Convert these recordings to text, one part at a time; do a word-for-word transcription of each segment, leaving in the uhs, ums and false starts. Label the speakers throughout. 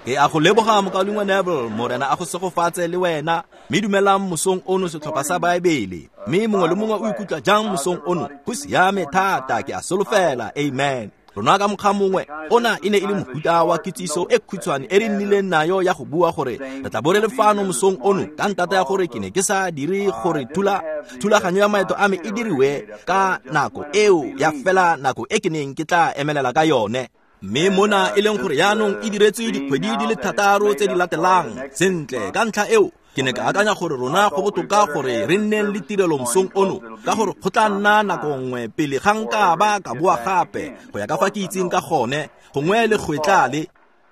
Speaker 1: ke a go leboga mokaulingwa Neville morena a go segofatse le wena mme dumelang mosong ono setlhopha sa Baebele mme mongwe le mongwe o ikutlwa jang mosong ono go siame thata ke a solofela amen rona ka mokgwa mongwe ona e ne e le mohuta wa kitsiso e khutshwane e re nnileng nayo ya go bua gore re tla bore lefano mosong ono ka ntata ya gore ke ne ke sa dire gore tula thulaganyo ya maeto a me e diriwe ka nako eo ya fela nako e ke neng ke tla emelela ka yone mme mona e leng gore yaanong e diretswe dikgwedi di le thataro tse di latelang sentle ka ntlha eo ke ne ka akanya gore rona go botoka gore re nneng le tirelo mosong ono ka gore go tla nna nako nngwe pele ga nka ba ka boa gape go ya ka fa ke itseng ka gone gongwe le gwetlale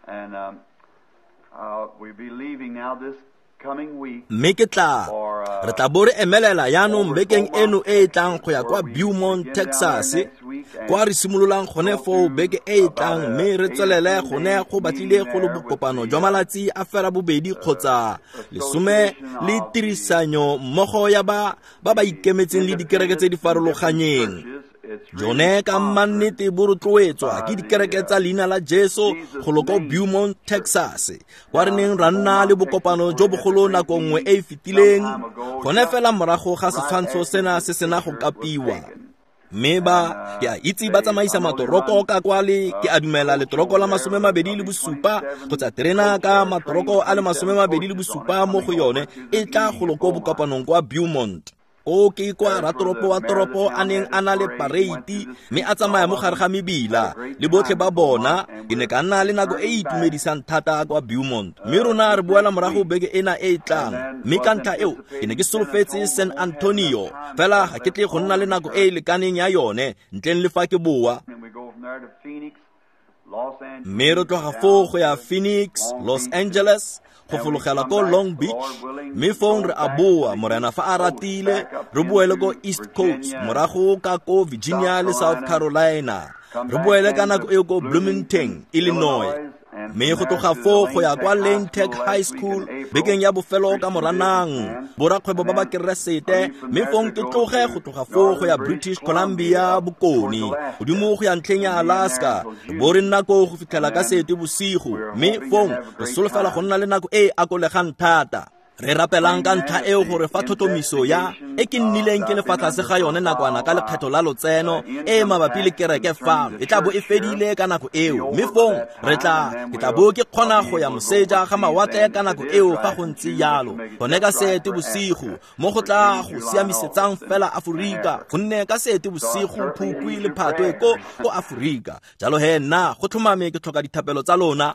Speaker 1: mme ke tla re tla bo re emelela yaanong bekeng eno e e tlang go ya kwa Beaumont, Texas kwa re simololang gone foo beke e e tlang mme re tswelele gone go batlile go le bokopano jwa malatsi a fela bobedi kgotsa lesome le tirisanyo mmogo ya ba ba ba ikemetseng le dikereke tse di farologanyeng jone ka mannete bo rotloetswa ke dikereke tsa leina la Jesu go lo ko Beaumont, Texas kwa re neng ra nna le bokopano jo bogolo nako nngwe e e fetileng gone fela morago ga setshwantsho sena se sena go kapiwa mme ba ke a itse ba tsamaisa matoroko ka kwale ke a dumela letoroko la masome mabedi le bosupa kgotsa terena ka matoroko a le masome mabedi le bosupa mo go yone e tla go lo ko bokopanong kwa Beaumont o ke kwa ratoropo wa toropo a neng a na le pareiti mme a tsamaya mo gare ga mebila le botlhe ba bona ke ne ka nna le nako e e itumedisang thata kwa Beaumont mme rona re boela morago beke ena e e tlang mme ka ntlha eo ke ne ke solofetse San Antonio fela ga ke tle go nna le nako e e lekaneng ya yone ntleng le fa ke boa mme re tloga foo go ya Phoenix, Los Angeles go fologela ko Long Beach mme fong re a boa morena fa a ratile re boele ko East Coast morago ka ko Virginia le South Carolina re boele ka nako e ko Bloomington, Illinois mme go tloga foo go ya kwa Lane Tech High School bekeng ya bofelo ka moranang borakgwebo ba ba keresete mme fong ke tloge go tloga foo go ya British Columbia bokoni godimo go ya ntlheng ya Alaska bo re nako go fitlhela ka sete bosigo mme fong re solofela go nna le nako e akolegang thata re rapelang ka ntlha eo gore fa thotomiso ya e ke nnileng ke le fa tlase ga yone nakwana ka lekgetho la lotseno e mabapi le kereke fano e tla bo e fedile ka nako eo mme fong re tla ke tla bo ke kgona go ya moseja ga mawatle ka nako eo fa go ntse yalo gone ka sete bosigo mo go tla go siamisetsang fela Aforika gonne ka sete bosigo Phukwi le Phatwe ko go Aforika jalo he nna go tlhomame ke tlhoka dithapelo tsa lona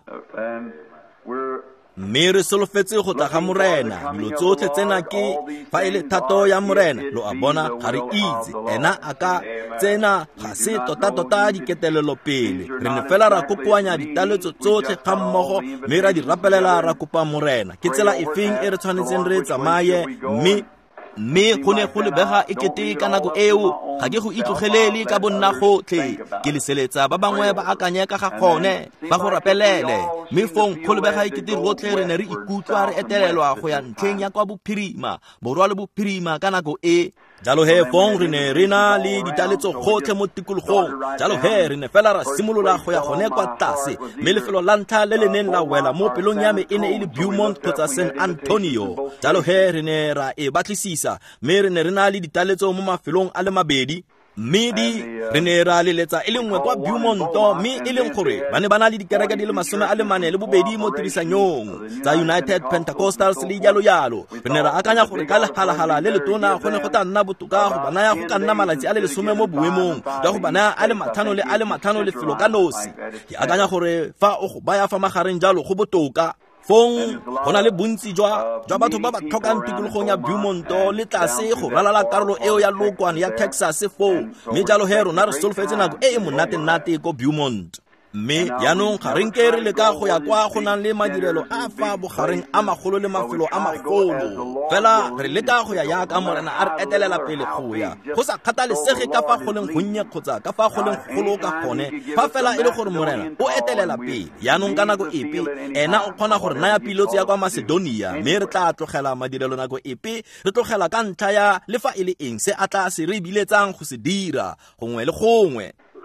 Speaker 1: mme re solofetse go tla ga morena dilo tsotlhe tsena ke fa e le thato ya morena lo a bona ga re itse ena a ka tsena ga se tota-tota diketelelo pele re ne fela ra kokoanya ditaletso tsotlhe ga mmogo mme ra di rapelela ra kopa morena ke tsela efeng e re tshwanetseng re tsamaye mme mme go ne go lebega e kete ka nako eo ga ke go itlogelele ka bonna gotlhe ke leseletsa ba bangwe ba akanye ka ga gone ba go rapelele mme fong go lebega e kete rotlhe re ne re ikutlwa re etelelwa go ya ntlheng ya kwa bophirima borwa le bophirima ka nako e jalo he fong re ne re na le ditaletso gotlhe mo tikologong jalo he re ne fela ra simolola go ya gone kwa tlase mme lefelo la ntlha le le neng la wela mo pelong ya me e ne e le Beaumont kgotsa San Antonio jalo he re ne ra e batlisisa mme re ne re na le ditaletso mo mafelong a le mabedi mme di re ne ra leletsa e le nngwe kwa Beaumont mme e leng gore ba ne ba na le dikereke di le masome a le mane le bobedi mo tirisanyong tsa United Pentecostals le jalo jalo re ne ra akanya gore ka lehalagala le letona go ne go tla nna botoka go banaya go ka nna malatsi a le lesome mo boemong ka go banaya a le mathano le a le mathano lefelo ka nosi ke akanya gore fa o go baya fa magareng jalo go botoka fong go na le bontsi jwa jwa batho ba ba tlhokang tikologong ya Beaumont le tlase go ralala karolo eo ya lokwane ya Texas foo mme jalo he rona re solofetse nako e e monate-nate ko Beaumont mme yaanong ga re nke re leka go ya kwa go nang le madirelo a fa bogareng a magolo le mafelo a magolo fela re leka go ya yaka morena a re etelela pele go ya go sa kgathalesege ka fa go leng gonnye kgotsa ka fa go leng golo ka gone fa fela e le gore morena o etelela pele yaanong ka nako epe ena o kgona gore naya pilotso ya kwa Macedonia mme re tla tlogela madirelo nako epe re tlogela ka ntlha ya le fa e le eng se a tla se re biletsang go se dira gongwe le gongwe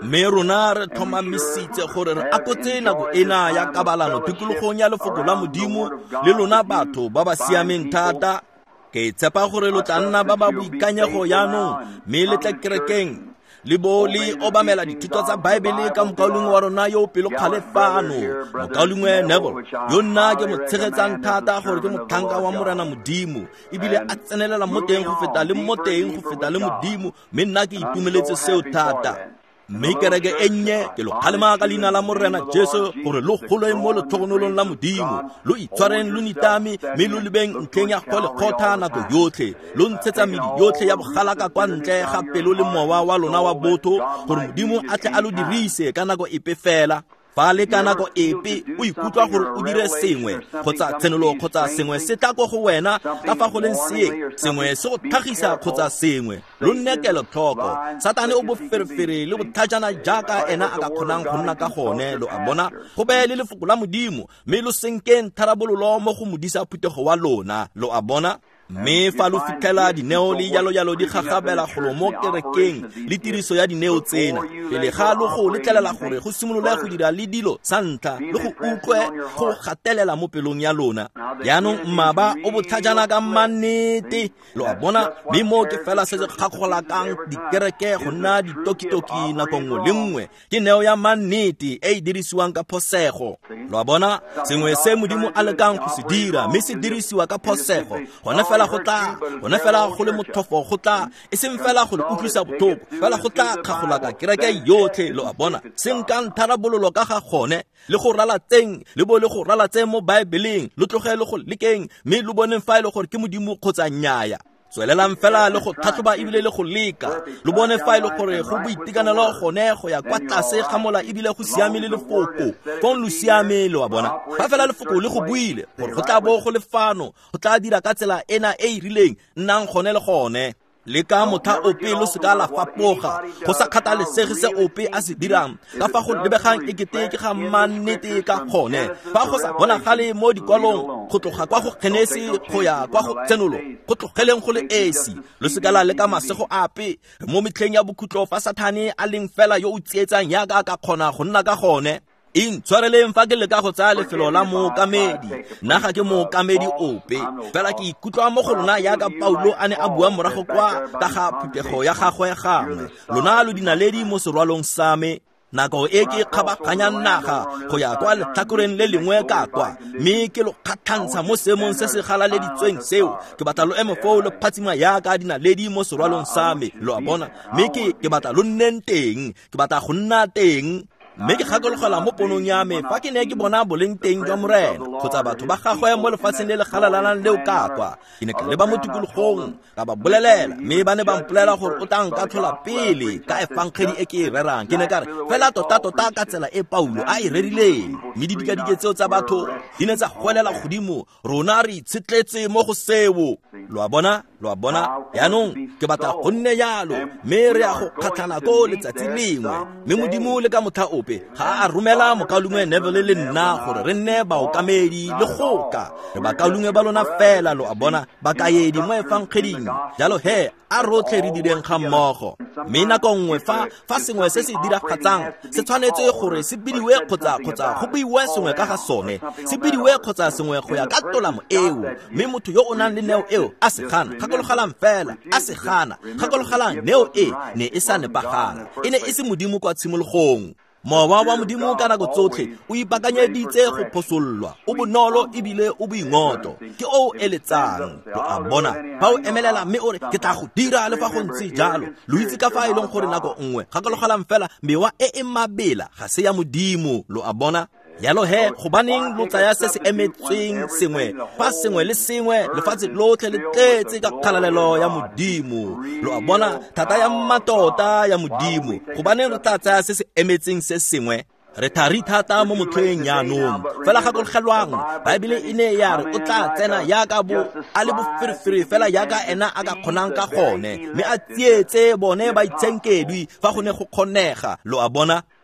Speaker 1: mme rona re tlhomamisitse gore re akotse nako ena ya kabalano tikologong ya lefoko la Modimo le lona batho ba ba siameng thata. Ke tshepa gore lo tla nna ba ba boikanyego yaanong mme le tla kerekeng le bo le obamela dithuto tsa Baebele ka mokaulingwe wa rona yo pelo kgale fano, mokaulingwe Neville yo nna ke mo tshegetsang thata gore ke motlhanka wa Morena Modimo ebile a tsenelela mo teng go feta le mo teng go feta le Modimo, mme nna ke itumeletse seo thata. Mme kereke e nnye ke lo kgalema ka leina la Morena Jesu gore lo golwe mo letlhogonolong la Modimo, lo itshwareng lo nitame mme lo lebeng ntlheng ya go le kgotha nako yotlhe, lo ntshetsa medi yotlhe ya bogalaka kwa ntle ga pelo le mowa wa lona wa botho gore Modimo a tle a lo dirise ka nako epe fela. Fa le ka nako epe o ikutlwa gore o dire sengwe kgotsa tsenolo kgotsa sengwe se tla go go wena ka fa go leng sie sengwe se go thagisa kgotsa sengwe, lo nne kelotlhoko. Satane o boferefere le botlhajana jaaka ena a ka kgonang go nna ka gone, lo a bona go be le lefoko la Modimo mme lo senkeng tharabololo mo go modisa phutego wa lona, lo a bona. Mme fa lo fitlhela dineo le yalo yalo di gagabela go mo kerekeng le tiriso ya dineo tsena, pele ga lo go letlelela gore go simolola go dira le dilo sa ntlha le go utlwe go gatelela mo pelong ya lona. Yaanong mmaba o botlhajana ka mannete, lo a bona, mme mo ke fela se se gakgolakang dikereke go nna ditokitoki nako nngwe le nngwe ke neo ya mannete e e dirisiwang ka phosego. Lo a bona, sengwe se Modimo a lekang go se dira mme se dirisiwa ka phosego, gona fela go tla gona fela go le motlhofo go tla e seng fela go le utlwisa botlhoko fela go tla kgagola ka kereke yotlhe, lo a bona. Seng ka ntharabololo ka ga gone le go ralatseng le bo le go ralatseng mo Baebeleng lo tlogele go lekeng mme lo boneng fa ile gore ke Modimo kgotsa nnyaya. Tswelelang fela le go tlhatlhoba ebile le go leka lo bone fa ile gore go boitekanelo gone go ya kwa tlase ga mola ebile go siame le lefoko go lo siame, lo a bona. Fa fela lefoko le go buile gore go tla bo go lefano go tla dira ka tsela ena e e rileng nnang gone le gone. Le ka motha ope lo se ka la fapoga go sa kgathalesege se ope a se dirang ka fa go lebegang ekete ke ga mannete ka gone. Fa go sa bonagale mo dikwalong go tloga kwa go Genesis go ya kwa go Tsenolo go tlogeleng go le esi, lo se ka la le ka masego ape mo metlheng ya bokhutlo fa Satane a leng fela yo o tsietsang ya ka ka kgona go nna ka gone. Intshwareleng fa ke le ka go tsaya lefelo la mookamedi, nna ga ke mookamedi ope fela ke ikutlwa mo go lona yaka Paulo a ne a bua morago kwa ka ga phutego ya gagwe gangwe. Lona lo dinaledi mo serwalong sa me, nako e ke kgabaganyang naga go ya kwa letlhakoreng le lengwe ka kwa, mme ke lo kgathantsha mo seemong se se galaleditsweng seo. Ke batla lo eme foo le phatsima yaka dinaledi mo serwalong sa me, lo a bona, mme ke ke batla lo nneng teng, ke batla go nna teng. Mme ke gakologelwa mo ponong ya me fa ke ne ke bona boleng teng jwa Morena kgotsa batho ba gagwe mo lefatsheng le le galalanang leo ka kwa. Ke ne ke leba mo tikologong ka ba bolelela, mme ba ne ba mpolela gore o tla nka tlhola pele ka efankgedi e ke e rerang. Ke ne ka re fela tota-tota ka tsela e Paulo a e rerileng, mme didikadike tseo tsa batho di ne tsa goelela godimo, rona re itshetletse mo go seo. Lo a bona, lo a bona. Yaanong ke batla go nne yalo mme re ya go kgatlhana ko letsatsi lengwe, mme Modimo le ka motha o ga a romela mokaulingwe Neville le nna gore re nne baokamedi le goka re bakaulingwe ba lona fela, lo a bona, bakaedi mo efankgeding. Jalo he a rotlhe re direng ga mmogo, mme nako nngwe fa fa sengwe se se diragatsang se tshwanetse gore se bidiwe kgotsa kgotsa go buiwe sengwe ka ga sone, se bidiwe kgotsa sengwe go ya ka tolamo eo, mme motho yo o nang le neo eo a se gana gakologalang fela a se gana gakologalang neo e ne e sa nepagala, e ne e se Modimo kwa tshimologong. Mowa wa Modimo ka nako tsotlhe o ipakanyeditse go phosollwa, o bonolo ebile o boingotlo, ke o eletsang. Lo a bona fa o emelela mme o re ke tla go dira le fa go ntse jalo, lo itse ka fa e leng gore nako nngwe gakologalang fela mewa e e mabela ga se ya Modimo. Lo a bona. Yalo he go baneng lo tsaya se se emetsweng sengwe fa sengwe le sengwe lefatshe lotlhe le tletse ka kgalalelo ya Modimo. Lo a bona thata ya mmatota ya Modimo go baneng re tla tsaya se se emetseng se sengwe re thari thata mo motlheng yaanong fela gakologelwang. Baebele e ne ya re o tla tsena yaka bo a le boferefere fela yaka ena a ka kgonang ka gone, mme a tsietse bone ba itsenkedi fa go ne go kgonega. Lo a bona.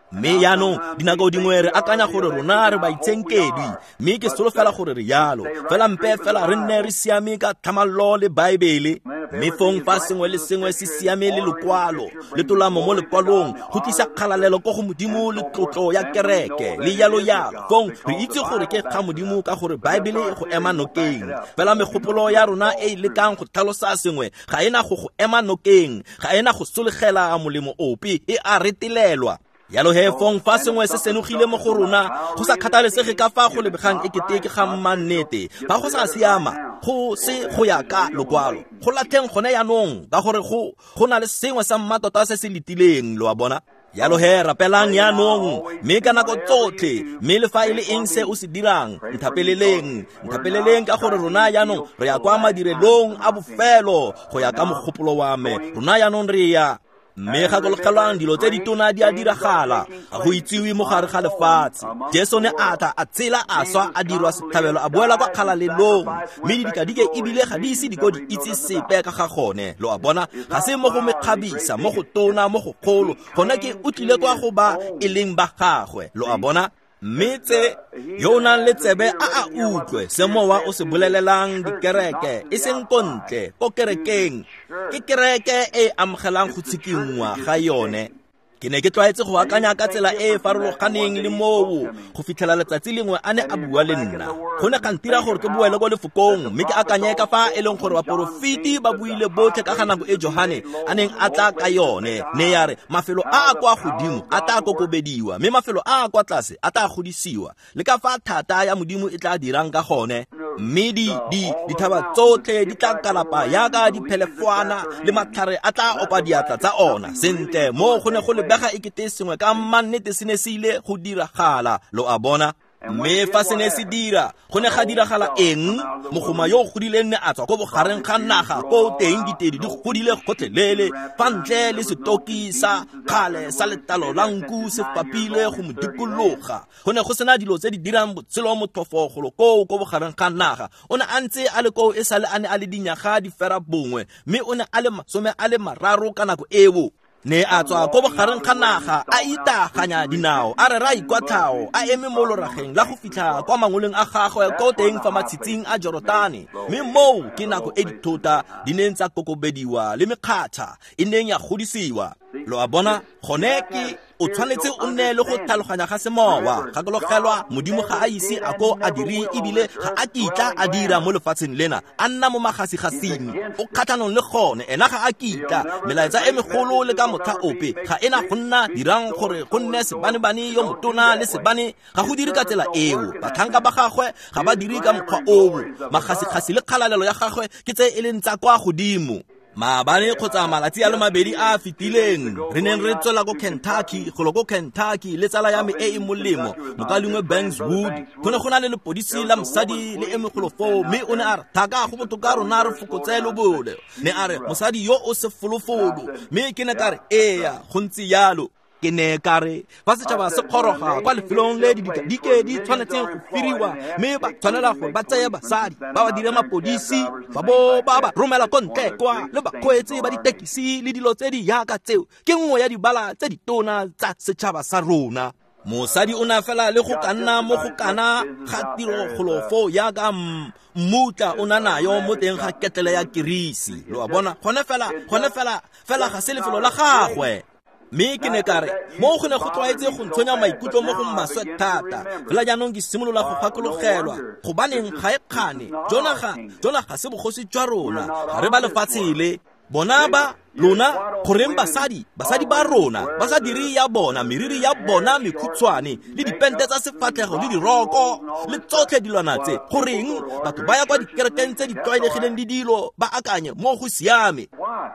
Speaker 1: mme yaanong dinako dingwe re akanya gore rona re baitsenkedi mme ke solofela gore re yalo fela mpe fela re nne re siame ka tlhamallo le baebele mme fong fa sengwe le sengwe se siame le lekwalo le tolamo mo lekwalong go tlisa kgalalelo ko go modimo le tlotlo ya kereke le yalo yalo fong re itse gore ke kga modimo ka gore baebele e go ema nokeng fela megopolo ya rona e lekang go tlhalosa sengwe ga ena go go ema nokeng ga ena go solegela molemo ope e a retelelwa yalo he fong fa sengwe se senogile mo go rona go sa kgathalesege ka fa go lebegang e kete ke ga mmannete ba go sa siama go se go ya ka lokwalo go latlheng gone yaanong ka gore go go na le sengwe sa mmatota se se letileng lo a bona yalo he rapelang yaanong mme ka nako tsotlhe mme le fa e le eng se o se dirang nthapeleleng nthapeleleng ka gore rona yaanong re ya kwa madirelong a bofelo go ya ka mogopolo wa me rona yaanong re ya mme ga go legelang dilo tse di tona di a diragala ga go itsiwe mo gare ga lefatshe jesu ne a tla a tsela a swa a dirwa setlhabelo a boela kwa kgalalelong mme dikadike ebile ga di ise di go di itse sepe ka ga gone lo a bona ga se mo go mekgabisa mo go tona mo go kgolo gona ke o tlile kwa go ba e leng ba gagwe lo a bona Metse yo nang le tsebe a a utlwe se mowa o se bolelelang dikereke e seng kontle ko kerekeng ke kereke e amgelang go tshikingwa ga yone ke ne ke tlwaetse go akanya ka tsela e farologaneng le moo go fitlhela letsatsi lengwe a ne a bua le nna go ne ga ntira gore ke buele go lefokong mme ke akanye ka fa e leng gore baporofiti ba buile botlhe ka ga nako e Johane a neng a tla ka yone ne ya re mafelo a a kwa godimo a tla kokobediwa mme mafelo a a kwa tlase a tla godisiwa le ka fa thata ya modimo e tla dirang ka gone mme di di dithaba tsotlhe di tla kalapa yaaka diphelefwana le matlhare a tla opa diatla tsa ona sentle mo go ne go bega ekete sengwe ka mannete se ne se ile go diragala lo a bona mme fa se ne se dira go ne ga diragala eng mogoma yo go dileng ne a tswa go bogareng ga naga go teng ditedi di godile gotlhelele fa ntle le setoki sa kgale sa letalo la nku se papile go modikologa go ne go sena dilo tse di dirang botshelo mothofogolo ko go bogareng ga naga o ne a ntse a le ko e sale a ne a le dinyaga di fera bongwe mme o ne a le masome a le mararo ka nako eo ne a tswa ko bogareng ga naga a itaganya dinao a re ra ikwatlhao a eme mo lorageng la go fitlha kwa mangoleng a gagwe ko teng fa matshitsing a Jorodane mme moo ke nako e dithota di neng tsa kokobediwa le mekgatha e neng ya godisiwa lo a bona gone ke o tshwanetse o nne le go tlhaloganya ga semowa ga gologelwa modimo ga a ise a ko a dire ebile ga a kitla a dira mo lefatsheng lena a nna mo magasigasing o kgathanong le gone ena ga a kitla melaetsa e megolo le ka motlha ope ga ena go nna dirang gore go nne sebanebane yo motona le sebane ga go dire ka tsela eo batlhanka ba gagwe ga ba dire ka mokgwa oo magasigasi le kgalalelo ya gagwe ke tse e leng tsa kwa godimo maabane kgotsa malatsi a le mabedi a fitileng re neng re tswela go Kentucky go lo go Kentucky le tsala ya me e e molemo mokalengwe Bankswood go ne go na le lepodisi la mosadi le e megolofo mme o ne a re thaka go botoka rona re fokotse lobole ne a re mosadi yo o se folofolo mme ke ne ka re eya go ntse yalo ke ne ka re ba setšhaba se kgoroga kwa lefelong le dikadike di tshwanetseng go firiwa mme ba tshwanela gore ba tseye basadi ba ba dire mapodisi ba bo ba ba romela ko ntle kwa le bakgweetsi ba ditekisi le dilo tse di yaka tseo ke nngwe ya dibala tse ditona tsa setšhaba sa rona mosadi o na fela le go ka nna mo go kana ga tirogolofo yaka mmutla o na nayo mo teng ga ketlele ya kirisi lo a bona gone fela gone fela fela ga se lefelo la gagwe mme ke ne ka re mo go ne go tlwaetse go ntshonya maikutlo mo go maswe thata fela jaanong ke simolola go gakologelwa go baneng ga e kgane jona ga jona ga se bogosi jwa rona ga re ba lefatshele bona ba lona goreng basadi basadi ba rona ba sa diri ya bona meriri ya bona mekhutshwane le dipente tsa sefatlhego le diroko le tsotlhe dilwana tse goreng batho ba ya kwa dikerekeng tse di tlwaelegileng di dilo ba akanye mo go siame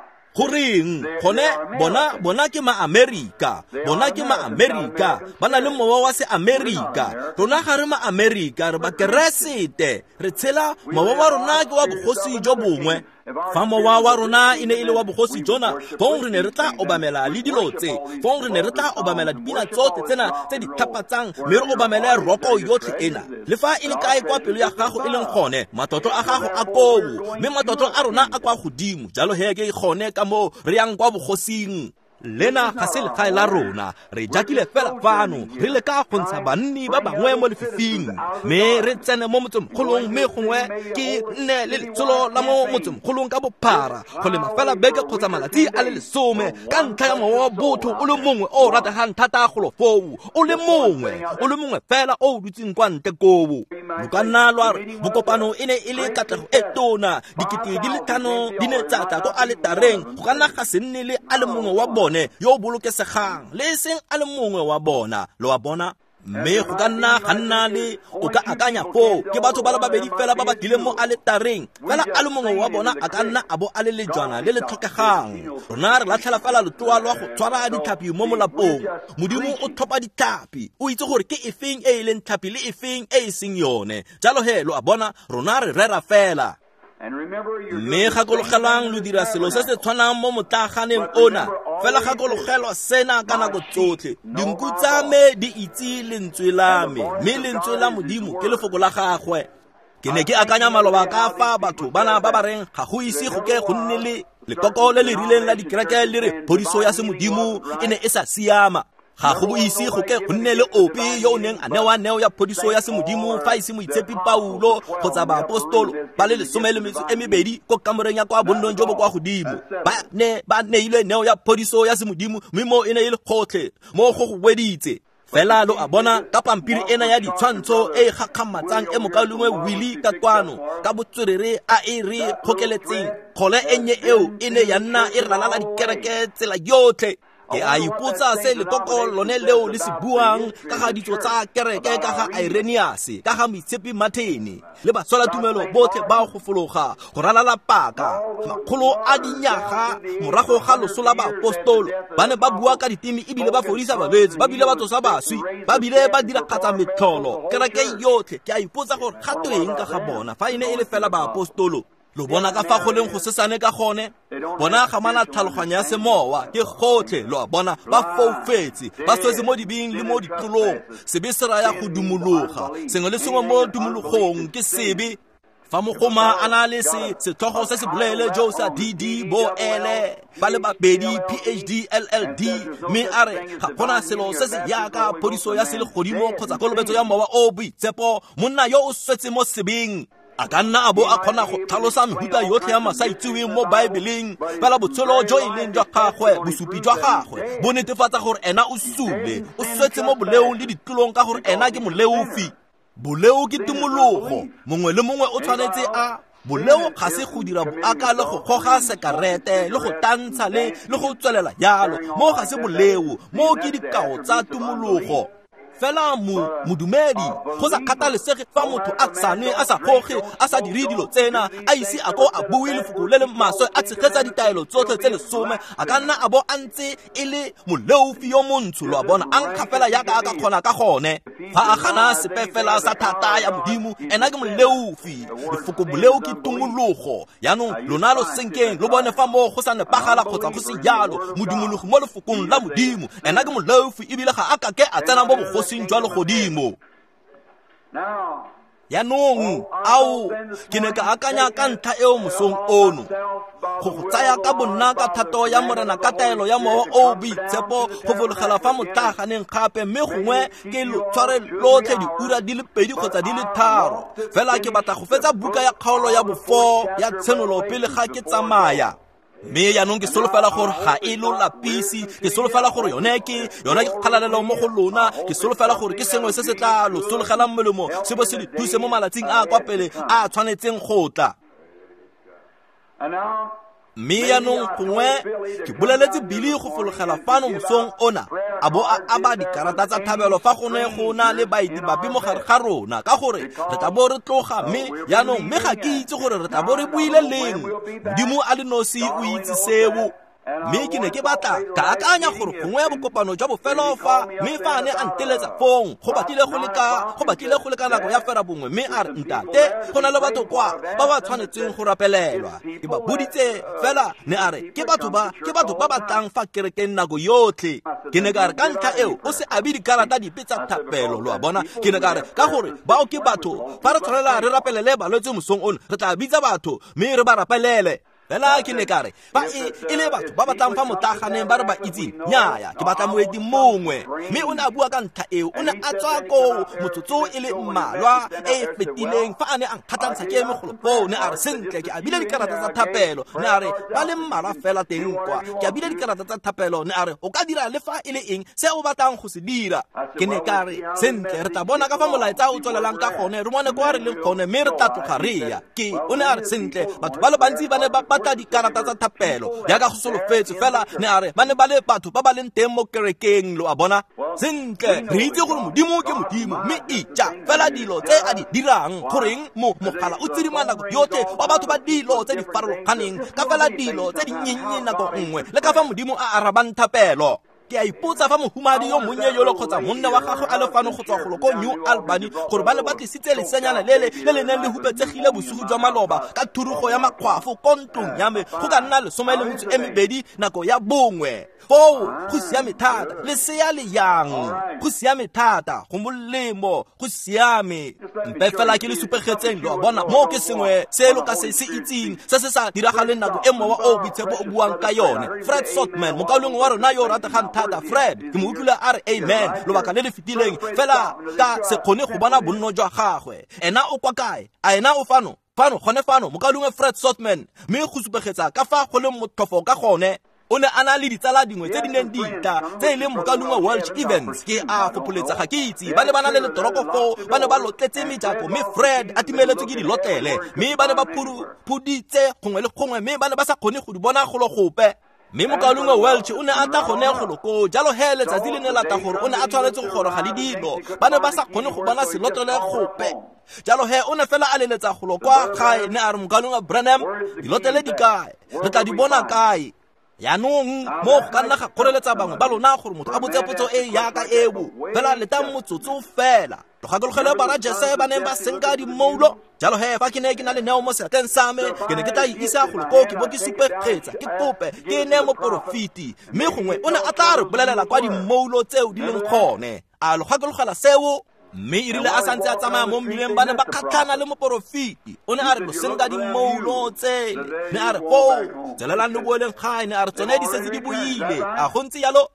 Speaker 1: goreng gone bona bona ke ma-Amerika bona ke ma-Amerika ba na le mowa wa se-Amerika rona ga re ma-Amerika re bakeresete re tshela mowa wa rona ke wa bogosi jo bongwe fa mowa wa rona e ne e le wa bogosi jona fong re ne re tla obamela le dilo tse fong re ne re tla obamela dipina tsotlhe tsena tse di thapatsang mme re obamele roko yotlhe ena le fa e le kae kwa pelo ya gago e leng gone matotlo a gago a kobo mme matotlo a rona a kwa godimo jalo he ke gone ka mo re yang kwa bogosing lena ga se legae la rona re jakile fela fano re le ka go ntsha banni ba bangwe mo lefifing me re tsene mo motsemogolong me gongwe ke nne le letsolo la mo motsemogolong ka bophara go lema fela beke kgotsa malatsi a le lesome ka ntlha ya mowa wa botho o le mongwe o rategang thata golo foo o le mongwe o le mongwe fela o dutseng kwa ntle kobo lo ka nna lwa re bokopano e ne e le katlego e tona dikete di le tlhano di ne tsa tla ko aletareng go ka nna ga se nne le a le mongwe wa bone yo o bolokesegang le e seng a le mongwe wa bona lo wa bona mme go ka nna ga nna le o ka akanya foo ke batho ba le babedi fela ba ba tlileng mo aletareng fela a le mongwe wa bona a ka nna a bo a le lejwana le le tlhokegang rona re latlhela fela letloa lwa go tshwara ditlhapi mo molapong modimo o thopa ditlhapi o itse gore ke efeng e e leng tlhapi le efeng e e seng yone jalo he lo a bona rona re rera fela mme gakologelang lo dira selo se se tshwanang mo motlaganeng ona fela gakologelwa sena ka nako tsotlhe dinku tsa me di itse lentswe la me mme lentswe la modimo ke lefoko la gagwe ke ne ke akanya maloba ka fa batho bana ba ba reng ga go ise go ke go nne le lekoko le le rileng la dikereke le re phodiso ya semodimo e ne e sa siama ga go boisi go ke go nne le ope yo o neng a newa neo ya phodiso ya semodimo fa ise moitshepi Paulo kgotsa baapostolo ba le lesome le metso e mebedi ko kamoreng ya kwa bonnong jo bo kwa godimo ba ne ba neilwe neo ya phodiso ya semodimo mme mo e ne e le kgotlhe mo go go weditse fela lo a bona ka pampiri ena ya ditshwantsho e gakgamatsang e mokalongwe Willie ka kwano ka botswerere a e re kgokeletseng kgole enye eo e ne ya nna e ralala dikereke tsela yotlhe ke a ipotsa se lekoko lone leo le se buang ka ga ditso tsa kereke ka ga Irenaeus ka ga moitshepi Martin le batswala tumelo botlhe ba go fologa go ralala paka makgolo a dinyaga morago ga losola ba apostolo ba ne ba bua ka ditimi ebile ba fodisa balwetse ba bile ba tsosa baswi ba bile ba dira kgatsa metlholo kereke yotlhe ke a ipotsa gore gatweng ka ga bona fa ine e le fela ba apostolo lo bona ka fa go leng go sesane ka gone bona ga mana tlhaloganya ya semowa ke gotlhe lo bona ba foufetse ba swetse mo dibing le mo ditlolong sebe se raya go dumologa sengwe le sengwe mo dumologong ke sebe fa mogoma a na le se setlhogo se se bolele jo sa D D bo ele ba le babedi P H D L L D mme a re ga gona selo se se yaka phodiso ya sele godimo kgotsa kolobetso ya mowa o boitsepo monna yo o swetse mo sebeng a ka nna a bo a kgona go tlhalosa mehuta yotlhe ya masa itsewe mo baebeleng fela botshelo jo e leng jwa gagwe bosupi jwa gagwe bo netefatsa gore ena o sule o swetse mo boleong le ditlolong ka gore ena ke moleofi boleo ke tumologo mongwe le mongwe o tshwanetse a boleo ga se go dira boaka le go goga sekarete le go tantsha le le go tswelela jalo mo ga se boleo mo ke dikao tsa tumologo fela mo modumedi go sa kgathalesege fa motho a tsane a sa goge a sa dire dilo tsena a ise a go a bue lefoko le le maswe a tshegetsa ditaelo tsotlhe tse lesome a ka nna a bo a ntse e le moleofi yo montsho lo a bona a nkga fela yaka a ka kgona ka gone fa a gana sepe fela sa thata ya modimo ena ke moleofi lefoko boleo ke tumologo yaanong lona lo senkeng lo bone fa mo go sa nepagala kgotsa go se jalo modimologi mo lefokong la modimo ena ke moleofi ebile ga a ka ke a tsena mo bogosi jwa le godimo yaanong ao ke ne ka akanya ka ntlha eo mosong ono go go tsaya ka bonna ka thato ya morena ka taelo ya mowa o boitshepo go fologela fa motlaganeng gape mme gongwe ke lo tshware lotlhe diura di le pedi kgotsa di le tharo fela ke batla go fetsa buka ya kgaolo ya bofo ya tshenolo pele ga ke tsamaya mme yaanong ke solofela gore ga e lo lapisi ke solofela gore yone ke yona ke kgalalelo mo go lona ke solofela gore ke sengwe se se tla lo sologelang molemo se bo se le thuse mo malatsing a kwa pele a tshwanetseng go tla mme yaanong gongwe ke boleletse bili go fologela fano mosong ona a bo a aba dikarata tsa thabelo fa gone go na le baiti bapi mo gare ga rona ka gore re tla bo re tloga mme yaanong mme ga ke itse gore re tla bo re buile leng modimo a le nosi o itse seo mme ke ne ke batla ka akanya gore gongwe bokopano jwa bofelo fa mme fa ne a nteletsa fong go batlile go leka go batlile go leka nako ya fera bongwe mme a re ntate go na le batho kwa ba ba tshwanetseng go rapelelwa ke ba boditse fela ne a re ke batho ba ke batho ba batlang fa kerekeng nako yotlhe ke ne ka re ka ntlha eo o se abi dikarata dipe tsa thapelo lo a bona ke ne ka re ka gore bao ke batho fa re tshwanela re rapelele balwetse mosong ono re tla bitsa batho mme re ba rapelele fela ke ne kare ba e le batho ba batlang fa motaganeng ba re ba itseng nyaya ke batla moedi mongwe mme o ne a bua ka ntlha eo o ne a tswa ko motsotso e le mmalwa e fetileng fa a ne a nkgatlantsha ke megolo foo ne a re sentle ke a bile dikarata tsa thapelo ne a re ba le mmalwa fela teng kwa ke a bile dikarata tsa thapelo ne a re o ka dira le fa e le eng se o batlang go se dira ke ne ka re sentle re tla bona ka fa molaetsa o tswelelang ka gone re bone kwa re leng gone mme re tla tloga reya ke o ne a re sentle batho ba le bantsi ba ne ba batla dikarata tsa thapelo yaka go solofetse fela ne a re ba ne ba le batho ba ba leng teng mo kerekeng lo a bona sentle re itse gore modimo ke modimo mme ija fela dilo tse a di dirang goreng mo mogala o tsidima nako yotlhe wa batho ba dilo tse di farologaneng ka fela dilo tse di nyenyane nako nngwe le ka fa modimo a arabang thapelo ke a ipotsa fa mohumadi yo monnye yolo kgotsa monna wa gagwe a le fano go tswa golo ko New Albany gore ba ne ba tlisitse leseanyana lele le le neng le hupetsegile bosigo jwa maloba ka thurugo ya makgwafo ko ntlong ya me go ka nna lesome le metso e mebedi nako ya bongwe foo go siame thata lesea le yang go siame thata go molemo go siame mpe fela ke le supegetseng lo bona mo ke sengwe se lo ka se se itseng se se sa diragaleng nako e mmoa o boitshepo o buang ka yone Fred Sotman mokaulong wa rona yo rategang thata Fred ke mo utlwile a re amen lobaka le le fetileng fela ka se kgone go bona bonno jwa gagwe ena o kwa kae a ena o fano fano gone fano mokaulong Fred Sotman mme go supegetsa ka fa go le motlhofo ka gone o ne a na le ditsala dingwe tse di neng dita tse e leng mokalongwa Welsh Evans ke a fopoletsa ga ke itse ba ne ba na le letoroko foo ba ne ba lotletse mejako mme Fred a timeletswe ke dilotlele mme ba ne ba phuditse gongwe le gongwe mme ba ne ba sa kgone go di bona golo gope mme mokalongwa Welsh o ne a tla gone goloko jalo he letsatsi le ne lata gore o ne a tshwanetse go goroga le dilo ba ne ba sa kgone go bona selotlele gope jalo he o ne fela a leletsa golo kwa gae ne a re mokalongwa Branham dilotlele di kae re tla di bona kae yaanong mo go ka nna ga kgoreletsa bangwe ba lona gore motho a botse potso e yaka ebo fela letang motsotso fela tlogakologele bara jese ba neng ba senka dimoulo jalo he fa ke ne ke na le neo mo seatleng sa me ke ne ke tla isa go leko ke bo ke supeggetsa ke kope ke ne mo porofiti mme gongwe o ne a tla re bolelela kwa dimoulo tseo di leng kgone a logakologela seo mme e rile a santse a tsamaya mo mmileng ba ne ba kgatlhana le moporofiti o ne a re lo senka dimoulo tsele ne a re foo tswelelang le boeleng gae ne a re tsone di setse di boile a go ntse yalo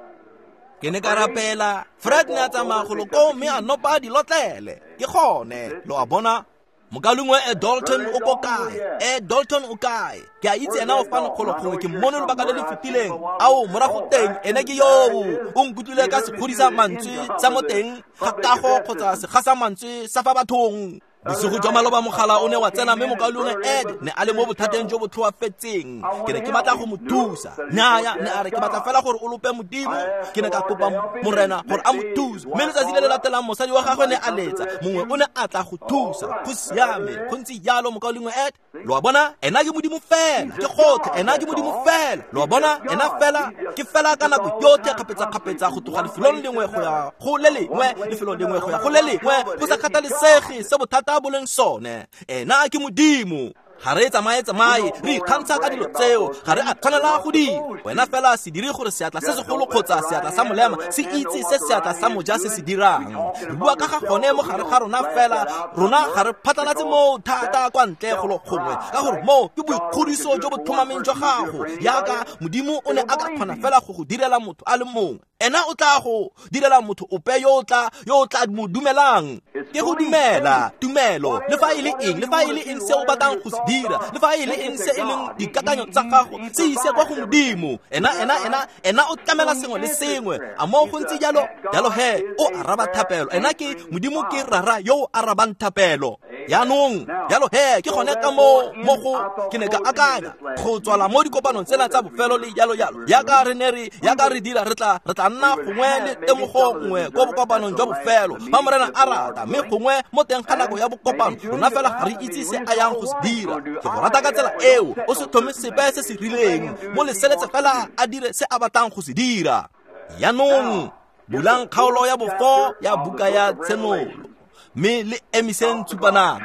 Speaker 1: ke ne ka rapela Fred ne a tsamaya golo ko mme a nopa dilotlele ke gone lo a bona mokalongwe e Dalton o ko kae e Dalton o kae ke a itse ena o fana golo gongwe ke mmone lobaka le le fetileng ao morago teng ene ke yo o nkutlile ka se kgodisa mantswe sa mo teng ga kago kgotsa se gasa mantswe sa fa bathong bosigo jwa maloba mogala o ne wa tsena mme mokaulong Ed ne a le mo bothateng jo bo tlhoafetseng ke ne ke batla go mo thusa nyaya ne a re ke batla fela gore o lope modimo ke ne ka kopa morena gore a mo thuse mme letsatsi le le latelang mosadi wa gagwe ne a letsa mongwe o ne a tla go thusa go siame go ntse yalo mokaulong Ed lo a bona ena ke modimo fela ke gotlhe ena ke modimo fela lo a bona ena fela ke fela ka nako yotlhe kgapetsa-kgapetsa go tloga lefelong lengwe go ya go le lengwe lefelong lengwe go ya go le lengwe go sa kgathalesege se bothata boleng sone ena ke modimo ga re tsamaye tsamaye re ikgantsha ka dilo tseo ga re a tshwanela go dira wena fela se dire gore seatla se segolo kgotsa seatla sa molema se itse se seatla sa moja se se dirang re bua ka ga gone mo gare ga rona fela rona ga re phatlalatse mo thata kwa ntle golo gongwe ka gore mo ke boikgodiso jo bo thomameng jwa gago yaka modimo o ne a ka kgona fela go go direla motho a le mongwe ena o tla go direla motho ope yo tla yo tla mo dumelang ke go dumela tumelo le fa ile eng le fa ile eng se o batang go se dira le fa ile eng se e leng dikakanyo tsa gago se ise kwa go modimo ena ena ena ena o tlamela sengwe le sengwe a mo go ntse jalo jalo he o araba thapelo ena ke modimo ke rara yo arabang thapelo yaanong jalo he ke gone ka mo mo go ke ne ka akanya go tswala mo dikopanong tsena tsa bofelo le jalo jalo yaka re ne re yaka re dira re tla re tla nna gongwe le temogo nngwe ko bokopanong jwa bofelo ba morena a rata mme gongwe mo teng ga nako ya bokopano rona fela ga re itse se a yang go se dira ke go rata ka tsela eo o se thome sepe se se rileng mo leseletse fela a dire se a batlang go se dira yaanong bulang kgaolo ya bofo ya buka ya tsenolo mme le emiseng tshupanako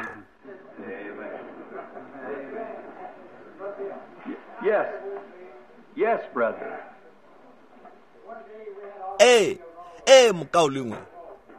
Speaker 2: Yes. Yes, brother.
Speaker 1: eh eh mokaulengwe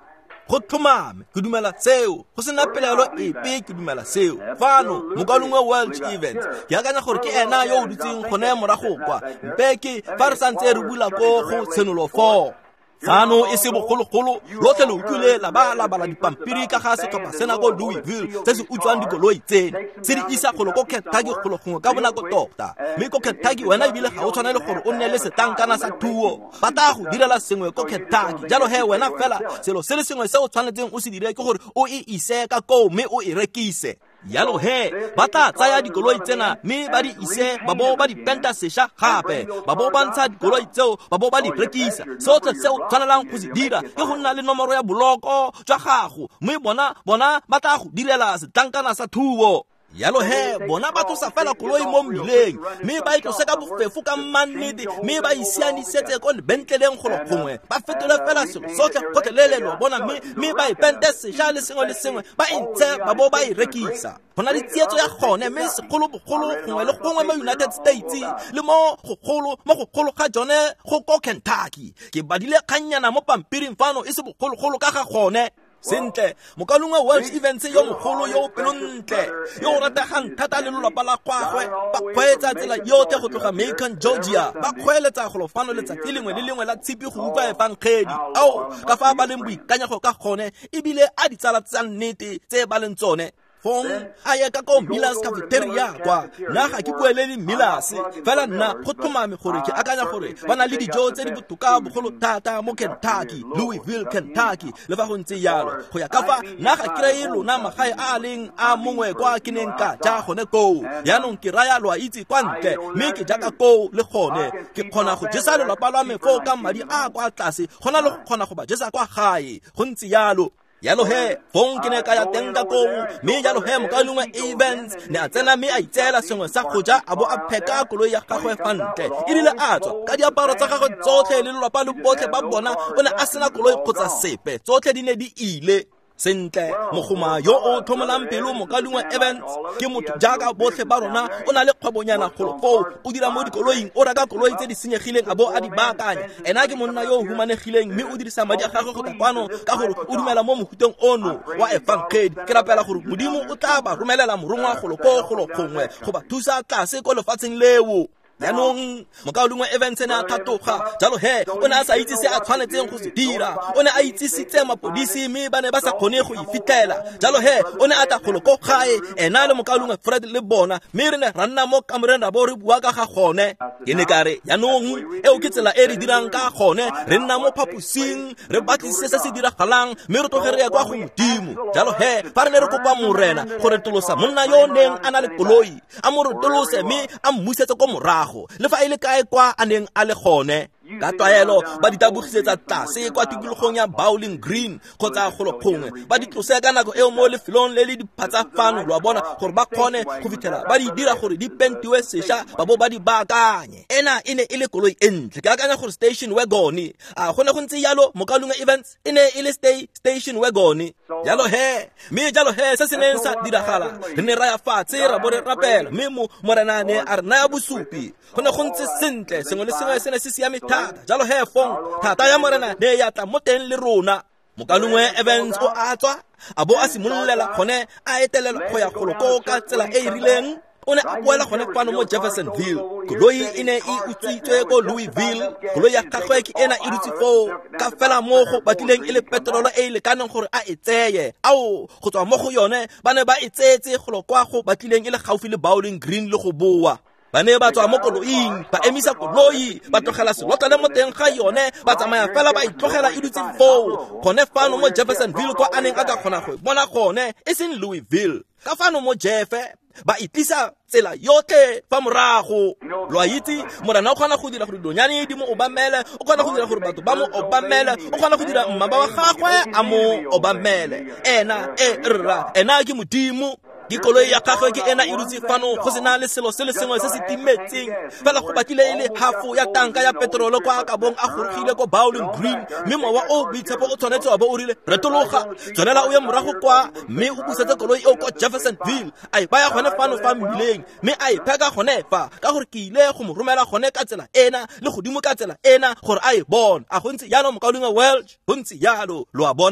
Speaker 1: go tlhomame ke dumela seo go sena pelelo epe ke dumela seo fano mokalongwe Welsh Evans ke akanya gore ke ena yo o dutseng gone morago kwa mpeke fa re santse re bula ko go tshenolo four fano e se bogologolo lotlhe le utlwile la ba la bala dipampiri ka ga setlhopha sena ko Louisville se se utswang dikoloi tsena se di isa golo ko Kentucky golo gongwe ka bonako tota mme ko Kentucky wena ebile ga o tshwanele gore o nne le setankana sa thuo ba tla go direla sengwe ko Kentucky jalo he wena fela selo se le sengwe se o tshwanetseng o se dire ke gore o e ise ka ko mme o e rekise yalo he ba tla tsaya dikoloi tsena mme ba di ise ba bo ba di penta sesha gape ba bo ba ntsha dikoloi tseo ba bo ba di rekisa sotle se o tshwanelang go se dira ke go nna le nomoro ya boloko jwa gago mme bona bona ba tla go direla setlankana sa thuo yalo he bona ba tlosa fela koloi mo mmileng mme ba itlose ka bofefo ka mannete mme ba isianisetse ko lebentleleng golo gongwe ba fetole fela selo sotlhe gotlhelelelo bona mme ba ipente sesha le sengwe le sengwe ba intse ba bo ba e rekisa bona le tsietso ya gone mme segolo bogolo gongwe le gongwe mo United States le mo gogolo mo gogolo ga jone go ko Kentucky ke badile kgannyana mo pampiring fano e se bogologolo ka ga gone sentle mokalongwe Welsh Evans yo mogolo yo pelontle yo ratagang thata le lelapa la gagwe ba kgweetsa tsela yotlhe go tloga Macon Georgia ba kgweeletsa go lofano letsatsi lengwe le lengwe la tshipi go utlwa efangkgedi ao ka fa ba leng boikanyego ka gone ebile a ditsala tsa nnete tse ba leng tsone fong a ye ka ko Miller's Cafeteria kwa nna ga ke buelele Miller's fela nna go tlhomame gore ke akanya gore ba na le dijo tse di botoka bogolo thata mo Kentucky Louisville Kentucky le fa go ntse yalo go ya ka fa nna ga ke re lona magae a leng a mongwe kwa ke neng ka ja gone ko yaanong ke raya lo a itse kwa ntle mme ke jaka ko le gone ke kgona go jesa lelapa lwa me fo ka madi a kwa tlase gona le go kgona go ba jesa kwa gae go ntse yalo yalo he fong ke ne ka ya teng ka ko mme yalo he mokalongwe Evans ne a tsena mme a itsela sengwe sa go ja a bo a pheka koloi ya gagwe fantle e rile a tswa ka diaparo tsa gagwe tsotlhe le lelapa le botlhe ba bona o ne a sena koloi kgotsa sepe tsotlhe di ne di ile sentle mogoma yo o thomolang pelo mokalongwe Evans ke motho jaaka botlhe ba rona o na le kgwebonyana golo fo o dira mo dikoloing o reka koloi tse di senyegileng a bo a di baakanya ena ke monna yo o humanegileng mme o dirisa madi a gagwe go takwano ka gore o dumela mo mohuteng ono wa efangkgedi ke rapela gore modimo o tla ba romelela morongwa golo ko golo gongwe go ba thusa tlase ko lefatsheng leo yaanong mokalongwe Evans ne a thatoga jalo he o ne a sa itse se a tshwanetseng go se dira o ne a itsisitse mapodisi mme ba ne ba sa kgone go ifitlhela jalo he o ne a tla golo ko gae ena le mokalongwe Fred le bona mme re ne ra nna mo kamoreng ra bo re bua ka ga gone ke ne kare yaanong eo ke tsela e re dirang ka gone re nna mo phaposing re batlisise se se diragalang mme re tloge re ya kwa go modimo jalo he fa re ne re kopa morena gore tolosa monna yo neng a na le koloi a mo re tolose mme a mmusetse ko morago le fa ile kae kwa a neng a le gone ka tlwaelo ba di tabogisetsa tlase kwa tikologong ya Bowling Green kgotsa golo gongwe ba di tlose ka nako eo mo lefelong le le diphatsa fano lo bona gore ba kgone go fitlhela ba di dira gore di pentiwe sesha ba bo ba di baakanye ena ene ile koloi entle ke akanya gore station wagon a gone go ntse yalo mokalongwe Evans ene ile stay station wagon yalo he mme jalo he se se neng sa diragala re ne ra ya fatshe ra bo re rapela mme mo morena ne a re naya bosupi gone go ntse sentle sengwe le sengwe se ne se siame jalo he fong thata ya morena ne ya tla mo teng le rona mokalongwe Evans o a tswa a bo a simololela gone a etelela go ya goloko ka tsela e e rileng o ne a boela gone fano mo Jeffersonville koloi e ne e utswitswe ko Louisville koloi ya gagwe ke ena e dutse foo ka fela mo go batlileng e le petrolo e e lekaneng gore a e tseye ao go tswa mo go yone ba ne ba e tsetse golo kwa go batlileng e le gaufi le Bowling Green le go boa ba ne ba tswa mo koloing ba emisa koloi ba tlogela selota le mo teng ga yone ba tsamaya fela ba itlogela e dutse foo gone fano mo Jeffersonville kwa a neng a ka kgona go bona gone e seng Louisville ka fano mo Jeffe ba itlisa tsela yotlhe fa morago lo a itse morana o kgona go dira gore donyane di mo obamele o kgona go dira gore batho ba mo obamele o kgona go dira mmaba wa gagwe a mo obamele ena e rra ena ke modimo dikoloi ya gagwe ke ena e dutse fano go sena le selo se le sengwe se se timetseng fela go batlile e le hafo ya tanka ya petrolo kwa ka bong a gorogile ko Bowling Green mme mowa o boitshepo o tshwanetse wa bo o rile retologa tsonela o ye morago kwa mme o busetse koloi eo ko Jeffersonville a e baya gone fano fa mmileng mme a e pheka gone fa ka gore ke ile go mo romela gone ka tsela ena le godimo ka tsela ena gore a e bona a go ntse yalo mokalongwe Welsh go ntse yalo lo a bona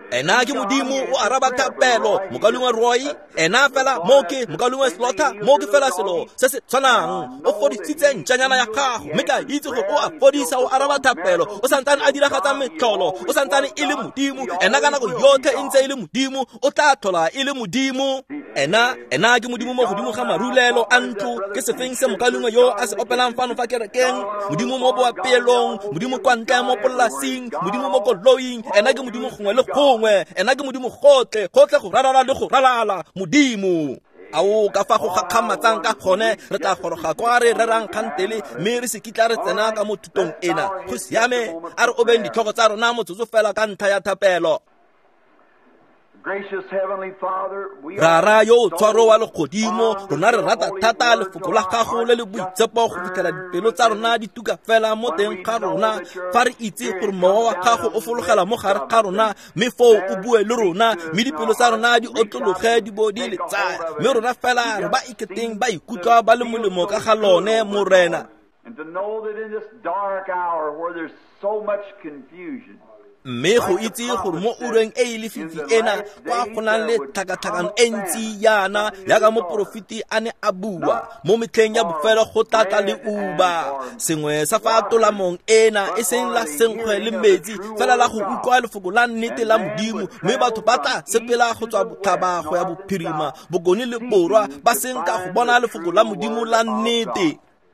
Speaker 1: ena ke modimo o araba thapelo mokalong wa Roy ena fela mo ke mokalong wa Slaughter mo ke fela selo se se tshwanang o fodisitse ntšanyana ya gago mme ka itse go o a fodisa o araba thapelo o santsane a diragatsa metlholo o santsane e le modimo ena ka nako yotlhe e ntse e le modimo o tla tlhola e le modimo ena ena ke modimo mo godimo ga marulelo a ntlo ke sefeng se mokalong yo a se opelang fano fa kerekeng modimo mo boapeelong modimo kwa ntle mo polasing modimo mo koloing ena ke modimo gongwe le gongwe ena ke modimo gotle gotle go rarala le go ralala modimo ao ka fa go gakgamatsang ka gone re tla goroga kwa re rerang kgantele mme re se kitla re tsena ka mo thutong ena go siame a re obeng ditlhogo tsa rona motsotso fela ka ntlha ya thapelo.
Speaker 2: Gracious Heavenly Father, we
Speaker 1: rara yo tshwaro wa legodimo rona re rata thata lefoko la gago le le boitsepo go fitlhela dipelo tsa rona di tuka fela mo teng ga rona fa re itse gore mowa wa gago o fologela mo gare ga rona mme foo o bue le rona mme dipelo tsa rona di otlologe di bo di le tsaya mme rona fela re ba iketeng ba ikutlwa ba le molemo ka ga lone morena.
Speaker 2: and to know that in this dark hour where there's so much confusion,
Speaker 1: mme go itse gore mo ureng e ile fifi ena kwa go nang le tlhakatlhakano e ntsi yana yaka mo profeti a ne a bua mo metlheng ya bofelo go tlatla le uba sengwe sa fa tolamong ena e seng la senkgwe le metsi fela la go utlwa lefoko la nnete la modimo mme batho ba tla sepela go tswa botlhaba go ya bophirima bokone le borwa ba seng ka go bona lefoko la modimo la nnete.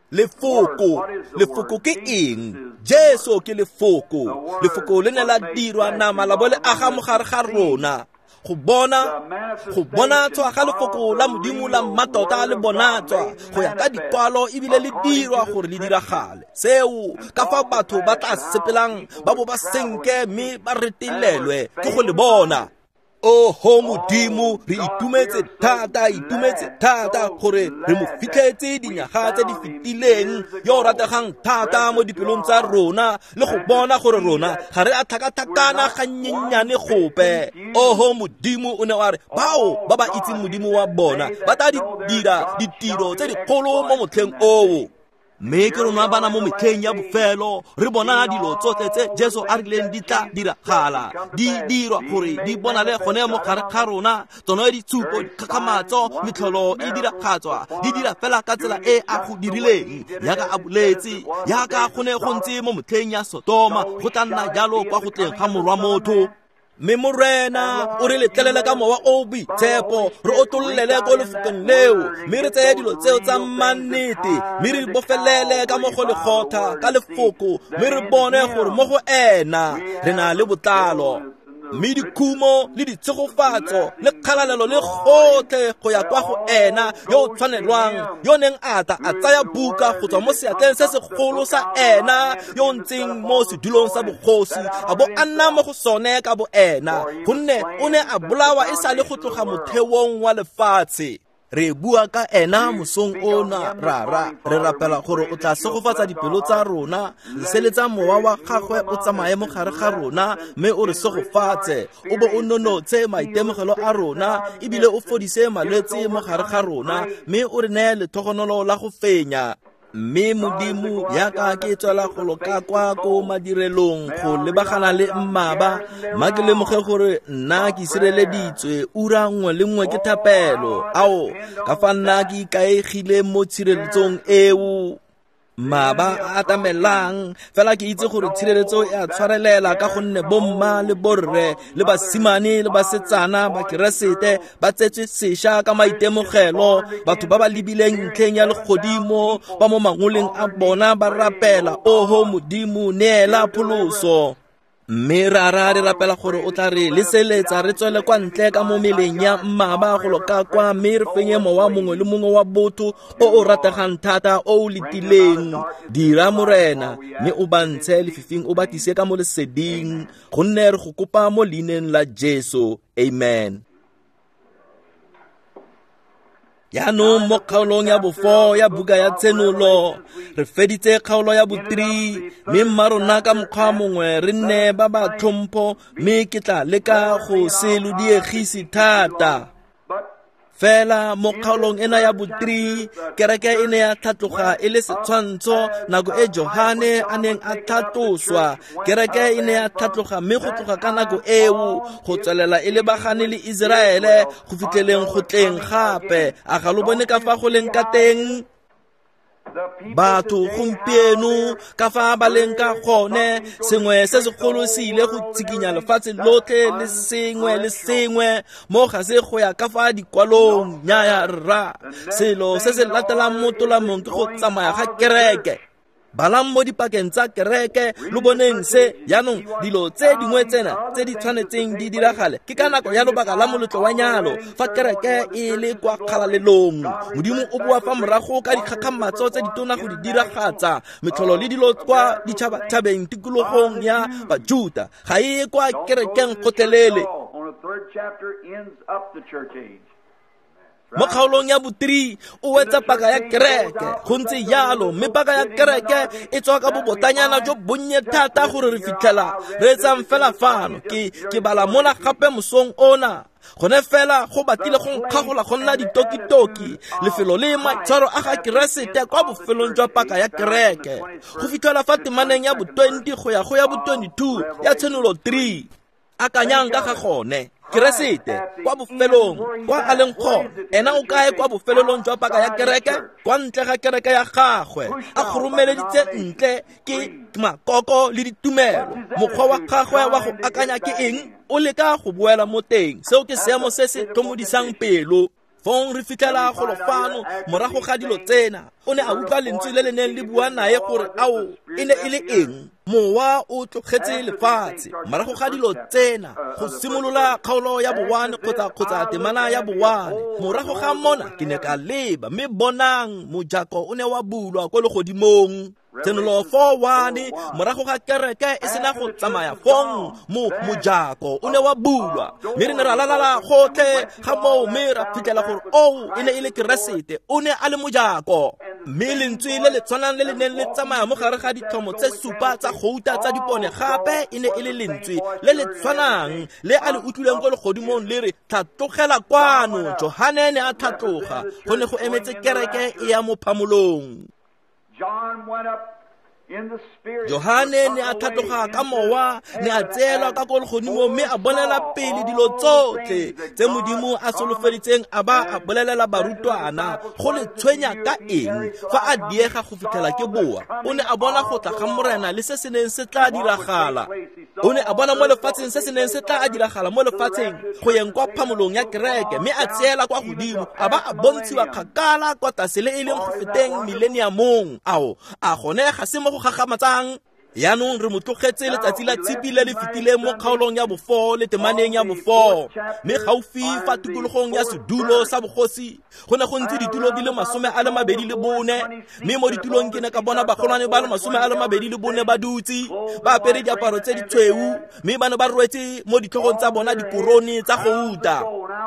Speaker 1: Lefoko, lefoko ke eng? Jesu ke lefoko. Lefoko le ne la dirwa nama la bole aga mogare ga rona. Go bona, go bona tswa ga lefoko la modimo la mmatota le bonatswa go ya ka dikwalo ebile le dirwa gore le diragale. Seo ka fa batho ba tla sepelang ba bo ba senke mme ba retelelwe ke go le bona. O ho modimo re itumetse thata itumetse thata gore re mo fitlhetse dinyaga tse di fetileng yo rategang thata mo dipelong tsa rona le go bona gore rona ga re a thakathakana ga nyenyane gope. O ho modimo o ne wa re bao ba ba itseng modimo wa bona ba tla di dira ditiro tse dikgolo mo motlheng oo. mme ke rona bana mo metlheng ya bofelo re bona dilo tsotlhe tse Jesu a rileng di tla diragala di dirwa gore di bona le gone mo gare ga rona tsona ditshupo dikgakgamatso metlholo e diragatswa di dira fela ka tsela e a go dirileng yaka a boletse yaka gone go ntse mo metlheng ya Sodoma go tla nna jalo kwa go tleng ga morwa motho. mme morena o re letlelela ka mowa o boitshepo re otlolele ko lefokong leo mme re tseye dilo tseo tsa mannete mme re bofelele ka mo go legotha ka lefoko mme re bone gore mo go ena re na le botlalo mme dikhumo le ditshegofatso le kgalalelo le gotlhe go ya kwa go ena yo o tshwanelwang yo neng a ta a tsaya buka go tswa mo seatleng se segolo sa ena yo ntseng mo sedulong sa bogosi a bo a nna mo go sone ka bo ena gonne o ne a bolawa e sa le go tloga motheong wa lefatshe. Re bua ka ena mosong ona rara re rapela gore o tla segofatsa dipelo tsa rona seletsa mowa wa gagwe o tsamaye mo gare ga rona mme o re segofatse o bo o nonotse maitemogelo a rona ebile o fodise malwetse mo gare ga rona mme o re neye lethogonolo la go fenya. mme modimo yaka ke tswela go loka kwa ko madirelong go lebagana le mmaba mma ke lemoge gore nna ke sireleditswe ura nngwe le nngwe ke thapelo ao ka fa nna ke ikaegile mo tshireletsong eo maba a atamelang fela ke itse gore tshireletso e a tshwarelela ka gonne bomma le borre le basimane le basetsana ba keresete ba tsetswe sešha ka maitemogelo batho ba ba lebileng ntlheng ya legodimo ba mo mangoleng a bona ba rapela oho modimo neela pholoso. mme rara re rapela gore o tla re leseletsa re tswele kwa ntle ka mo meleng ya mmaba go loka kwa mme re fenye mowa mongwe le mongwe wa botho o o rategang thata o o letileng dira morena mme o bantshe lefifing o batise ka mo leseding gonne re go kopa mo leineng la Jesu amen. yaanong mo kgaolong ya bofo ya buka ya tsenolo re feditse kgaolo ya botiri mme mma rona ka mokgwa mongwe re nne ba ba tlhompho mme ke tla leka go se lodiegise thata fela mo kgaolong ena ya botri kereke e ne ya tlhatloga e le setshwantsho nako e Johane a neng a tlhatloswa. Kereke e ne ya tlhatloga mme go tloga ka nako eo go tswelela e lebagane le Iseraele go fitlheleng go tleng gape. A ga lo bone ka fa go leng ka teng batho gompieno ka fa ba leng ka gone, sengwe se segolo se ile go tsikinya lefatshe lotlhe le sengwe le sengwe mo ga se go ya ka fa dikwalong. Nnyaya rra, selo se se latelang mo tolamong ke go tsamaya ga kereke. Balang mo dipakeng tsa kereke lo boneng se yaanong dilo tse dingwe tsena tse di tshwanetseng di diragale ke ka nako ya lobaka la moletlo wa nyalo fa kereke e le kwa kgalalelong. Modimo o bua fa morago ka dikgakgamatso tse di tona go di diragatsa metlholo le dilo kwa ditšhabatšhabeng tikologong ya Bajuda, ga e kwa kerekeng gotlhelele. Mo kgaolong ya botri o wetsa paka ya kereke go ntse yalo, mme paka ya kereke e tswa ka bobotanyana jo bonnye thata gore re fitlhela re etsang fela fano. Ke ke bala mona gape mosong ona gone fela go batile go nkgagola go nna ditokitoki lefelo le maitshwaro a ga keresete kwa bofelong jwa paka ya kereke go fitlhela fa temaneng ya bo twenty go ya go ya bo twenty-two ya tshenolo three. A kanyang ka ga gone keresete kwa bofelong kwa a leng gone, ena o kae kwa bofelong jwa paka ya kereke kwa ntle ga kereke ya gagwe. A go romeleditse ntle ke makoko le ditumelo. Mokgwa wa gagwe wa go akanya ke eng? O leka go boela mo teng. Seo ke seemo se se tlhomodisang pelo. Fong re fitlhela golo fano morago ga dilo tsena o ne a utlwa lentswe le le neng le bua nae gore ao e ne e le eng. Mowa o tlogetse lefatshe morago ga dilo tsena go simolola kgaolo ya bowane kgotsa kgotsa temana ya bowane. Morago ga mona ke ne ka leba mme bonang mojako o ne wa bulwa ko legodimong. Tsenolo four one morago ga kereke e sena go tsamaya fong mo mojako o ne wa bulwa. Mme re ne ra lalala gotlhe ga moo mme ra fitlhela gore o e ne e le keresete o ne a le mojako. Mme lentswe le le tshwanang le le neng le tsamaya mo gare ga ditlhomo tse supa tsa gouta tsa dipone gape e ne e le lentswe le le tshwanang le a le utlwileng ko legodimong le re tlhatlogela kwano. Johane ne a tlhatloga go ne go emetse kereke e ya mo phamolong. Johane ne a tlhatloga ka mowa, ne a tseelwa ka ko legodimo mme a bonela pele dilo tsotlhe tse Modimo a solofeditseng a ba a bolelela barutwana go le tshwenya ka eng fa a diega go fitlhela ke boa. O ne a bona go tla ga morena le se se neng se tla diragala. O ne a bona mo lefatsheng se se neng se tla diragala mo lefatsheng go yeng kwa phamolong ya kereke mme a tseela kwa godimo a ba a bontshiwa kgakala kwa tlase le e leng go feteng millenniumong. Ao a gone ga se mo go gagamatsang. Yaanong re mo tlogetse letsatsi la tshipi le le fetileng mo kgaolong ya bofo le temaneng ya bofo. Mme gaufi fa tikologong ya sedulo sa bogosi go ne go ntse ditulo di le masome a le mabedi le bone. Mme mo ditulong ke ne ka bona bagolwane ba le masome a le mabedi le bone ba dutse ba apere diaparo tse ditshweu mme ba ne ba rwetse mo ditlhogong tsa bona dikorone tsa gouta.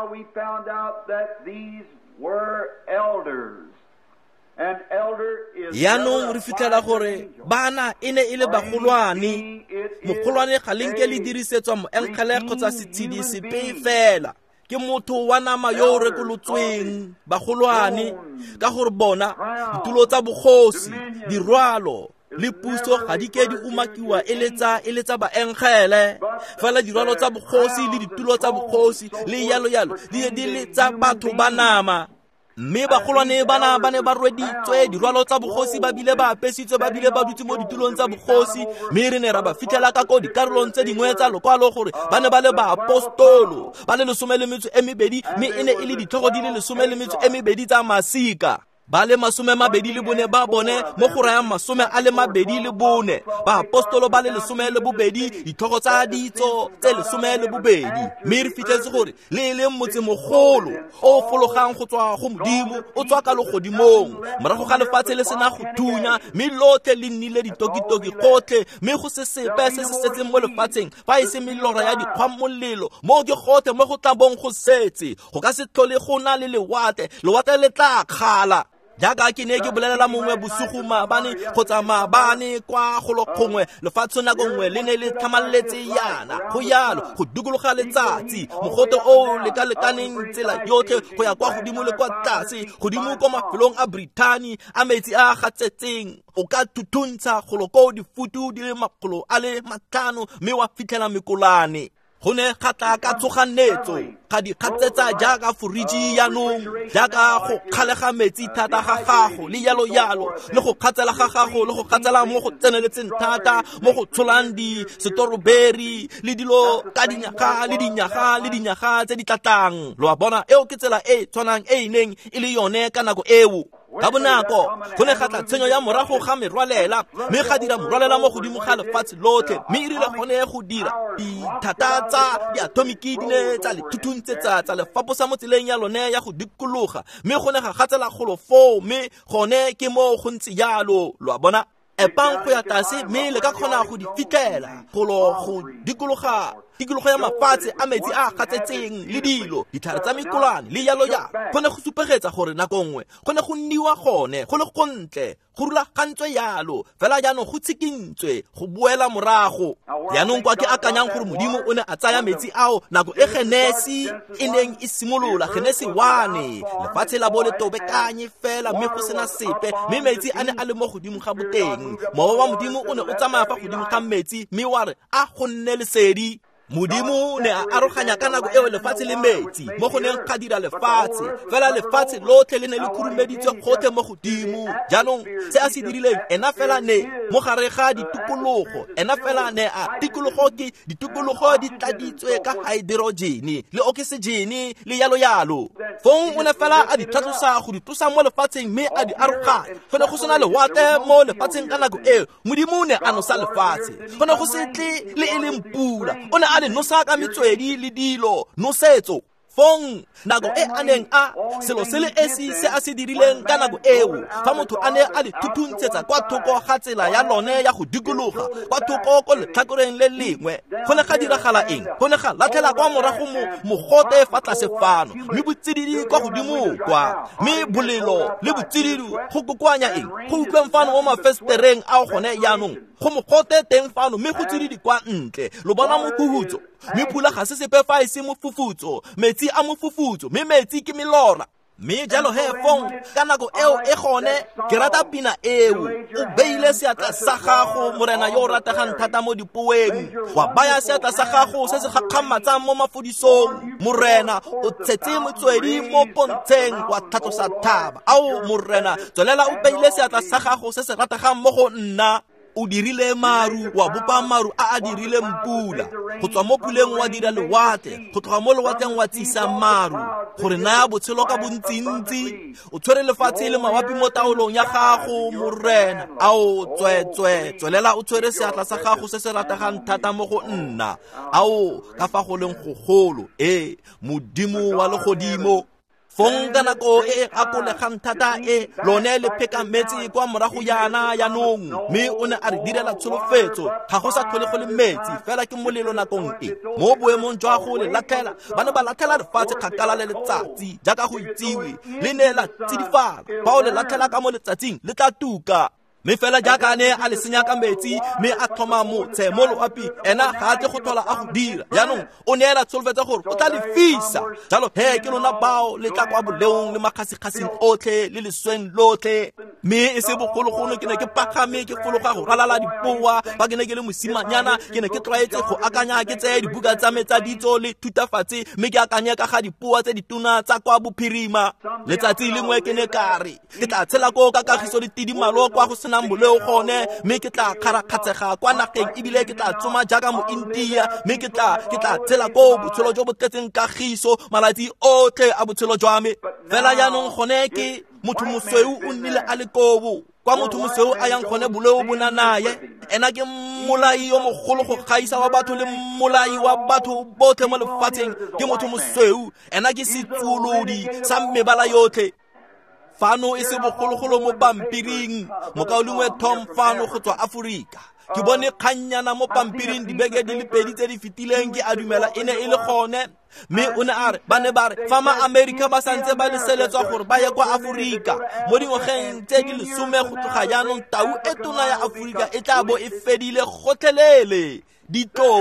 Speaker 1: Yaanong re fitlhela gore bana e ne e le bagolwane. Mogolwane ga lenke le dirisetswa moenkgele kgotsa setshedi sepe fela. Ke motho wa nama yo o rekolotsweng bagolwane ka gore bona ditulo tsa bogosi dirwalo le puso ga di ke di umakiwa e letsa e letsa baenkgele fela dirwalo tsa bogosi le ditulo tsa bogosi le yalo yalo di di letsa batho ba nama. Mme bagolwane bana ba ne ba rweditswe dirwalo tsa bogosi ba bile ba apesitswe ba bile ba dutse mo ditulong tsa bogosi. Mme re ne ra ba fitlhela ka ko dikarolong tse dingwe tsa lokwalo gore ba ne ba le baapostolo ba le lesome le metso e mebedi mme e ne e le ditlhogo di le lesome le metso e mebedi tsa masika. Ba le masome mabedi le bone ba bone mo go rayang masome a le mabedi le bone. Ba apostolo ba le lesome le bobedi ditlhogo tsa ditso tse lesome le bobedi. Mme re fitlhetse gore le le motse mogolo o fologang go tswa go Modimo o tswa ka legodimong morago ga lefatshe le sena go thunya mme lotlhe le nnile ditokitoki gotlhe mme go se sepe se se setseng mo lefatsheng fa e se melora ya dikgwamolelo mo ke gotlhe mo go tlabong go setse go ka se tlhole go na le lewate lewate le tla kgala. jaaka ke ne ke bolelela mongwe bosigo maabane kgotsa maabane kwa go lokgongwe lefatshe nako nngwe le ne le tlhamaletse yana go yalo go dukologa letsatsi mogote o lekalekaneng tsela yotlhe go ya kwa godimo le kwa tlase godimo kwa mafelong a Brittany a metsi a gatsetseng o ka tutuntsha goloko difutu di le makgolo a le matlhano mme wa fitlhela mekolane go ne gata ka tsoganetso ga di kgatsetsa jaaka foriji yanong jaaka go kgalega metsi thata ga gago le yalo yalo le go kgatsela ga gago le go kgatsela mo go tseneletseng thata mo go tsholang di strawberry le dilo ka dinyaga le dinyaga le dinyaga tse di tlatlang lo a bona eo ke tsela e tshwanang e ineng e le yone ka nako eo ka bonako go ne gatla tshenyo ya morago ga merwalela mme ga dira morwalela mo godimo ga lefatshe lotlhe mme e rile gone go dira dithata tsa diatomiki di ne tsa le thutuntsetsa tsa lefaposa mo tseleng ya lone ya go dikologa mme go ne ga gatsela kgolo foo mme gone ke mo go ntse yalo lo a bona epang go ya tase mme le ka kgona go di fitlhela golo go dikologa tikologo ya mafatshe a metsi a gatsetseng le dilo dithare tsa mekolane le yalo ya go ne go supegetsa gore nako nngwe go ne go nniwa gone go le gontle go rulagantswe yalo fela jaanong go tshikintswe go boela morago jaanong kwa ke akanyang gore modimo o ne a tsaya metsi ao nako e Genesi e neng e simolola Genesi one lefatshe la bo le tobekanye fela mme go sena sepe mme metsi a ne a le mo godimo ga boteng mowa wa modimo o ne o tsamaya fa godimo ga metsi mme wa re a go nne lesedi modimo ne a aroganya ka nako eo lefatshe le metsi mo go neng ga dira lefatshe fela lefatshe lotlhe le ne le khurumeditswe gotlhe mo godimo jaanong se a se dirileng ena fela ne mo gare ga ditukologo ena fela ne a tikologo ke ditukologo di tladitswe ka hydrogen le oxygen le yalo yalo fong o ne fela a di tlhatlosa go di tlosa mo lefatsheng mme a di aroganya go ne go sena lewatle mo lefatsheng ka nako eo modimo ne a nosa lefatshe go ne go setle le e leng pula o ne a le nosa ka metswedi le dilo nosetso fong nako e aneng a selo se le esi se a se dirileng ka nako eo fa motho a ne a le thutuntsetsa kwa thoko ga tsela ya lone ya go dikologa kwa thoko ko letlhakoreng le lengwe go ne ga diragala eng go ne ga latlhela kwa morago mo mogote fa tlase fano mme botsididi kwa godimo kwa mme bolelo le botsididi go kokoanya eng go utlweng fano mo mafestereng a gone yaanong go mogote teng fano mme go tsididi kwa ntle lo bona mophutso mme pula ga se sepe fa e se mofufutso metsi a mofufutso mme metsi ke melora mme jalo he fong ka nako eo e gone ke rata pina eo o beile seatla sa gago morena yo o rategang thata mo dipoeng wa baya seatla sa gago se se gakgamatsang mo mafodisong morena o tshetse motswedi mo pontsheng wa tlhatlosa thaba ao morena tswelela o beile seatla sa gago se se rategang mo go nna o dirile maru wa bopa maru a a dirile mpula go tswa mo puleng wa dira lewatle go tloga mo lewatleng wa tsisa maru gore naya botshelo ka bontsintsi o tshwere lefatshe le mawapi mo taolong ya gago morena ao tswetswe tswelela o tshwere seatla sa gago se se rategang thata mo go nna ao ka fa go leng gogolo e modimo wa legodimo fong ka nako e akolegang thata e lone le pheka metsi kwa morago yana yanong mme o ne a re direla tsholofetso ga go sa tlhole go le metsi fela ke molelo nakong e mo boemong jwa go le latlhela ba ne ba latlhela lefatshe kgakala le letsatsi jaaka go itsiwe le ne la tsidifala fa o le latlhela ka mo letsatsing le tla tuka mme fela jaaka ne a le senya ka metsi mme a tlhoma motshe mo loapi ena ga a tle go tlhola a go dira jaanong o neela tsholofetsa gore o tla le fisa jalo he ke lona bao le tla kwa boleong le makgasikgasing otlhe le lesweng lotlhe mme e se bogologolo ke ne ke pagame ke fologa go ralala dipoa ba ke ne ke le mosimanyana ke ne ke tlwaetse go akanya ke tseye dibuka tsa me tsa ditso le thutafatse mme ke akanye ka ga dipoa tse ditona tsa kwa bophirima letsatsi lengwe ke ne kare ke tla tshela ko ka kagiso le tidimalo kwa go sena boleo gone mme ke tla kgarakgatsega kwa nageng ebile ke tla tsoma jaaka mo India mme ke tla ke tla tsela ko botshelo jo bo tletseng kagiso malatsi otlhe a botshelo jwa me fela jaanong gone ke motho mosweu o nnile a le kobo kwa motho mosweu a yang gone boleo bona naye ena ke molai yo mogolo go gaisa wa batho le molai wa batho botlhe mo lefatsheng ke motho mosweu ena ke setsolodi sa mebala yotlhe fano e se bogologolo mo pampiring mokaolingwe Tom Fano go tswa Aforika ke bone kganyana mo pampiring dibeke di le pedi tse di fetileng ke a dumela e ne e le gone mme o ne a re ba ne ba re fa ma-america ba santse ba leseletswa gore ba ye kwa aforika mo dingwageng tse di lesome go tloga jaanong tau e tona ya aforika e tla bo e fedile gotlhelele ditou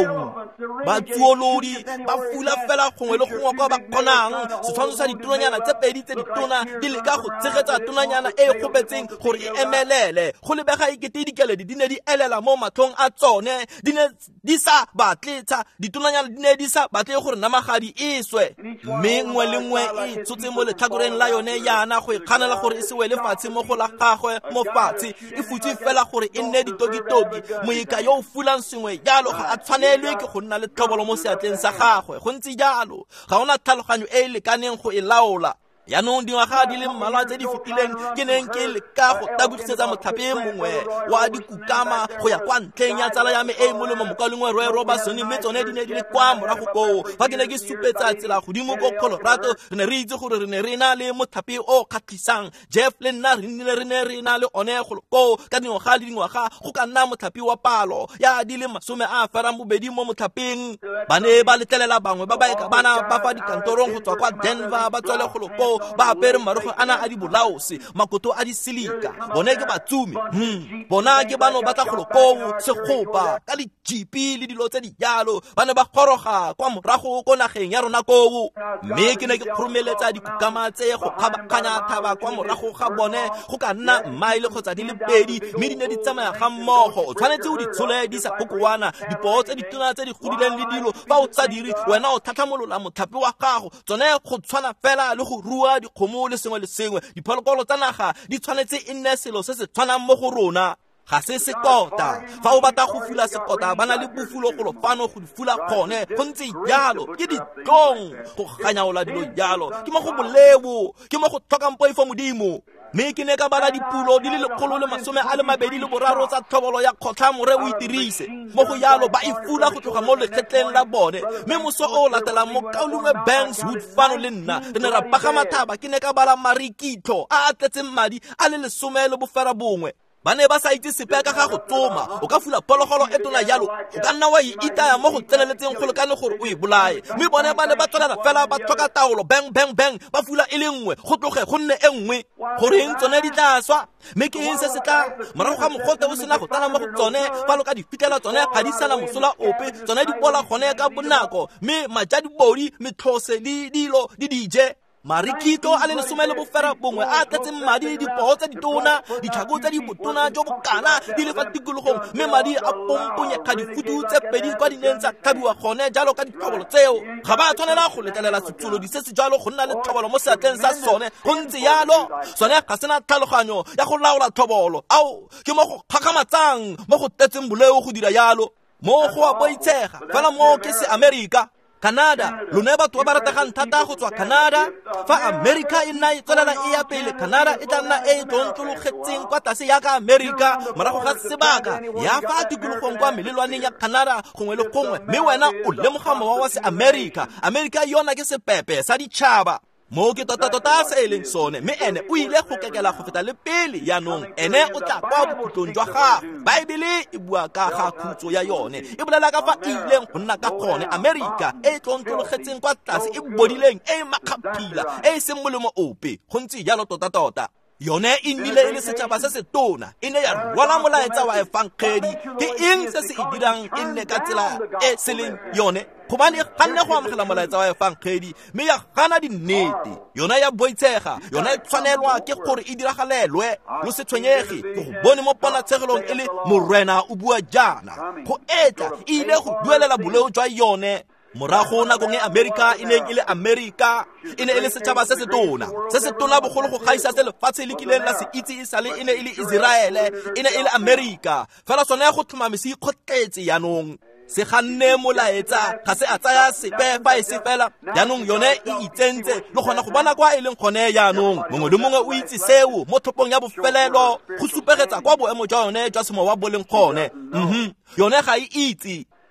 Speaker 1: batsuolodi ba fula fela gongwe le gongwe kwa ba kgonang setshwantsho sa ditonanyana tse pedi tse ditona di leka go tshegetsa tonanyana e e kgopetseng gore e emelele go lebega ekete dikeledi di ne di elela mo matlhong a tsone di ne di sa batletsa ditonanyana di ne di sa batle gore namagadi e swe mme nngwe le nngwe e tshotse mo letlhakoreng la yone yana go ikganela gore e se wele fatshe mo go la gagwe mo fatshe e futse fela gore e nne ditokitoki moika yo o fulang sengwe jalo ga a tshwanelwe ke go nna le thobolo mo seatleng sa gagwe go ntse jalo ga ona tlhaloganyo e e lekaneng go e laola yaanong dingwaga di le mmalwa tse di fetileng ke neng ke leka go tabogisetsa mothapi e mongwe wa dikukama go ya kwa ntlheng ya tsala ya me e molemo mokalengwe Roy Robertson mme tsone di ne di le kwa morago koo fa ke ne ke supetsa tsela godimo ko Colorado re ne re itse gore re ne re na le mothapi o kgatlhisang Jeff le nna re ne re ne re na le one go koo ka dingwaga le dingwaga go ka nna mothapi wa palo ya di le masome a ferang bobedi mo mothaping ba ne ba letlelela bangwe ba ba ka bana ba fa dikantorong go tswa kwa Denver ba tswele go koo ba apere marogo ana a di bolaose makoto a di silika bone ke batsumi hmm bona ke bano ba tla golokong sekgopa ka di jipi le dilo tse di jalo ba ne ba goroga kwa morago ko nageng ya rona koo mme ke ne ke kgoromeletsa dikukama tse go kgabakanya thaba kwa morago ga bone go ka nna mile kgotsa di le pedi mme di ne di tsamaya ga mmogo o tshwanetse o di tshole di sa kokoana dipoo tse di tona tse di godileng le dilo fa o tsa diri wena o tlhatlhamolola mothapi wa gago tsone go tshwana fela le go rua dikgomo le sengwe le sengwe diphologolo tsa naga di tshwanetse e nne selo se se tshwanang mo go rona ga se sekota fa o batla go fula sekota ba na le bofulogolo fano go di fula kgone go ntse jalo ke ditong go ganyaola dilo jalo ke mo go bolebo ke mo go tlhokang poifo modimo mme ke ne ka bala dipulo di le lekgolo le masome a le mabedi le boraro tsa thobolo ya kgotlha more o itirise mo go yalo ba e fula go tloga mo lekgetleng la bone mme moso o latelang mo kaolongwe Bankswood fano le nna re ne ra pagama thaba ke ne ka bala marikitlo a a tletseng madi a le lesome le bofera bongwe ba ne ba sa itse sepe ka ga go tsoma o ka fula phologolo e tona jalo o ka nna wa e itaya mo go tseneletseng go lekane gore o e bolae mme bone ba ne ba tswelela fela ba tlhoka taolo bang bang bang ba fula e le nngwe go tloge go nne e nngwe goreng tsone di tla swa mme ke eng se se tla morago ga mogote o sena go tsala mo go tsone fa lo ka di fitlhela tsone ga di sana mosola ope tsone di bola gone ka bonako mme maja dibodi metlhose le dilo di dije marikito a le lesome le bofera bongwe a tletseng madi le dipoo tse ditona ditlhako tse di botona jo bokana di le fa tikologong mme madi a pomponyekga difutu tse pedi kwa dineng tsa tlhabiwa gone jalo ka ditlhobolo tseo ga ba tshwanela go letlelela setsolodi se se jalo go nna le tlhobolo mo seatleng sa sone go ntse jalo sone ga sena tlhaloganyo ya go laola tlhobolo ao ke mo go kgakgamatsang mo go tletseng boleo go dira jalo mo go a boitshega fela mo ke se Amerika Canada lone batho ba ratagang thata go tswa Canada fa America e nna e tswelela e ya pele Canada e tla nna e tlontlologetseng kwa tlase ya ka America morago ga sebaka ya fa tikologong kwa melelwaneng ya Canada gongwe le gongwe mme wena o lemoga mowa wa se America America yona ke sepepe sa ditšhaba mo ke tota-tota se e leng sone mme ene o ile go kekela go feta le pele yaanong ene o tla kwa bokhutlong jwa gago baebele e bua ka ga khutso ya yone e bolela ka fa e ileng go nna ka gone America e tlontlologetseng kwa tlase e bodileng e makgaphila e seng molemo ope go ntse jalo tota-tota yone e nnile e le setšhaba se se tona e ne ya rwala molaetsa wa efankgedi ke eng se se e dirang e nne ka tsela e se leng yone gobane ganne go amogela molaetsa wa efankgedi mme ya gana dinnete yona ya boitshega yona e tshwanelwa ke gore e diragalelwe lo se tshwenyege ke go bone mo ponatshegelong e le morwena o bua jaana go etla e ile go duelela boleo jwa yone morago nakong e America e neng e le America e ne e le setšhaba se se tona se se tona bogolo go gaisa se lefatshe le kileng la se itse e sale e ne e le Israele e ne e le America fela sone ya go tlhomamisa ikgotletse yaanong se ganne molaetsa ga se a tsaya sepe fa e se fela yaanong yone e itsentse le gona go bona kwa e leng gone yaanong mongwe le mongwe o itse seo mo thopong ya bofelelo go supegetsa kwa boemo jwa yone jwa semowa bo leng gone mhm yone ga e itse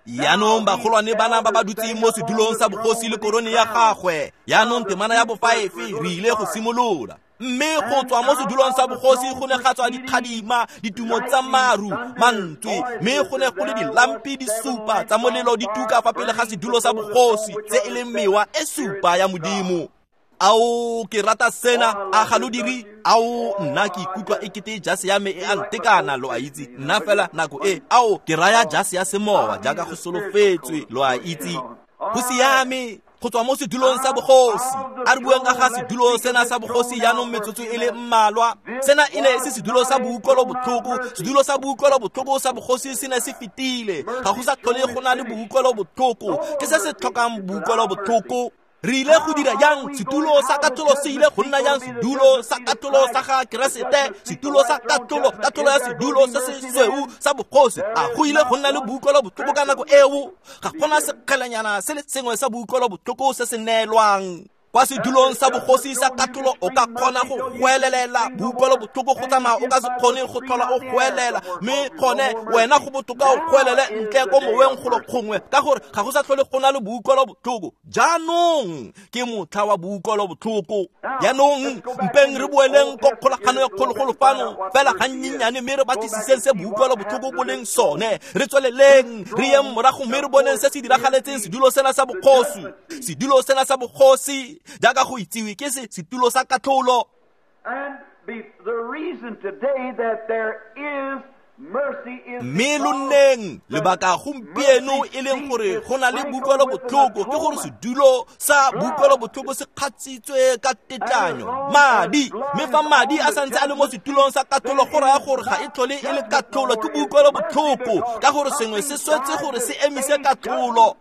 Speaker 1: yaanong bagolwane bana ba ba dutseng mo sedulong sa bogosi le korone ya gagwe. Yaanong temana ya bo five re ile go simolola, mme go tswa mo sedulong sa bogosi go ne ga tswa dikgadima, ditumo tsa maru, mantswe, mme go ne go le dilampi di supa tsa molelo di tuka fa pele ga sedulo sa bogosi tse e leng mewa e supa ya Modimo. Ao ke rata sena a galodiri, ao nna ke ikutlwa e kete jase ya me e antekana, lo a itse nna fela nako e, ao ke raya jase ya semowa jaaka go solofetswe, lo a itse go siame go tswa mo sedulong sa bogosi. A re buang ka ga sedulo sena sa bogosi yaanong metsotso e le mmalwa. Sena e ne se sedulo sa boukolo botlhoko, sedulo sa boukolo botlhoko sa bogosi se ne se fetile, ga go sa tlhole go na le boukolo botlhoko, ke se se tlhokang boukolo botlhoko. Re ile go dira yang setulo sa katolo se ile go nna yang sedulo sa katolo sa ga Keresete, setulo sa katolo katolo ya sedulo se se sweu sa bogosi. A go ile go nna le boukolo botlhoko ka nako eo, ga gona sekgelanyana se le sengwe sa boukolo botlhoko se se neelwang. Kwa sedulong sa bogosi sa katolo o ka kgona go goelelela boukolo botlhoko go tsamaya o ka se kgone go tlhola o goelela, mme gone wena go botoka o goelele ntle ko moweng golo kgongwe ka gore ga go sa tlhole go na le boukolo botlhoko. Jaanong ke motlha wa boukolo botlhoko. Yaanong mpeng re boeleng ko kgolagano ya kgologolo fano fela gannyenyane, mme re batlisiseng se boukolo botlhoko bo leng sone. Re tsweleleng re yeng morago mme re boneng se se diragaletseng sedulo sena sa bogosi. Sedulo sena sa bogosi jaaka go itsewe ke se setulo sa katlholo.
Speaker 2: And be, the reason today that there is mercy is
Speaker 1: meloneng lebaka gompieno e leng gore go na le boukolo botlhoko ke gore sedulo sa boukolo botlhoko se kgatsitswe ka tetlanyo madi, mme fa madi a santse a le mo setulong sa katlholo go raya gore ga e tlhole e le katlholo, ke boukolo botlhoko ka gore sengwe se swetse gore se emise katlholo.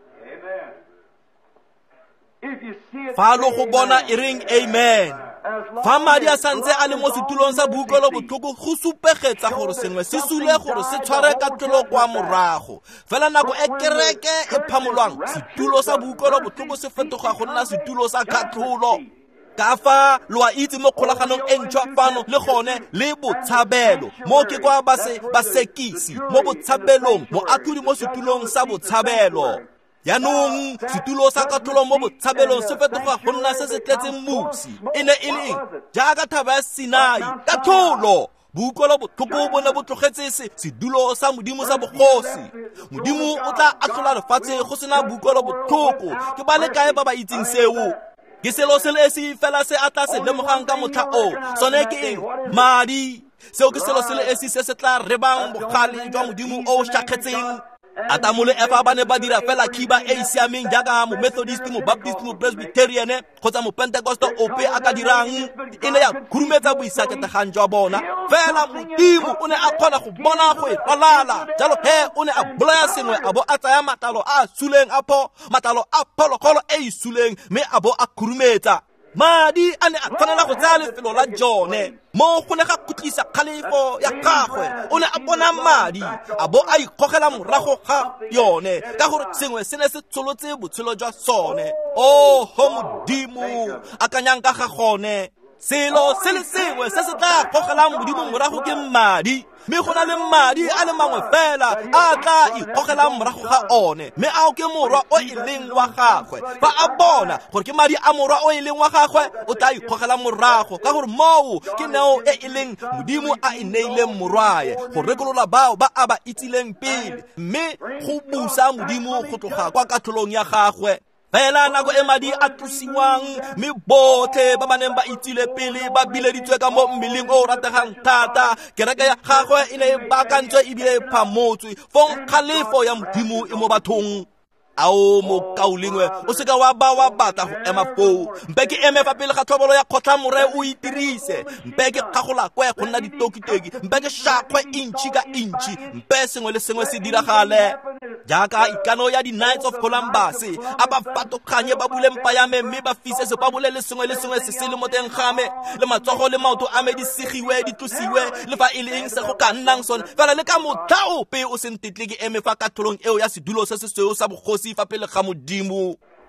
Speaker 1: Fa lo go bona e reng amen. Fa madi a santse a le mo setulong sa boukolo botlhoko go supegetsa gore sengwe se sule gore se tshware katlholo kwa morago. Fela nako e kereke e phamolwang, setulo sa boukolo botlhoko se fetoga go nna setulo sa katlholo. Ka fa lo a itse mo kgolaganong e ntšhwa fano le gone le botshabelo mo ke kwa basekisi mo botshabelong, mo atlhodi mo setulong sa botshabelo. Yaanong setulo sa katlholo mo botshabelong se fetoga go nna se se tletseng musi. E ne e le jaaka thaba ya Sinai, katlholo. Boukolo botlhoko bo ne bo tlogetse se sedulo sa Modimo sa bogosi. Modimo o tla atlhola lefatshe go sena boukolo botlhoko. Ke ba le kae ba ba itseng seo? Ke selo se le esi fela se a tla se lemogang ka motlha o, sone ke eng? Madi. Seo ke selo se le esi se se tla rebang bogale jwa Modimo o shakgetseng. Adamu le Eva ba ne ba dira fela khiba e e siameng jaaka mo Methodist, mo Baptist, mo Presbyterian kgotsa mo Pentecostal ope a ka dirang. E ne ya khurumetsa boisaketegang jwa bona. Fela Modimo o ne a kgona go bona go e falala. Jalo he o ne a bolaya sengwe a bo a tsaya matlalo a suleng a pho, matlalo a phologolo e e suleng, mme a bo a khurumetsa. Madi a ne a tshwanela go tsaya lefelo la jone mo go ne ga kutlisa kgalefo ya gagwe. O ne a bona madi a bo a ikgogela morago ga yone ka gore sengwe se ne se tsholotse botshelo jwa sone. O ho Modimo a kanyang ka ga gone selo se le sengwe se se tla gogelang Modimo morago ke madi, mme go na le madi a le mangwe fela a tla ikgogelang morago ga one, mme ao ke morwa o e leng wa gagwe. Fa a bona gore ke madi a morwa o e leng wa gagwe, o tla ikgogela morago ka gore moo ke neo e e leng Modimo a e neileng morwae go rekolola bao ba a ba itsileng pele, mme go busa Modimo go tloga kwa katlholong ya gagwe. Fela nako e madi a tlosiwang, mme botlhe ba ba neng ba itsile pele ba bileditswe ka mo mmeleng o rategang thata. Kereke ya gagwe e ne e baakantswe ebile e phamotswe, fong kgalefo ya Modimo e mo bathong. Ao mo kaulengwe o seka wa ba wa batla go ema foo. Mpe ke eme fa pele ga tlhobolo ya kgotlhamore o itirise. Mpe ke kgagola kwe go nna ditokiteki. Mpe ke shakwe inchi ka inchi. Mpe sengwe le sengwe se diragale jaaka ikano ya di Knights of Columbus a ba fatoganye ba bule mpa ya me mme ba fise se ba bole le sengwe le sengwe se se le mo teng game le matsogo le maoto a me di segiwe di tlosiwe le fa e leng se go ka nnang sone fela le ka motlao pe o se ntetle ke eme fa katholong eo ya sedulo se se seo sa bogosi fa pele ga Modimo.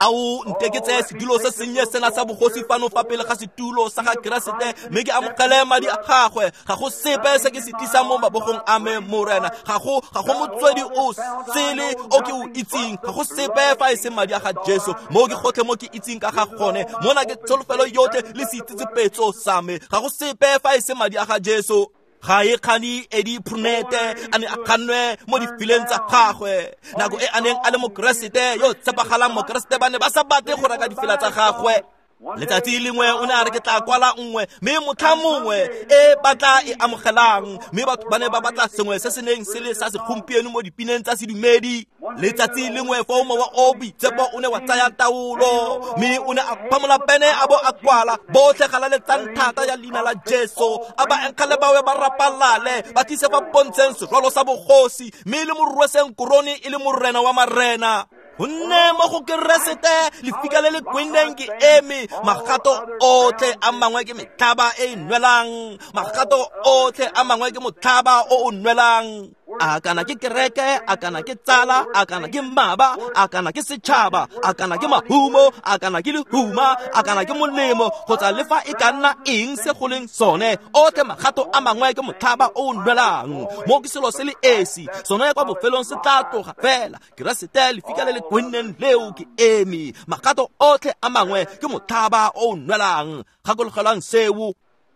Speaker 1: ao nteketse setulo se sennye sena sa bogosi fano fa pele ga setulo sa ga Keresete mme ke amogele madi a gagwe ga go sepe se ke se tlisa mo mabogong a me Morena ga go ga go motswedi o sele o ke o itseng ga go sepe fa e se madi a ga Jesu mo ke gotlhe mo ke itseng ka ga gone mona ke tsholofelo yotlhe le se itsitsepetso sa me ga go sepe fa e se madi a ga Jesu ga e khani edi prunete ane a khanwe mo di fileng tsa gagwe nako e aneng a le mo Keresete yo tsepagalang mo Keresete ba ne ba sa batle go reka difela tsa gagwe letsatsi lengwe o ne a re ke tla kwala nngwe mme motlha mongwe e batla e amogelang mme batho ba ne ba batla sengwe se se neng se le sa segompieno mo dipineng tsa sedumedi letsatsi lengwe fa o mo wa obi tsepo o ne wa tsaya taolo mme o ne a phamola pene a bo a kwala botlhe gala letsang thata ya leina la Jesu a ba enkgale bawe ba rapalale ba tise fa pontsheng serwalo sa bogosi mme le morweseng korone e le morena wa marena Hunne mo go Keresete le fika le le kwendeng ke eme magato otlhe a mangwe ke metlhaba e nwelang magato otlhe a mangwe ke motlhaba o o nwelang a kana ke kereke a kana ke tsala a kana ke maba a kana ke setšhaba a kana ke mahumo a kana ke lehuma a kana ke molemo go tsa le fa e ka nna eng se go leng sone otlhe magato a mangwe ke motlhaba o o nwelang mo ke selo se le esi sone kwa bofelong se tla tloga fela Keresete le fika le le kwenneng leo ke eme magato otlhe a mangwe ke motlhaba o o nwelang gakologelang seo.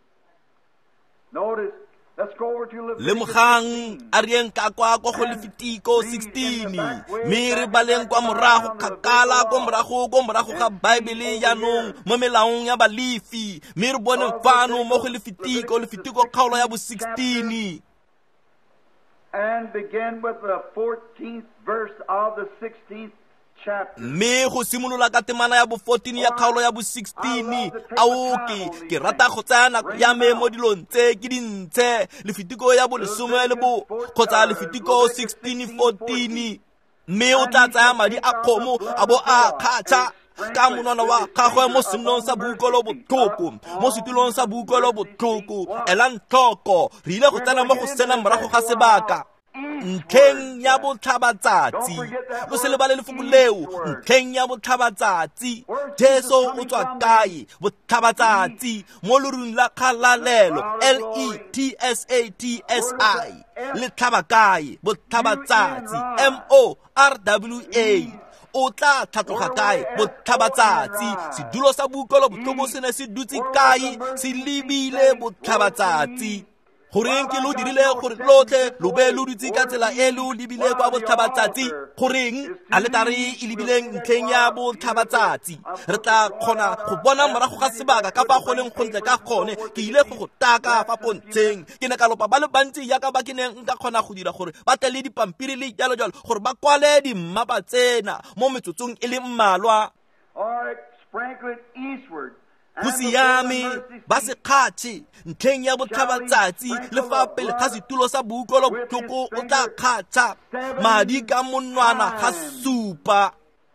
Speaker 2: Notice, let's go over to
Speaker 1: le mogang a rieng ka kwa kwa go Lefitiko sixteen mme re baleng kwa morago kgakala kwa morago kwa morago ga Baebele yaanong mo melaong ya balefi mme re bone fano mo go Lefitiko Lefitiko kgaolo ya bo sixteen
Speaker 2: and begin with the fourteenth verse of the sixteenth chapter.
Speaker 1: mme go simolola ka temana ya bo fourteen ya kgaolo ya bo sixteen aoke ke rata go tsaya nako ya me mo dilong tse ke dintshe Lefitiko ya bo lesome le bo kgotsa Lefitiko sixteen fourteen mme o tla tsaya madi a kgomo a bo a kgatsha ka monwana wa gagwe mo senong sa buukolo botlhoko mo setulong sa buukolo botlhoko elang tlhoko re ile go tsena mo go sena morago ga sebaka ntlheng ya botlhabatsatsi o se lebale lefoko leo ntlheng ya botlhabatsatsi Jesu o tswa kae botlhabatsatsi mo lorung la kgalalelo L E T S A T S I le tlhaba kae botlhabatsatsi M O R W A o tla tlhatloga kae botlhabatsatsi sedulo sa buukolo botlhoko se ne se dutse kae se lebile botlhabatsatsi goreng ke lo dirile gore lotlhe lo be lo dutse ka tsela e lo lebile kwa botlhabatsatsi goreng a le tare e lebileng ntlheng ya botlhabatsatsi re tla kgona go bona morago ga sebaka ka fa go leng gontle ka gone ke ile go go taka fa pontsheng ke ne ka lopa ba le bantsi yaka ba ke neng nka kgona go dira gore ba tle le dipampiri le jalo jalo gore ba kwale dimmapa tsena mo metsotsong e le mmalwa
Speaker 2: Or sprinkle it eastward.
Speaker 1: go siame ba se kgatse ntlheng ya botlhabatsatsi le fa pele ga setulo sa buukolo botlhoko o tla kgatsa madi ka monwana ga supa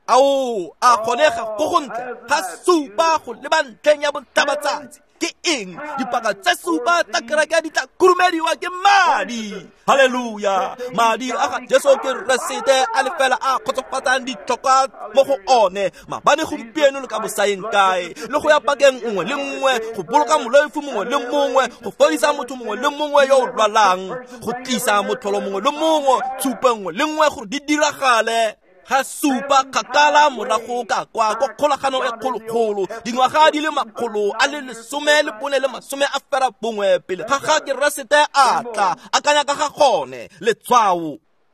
Speaker 1: ao a kgonega go gontle ga supa go leba ntlheng ya botlhabatsatsi ke eng dipaka tse supa tsa kereke di tla kurumediwa ke madi haleluya madi a ga Jesu Keresete a le fela a kgotsofatsang ditlhokwa mo go one mabane gompieno le ka bosayeng kae le go ya pakeng nngwe le nngwe go boloka molefi mongwe le mongwe go fodisa motho mongwe le mongwe yo o lwalang go tlisa motlholo mongwe le mongwe tshupo nngwe le nngwe gore di diragale ga supa kgakala morago ka kwa kwa kgolagano e kgolokgolo dingwaga di le makgolo a le lesome le bone le masome a fera bongwe pele ga ga Keresete a tla a kanya ka ga gone letshwao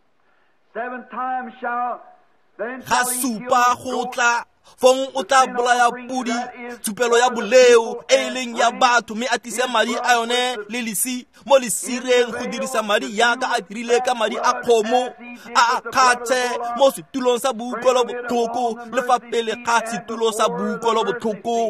Speaker 2: Seven times shall then
Speaker 1: ga
Speaker 2: shall he
Speaker 1: supa
Speaker 2: heal
Speaker 1: go
Speaker 2: the
Speaker 1: tla fong o tla bolaya pudi tshupelo ya boleo e leng ya batho mme a tise madi a yone le lesi mo lesireng go dirisa madi yaka a dirile ka madi a kgomo a a kgatse mo setulong sa buukolo botlhoko le fa pele ga setulo sa buukolo botlhoko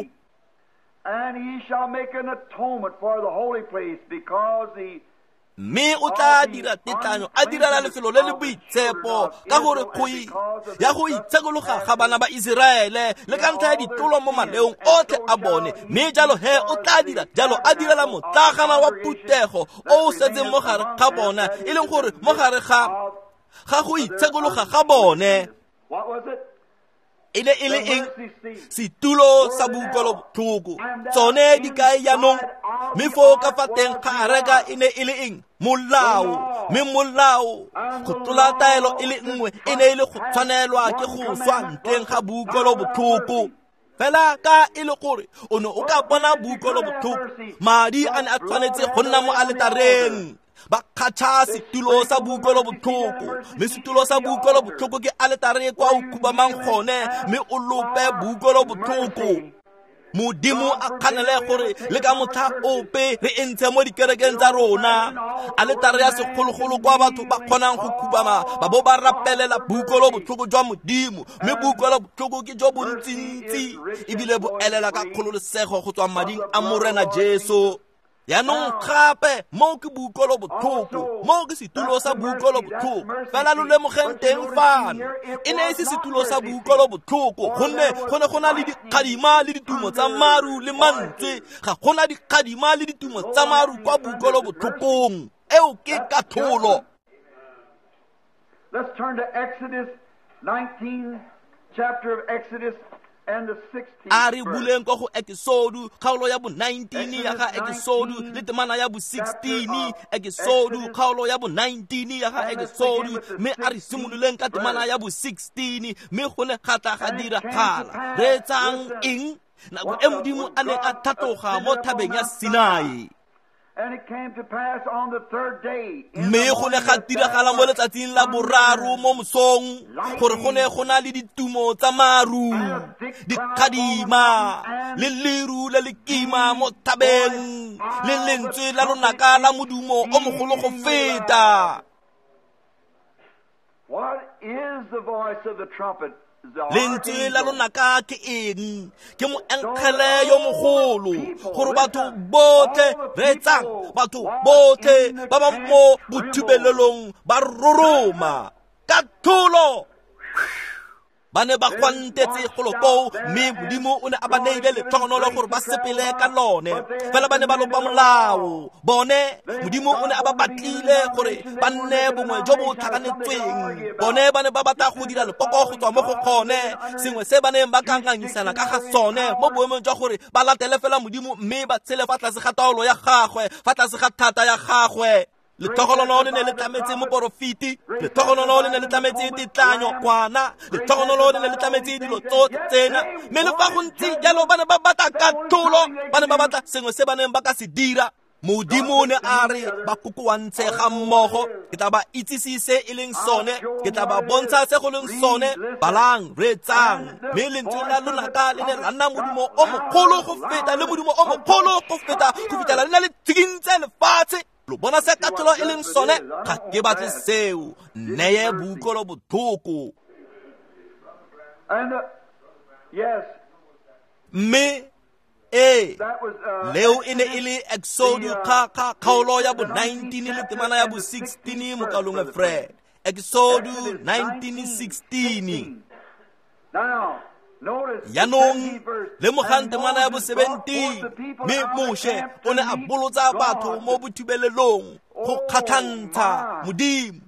Speaker 2: and he shall make an atonement for the holy place because he
Speaker 1: mme o tla dira tetlanyo a direla lefelo le le boitshepo ka gore ya go itshekologa ga bana ba Iseraele le ka ntlha ya ditlolo mo maleong otlhe a bone mme jalo he o tla dira jalo a direla motlagana wa putego o o setseng mo gare ga bona e leng gore mo gare ga ga go itshekologa ga bone
Speaker 2: what was it?
Speaker 1: e ne e le eng setulo sa boikolobotlhoko tsone di kae jaanong mme foo ka fa teng ga reka e ne e le eng molao mme molao go tlola taelo e le nngwe e ne e le go tshwanelwa ke go swa ntleng ga boikolobotlhoko fela ka e le gore o ne o ka bona boikolobotlhoko madi a ne a tshwanetse go nna mo aletareng ba kgatha setulo sa boikolobotlhoko mme setulo sa boikolobotlhoko ke aletare kwa o khubamang gone mme o lope boikolobotlhoko modimo a kganele gore le ka motlha ope re entshe mo dikerekeng tsa rona aletare ya segologolo kwa batho ba kgonang go khubama ba bo ba rapelela boikolobotlhoko jwa modimo mme boikolobotlhoko ke jo bontsintsi ebile bo elela ka kgololosego go tswa mading a morena Jesu yaanong gape mo ke boikolobotlhoko mo ke setulo sa boikolobotlhoko fela lo lemogeng teng fano e ne e se setulo sa boikolobotlhoko gonne go ne go na le dikgadima le ditumo tsa maru le mantswe ga gona dikgadima le ditumo tsa maru kwa boikolobotlhokong eo ke katlholo.
Speaker 2: Let's turn to Exodus nineteen, chapter of Exodus and the sixteenth
Speaker 1: a re buleng kwa go Ekesodu kgaolo ya bo nineteen ya ga Ekesodu le temana ya bo sixteen Ekesodu kgaolo ya bo nineteen ya ga Ekesodu mme a re simololeng ka temana ya bo sixteen mme go ne gata ga dira gala re tsang eng nako e modimo a ne a thatoga mo thabeng ya Sinai.
Speaker 2: And it came to pass on the third day
Speaker 1: mme go ne ga diragala mo letsatsing la boraro mo mosong gore go ne go na le ditumo tsa maru dikgadima le leru le le kima mo thabeng le lentswe la lonaka la modumo o mogolo go feta.
Speaker 2: What is the voice of the trumpet?
Speaker 1: lentswe la lonaka ke eng ke mo enkgele yo mogolo gore batho botlhe re tsang batho botlhe ba ba mo bothubelelong ba roroma ka thulo ba ne ba kwantetse goloko mme modimo o ne a ba neile letlhogonolo gore ba sepele ka lone fela ba ne ba lopa molao bone modimo o ne a ba batlile gore ba nne bongwe jo bo tlhakanetsweng bone ba ne ba batla go dira lepoko go tswa mo go kgone sengwe se ba neng ba kangangisana ka ga sone mo boemong jwa gore ba latele fela modimo mme ba tshele fa tlase ga taolo ya gagwe fa tlase ga thata ya gagwe. Letogololo le ne le tlametse mo porofiti letogololo le ne le tlametse ditlanyo kwana letogololo le ne le tlametse dilo tsotlhe tsena mme le fa go ntse jalo ba ne ba batla katlholo ba ne ba batla sengwe se ba neng ba ka se dira modimo ne a re ba kokoantshe ga mmogo ke tla ba itsisise e leng sone ke tla ba bontsha se go leng sone balang re tsang mme lentswe la lonaka le ne la nna modimo o mogolo go feta le modimo o mogolo go feta go fetela le na le tsikintse lefatshe lo bona se katlholo e leng sone ga ke batle seo neye boikolobotlhoko.
Speaker 2: And uh, yes,
Speaker 1: mme e
Speaker 2: that was uh,
Speaker 1: leo e ne e le Exodus ka ka kgaolo ya bo nineteen le temana ya bo sixteen mo kalong e Fred Exodus nineteen sixteen.
Speaker 2: Now notice
Speaker 1: yaanong le mogante mana ya bo seventeen mme Moshe o ne a bolotsa batho mo bothubelelong go kgatlhantsha modimo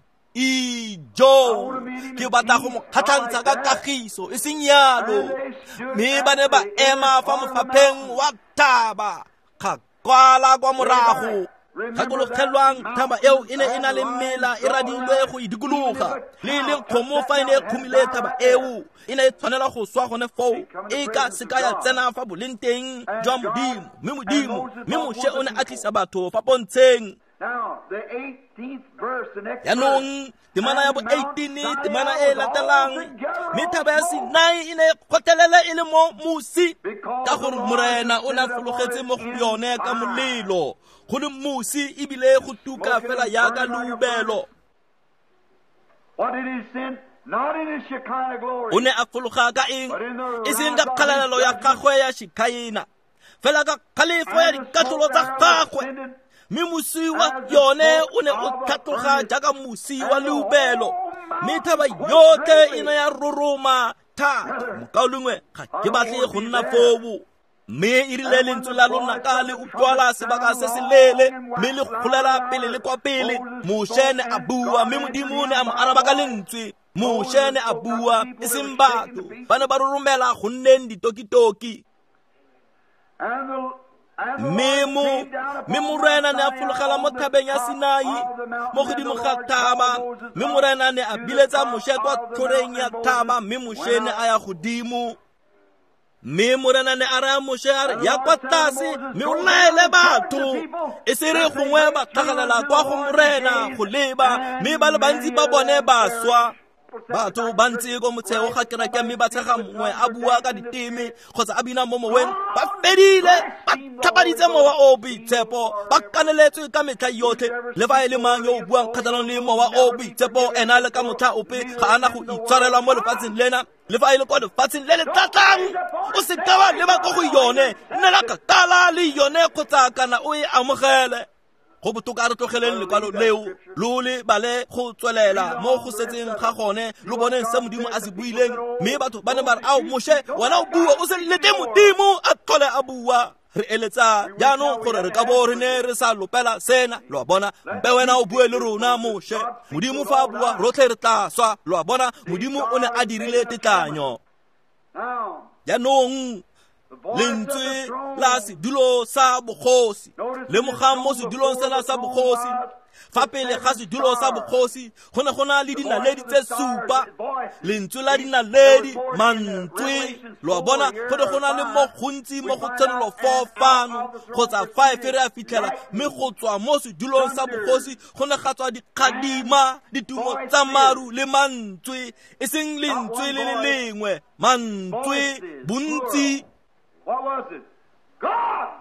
Speaker 1: ijo ke batla go mo kgatlhantsha ka kagiso e seng yalo mme ba ne ba ema fa mofapheng wa thaba ga kwala kwa morago gakologelwang thaba eo e ne e na le mmela e radilwe go idikologa le le kgomo fa e ne e khumile thaba eo e ne e tshwanela go swa gone foo e ka seka ya tsena fa boleng teng jwa modimo mme modimo mme Moshe o ne a tlisa batho fa pontsheng.
Speaker 2: Now, the eighteenth verse, the next
Speaker 1: yaanong temana ya bo eighteen temana e latelang mme thaba ya Sinai e ne e kgothelela e le mo mosi ka gore morena o ne a fologetse mo go yone ka molelo go le mosi ebile go tuka fela yaka leubelo.
Speaker 2: What did he sin? Not in his Shekinah glory.
Speaker 1: O ne a fologa ka eng e seng ka kgalalelo ya gagwe ya Shekina fela ka kgalefo ya dikatlholo tsa gagwe mme mosi wa yone o ne o tlhatloga jaaka mosi wa leubelo mme thaba yotlhe e ne ya roroma thata mokaolengwe ga ke batle go nna foo mme e rile lentswe la lonaka le utlwala sebaka se se lele mme le golela pele le kwa pele Moshe ne a bua mme modimo ne a mo araba ka lentswe mošene a bua e seng batho ba ne ba roromela go nneng ditokitoki. mme morena ne a fologela mo thabeng ya Sinai mo godimo ga thaba, mme morena ne a biletsa moše kwa tlhoreng ya thaba, mme mošene a ya godimo. mme morena ne a raya moše a re ya kwa tlase, mme o laele batho e se re gongwe ba tlhagelela kwa go morena go leba, mme ba le bantsi ba bone ba swa. batho ba ntse ko motshego ga kereke, mme ba tshega mongwe a bua ka diteme kgotsa a bina mo moweng, ba fedile ba tlhapaditse mowa o boitshepo, ba kaneletswe ka metlha yotlhe. le fa e le mang yo o buang kgatlhanong le mowa o boitshepo, ena le ka motlha ope ga ana go itshwarelwa mo lefatsheng lena, le fa e le kwa lefatsheng le le tlatlang. o se ka ba leba ko go yone, nnela kakala le yone kgotsa kana o e amogele. go botoka re tlogeleng lekwalo leo lo le bale go tswelela mo go setseng ga gone lo boneng se Modimo a se buileng, mme batho ba ne ba re ao moše wena o bua o se lete Modimo a tlhole a bua. re eletsa jaanong gore re ka bo re ne re sa lopela sena. lo a bona mpe wena o bue le rona moše, Modimo fa a bua rotlhe re tla swa. lo a bona Modimo o ne a dirile tetlanyo. jaanong lentswe la sedulo sa bogosi le mogang mo sedulong sena sa bogosi. fa pele ga sedulo sa bogosi go ne go na le dinaledi tse supa. lentswe la dinaledi mantswe, lo a bona go ne go na le mo gontsi mo go tsenelo four fano kgotsa five re a fitlhela, mme go tswa mo sedulong sa bogosi go ne ga tswa dikgadima, ditumo tsa maru le mantswe, e seng lentswe le le lengwe, mantswe bontsi.
Speaker 2: What was it? God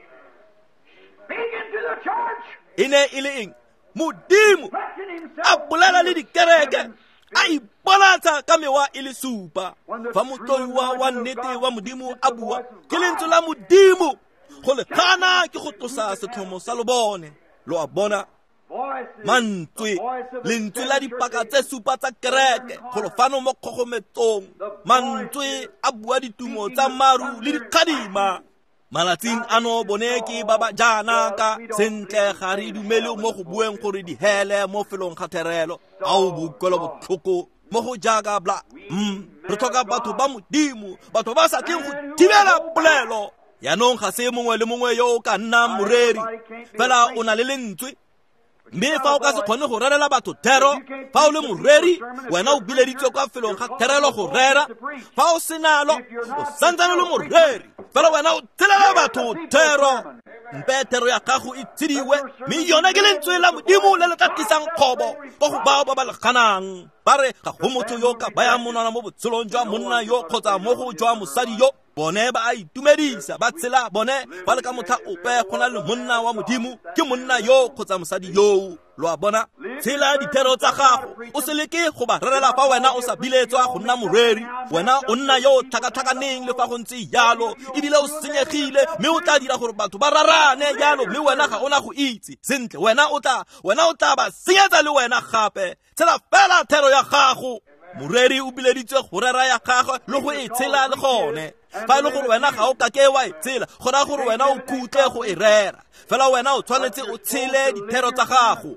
Speaker 2: speaking to the church.
Speaker 1: e ne e le eng? Modimo a bolela le dikereke, a iponatsa ka mewa e le supa. fa motloiwa wa nnete wa Modimo a bua, ke lentswe la Modimo go le gana ke go tlosa setlhomo sa lobone. lo a bona mantswe, lentswe la dipaka tse supa tsa kereke go lo fano mo kgogometsong. mantswe a bua ditumo tsa maru le dikgadima. malatsing ano bone ke ba ba jaana ka sentle ga re dumele mo go bueng gore di hele mo felong ga therelo ao bokwelo botlhoko mo go jaaka bla mm re tlhoka batho ba Modimo, batho ba sa tleng go thibela polelo. yaanong ga se mongwe le mongwe yo o ka nnang moreri, fela o na le lentswe. mme fa o ka se kgone go rerela batho thero, fa o le moreri wena o bileditswe kwa felong ga therelo go rera. fa o senalo o santsane le moreri, fela wena o tshelela batho thero. mpe thero ya gago e tshidiwe, mme yone ke lentswe la Modimo le le tla tlisang kgobo go go bao ba ba le ganang. ba re ga go motho yo ka baya monwana mo botshelong jwa monna yo kgotsa mo go jwa mosadi yo. bone ba a itumedisa, ba tshela bone ba le ka motlha ope go na le monna wa Modimo, ke monna yo kgotsa mosadi yo. lo a bona tshela dithero tsa gago, o se leke go ba rerela fa wena o sa biletswa go nna moreri. wena o nna yo tlhakatlhakaneng le fa go ntse jalo, ebile o senyegile, mme o tla dira gore batho ba rarane jalo, mme wena ga ona go itse sentle. wena o tla wena o tla ba senyetsa le wena gape. tshela fela thero ya gago. moreri o bileditswe go rera ya gagwe le go e tshela le gone. fa e le gore wena ga o ka ke wa e tshela, go raya gore wena o kutle go e rera, fela wena o tshwanetse o tshele dithero tsa gago.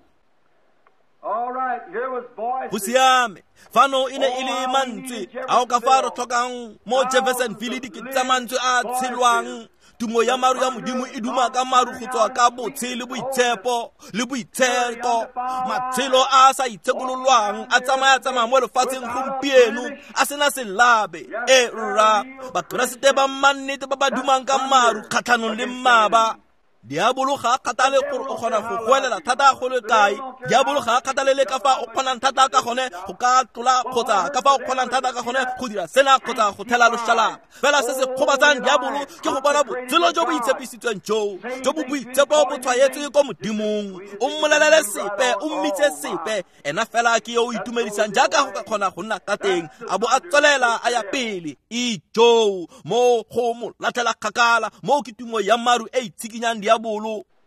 Speaker 1: go siame. fano e ne e le mantswe a o ka fa re tlhokang mo Jeffersonville di tsa mantswe a tshelwang. tumo ya maru ya Modimo e duma ka maru go tswa ka botshelo, boitshepo le boitsheko. matshelo a sa itshekololwang a tsamaya tsamaya mo lefatsheng gompieno a sena selabe. e rra bakeresete ba mannete ba ba dumang ka maru kgatlhanong le mmaba. diabolo ga a kgatale gore o kgona go goelela thata go le kae. diabolo ga a kgathalele ka fa o kgonang thata ka gone go ka tlola kgotsa ka fa o kgonang thata ka gone go dira sena kgotsa go thela lošala. fela se se kgobatsang diabolo ke go bona botshelo jo bo itshepisitsweng jo jo bo boitshepo bo tshwaetswe ko Modimong. o mmolelele sepe, o mmitse sepe, ena fela ke yo o itumedisang jaaka go ka kgona go nna ka teng. a bo a tswelela a ya pele ijo mo go mo latlhela kgakala mo ke tumo ya maru e itshikinyang diabolo.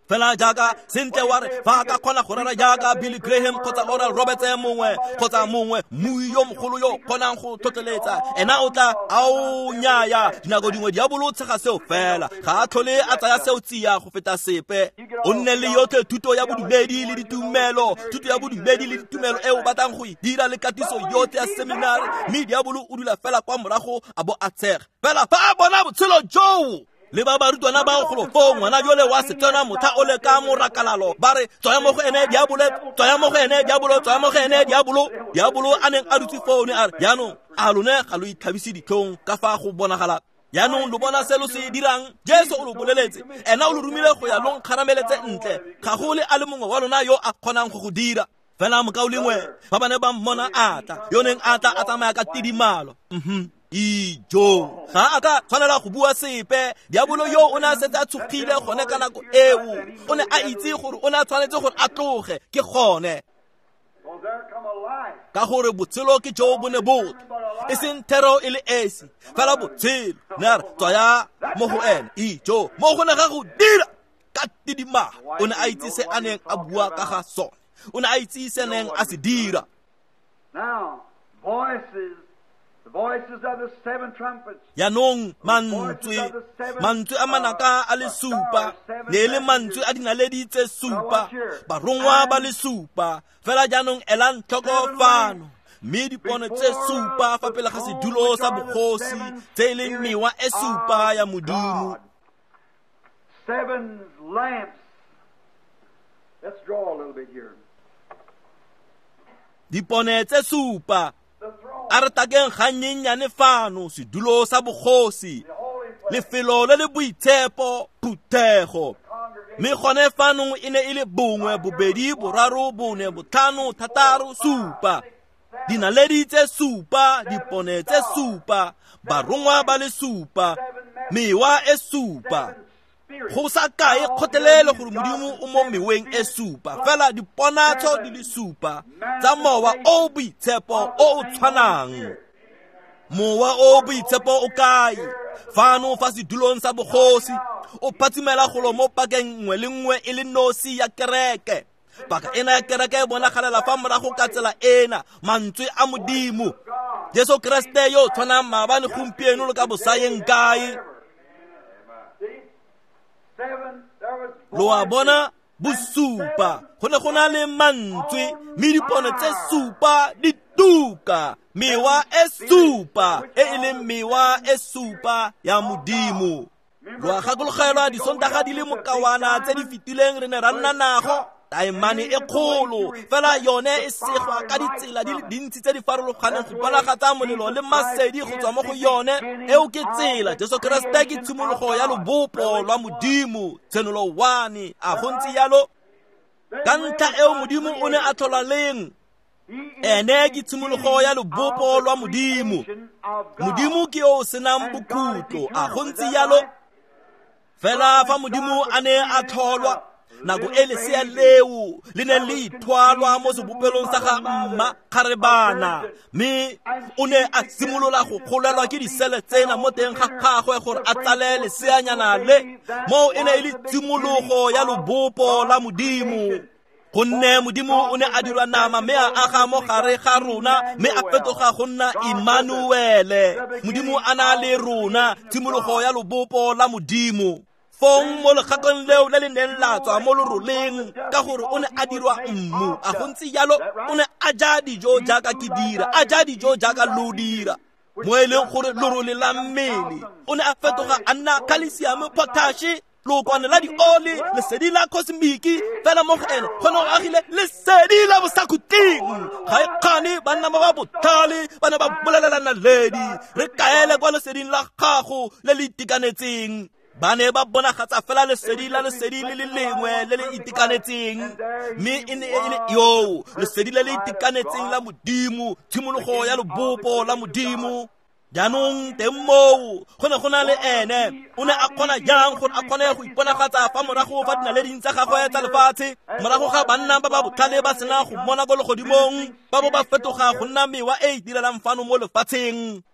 Speaker 1: fela jaaka sentle wa re fa ka kgona go rera jaaka Billy Graham kgotsa Oral Roberts e mongwe kgotsa mongwe mui yo mogolo yo kgonang go tlotleletsa ena o tla a o nyaya dinako dingwe diabolo tshega seo fela ga a tlhole a tsaya seo tsia go feta sepe o nne le yotlhe thuto ya bodumedi le ditumelo thuto ya bodumedi le ditumelo e o batlang go e dira le katiso yotlhe ya seminari mme diabolo o dula fela kwa morago a bo a tshega fela fa a bona botshelo joo le ba barutwana ba go fo ngwana jole wa setona motha o le ka morakalalo ba re tsaya mo go ene diabolo tsaya mo go ene diabolo tsaya mo go ene diabolo diabolo a neng a dutse phone a re jaanong a lone ga lo ithabise ditlhong ka fa go bonagala jaanong lo bona se lo se dirang Jesu o lo boleletse ena o lo rumile go ya lo nkgarameletse ntle ga go le a le mongwe wa lona yo a kgonang go go dira fela mokao lengwe ba bane ba mmona ata yo neng ata a tsamaya ka tidimalo mhm ijo ga a ka tshwanela go bua sepe diabolo yo o ne a setse a tshogile gone ka nako eo o ne a itse gore o ne a tshwanetse gore a tloge ke gone ka gore botshelo ke jo bo ne botho e seng thero e le esi fela botshelo ne a re tswaya mo go ene ijo mo go ne ga go dira ka tidima o ne a itse se a neng a bua ka ga sone o ne a itse se neng a se dira
Speaker 2: Now, voices The voices of the seven trumpets.
Speaker 1: Yanong mantswe mantswe a manaka a le supa le le mantswe a dinaledi tse supa ba rongwa ba le supa fela janong elan tlhokofano mme dipone tse supa fa pele ga sedulo sa bogosi tse le mewa e supa ya modumo.
Speaker 2: Seven lamps. Let's draw a little bit here.
Speaker 1: Dipone tse supa a re takeng ga nyenyane fano sedulo sa bogosi lefelo le le boitshepo phuthego mme gone fano e ne e le bongwe bobedi boraro bone botlhano thataro supa dinaledi tse supa dipone tse supa barongwa ba le supa mewa e supa go sa kae kgotelele gore modimo o mo meweng e supa fela diponatso di le supa tsa mowa o boitshepo o o tshwanang mowa o boitshepo o kae fano fa sedulong sa bogosi o phatsimela golo mo pakeng nngwe le nngwe e le nosi ya kereke paka ena ya kereke e bonagalela fa morago ka tsela ena mantswe a modimo Jesu Kriste yo tshwanang maabane gompieno le ka bosayeng kae lo a bona bosupa go ne go na le mantswe mme dipone tse supa di tuka mewa e supa e e leng mewa e supa ya modimo lo a gakologelwa disontaga di le mokawana tse di fetileng re ne ra nna nago taemane e kgolo fela yone e segwa ka ditsela di le dintsi tse di farologaneng go bonagatsa molelo le masedi go tswa mo go yone eo ke tsela Jesu Kriste ke tshimologo ya lobopo lwa modimo tsenolo one a go ntse yalo ka ntlha eo modimo o ne a tlhola leng ene ke tshimologo ya lobopo lwa modimo modimo ke o senang bokhutlo a go ntse yalo fela fa modimo a ne a tlholwa nako e lesea leo le ne le ithwalwa mo sebopelong sa ga mma kgarebana mme o ne a simolola go kgolelwa ke disele tsena mo teng ga gagwe gore a tsale leseanyana le mo e ne e le tshimologo ya lobopo la modimo gonne modimo o ne a dirwa nama mme a aga mo gare ga rona mme a fetoga go nna Emmanuele modimo a na le rona tshimologo ya lobopo la modimo fong mo legatong leo le le neng la tswa mo loroleng ka gore o ne a dirwa mmu a go ntse jalo o ne a ja dijo jaaka ke dira a ja dijo jaaka lo dira mo e leng gore lorole la mmele o ne a fetoga a nna calcium potassium lokwane la dioli lesedi la cosmiki fela mo go ene gone go agile lesedi la bosakuting ga e kgane banna ba ba bothale bana ba bolelelana ledi re kaele kwa leseding la gago le le itekanetseng ba ne ba bonagatsa fela lesedi la lesedi le le lengwe le le itekanetseng mme e ne e le yo lesedi le le itekanetseng la modimo tshimologo ya lobopo la modimo jaanong teng moo go ne go na le ene o ne a kgona jang gore a kgone go iponagatsa fa morago fa dinaledi tsa gagwe tsa lefatshe morago ga banna ba ba botlhale ba sena go mmona go le godimong ba bo ba fetoga go nna mewa e e direlang fano mo lefatsheng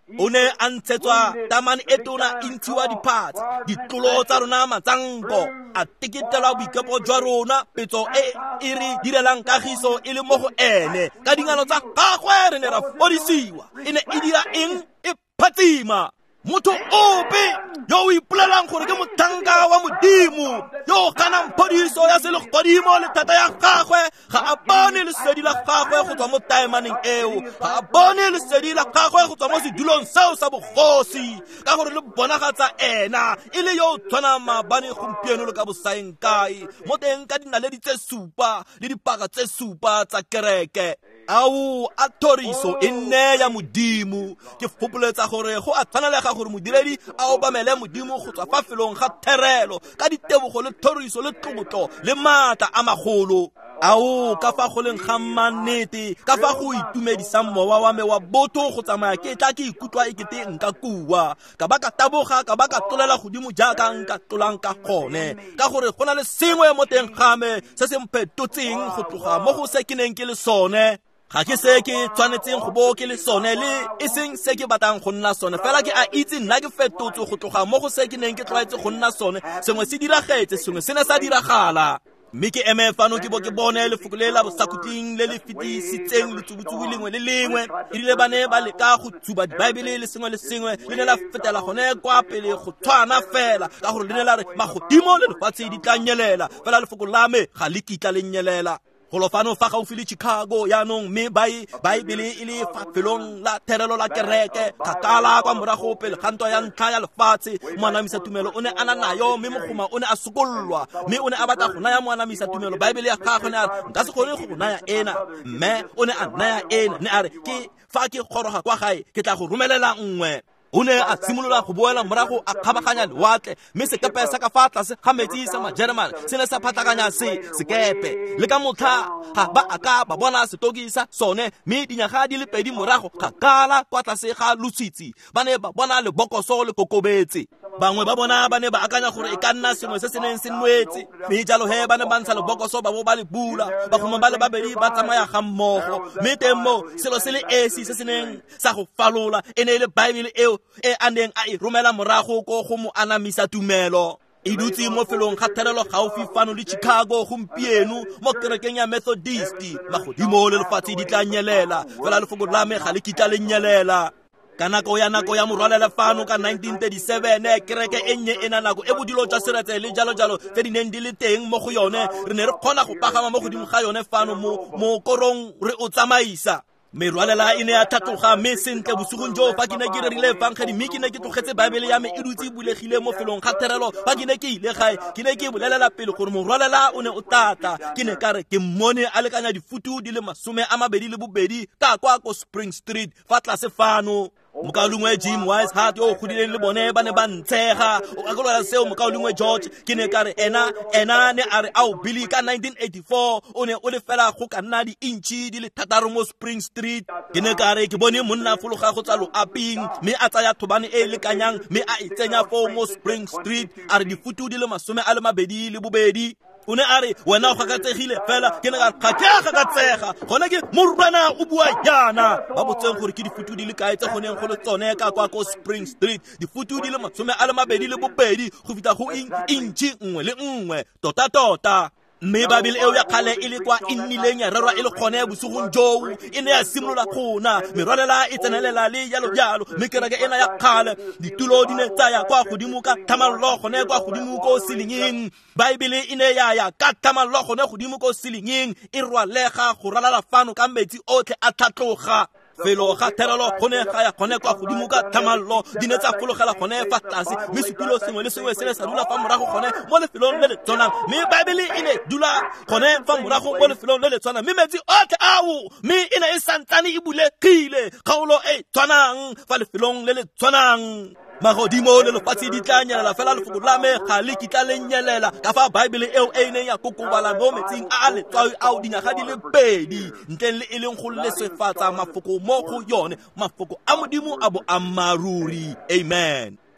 Speaker 1: o ne a ntshetswa tamane e tona e ntshiwa diphatsi, ditlolo tsa rona matsanko, a teketelwa boikepo jwa rona, petso e e re direlang kagiso e le mo go ene. Ka dingalo tsa gagwe re ne ra fodisiwa, e ne e dira eng? E phatsima. Motho ope yo o ipolelang gore ke motanka wa modimo, yo o ganang phodiso ya selegodimo le thata ya gagwe, ga a bone lesedi la gagwe go tswa mo taimaneng eo, ga a bone lesedi la gagwe go tswa mo sedulong seo sa bogosi, ka gore le bonagatsa ena e le yo o tshwanang maabane gompieno le ka bosaeng kae, mo teng ka dinaledi tse supa le dipaka tse supa tsa kereke. Au a thoriso e nne ya modimo. Ke fopoletsa gore go a tshwanelega gore modiredi a obamele modimo go tswa fa felong ga therelo ka ditebogo le thoriso le tlotlo le maatla a magolo. Au ka fa go leng ga mannete, ka fa go itumedisa mowa wa me wa botho go tsamaya ke tla ke ikutlwa e kete nka kuwa, ka ba ka taboga, ka ba ka tolela godimo jaaka nka tolang ka gone, ka gore go na le sengwe mo teng ga me se se mpetotseng go tloga mo go se ke neng ke le sone. Ga ke se ke tshwanetseng go bo ke le sone le e seng se ke batlang go nna sone, fela ke a itse nna ke fetotse go tloga mo go se ke neng ke tlwaetse go nna sone. Sengwe se diragetse, sengwe se ne sa diragala. Mme ke eme fano ke bo ke bone lefoko le la bosakhutleng le le fetisitseng letsubutsubu lengwe le lengwe, e rile ba ne ba leka go tsuba dibaebele le sengwe le sengwe, le ne la fetela gone kwa pele go tshwana fela, ka gore le ne la re magodimo le lefatshe di tla nyelela, fela lefoko la me ga le kitla le nyelela. Golo fano fa gaufi le Chicago yaanong, mme baebele e le fafelong la therelo la kereke, kgakala kwa morago pele ga ntwa ya ntlha ya lefatshe. Moanamisa tumelo o ne a na nayo, mme mogoma o ne a sokollwa, mme o ne a batla go naya moanamisa tumelo baebele ya gagwe, ne a re nka se kgone go go naya ena. Mme o ne a naya ena, ne a re ke fa ke goroga kwa gae ke tla go romelela nngwe. O ne a simolola go boela morago a kgabaganya lewatle, mme sekepe sa ka fa tlase ga metsi sa majeremane se ne sa phatlhakanya se sekepe. Le ka motlha ga ba a ka ba bona setoki sa sone, mme dinyaga di le pedi morago kgakala kwa tlase ga lositsi ba ne ba bona lebokoso le kokobetse. Bangwe ba bona ba ne ba akanya gore e ka nna sengwe se se neng se nwetse, mme jalo he ba ne ba ntsha lebokoso ba bo ba le bula, bagoma ba le babedi ba tsamaya ga mmogo, mme teng mo selo se le esi se se neng sa go falola e ne le baebele eo e a neng a e romela morago ko go mo anamisa tumelo. E dutse mo felong ga therelo gaufi fano le Chicago gompieno mo kerekeng ya Methodist. Magodimo le lefatshe di tla nyelela, fela lefoko la me ga le kitla le nyelela. Ka nako ya nako ya morwalela fano ka nineteen thirty-seven, kereke e nnye e na nako e bodilo jwa seretse le jalo jalo tse di neng di le teng mo go yone, re ne re kgona go pagama mo godimo ga yone fano mo korong re o tsamaisa. Merwalela e ne ya thatloga, mme sentle bosigong jo fa ke ne ke rerile fankgedi, mme ke ne ke tlogetse baebele ya me e dutse bulegile mo felong ga therelo. Fa ke ne ke ile gae ke ne ke bolelela pele gore morwalela o ne o tata. Ke ne ka re ke mmone a lekanya difutu di le masome a mabedi le bobedi ka kwa ko Spring Street fa tlase fano. Mokaulungwe Jim Weishart yo godileng le bone ba ne ba ntshega o akolwa seo. Mokaulungwe George ke ne ka re ena ena ne a re ao Billy ka nineteen eighty-four o ne o le fela go ka nna di inchi di le thataro mo Spring Street. Ke ne ka re ke bone monna fologa go tsa loaping, mme a tsaya thobane e lekanyang, mme a e tsenya fo mo Spring Street, a re difutu di le masome a le mabedi le bobedi. O ne a re wena o gakatsegile fela. Ke ne ka ga ke gakatsega gone ke morwana o bua yana. Ba botseng gore ke difutu di le kae tse goneng go le tsone ka kwa ko Spring Street. Difutu di le masome a le mabedi le bobedi go fita go inchi nngwe le nngwe tota tota. Mme babele eo ya kgale e le kwa e nnileng ya rerwa e le kgone bosigong joo e ne ya simolola gona, merwalela e tsenelela le jalo jalo, mme kereke ena ya kgale ditulo di ne tsaya kwa godimo ka thamallo gone kwa godimo ko silinging. Baebele e ne ya ya ka thamallo gone godimo ko silinging, e rwalega go ralala fano ka metsi otlhe a tlhatloga. Felo ga therelo gone ga ya gone kwa godimo ka thamallo di ne tsa fologela gone fa tlase, mme setulo sengwe le sengwe se ne sa dula fa morago gone mo lefelong le le tshwanang, mme baebele e ne dula gone fa morago mo lefelong le le tshwanang, mme metsi otlhe ao mme e ne e santsane e bulegile kgaolo e tshwanang fa lefelong le le tshwanang. Magodimo le lefatshe di tla nyelela, fela lefoko la me ga le kitla le nyelela ka fa baebele eo e neng ya kokobala mo metsing a a letswai ao dinyaga di le pedi ntleng le e leng go lesefatsa mafoko mo go yone, mafoko a modimo a boammaruri. Amen.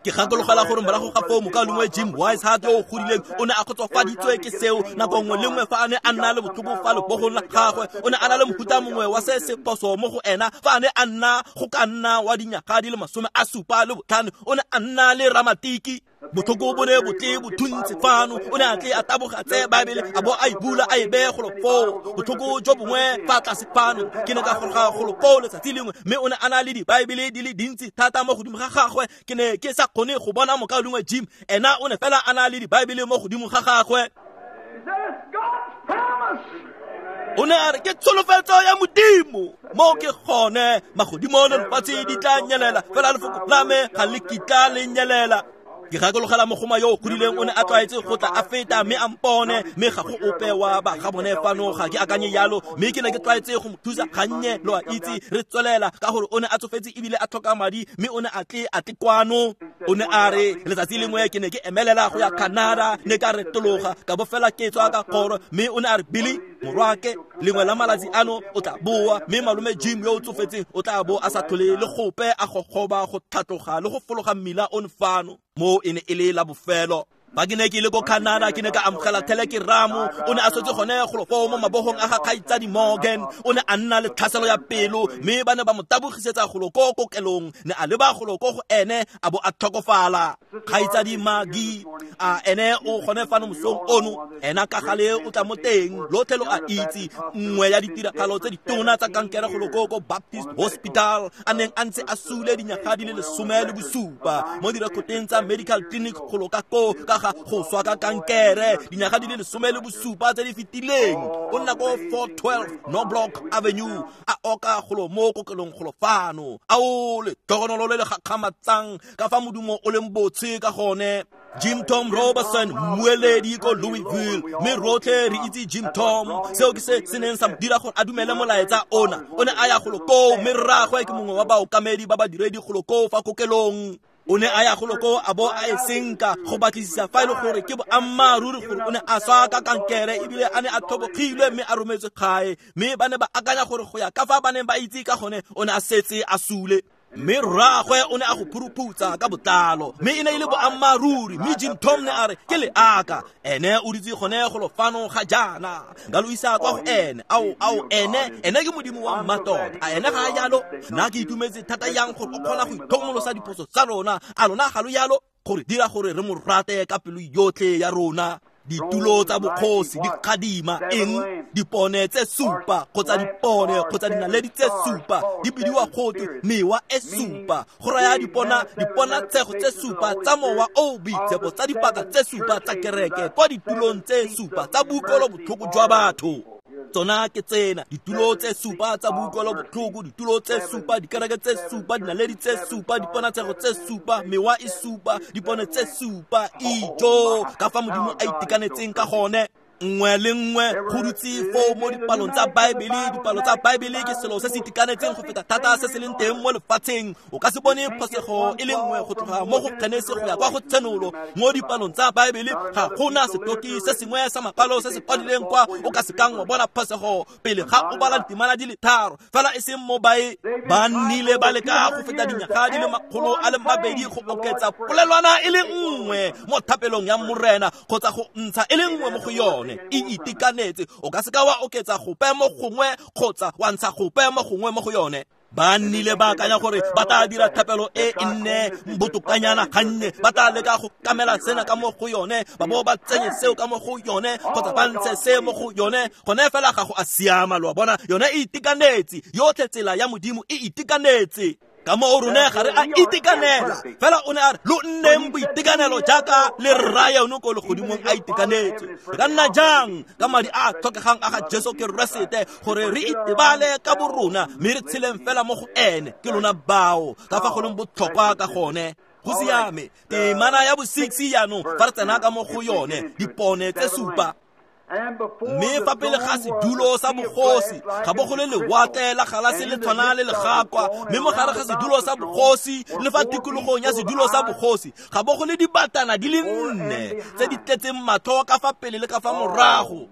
Speaker 1: ke gakologelwa gore morago ga foo mokaulengwe Jim Weishaupt yo o godileng o ne a kgotsofaditswe ke seo nako nngwe le nngwe fa a ne a nna le botlhoko fa lebogong la gagwe o ne a na le mohuta mongwe wa se se poso mo go ena fa a ne a nna go ka nna wa dinyaga di le masome a supa le botlhano o ne a nna le ramatiki botlhoko bo ne botle bothuntsi fano o ne a tle a tabogatse Baebele a bo a e bula a e beye golo foo botlhoko jo bongwe fa tlase fano ke ne ka goroga golo foo letsatsi lengwe mme o ne a na le dibaebele di le dintsi thata mo godimo ga gagwe ke ne ke sa kgone go bona mokaulengwe Jim ena o ne fela a na le dibaebele mo godimo ga gagwe o ne a re ke tsholofetso ya modimo mo ke gone magodimo le lefatshe di tla nyelela fela lefoko la me ga le kitla le nyelela ke gakologela mogoma yo o godileng o ne a tlwaetse go tla a feta mme a mpone mme ga go ope wa ba ga bone fano ga ke akanye yalo mme ke ne ke tlwaetse go mo thusa gannye lo a itse re tswelela ka gore o ne a tsofetse ebile a tlhoka madi mme o ne a tle a tle kwano o ne a re letsatsi lengwe ke ne ke emelela go ya Canada ne ka retologa ka bo fela ke tswa ka kgoro mme o ne a re Billy morwake lengwe la malatsi ano o tla boa mme malome Jim yo o tsofetseng o tla bo a sa tlhole le gope a go goba go tlhatloga le go fologa mmila on fano mo ene e le la bofelo ba ke ne ke le go Canada ke ne ka amogela telekeramo o ne a setse gone go fo mo mabogong a ga Kgaitsadi Morgan o ne a nna le tlhaselo ya pelo mme ba ne ba mo tabogisetsa go lo go kokelong ne a le ba go lo go go ene a bo a tlhokofala Kgaitsadi Magi a ene o gone fano mosong ono ena ka gale o tla mo teng lotlhe lo a itse nngwe ya ditiragalo tse di tona tsa kankere go lo go Baptist Hospital a neng a ntse a sule dinyaga di le lesome le bosupa mo direkoteng tsa medical clinic go lo ka ko ka go swa ka kankere dinyaga di le lesome le bosupa tse di fetileng o nna ko four twelve Knobloch Avenue a oka golo mo kokelong golo fano a o le togonolo le gakgamatsang ka fa modumo o leng botse ka gone Jim Tom Robertson mueledi ko Louisville me rotlhe re itse Jim Tom seo ke se seneng sa dira gore a dumele molaetsa ona o ne a ya golo ko me rragwe ke mongwe wa baokamedi ba ba diredi golo ko fa kokelong o ne a ya golo ko a bo a e senka go batlisisa fa ile gore ke bo ammaruri gore o ne a swa ka kankere ebile a ne a thobogilwe mme a rometse kgae mme ba ne ba akanya gore go ya ka fa ba ne ba itse ka gone o ne a setse a sule mme rragwe o ne a go phuruputsa ka botlalo mme e ne e le boammaruri mme Jim Tom ne a re ke le aka ene o ditse gone go lo fano ga jana nga lo isa kwa go ene ao ao ene ene ke modimo wa mmatota a ene ga yalo nna ke itumetse thata yang gore o kgona go ithomolosa diphoso tsa rona a lona ga lo yalo gore dira gore re mo rate ka pelo yotlhe ya rona ditulo tsa bokgosi di kadima eng dipone tse supa kgotsa dipone kgotsa dinaledi tse supa di bidiwa gote mewa e supa go raya dipona dipona tsego tse supa tsa mowa o boitshepo tsa dipaka tse supa tsa kereke kwa ditulong tse supa tsa bukolo botlhoko jwa batho tsona ke tsena ditulo tse supa tsa bukolo botlhoko ditulo tse supa dikereke tse supa dinaledi tse supa dipona tsego tse supa mewa e supa dipone tse supa ijo ka fa modimo a itekanetseng ka gone nngwe le nngwe go dutse fo mo dipalong tsa Baebele dipalo tsa Baebele ke selo se se itekanetseng go feta thata se se leng teng mo lefatsheng o ka se bone phosego e le nngwe go tloga mo go Genesis go ya kwa go Tsenolo mo dipalong tsa Baebele ga gona setoki se sengwe sa mapalo se se kwadileng kwa o ka se kang wa bona phosego pele ga o bala ditimana di le tharo fela e seng mo bae ba nnile ba leka go feta dinyaga di le makgolo a le mabedi go oketsa polelwana e le nngwe mo thapelong ya morena kgotsa go ntsha e le nngwe mo go yone e itekanetse o ka se ka wa oketsa gope mo gongwe kgotsa wa ntsha gope mo gongwe mo go yone ba nnile ba akanya gore ba tla dira thapelo e nne botokanyana gannye ba tla leka go kamela sena ka mo go yone ba bo ba tsenye seo ka mo go yone kgotsa ba ntshe se mo go yone gone fela ga go a siama lo bona yone e itekanetse yotlhe tsela ya modimo e itekanetse ka mo rone ga re a itekanela fela o ne a re lo nneng boitekanelo jaaka le raya o go le godimong a itekanetse ka nna jang ka madi a tlhokegang a ga Jesu Keresete gore re itebale ka borona mme re tsheleng fela mo go ene ke lona bao ka fa go leng botlhokwa ka gone go siame temana ya bo six yaanong fa re tsena ka mo go yone dipone tse supa mme fa pele ga sedulo sa bogosi ga bo go le lewatle la galase le tshwana le legakwa mme mo gare ga sedulo sa bogosi le fa tikologong ya sedulo sa bogosi ga bo go le dibatana di le nne tse di tletseng matho ka fa pele le ka fa morago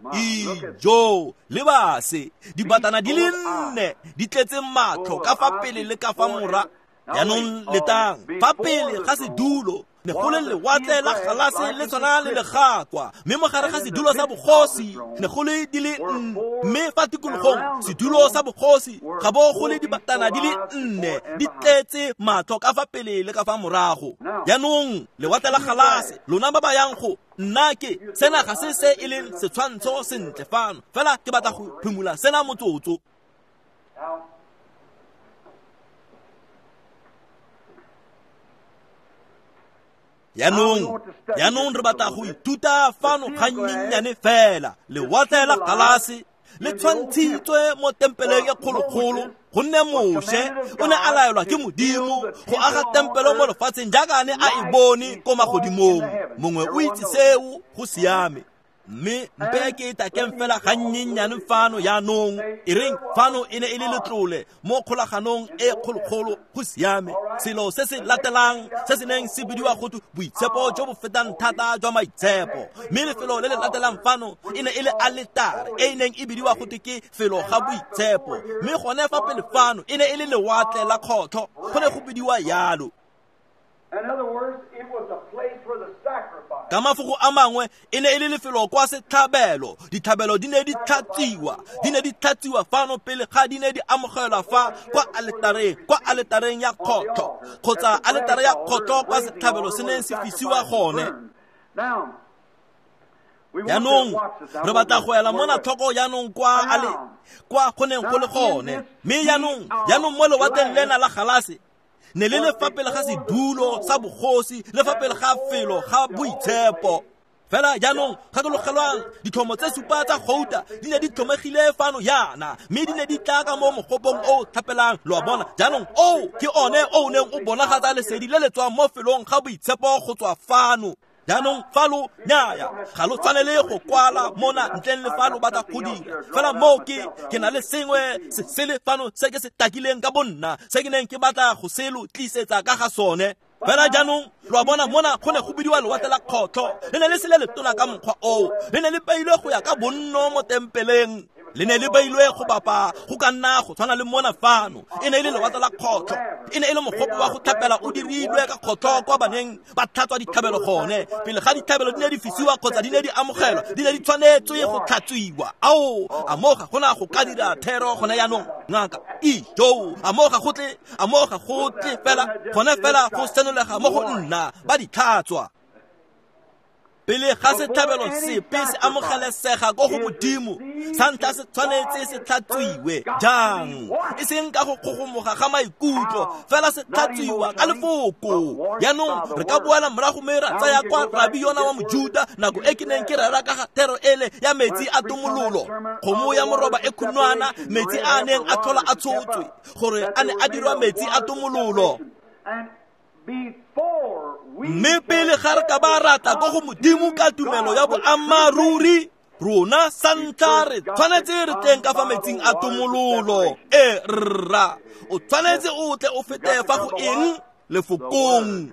Speaker 1: ijo le base dibatana di le nne di tletseng matho ka fa pele le ka fa morago yaanong letang fa pele ga sedulo ne go le lewatle la galase le tshwana le legakwa mme mogare ga sedulo sa bogosi ne go le di le mme fa tikologong sedulo sa bogosi ga bo go le dibatana di le nne di tletse matlo ka fa pele le ka fa morago yaanong lewatle la galase lona ba ba yang go nna ke sena ga se se e leng setshwantsho sentle fano fela ke batla go phimola sena motsotso yaanong yaanong re batla go ithuta fano ganyenyane fela lewatle la galase le tshwantshitswe mo tempeleng e kgolokgolo gonne Moshe o ne a laelwa ke Modimo go aga tempelo mo lefatsheng jaaka a ne a e bone ko magodimong mongwe o itse seo go siame mme mpe ke ita keng fela ganyenyane fano yaanong e reng fano e ne e le letlole mo kgolaganong e kgolokgolo go siame selo se se latelang se se neng se bidiwa go boitshepo jo bo fetang thata jwa maitshepo mme lefelo le le latelang fano e ne e le altare e neng e bidiwa go ke felo ga boitshepo mme gone fa pele fano e ne e le lewatle la kgotlo go ne go bidiwa yalo.
Speaker 2: In other words, it was a place for the sacrifice.
Speaker 1: Ka mafoko a mangwe e ne e le lefelo kwa setlhabelo dithabelo di ne di tlhatsiwa di ne di tlhatsiwa fano pele ga di ne di amogelwa fa kwa altareng kwa altareng ya kgotlo kgotsa altare ya kgotlo kwa setlhabelo se ne se fisiwa gone.
Speaker 2: Now,
Speaker 1: yaanong re batla go ela mona tlhoko yaanong kwa ale kwa go neng go le gone mme yaanong yaanong mo lewatleng lena la galase ne le le fa pele ga sedulo sa bogosi le fa pele ga felo ga boitshepo fela jaanong ga ke logelwang dithomo tse supa tsa gouta di ne di tlhomegile fano yana mme di ne di tla ka mo mogopong o thapelang lo a bona jaanong o ke one o neng o bonagatsa lesedi le le tswang mo felong ga boitshepo go tswa fano jaanong fa lo nyaya ga lo tshwanele go kwala mona ntleng le fa lo batla go dira fela mo ke ke na le sengwe se se le fano se ke se takileng ka bonna se ke neng ke batla go se lo tlisetsa ka ga sone fela jaanong lo a bona mona go ne go bidiwa lewatle la kgotlo le ne le se le letona ka mokgwa o le ne le beilwe go ya ka bonno mo tempeleng le ne le beilwe go bapa go ka nna go tshwana le mona fano e ne e le lewatle la kgotlo e ne e le mogopo wa go thapela o dirilwe ka kgotlo kwa baneng ba tlhatswa dithabelo gone pele ga dithabelo di ne di fisiwa kgotsa di ne di amogelwa di ne di tshwanetswe go tlhatswiwa ao amoga go na go ka dira thero gone yaanong ngaka ijo amoga go tle amoga go tle fela gone fela go senolega mo go nna ba di tlhatswa pele ga setlhabelo sepe se amogelesega go go modimo sa ntlha se tshwanetse se tlhatswiwe jang e seng ka go kgogomoga ga maikutlo fela se tlhatswiwa ka lefoko yaanong re ka boela morago mme ra tsaya kwa rabi yona wa mojuda nako e ke neng ke rera ka ga thero ele ya metsi a tumololo kgomo ya moroba e khunwana metsi a neng a tlhola a tshotswe gore a ne a dirwa metsi a tumololo mme pele ga re ka ba rata go go modimo ka tumelo ya boammaruri rona sa ntlha re tshwanetse re teng ka fa metsing a tumololo e rra o tshwanetse o tle o fete fa go eng lefokong.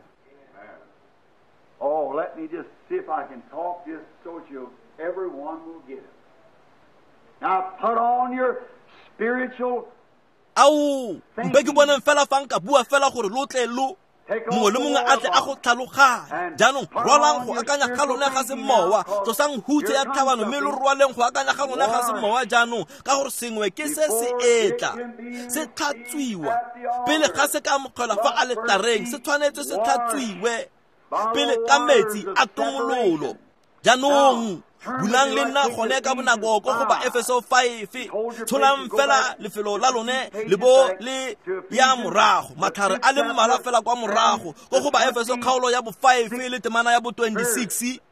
Speaker 2: Oh, let me just see if I can talk just so you everyone will get it. Now put on your spiritual.
Speaker 1: Au mpe ke bona fela fa nka bua fela gore lo tle lo mongwe le mongwe a tle a go tlhaloganya jaanong rwalang go akanya ga lone ga se mowa tlosang hutse ya tlhabano mme lo rwaleng go akanya ga lone ga se mowa jaanong ka gore sengwe ke se se etla se tlhatswiwa pele ga se ka amogelwa fa altareng se tshwanetse se tlhatswiwe pele ka metsi a tumololo jaanong bulang le nna gone ka bonako go go ba Efeso five tsholang fela lefelo la lone le bo le ya morago matlhare a le mmala fela kwa morago go go ba Efeso kgaolo ya bo five le temana ya bo twenty-six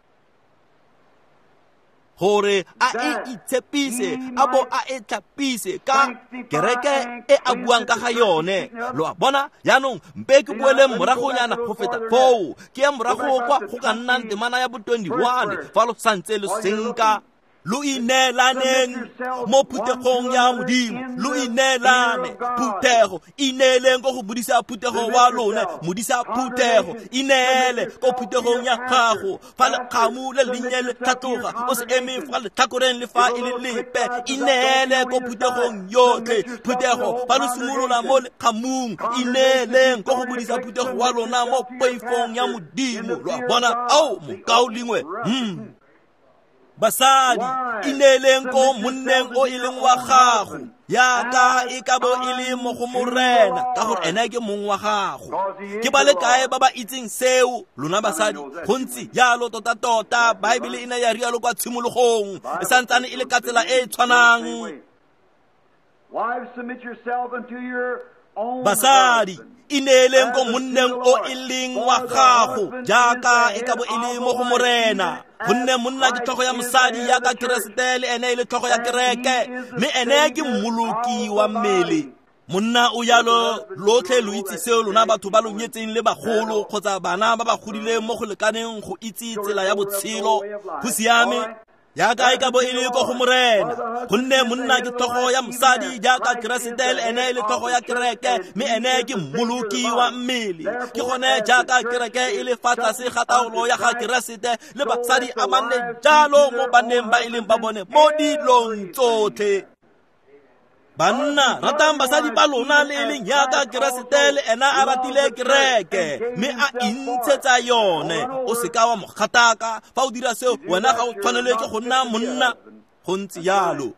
Speaker 1: gore a e itshepise a bo a e tlhapise ka kereke e a buang ka ga yone lo a bona yaanong mpe ke boele moragonyana go feta foo ke ya morago kwa go ka nnang temana ya bo twenty-one fa lo santse le senka lo ineelaneng mo phuthegong ya modimo, lo ineelane phuthego, ineeleng go go bodisa phuthego wa lone, modisa phuthego, ineele go phuthegong ya gago, fa le kgamu le lenye le tlhatloga, o se eme fa letlhakoreng le fa e le lepe, ineele go phuthegong yotlhe, phuthego fa lo simolola mo lekgamung, ineeleng go go bodisa phuthego wa lona mo poifong ya modimo. Lo a bona ao mokao lengwe mm. Basadi, ineeleng ko monneng o e leng wa gago, yaka e ka bo e le mo go morena, ka gore ene ke mong wa gago. Ke ba le kae ba ba itseng seo? Lona basadi, gontsi yalo tota-tota, Baebele e ne ya rialo kwa tshimologong, e santsane e le ka tsela e e tshwanang. Basadi, ineeleng ko monneng o e leng wa gago, jaaka e ka bo e le mo go morena, gonne monna ke tlhogo ya mosadi yaka Keresete le ene e le tlhogo ya kereke, mme ene ke mmoloki wa mmele. Monna o yalo lotlhe lo itse seo lona batho ba lo nyetseng le bagolo kgotsa bana ba ba godileng mo go lekaneng go itse tsela ya botshelo go siame, yaka e ka bo e le ko go morena, gonne monna ke tlhogo ya mosadi jaaka Keresete le ene le tlhogo ya kereke, mme ene ke mmoloki wa mmele. Ke gone jaaka kereke e le fa tlase ga taolo ya ga Keresete le basadi a manne jalo mo banneng ba e leng ba bone mo dilong tsotlhe. Banna, ratang basadi ba lona le e leng yaka Keresete le ena a ratile kereke, mme a intshetsa yone. O seka wa mogataka fa o dira seo, wena ga o tshwanele ke go nna monna. Go ntse yalo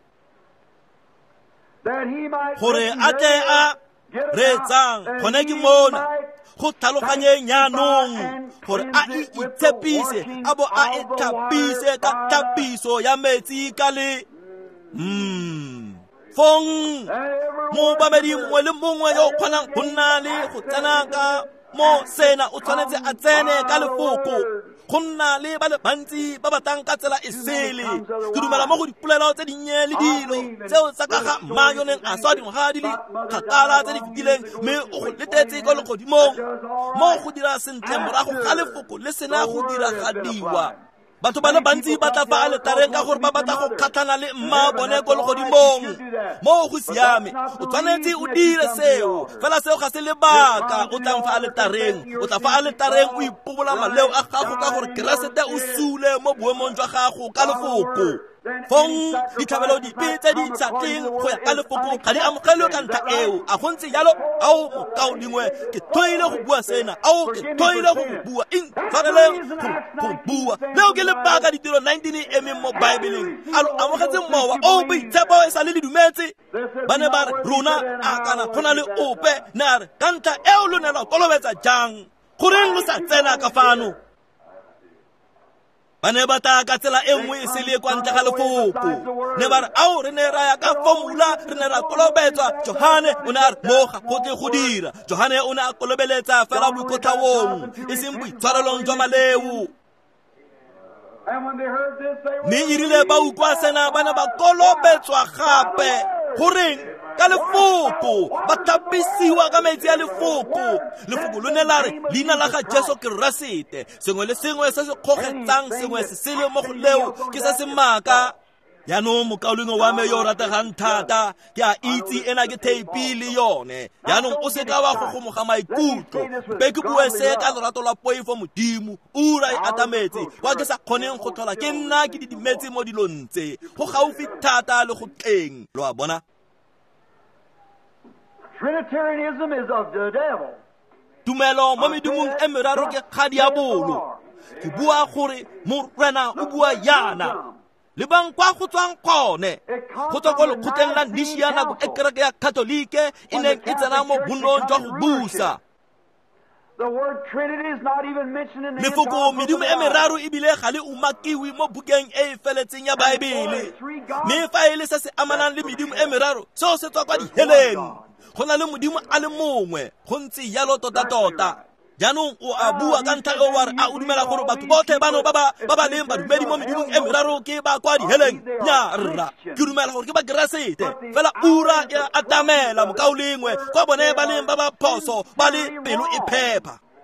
Speaker 1: gore a tle a reetsang gone ke mona go tlhaloganyeng yaanong gore a itshepise a bo a e tlhapise ka tlhapiso ya metsi ka le mm. Fong mo babedi mongwe le mongwe yo kgonang go nna le go tsena ka mo sena o tshwanetse a tsene ka lefoko, go nna le ba le bantsi ba batang ka tsela e sele. Ke dumela mo go dipolelo tse dinnye le dilo tseo tsa ka ga mmayoneng a swa dingwaga di le kgakala tse di fetileng, mme o go letetse ko legodimong mo go dira sentle morago ga lefoko le sena go diragadiwa. Batho ba le bantsi ba tla fa a letareng ka gore ba batla go kgatlhana le mma bone ko legodimong. Mo go siame, o tshwanetse o dire seo, fela seo ga se lebaka o tlang fa a letareng. O tla fa a letareng o ipobola maleo a gago ka gore Keresete o sule mo boemong jwa gago ka lefoko. Fong ditlhabelo dipe tse di sa tleng go ya ka lefoko ga di amogelwe ka ntlha eo. A go ntse jalo, ao mokao dingwe ke thoile go bua sena, ao ke thoile go bua eng tshwaneleng go bua. Leo ke lebaka ditiro nineteen e emeng mo Baebeleng. A lo amogetse mowa o boitshepo e sa le le dumetse. Ba ne ba re rona a kana go na le ope ne a re ka ntlha eo lo ne la kolobetsa jang, goreng lo sa tsena ka fano. Ba ne ba ta ka tsela e nngwe e se le kwa ntle ga lefoko. Ne ba re ao re ne ra ya ka formula, re ne ra kolobetswa. Johane o ne a re moga go tle go dira. Johane o ne a kolobeletsa fela boikotlhaong e seng boitshwarelong jwa maleo. Mme e rile ba utlwa sena ba ne ba kolobetswa gape. Goreng? Ka lefoko, ba tlhapisiwa ka metsi a lefoko. Lefoko lo ne la re leina la ga Jesu Keresete, sengwe le sengwe se se kgogetsang sengwe se se le mo go leo ke se se maaka. Yaanong mokaolengwe wa me yo rategang thata ke a itse ena ke teipi le yone. Yaanong o seka wa go gomoga maikutlo, mpe ke bue se ka lerato la poifo modimo. Ura e atametse wa ke sa kgoneng go tlhola ke nna ke didimetse mo dilong tse go gaufi thata le go tleng. Lo a bona?
Speaker 2: Trinitarianism is of the devil.
Speaker 1: Tumelo mo medumong e meraro ke kgadi ya bolo. Ke bua gore morena o bua yana le bang kwa go tswang kgone go tswa go lekgotleng la Nishia nako e kereke ya Katolike e neng e tsena mo bonong jwa go busa.
Speaker 2: The word Trinity is not even mentioned in the
Speaker 1: lefoko medumo e meraro e bile ga le umakiwi mo bukeng e feletseng ya Baebele. Me fa ile se se amanang le medumo e meraro seo se tswa kwa diheleng. Go na le modimo a le mongwe go ntse yalo tota tota. Jaanong o a bua ka ntlha o wa re a o dumela gore batho botlhe bano ba ba ba ba leng badumedi mo medumong e meraro ke ba kwa diheleng. Nya rra ke dumela gore ke ba Keresete fela ura e atamela mokaolengwe kwa bone ba leng ba ba phoso ba le pelo e phepa.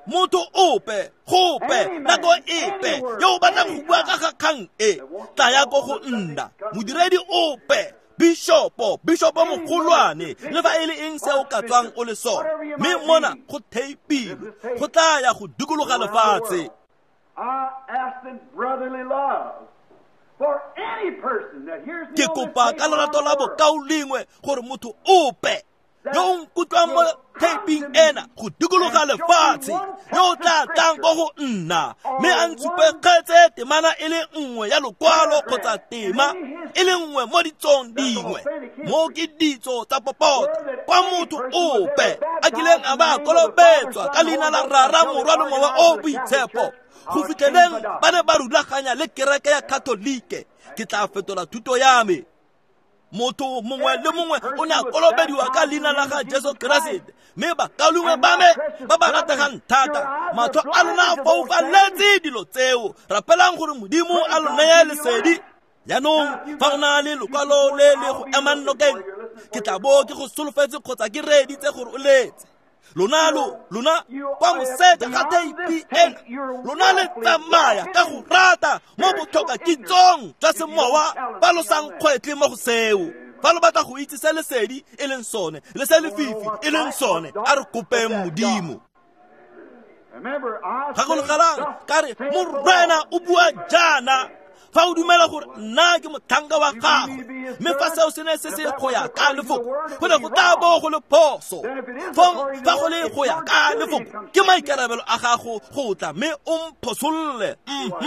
Speaker 1: motho ope gope nako epe yo o batlang go bua ka ga kgang e tla ya go go nna modiredi ope bishopo bishopo mogolwane le fa e le eng se o ka tswang o le sona mme mona go theipile go tla ya go dikologa lefatshe.
Speaker 2: I ask in brotherly love for any person that hears me
Speaker 1: ke kopa ka lerato la bokaolengwe gore motho ope yo o nkutlwang mo taping ena go dikologa lefatshe yo o tla tlang go go nna mme a ntshupe kgetse temana e le nngwe ya lokwalo kgotsa tema e le nngwe mo ditsong dingwe mo ke ditso tsa popota kwa motho ope a kileng a ba kolobetswa ka leina la Rara Morwa Mowa o Boitshepo go fitlheleng ba ne ba rulaganya le kereke ya katolike. Ke tla fetola thuto ya me. Motho mongwe le mongwe o ne a kolobediwa ka leina la ga Jesu Kriste mme bakaolongwe ba me ba ba rategang thata matlho a lona a foufaletse dilo tseo rapelang gore modimo a lo neye lesedi. Yaanong fa o na le lokwalo le le go ema nnokeng ke tla bo ke go solofetse kgotsa ke reditse gore o letse lona lo lona kwa moseja ga teipi ena lona le tsamaya ka go rata mo botlhoka kitsong jwa semowa ba lo sang kgwetlhe mo go seo fa lo batla go itse se lesedi e leng sone le se lefifi e leng sone a re kopeng modimo. ga go legalang ka re morena o bua jaana fa o dumela gore nna ke motlhanka wa gago mme fa seo se ne se se go ya ka lefoko go ne go tla bo go le phoso fa go le go ya ka lefoko ke maikarabelo a gago go tla mme o mphosolle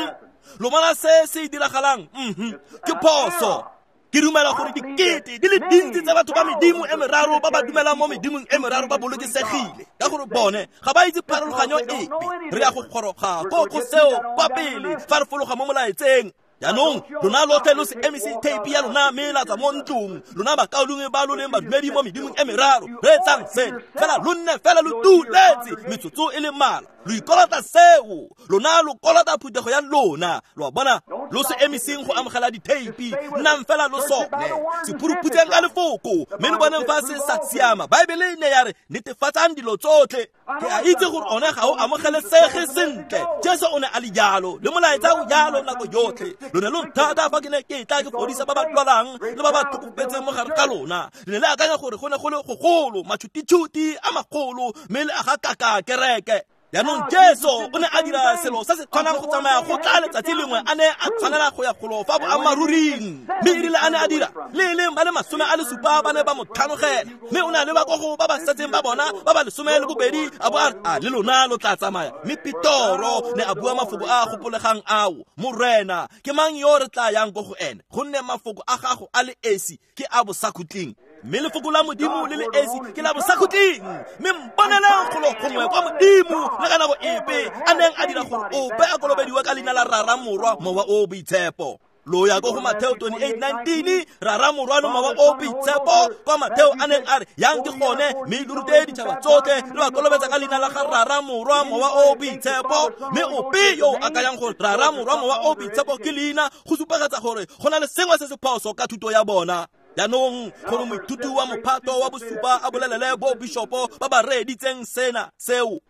Speaker 1: lo bona se se diragalang ke phoso. Ke dumela gore dikete di le dintsi tsa batho ba medimo e meraro ba ba dumelang mo medimong e meraro ba bolokesegile ka gore bone ga ba itse pharologanyo epe re ya go goroga go go seo kwa pele fa re fologa mo molaetseng. Yaanong lona lotlhe lo se emise tape ya lona mme la tswa mo ntlong lona bakaolongwe ba lo leng badumedi mo medimong e meraro re etsang sena fela lo nne fela lo tuletse metsotso e le mala lo ikolota seo lona lo kolota phutego ya lona lo bona lo se emiseng go amogela diteipi nnang fela lo sone se phuruputseng ka lefoko mme lo boneng fa se sa siama baebele ne ya re netefatsang dilo tsotlhe ke a itse gore one ga o amogelesege sentle Jesu o ne a le jalo le molaetsa o jalo nako yotlhe lona lo thata fa ke ne ke tla ke fodisa ba ba tlolang le ba ba tlhokopetseng mo gare ka lona le ne le akanya gore go ne go le gogolo matšhuti-tšhuti a magolo mme le aga kaka kereke. Yaanong Jesu o ne a dira selo se se tshwanang go tsamaya go tla letsatsi lengwe a ne a tshwanela go ya kgolo fa boammaruring mme erile a ne a dira le leng ba le masome a le supa ba ne ba mo tlhanogela mme o ne a le bakogo ba ba setseng ba bona ba ba lesome le bobedi a bo a le lona lo tla tsamaya mme Petoro ne a bua mafoko a gopolegang ao morena ke mang yo re tla yang go go ene gonne mafoko a gago a le esi ke a bosakhutleng mme lefoko la modimo le le esi ke la bosakhutleng mme mponeleng kgolo gongwe kwa modimo le ka nako epe a neng a dira gore ope a kolobediwa ka leina la Rara Morwa Mowa o Boitshepo. Lo ya go go Matthew twenty-eight nineteen Rara Morwa Mowa o Boitshepo kwa Matthew a neng a re yang ke gone mme le rute ditšhaba tsotlhe le ba kolobetsa ka leina la ga Rara Morwa Mowa o Boitshepo mme ope yo a ka yang gore Rara Morwa Mowa o Boitshepo ke leina go supagatsa gore go na le sengwe se se phoso ka thuto ya bona. Yaanong gore moithuti wa mophato wa bosupa a bolelele bo bishopo ba ba reeditseng sena seo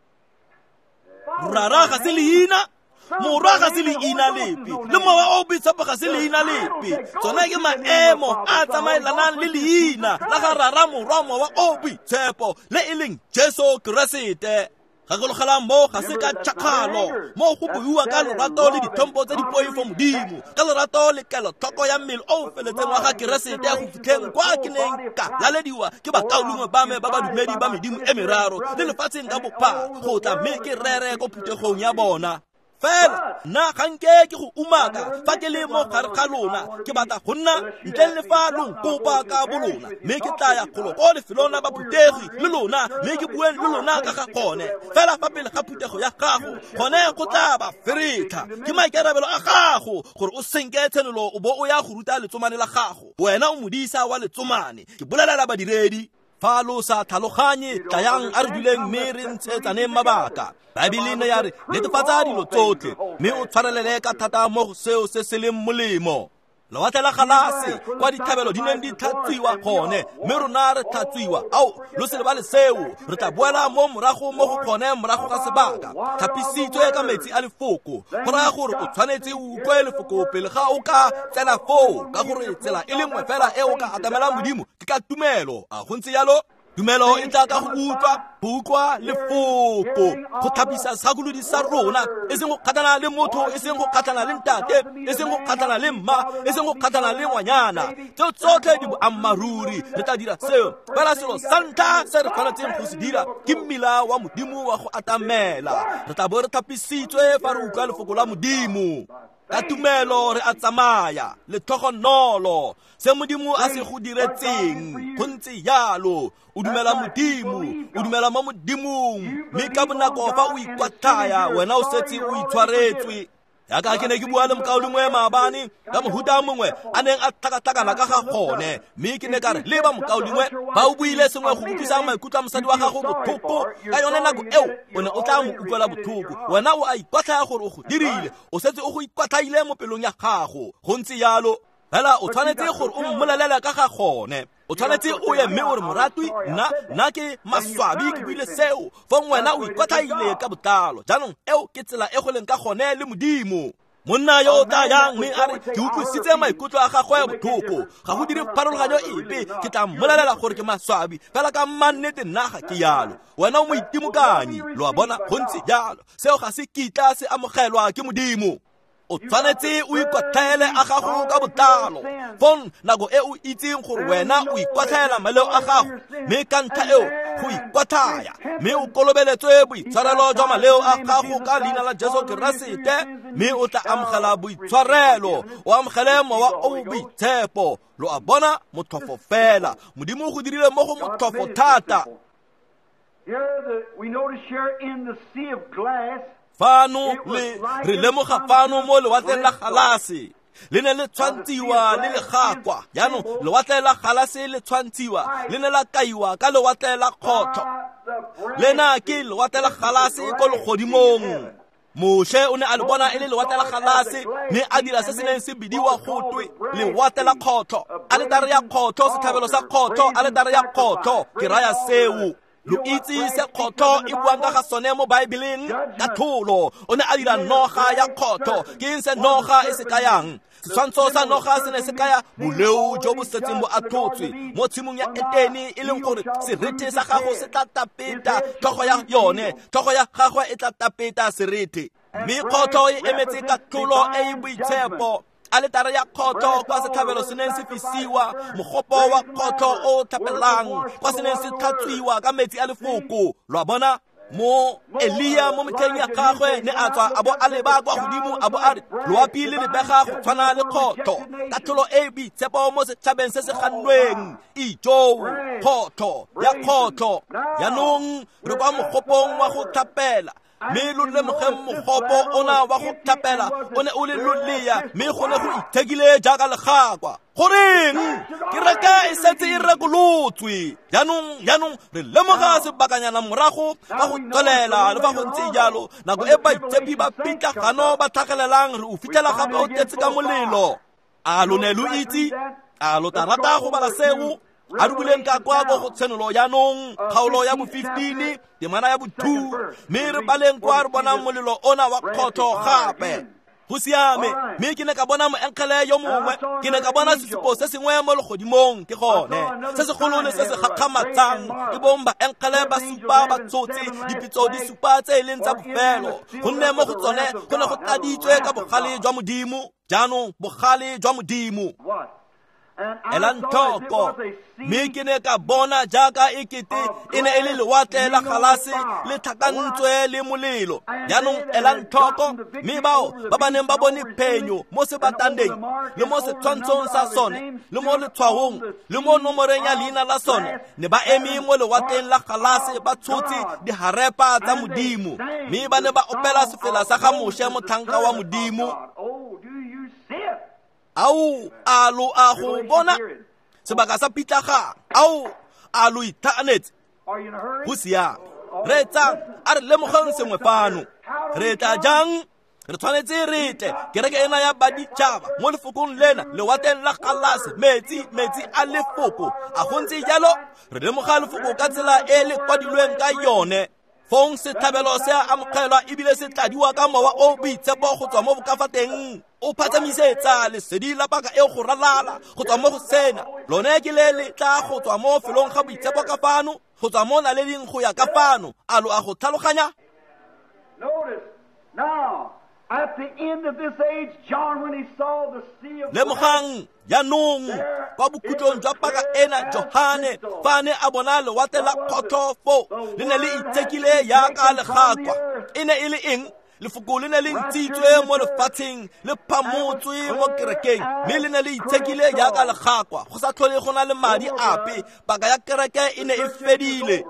Speaker 1: Rara ga se leina Morwa ga se leina lepe le Mowa o Boitshepo ga se leina lepe tsona ke maemo a tsamaelanang le leina la ga Rara Morwa Mowa o Boitshepo le e leng Jesu Kriste. Ga go logelang mo ga se ka tšhakgalo mo go buiwa ka lorato le dithompo tse di poifo modimo ka lorato le kelotlhoko ya mmele o o feletseng wa ga Keresete ya go fitlheng kwa ke neng ka lalediwa ke bakaolongwe ba me ba badumedi ba medimo e meraro le lefatsheng ka bophara go tla mme ke rere ko phuthegong ya bona. Fela nna ga nke ke go umaka fa ke le mo gare ga lona ke batla go nna ntle le fa lo nkopa ka bolona mme ke tla ya kgolo ko lefelong la baphutegi le lona mme ke bueng le lona ka ga gone fela fa pele ga phuthego ya gago gone go tla ba feretha ke maikarabelo a gago gore o senke tshenolo o bo o ya go ruta letsomane la gago wena o modisa wa letsomane ke bolelela badiredi fa lo sa tlhaloganye tlayang a re duleng mme re ntshetsane mabaka Baebile ne ya re netefatsa dilo tsotlhe mme o tshwarelele ka thata mo go seo se se leng molemo. lewatle la galase kwa dithabelo di neng di tlhatswiwa gone mme rona re tlhatswiwa ao lo se lebale seo re tla boela mo morago mo go kgone morago ga sebaka thapisitswe ka metsi a lefoko go raya gore o tshwanetse o utlwe lefoko pele ga o ka tsena foo ka gore tsela e le nngwe fela e o ka atamela modimo ke ka tumelo a go ntse yalo tumelo e tla ka go utlwa go utlwa lefoko go thapisa segakolodi sa rona e seng go kgatlhana le motho e seng go kgatlhana le ntate e seng go kgatlhana le mma e seng go kgatlhana le ngwanyana tseo tsotlhe di boammaruri re tla dira seo fela selo sa ntlha se re tshwanetseng go se dira ke mmila wa modimo wa go atamela re tla bo re thapisitswe fa re utlwa lefoko la modimo ka tumelo re a tsamaya le tlhogonolo se modimo a se go diretseng go ntse yalo o dumela modimo o dumela mo modimong mme ka bonako fa o ikwatlhaya wena o setse o itshwaretswe yaka ke ne ke bua le mokaodi mongwe maabane ka mohuta mongwe a neng a tlhakatlhakana ka ga gone mme ke ne ka re le ba mokaodi mongwe ba o buile sengwe go utlwisa maikutlo a mosadi wa gago botlhoko ka yone nako eo o ne o tla mo utlwela botlhoko wena o a ikwatlhaya gore o go dirile o setse o go ikwatlhaile mo pelong ya gago go ntse yalo fela o tshwanetse gore o mmolelele ka ga gone o tshwanetse o ye mme o re moratwi nna nna ke maswabi ke buile seo fa wena o ikwatlhaile ka botlalo jaanong eo ke tsela e go leng ka gone le modimo monna yo o tla yang mme a re ke utlwisitse maikutlo a gagwe botlhoko ga go dire pharologanyo epe ke tla mmolelela gore ke maswabi fela ka mmannete nna ga ke yalo wena o moitimokanyi lo a bona go ntse jalo seo ga se kitla se amogelwa ke modimo o tshwanetse o ikwatlhaele a gago ka botlalo fon nako e o itseng gore wena o ikwatlhaela maleo a gago mme ka ntlha eo go ikwatlhaya mme o kolobeletswe boitshwarelo jwa maleo a gago ka leina la Jesu Keresete mme o tla amogela boitshwarelo o amogele mowa o boitshepo lo a bona motlhofo fela modimo go dirile mo go motlhofo thata. Fano le re lemoga fano mo lewatleng la galase le ne le tshwantsiwa le le gakwa jaanong lewatle la galase le tshwantsiwa le ne la kaiwa ka lewatle la kgotho lena ke lewatle la galase ko legodimong Moshe o ne a le bona e le lewatle la galase mme a dira se se neng se bidiwa gotwe lewatle la kgotho a le tare ya kgotho setlhabelo sa kgotho a le tare ya kgotho ke raya seo lo itse se kgotho e buang ka ga sone mo baebeleng ka tholo o ne a dira noga ya kgotho ke eng se noga e se kayang setshwantsho sa noga se ne se kaya boleu jo bo setseng bo athotswe mo tshimong ya etene e leng gore serete sa gago se tla tapeta tlhogo ya yone tlhogo ya gagwe e tla tapeta serete mme kgotho e emetse ka tlolo e e boitshepo a le tare ya kgotho kwa setlhabelo se neng se fisiwa mogopo wa kgotho o thapelang kwa se neng se tlhatswiwa ka metsi a lefoko lo a bona mo Elia mo metlheng ya gagwe ne a tswa a bo a leba kwa godimo a bo a re loapi le lebega go tshwana le kgotho ka tlholo e boitshepo mo setšhabeng se se gannweng ijo kgotho ya kgotho yaanong re kwa mogopong wa go thapela mme lo lemoge mogopo ona wa go thapela o ne o le lolea mme go ne go ithekile jaaka legakwa goreng ke reka e setse e rekolotswe jaanong jaanong re lemoga sebakanyana morago ka go tswelela le fa go ntse jalo nako e baitshepi ba pitlagano ba tlhagelelang re o fitlhela gape o tetse ka molelo a lo ne lo itse a lo tarata go bala seo a re buleng ka kwa go go tshenolo yaanong kgaolo ya bo fifteen temana ya bo two mme re baleng kwa re bona molelo ona wa kgotho gape go siame mme ke ne ka bona moenkgele yo mongwe ke ne ka bona sesupo se sengwe mo legodimong ke gone se segolo le se se gakgamatsang e bong baenkgele ba supa ba tshotse dipitso di supa tse e leng tsa bofelo gonne mo go tsone go ne go tladitswe ka bogale jwa modimo jaanong bogale jwa modimo ela nthoko mme ke ne ka bona jaaka ekete e ne e le lewatle la galase le tlhakantswe le molelo jaanong ela nthoko mme bao ba ba neng ba bone phenyo mo sebatandeng le mo setshwantshong sa sone le mo letshwaong le mo nomoreng ya leina la sone ne ba eme mo lewatleng la galase ba tshotse diharepa tsa modimo mme ba ne ba opela sefela sa ga Moshe motlhanka wa modimo au a lo a go bona sebaka sa pitlagang au a lo ithanetse go siame re tsang a re lemogeng sengwe fano re tla jang re tshwanetse re tle kereke ena ya baditšhaba mo lefokong lena lewatleng la galase metsi metsi a lefoko a go ntse jalo re lemoga lefoko ka tsela e le kwadilweng ka yone fong setlhabelo se a amogelwa ebile se tladiwa ka mowa o boitshepo go tswa mo bokafateng o phatsamisetsa lesedi la paka e go ralala go tswa mo go sena lone ke le letla go tswa mo felong ga boitshepo ka fano go tswa mo naleding go ya ka fano a lo a go tlhaloganya.
Speaker 2: Notice now at the end of this age, John, when he saw the sea of
Speaker 1: lemogang yaanong kwa bokhutlong jwa paka ena Johane fa ne a bona lewatle la kgotlofo le ne le itsekile yaka legakwa e ne e le eng lefoko le ne le ntshitswe mo lefatsheng le phamotswe mo kerekeng mme le ne le itsekile yaka legakwa go sa tlhole go na le madi ape paka ya kereke e ne e fedile.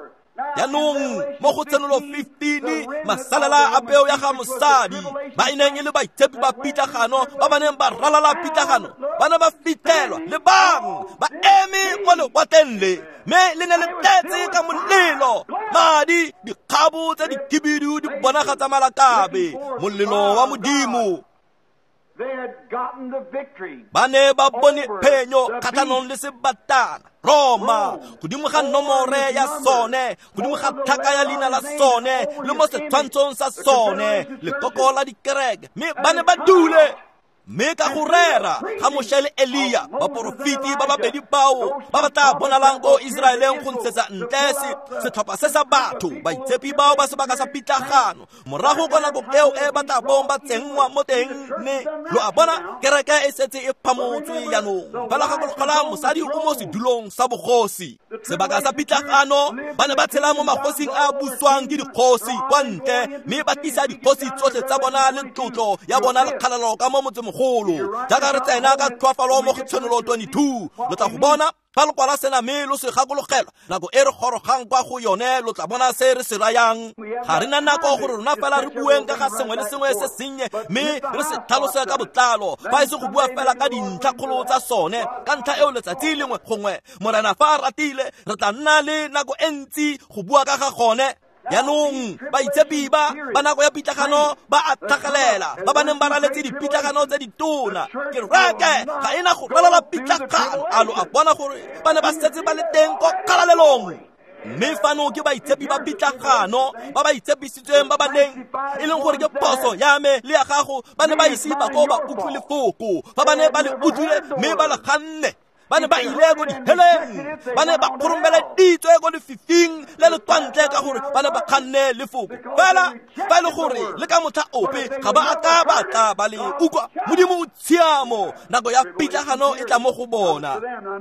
Speaker 1: Yaanong mo go tsenolo fifteen masalela a peo ya ga mosadi ba ineng e le baitshepi ba pitlagano ba ba neng ba ralala pitlagano ba ne ba fitlhelwa le bang ba eme mo lewatleng le mme le ne le tletse ka molelo madi dikgabo tse dikibidu di bonagatsa malakabe molelo wa modimo.
Speaker 2: They had gotten the victory.
Speaker 1: Ba ne ba bone phenyo kgatlhanong le sebatana Roma godimo ga nomore ya sone godimo ga thaka ya leina la sone le mo setshwantshong sa sone le koko la dikereke mme ba ne ba dule mme ka go rera ga mošele Elia baporofiti ba babedi bao ba ba tla bonalang ko Israeleng go ntshetsa ntlese setlhopha se sa batho baitshepi bao ba sebaka sa pitlagano morago ka nako eo e ba tla bong ba tsenngwa mo teng ne lo a bona kereke e setse e phamotswe yaanong ba la gakologola mosadi o mo sedulong sa bogosi sebaka sa pitlagano ba ne ba tshela mo magosing a buswang ke dikgosi kwa ntle mme ba tisa dikgosi tsotlhe tsa bona le tlotlo ya bona le kgalelo ka mo motseng golo jaaka re tsena ka tlhoafalo mo go tshwanelo twenty-two lo tla go bona fa le kwala sena mme lo se gakologelwa nako e re gorogang kwa go yone lo tla bona se re se rayang ga re na nako gore rona fela re bueng ka ga sengwe le sengwe se sennye mme re se tlhalose ka botlalo fa e se go bua fela ka dintlhakgolo tsa sone ka ntlha eo letsatsi lengwe gongwe morena fa a ratile re tla nna le nako e ntsi go bua ka ga gone. Yaanong baitshepi ba ba nako ya pitlagano ba a tlhagelela ba ba neng ba raletse dipitlagano tse ditona kereke ga ena go ralala pitlagano a lo a bona gore ba ne ba setse ba le teng ko kgalalelong mme fano ke baitshepi ba pitlagano ba ba itshepisitsweng ba ba neng e leng gore ke poso ya me le ya gago ba ne ba ise ba ko ba utlwe lefoko fa ba ne ba le utlwile mme ba le ganne ba ne ba ile go diheleng ba ne ba kgoromeleditswe go lefifing le le twantle ka gore ba ne ba kganne lefoko fela fa e le gore le ka motha ope ga ba ka batla ba le ukwa modimo o tshiamo nako ya pitlagano e tla mo go bona.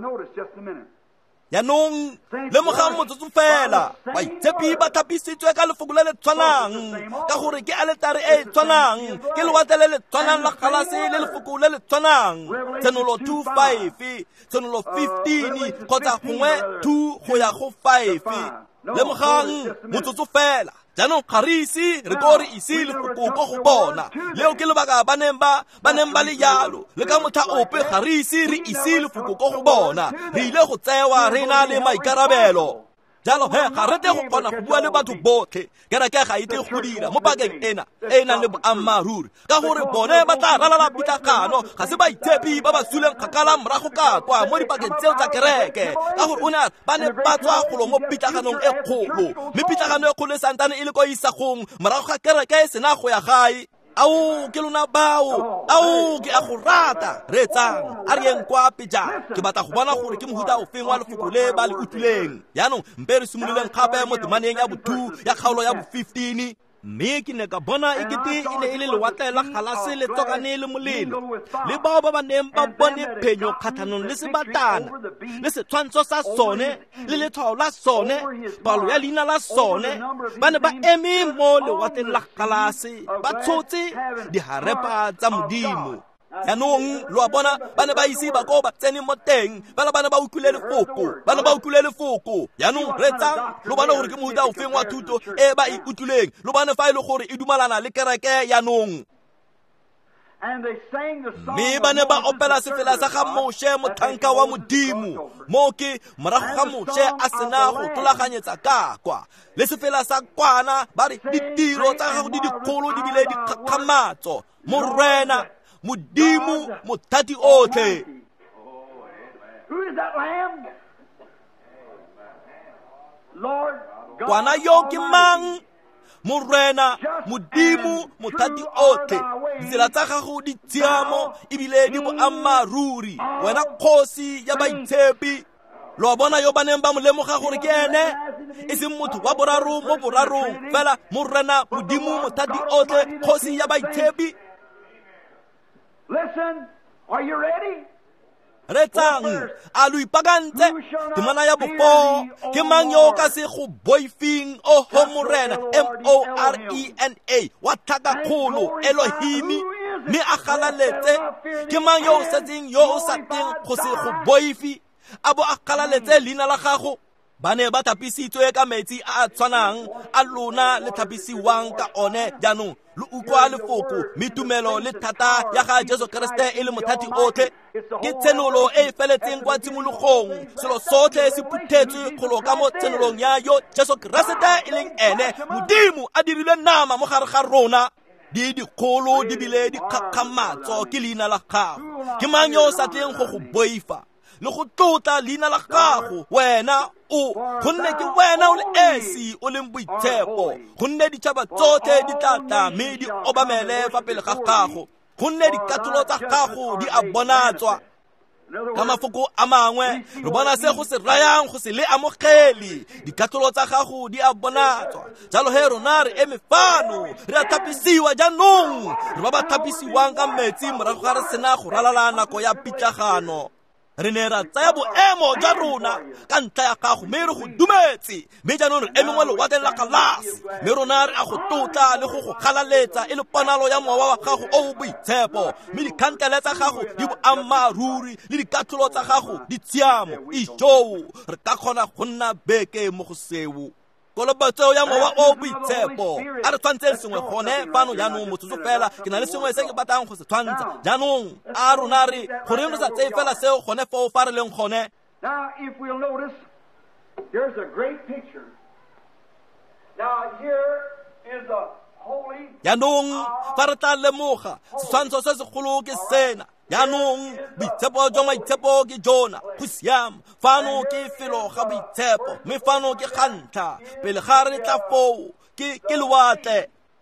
Speaker 1: Yaanong le mogang motsotso fela baitshepi ba thapisitswe ka lefoko le le tshwanang ka gore ke aletare e tshwanang ke lewatle le le tshwanang la galase le lefoko le le tshwanang tsenolo two five tsenolo fifteen kgotsa gongwe two go ya go five le mogang motsotso fela jaanong ga re ise re ko re ise lefoko ko go bona leo ke lebaka ba neng ba ba neng ba le jalo le ka motha ope ga re ise re ise lefoko ko go bona re ile go tsewa re na le maikarabelo jalo he ga re te go kgona go bua le batho botlhe kereke ga ite go dira mo pakeng ena e nang le boammaruri ka gore bone ba tla ralala pitlagano ga se baitshepi ba ba suleng kgakala morago ka kwa mo dipakeng tseo tsa kereke ka gore o ne ba ne ba tswa golo mo pitlaganong e kgolo mme pitlagano e kgolo e santane e le ko isagong morago ga kereke e sena go ya gae. Au ke lona bao au ke a go rata re tsang a re eng kwa peja ke batla go bona gore ke mohuta o feng wa lefoko le ba le utlwileng yaanong mpe re simololeng gape mo temaneng ya bo two ya kgaolo ya bo fifteen mme ke ne ka bona e kete e ne e le lewatle la galase le tsokane le molelo le bao ba ba neng ba bone phenyo kgatlhanong le sebatana le setshwantsho sa sone le letshwao la sone palo ya leina la sone ba ne ba eme mo lewatleng la galase ba tshotse diharepa tsa modimo. Yaanong lo a bona ba ne ba ise ba ko ba tsene mo teng fela ba ne ba utlwile lefoko ba ne ba utlwile lefoko yaanong re tsang lo bona gore ke mohuta o feng wa thuto e ba e utlwileng lo bane fa e le gore e dumalana le kereke yaanong. mme ba ne ba opela sefela sa ga Moshe mothanka wa modimo mo ke morago ga Moshe a sena go tlolaganyetsa kakwa le sefela sa kwana ba re ditiro tsa gago di dikgolo di bile di kgakgamatso morena modimo mothati otlhe. Kwana yo ke mang? Morena modimo mothati otlhe. Ditsela tsa gago di tsiamo ebile di boammaruri. Wena kgosi ya baitshepi. Lo bona yo baneng ba mo lemoga gore ke ene e seng motho wa boraro mo borarong fela morena modimo mothati otlhe kgosi ya baitshepi.
Speaker 2: Listen, are you ready?
Speaker 1: Retsang a lo ipakantse temana ya bofo ke mang yo ka se go boifing o ho morena M O R E N A wa thaka kholo Elohimi me a galaletse ke mang yo sa tseng yo o sa teng go se go boifi abo a galaletse leina la gago ba ne ba thapisitswe ka metsi a tshwanang a lona le thapisiwang ka one jaanong lo ukwa lefoko metumelo le thata ya ga Jesu Kriste e le mothati otlhe ke tsenolo e feletseng kwa tshimologong selo sotlhe se phuthetswe kgolo ka mo tsenolong ya yo Jesu Kriste e leng ene modimo a dirile nama mo gare ga rona di dikgolo di bile di kgakgamatso ke leina la gago ke mang yo sa tleng go go boifa le go tlotla leina la gago wena o gonne ke wena o le esi o leng boitshepo gonne ditšhaba tsotlhe di tlatla mme di obamele fa pele ga gago gonne dikatolo tsa gago di a bonatswa ka mafoko a mangwe re bona se go se rayang go se le amogele dikatolo tsa gago di a bonatswa jalo he rona re eme fano re a thapisiwa jaanong re ba ba thapisiwang ka metsi morago ga re sena go ralala nako ya pitlagano re ne ra tsaya boemo jwa rona ka ntlha ya gago mme re go dumetse mme jaanong re eme mo lewatleng la galase mme rona re a go tlotla le go go galaletsa e le ponalo ya mowa wa gago o o boitshepo mme dikhankele tsa gago di boammaruri le dikatlholo tsa gago di tshiamo ijoo re ka kgona go nna beke mo go seo kolobatso ya mowa o boitshepo a re tshwantseng sengwe gone fano jaanong motsotso fela ke na le sengwe se ke batlang go se tshwantsa jaanong a rona re gore re sa tseye fela seo gone fao fa re leng gone.
Speaker 2: Now if we'll notice, there's a great picture. Now here is a holy
Speaker 1: jaanong fa re tla lemoga setshwantsho se segolo ke sena jaanong boitshepo jwa maitshepo ke jona go siama fano ke felo ga boitshepo mme fano ke kgantlha pele ga re tla foo ke ke lewatle.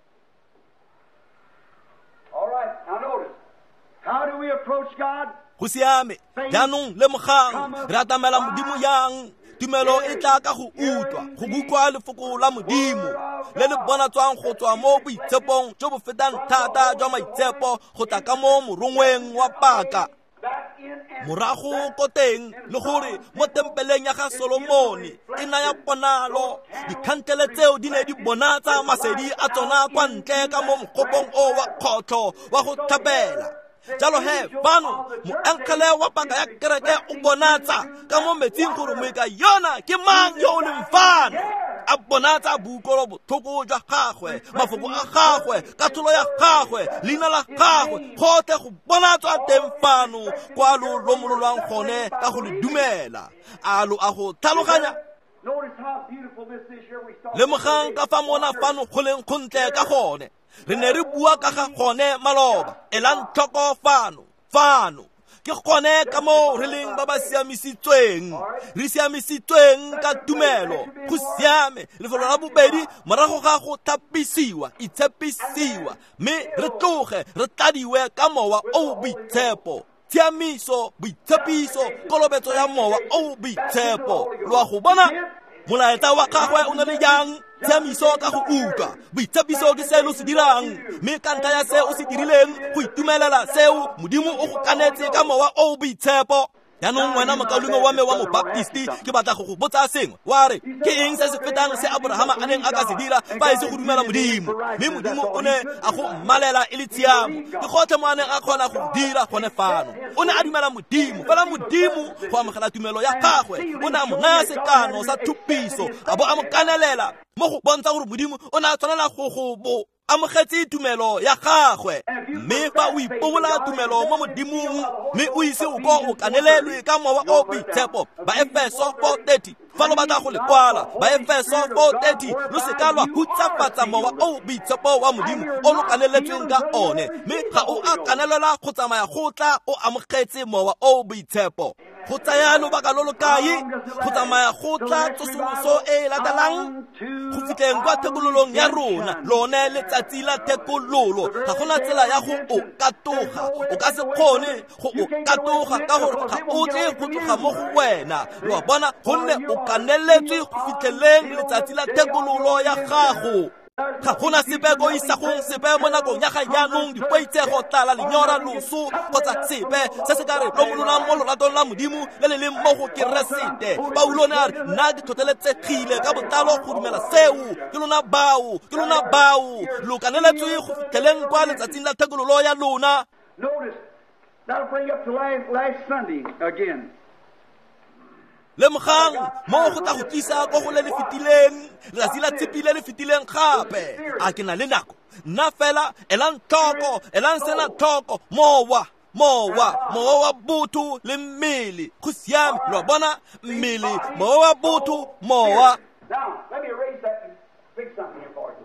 Speaker 2: All right, now notice, how do we approach God?
Speaker 1: Go siame jaanong lemogang re atamela modimo yang tumelo e tla ka go utlwa go bukwa lefoko la modimo le le bonatswang go tswa mo boitshepong jo bo fetang thata jwa maitshepo go tla ka mo morongweng wa paka morago ko teng le gore mo tempeleng ya ga Solomone e naya ponalo dikhankele tseo di ne di bonatsa masedi a tsona kwa ntle ka mo mokgopong o wa kgotlo wa go thapela jalo he fano moenkele wa paka ya kereke o bonatsa ka mo metsing gore moika yona ke mang yo o leng fano a bonatsa bukolo botlhoko jwa gagwe mafoko a gagwe katlholo ya gagwe leina la gagwe gotlhe go bonatswa teng fano kwa lo lomololwang gone ka go le dumela a lo a go tlhaloganya.
Speaker 2: Notice how beautiful this is here. We start
Speaker 1: lemogang ka fa mona fano go leng gontle ka gone re ne re bua ka ga gone maloba elang tlhoko fano fano ke gone ka mo re leng ba ba siamisitsweng re siamisitsweng ka tumelo go siame lefelo la bobedi morago ga go thapisiwa itshepisiwa mme re tloge re tladiwe ka mowa o boitshepo tshiamiso boitshepiso kolobetso ya mowa o boitshepo lo a go bona molaetsa wa gagwe o ne le jang tshiamiso ka go utlwa boitshepiso ke seo se dirang mme ka ntlha ya seo o se dirileng go itumelela seo modimo o go kanetse ka mowa o boitshepo jaanong wena mokalungo wa me wa mobaptisti ke batla go go botsa sengwe wa re ke eng se se fetang se Abrahama a neng a ka se dira fa e se go dumela modimo mme modimo o ne a go mmalela e le tshiamo ke gotlhe mo a neng a kgona go dira gone fano o ne a dumela modimo fela modimo go amogela tumelo ya gagwe o ne a mo naya sekano sa thupiso a bo a mo kanelela mo go bontsha gore modimo o ne a tshwanela go go bo amogetse tumelo ya gagwe mme fa o ipogola tumelo mo modimong mme o ise o ko o kanelelwe ka mowa o boitshepo ba Efeso four thirty fa lo batla go le kwala ba Efeso four thirty lo se ka lwa hutsafatsa mowa o boitshepo wa modimo o lo kaneletsweng ka one mme ga o a kanelela go tsamaya go tla o amogetse mowa o boitshepo go tsaya lobaka lo lo kae go tsamaya go tla tsosoloso e latelang go fitleng kwa thekololong ya rona lone letsatsi la thekololo ga gona tsela ya go o katoga o ka se kgone go o katoga ka gore ga o tle go tloga mo go wena lo bona gonne o kaneletswe go fitlheleng letsatsi la thekololo ya gago ga gona sepe go isa go sepe mo nakong ya ga jaanong dipoitsego tlala lenyora loso kgotsa sepe se se ka re lo molola mo loratong la modimo le le leng mo go keresete Paulone a re nna ke tlhotlheletsegile ka botlalo go dumela seo ke lona bao ke lona bao lo kaneletswe go fitlheleng kwa letsatsing la thekololo ya lona.
Speaker 2: Notice, that'll bring up to last, last Sunday again.
Speaker 1: le mogang mo go tla go tlisa go go le le fitileng letsatsi la tshepile le fitileng gape a ke na le nako nna fela elang tlhoko elang sena tlhoko mowa mowa mowa wa botho le mmele go siame lo bona mmele mowa wa botho mowa.
Speaker 2: Now, let me erase that and fix something here for you.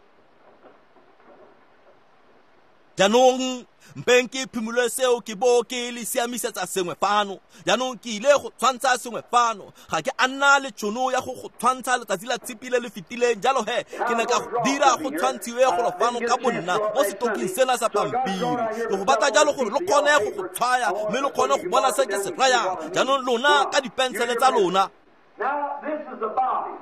Speaker 1: jaanong mpeng ke phimolo seo ke bo ke le siamisetsa sengwe fano jaanong ke ile go tshwantsha sengwe fano ga ke a nna le tšhono ya go go tshwantsha letsatsi la tshepile le fitileng jalo he ke ne ka dira go tshwantshiwe go lo fano ka bonna mo setoking sena sa pampiri le go batla jalo gore lo kgone go go tshwaya mme le kgone go bona se ke se rayang jaanong lona ka dipensele tsa lona.
Speaker 2: Now, this is the body.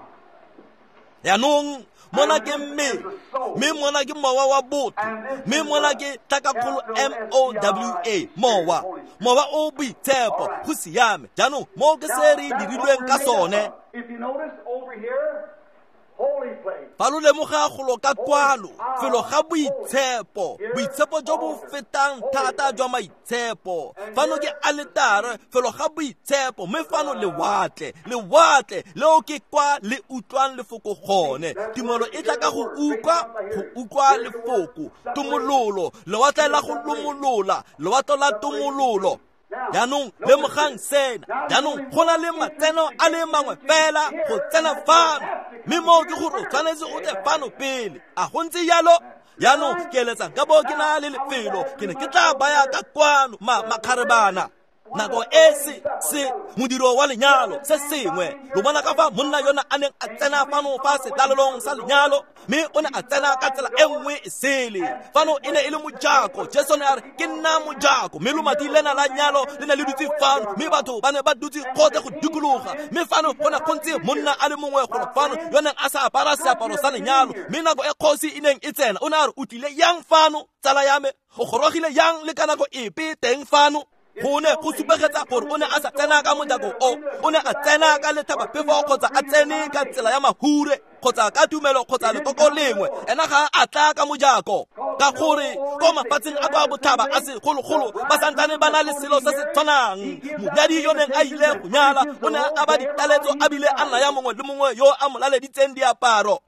Speaker 1: jaanong mona ke mmele mme mona ke mowa wa botho mme mona ke takakgolo M O W A mowa mowa o boitshepo go siame jaanong mo ke se re dirilweng ka sone.
Speaker 2: If you notice over here, holy place.
Speaker 1: fa lo lemoga golo ka kwalo felo ga boitshepo boitshepo jo bo fetang thata jwa maitshepo fano ke aletare felo ga boitshepo mme fano lewatle lewatle leo ke kwa le utlwang lefoko gone tumelo e tla ka go ukwa go ukwa lefoko tumololo lewatle la go lomolola lewatle la tumololo. jaanong le mogang sena jaanong go na le matseno a le mangwe fela go tsena fano mme mo ke gore o tshwanetse o tle fano pele a go ntse jalo jaanong ke eletsang ka bo ke na le lefelo ke ne ke tla baya ka kwano makgarebana nako e se se modiro wa lenyalo se sengwe lo bona ka fa monna yona a neng a tsena fano fa setlalelong sa lenyalo mme o ne a tsena ka tsela e nngwe e sele fano e ne e le mojako jesu ne a re ke nna mojako mme lomati lena la nyalo le ne le dutse fano mme batho ba ne ba dutse kgote go dikologa mme fano go ne go ntse monna a le mongwe gore fano yo neng a sa apara seaparo sa lenyalo mme nako e kgosi e neng e tsena o ne a re o tlile yang fano tsala ya me o gorogile yang le ka nako epe teng fano go ne go supegetsa gore o ne a sa tsena ka mojako o o ne a tsena ka lethabaphefo kgotsa a tsene ka tsela ya mahure kgotsa ka tumelo kgotsa lekoko lengwe ena ga a tla ka mojako ka gore ko mafatsheng a kwa bothaba a segologolo ba santsane ba na le selo se se tshwanang monyadi yo neng a ile go nyala o ne a ba ditaletso a bile a naya mongwe le mongwe yo a molaleditseng diaparo.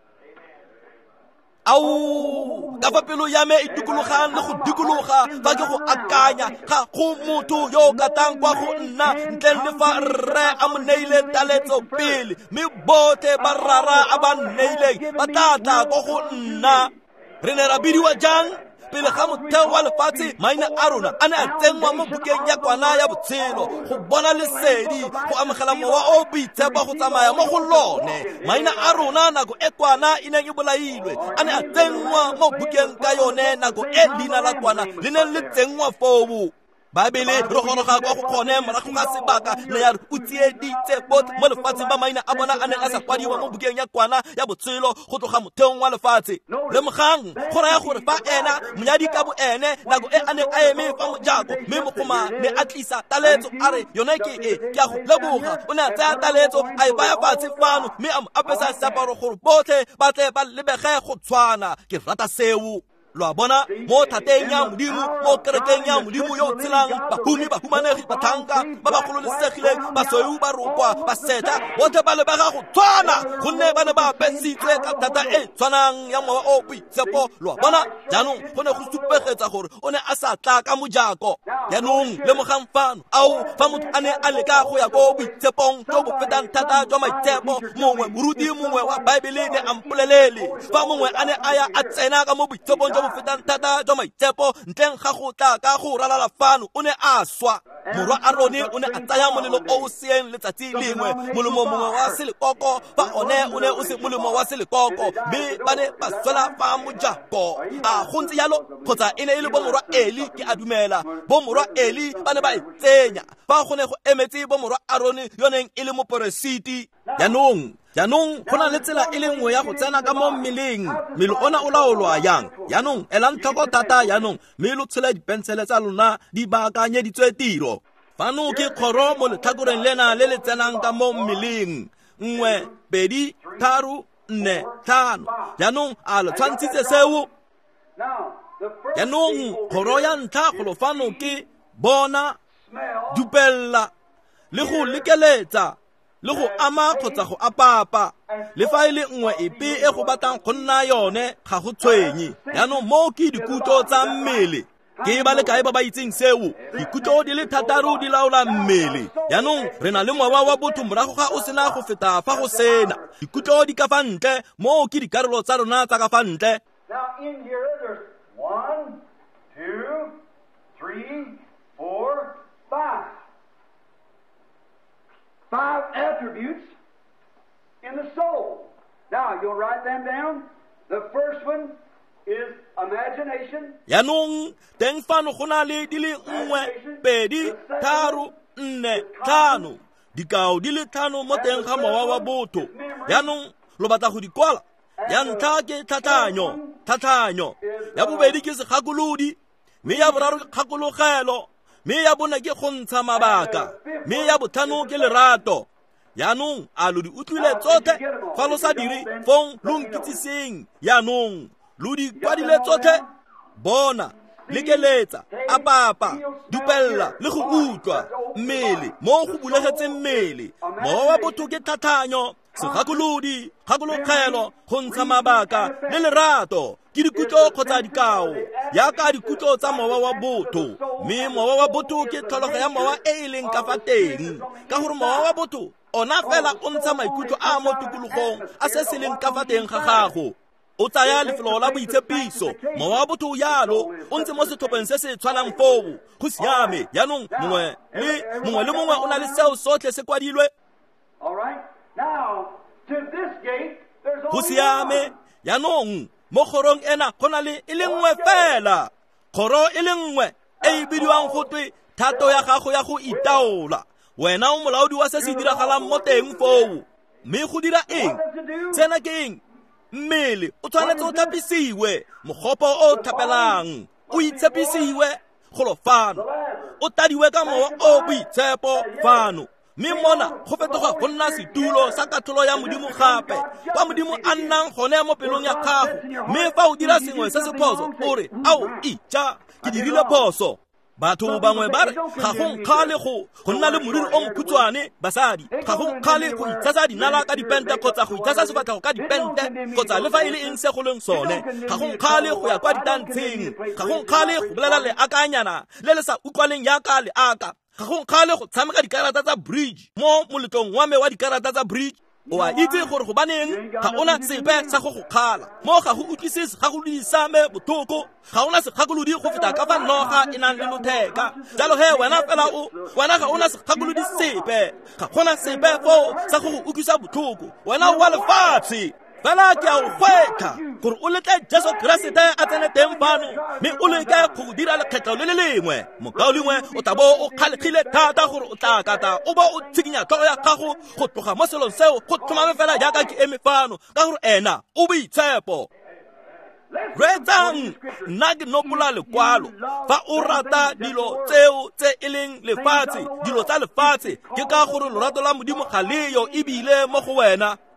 Speaker 1: Au ka fa pelo ya me e dikologang le go dikologa fa ke go akanya ga go motho yo ka tang kwa go nna ntle le fa rre a mo neile taletso pele mme bote ba rara a ba neileng ba tlatla go go nna re ne ra bidiwa jang pele ga motheo wa lefatshe maina a rona a ne a tsenngwa mo bukeng ya kwana ya botshelo go bona lesedi go amogela mowa o boitshepo go tsamaya mo go lone maina a rona nako e kwana e neng e bolailwe a ne a tsenngwa mo bukeng ka yone nako e leina la kwana le neng le tsenngwa foo Babele re goroga kwa go kgone morago ga sebaka le ya o tsieditse botlhe mo lefatsheng ba maina a bona a neng a sa kwadiwa mo bukeng ya kwana ya botshelo go tloga motheong wa lefatshe le mogang go raya gore fa ena monyadi ka bo ene nako e a neng a eme fa mojako mme mogoma ne a tlisa taletso a re yone ke e ke a go leboga o ne a tsaya taletso a e baya fatshe fano mme a mo apesa seaparo gore botlhe ba tle ba lebege go tshwana ke rata seo lwa bona mo thateng ya modimo mo kerekeng ya modimo yo tshelang bahumi ba humanegi bathanga ba ba gololesegileng basweu ba rokwa ba seta botlhe ba le ba ga go tshwana gonne ba ne ba apesitswe ka thata e tshwanang ya ngwaga o boitshepo lwa bona jaanong go ne go supegetsa gore o ne a sa tla ka mojako jaanong le mogang fano ao fa motho a ne a leka go ya ko boitshepong jo bo fetang thata jwa maitshepo mongwe moruti mongwe wa baebele ne a mpolelele fa mongwe a ne a ya a tsena ka mo boitshepong jo bo fetang thata jwa maitshepo ntleng ga go tla ka go ralala fano o ne a swa morwa Arone o ne a tsaya molelo o o seeng letsatsi lengwe molemo mongwe wa selekoko fa one o ne o se molemo wa selekoko mme ba ne ba swela fa mojako a go ntse jalo kgotsa e ne e le bomorwa Eli ke a dumela bomorwa Eli ba ne ba e tsenya fa go ne go emetse bomorwa Arone yo neng e le moporesiti jaanong jaanong go na le tsela e le nngwe ya go tsena ka mo mmeleng mmele ona o laolwa yang jaanong elang tlhoko thata jaanong mme lo tshela dipensele tsa lona di baakanyeditswe tiro fano ke kgoro mo letlhakoreng lena le le tsenang ka mo mmeleng nngwe pedi tharo nne tlhano jaanong a le tshwantshitse seo jaanong kgoro ya ntlha golo fano ke bona dupella le go lekeletsa le go ama kgotsa go apapa le fa ile nngwe epe e go batang go nna yone ga go tshwenye jaanong mo ke dikutlo tsa mmele ke ba le kae ba ba itseng seo dikutlo di le thataro di laola mmele jaanong re na le mowa wa botho morago ga o sena go feta fa go sena dikutlo di ka fa ntle mo ke dikarolo tsa rona tsa ka fa ntle
Speaker 2: Now in here there's one, two, three, four, five. Five attributes in the soul. Now, you'll write them down. The first one is imagination.
Speaker 1: jaanong teng fano go na le di le nngwe pedi tharo nne tlhano dikao di le tlhano mo teng ga mowa wa botho jaanong lo batla go di kwala ya ntlha ke tlhatlhanyo tlhatlhanyo ya bobedi ke segakolodi mme ya boraro ke kgakologelo mme ya bone ke go ntsha mabaka mme ya botlhano ke lerato jaanong a lo di utlwile tsotlhe fa lo sa dire fong lo nkitsiseng jaanong lo di kwadile tsotlhe bona lekeletsa apapa dupella le go utlwa mmele mo go bulegetseng mmele mowa wa botho ke tlhatlhanyo segakolodi kgakologelo go ntsha mabaka le lerato ke dikutlo kgotsa dikao yaka dikutlo tsa mowa wa botho mme mowa wa botho ke tlhologo ya mowa e e leng ka fa teng ka gore mowa wa botho ona fela o ntsha maikutlo a mo tikologong a se se leng ka fa teng ga gago o tsaya lefelo la boitshepiso mowa wa botho yalo o ntse mo setlhopheng se se tshwanang foo go siame jaanong mongwe le mongwe le mongwe o na le seo sotlhe se kwadilwe go siame jaanong mo kgorong ena go na le e le nngwe fela kgoro e le nngwe e e bidiwang go twe thato ya gago ya go itaola wena o molaodi wa se se diragalang mo teng foo mme go dira eng tsena ke eng mmele o tshwanetse o thapisiwe mogopo o thapelang o itshepisiwe golo fano o tadiwe ka mowa o boitshepo fano mme mona go fetoga go nna setulo sa katlholo ya modimo gape kwa modimo a nnang gone mo pelong ya gago mme fa o dira sengwe se se phoso o re ao itša ke dirile phoso batho bangwe ba re ga go nkgale go go nna le moriri o mokhutswane basadi ga go nkgale go itshasa dinala ka dipente kgotsa go itshasa sefatlhego ka dipente kgotsa le fa e le eng se go leng sone ga go nkgale go ya kwa ditantsheng ga go nkgale go bolela le akanyana le le sa utlwaleng yaka le aka ga go nkgale go tshameka dikarata tsa bridge mo moletlong wa me wa dikarata tsa bridge o a itse gore go baneng ga ona sepe sa go go kgala mo ga go utlwisise ga go disame bothoko ga ona segakolodi go feta ka fa noga e nang le lotheka jalo he wena fela o wena ga ona segakolodi sepe ga gona sepe fo sa go go utlwisa bothoko wena o wa lefatshe fela ke a o gwetla gore o letle Jesu Kriste a tsene teng fano mme o leke go dira lekgetlo le le lengwe mokao lengwe o tabo o kgalegile thata gore o tla kata o ba o tshikinya tlhogo ya gago go tloga mo selong seo go tlhomame fela jaaka ke eme fano ka gore ena o boitshepo Reetsang nna ke nopola lekwalo fa o rata dilo tseo tse e leng lefatshe dilo tsa lefatshe ke ka gore lorato la modimo ga leyo ebile mo go wena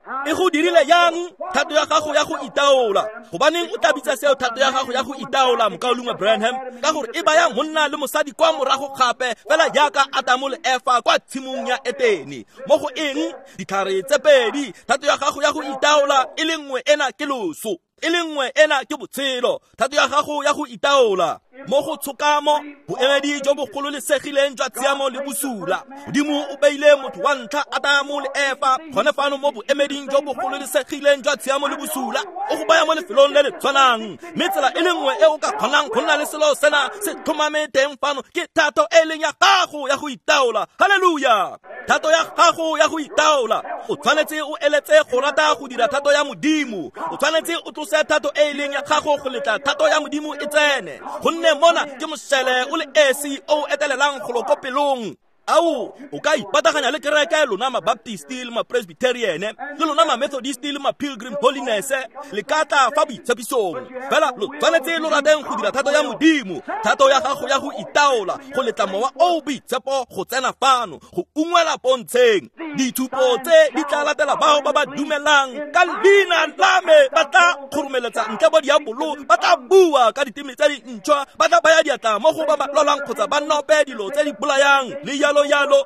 Speaker 1: e go dirile yang thato ya gago ya go itaola gobaneng o tabitsa seo thato ya gago ya go itaola mokaolongwe Branham ka gore e baya monna le mosadi kwa morago gape fela jaaka Adamu le Eva kwa tshimong ya Etene mo go eng ditlhare tse pedi thato ya gago ya go itaola e le nngwe ena ke loso e le nngwe ena ke botshelo thato ya gago ya go itaola mo go tshokamo boemedi jo bogolo le segileng jwa tsiamo le bosula modimo o beile motho wa ntlha Adamu le Eva gone fano mo boemeding jo bogolo le segileng jwa tsiamo le bosula o go baya mo lefelong le le tshwanang mme tsela e le nngwe e o ka kgonang go nna le selo sena se thomame teng fano ke thato e leng ya gago ya go itaola haleluya thato ya gago ya go itaola o tshwanetse o eletse go rata go dira thato ya modimo o tshwanetse o tlose thato e leng ya gago go letla thato ya modimo e tsene gonne mona ke mošele o le esi o etelelang kgolo ko pelong au o ka ipataganya le kereke lona mabaptisti le mapresbyteriane le lona mamethodisti le mapilgrim holiness le ka tla fa boitshepisong fela lo tshwanetse lo rateng go dira thato ya modimo thato ya gago ya go itaola go letla mowa o boitshepo go tsena fano go ungwela pontsheng dithupo tse di tla latela bao ba ba dumelang ka leina la me ba tla kgoromeletsa ntle bo diabolo ba tla bua ka ditemi tse dintšhwa ba tla baya diatla mo go ba ba lolang kgotsa ba nope dilo tse di bolayang le yalo yalo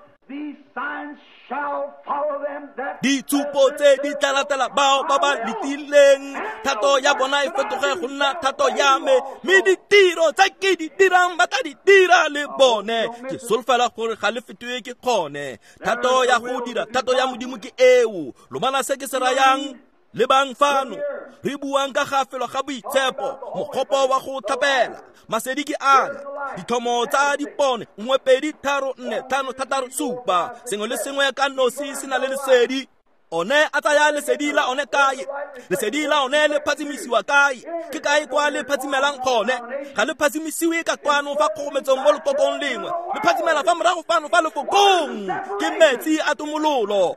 Speaker 1: dithupo tse di tla latela bao ba ba letileng thato ya bona e fetoge go nna thato ya me mme ditiro tsa ke di dirang ba tla di dira le bone ke solofela gore ga le fetoe ke kgone thato ya go dira thato ya modimo ke eo lo bana se ke se rayang le bang fano re buang ka gafelo ga boitshepo mogopo wa go thapela masedi ke ana dithomo tsa dipone nngwe pedi tharo nne tlhano thataro supa sengwe le sengwe ka nosi se na le lesedi one a tsaya lesedi la one kae lesedi la one le phatsimisiwa kae ke kae kwa le phatsimelang gone ga le phatsimisiwe ka kwano fa kgogometsong mo lekokong lengwe le phatsimela fa morago fano fa lefokong ke metsi a tumololo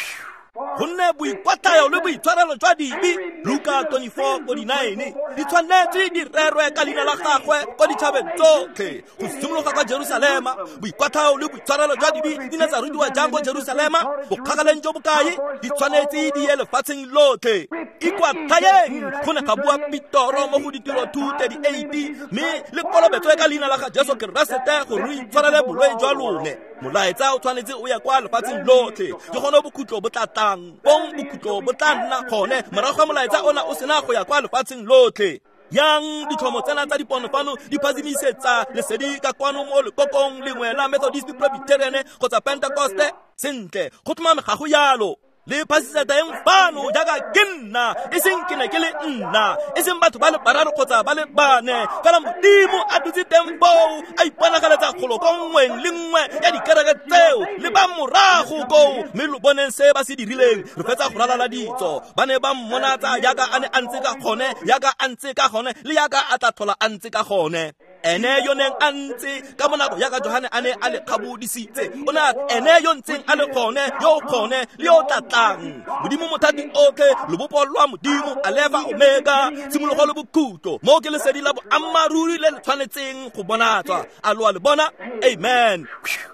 Speaker 1: gonne boikwatlayo le boitshwarelo jwa dibi Luka twenty-four forty-nine di tshwanetse di rerwe ka leina la gagwe ko ditšhabeng tsotlhe go simologa kwa Jerusalema boikwatlayo le boitshwarelo jwa dibi di ne tsa rutiwa jang ko Jerusalema bokgakaleng jo bokae di tshwanetse di ye lefatsheng lotlhe ikwatlhayeng go ne ga bua Pitoro mo go ditiro two thirty-eight mme le kolobetswe ka leina la ga Jesu Keresete gore re itshwarele boloi jwa lone molaetsa o tshwanetse o ya kwa lefatsheng lotlhe ke gone bokhutlo bo tla bong bokhutlo bo tla nna gone morago ga molaetsa ona o sena go ya kwa lefatsheng lotlhe yang ditlhomo tsena tsa dipono fano di phasimisetsa lesedi ka kwano mo lekokong lengwe la Methodist Presbyterian kgotsa Pentecoste sentle go tlhomame ga go yalo le phasiseta eng fano jaaka ke nna e seng ke ne ke le nna e seng batho ba le bararo kgotsa ba le bane fela modimo a dutse teng foo a iponagaletsa kgolo ko nngweng le nngwe ya dikereke tseo le ba morago koo mme lo boneng se ba se dirileng re fetsa go ralala ditso ba ne ba mmonatsa jaaka a ne a ntse ka gone jaaka a ntse ka gone le jaaka a tla tlhola a ntse ka gone ene yo neng a ntse ka monako jaaka Johane a ne a le kgabodisitse o na ene yo ntseng a le gone yo gone le yo tlatlang modimo mothati otlhe lebopo lwa modimo aleva omega tshimologo le bokhutlo mo ke lesedi la boammaruri le le tshwanetseng go bonatswa a loa le bona amen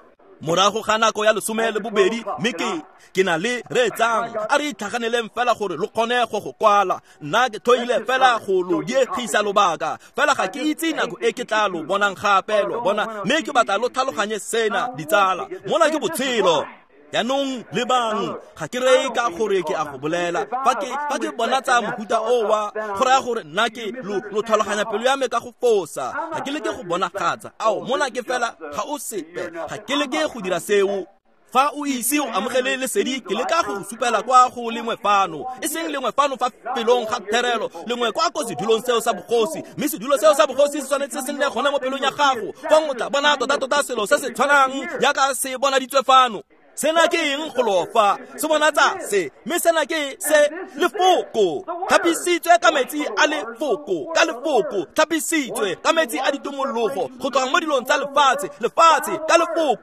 Speaker 1: morago ga nako ya lesome le bobedi mme ke ke na le re tsang a re itlhaganeleng fela gore lo kgone go go kwala nna ke thoile fela go lo diegisa lobaka fela ga ke itse nako e ke tla lo bonang gape lo bona mme ke batla lo tlhaloganye sena ditsala mona ke botshelo yaanong le bang ga ke reye ka gore ke a go bolela fa ke fa ke bona tsa mohuta o wa go raya gore nna ke lo tlhaloganya pelo ya me ka go fosa ga ke leke go bona kgatsa ao mona ke fela ga o sepe ga ke leke go dira seo fa o ise o amogele lesedi ke leka go supela kwa go lengwe fano e seng lengwe fano fa pelong ga therelo lengwe kwa ko sedulong seo sa bogosi mme sedulo seo sa bogosi se tshwanetse se nne gone mo pelong ya gago fa o tla bona tota-tota selo se se tshwanang jaaka se bona ditswe fano sena ke eng go lofa se bona tsa se mme sena ke se lefoko thapisitswe ka metsi a lefoko ka lefoko thapisitswe ka metsi a ditumologo go tloga mo dilong tsa lefatshe lefatshe ka lefoko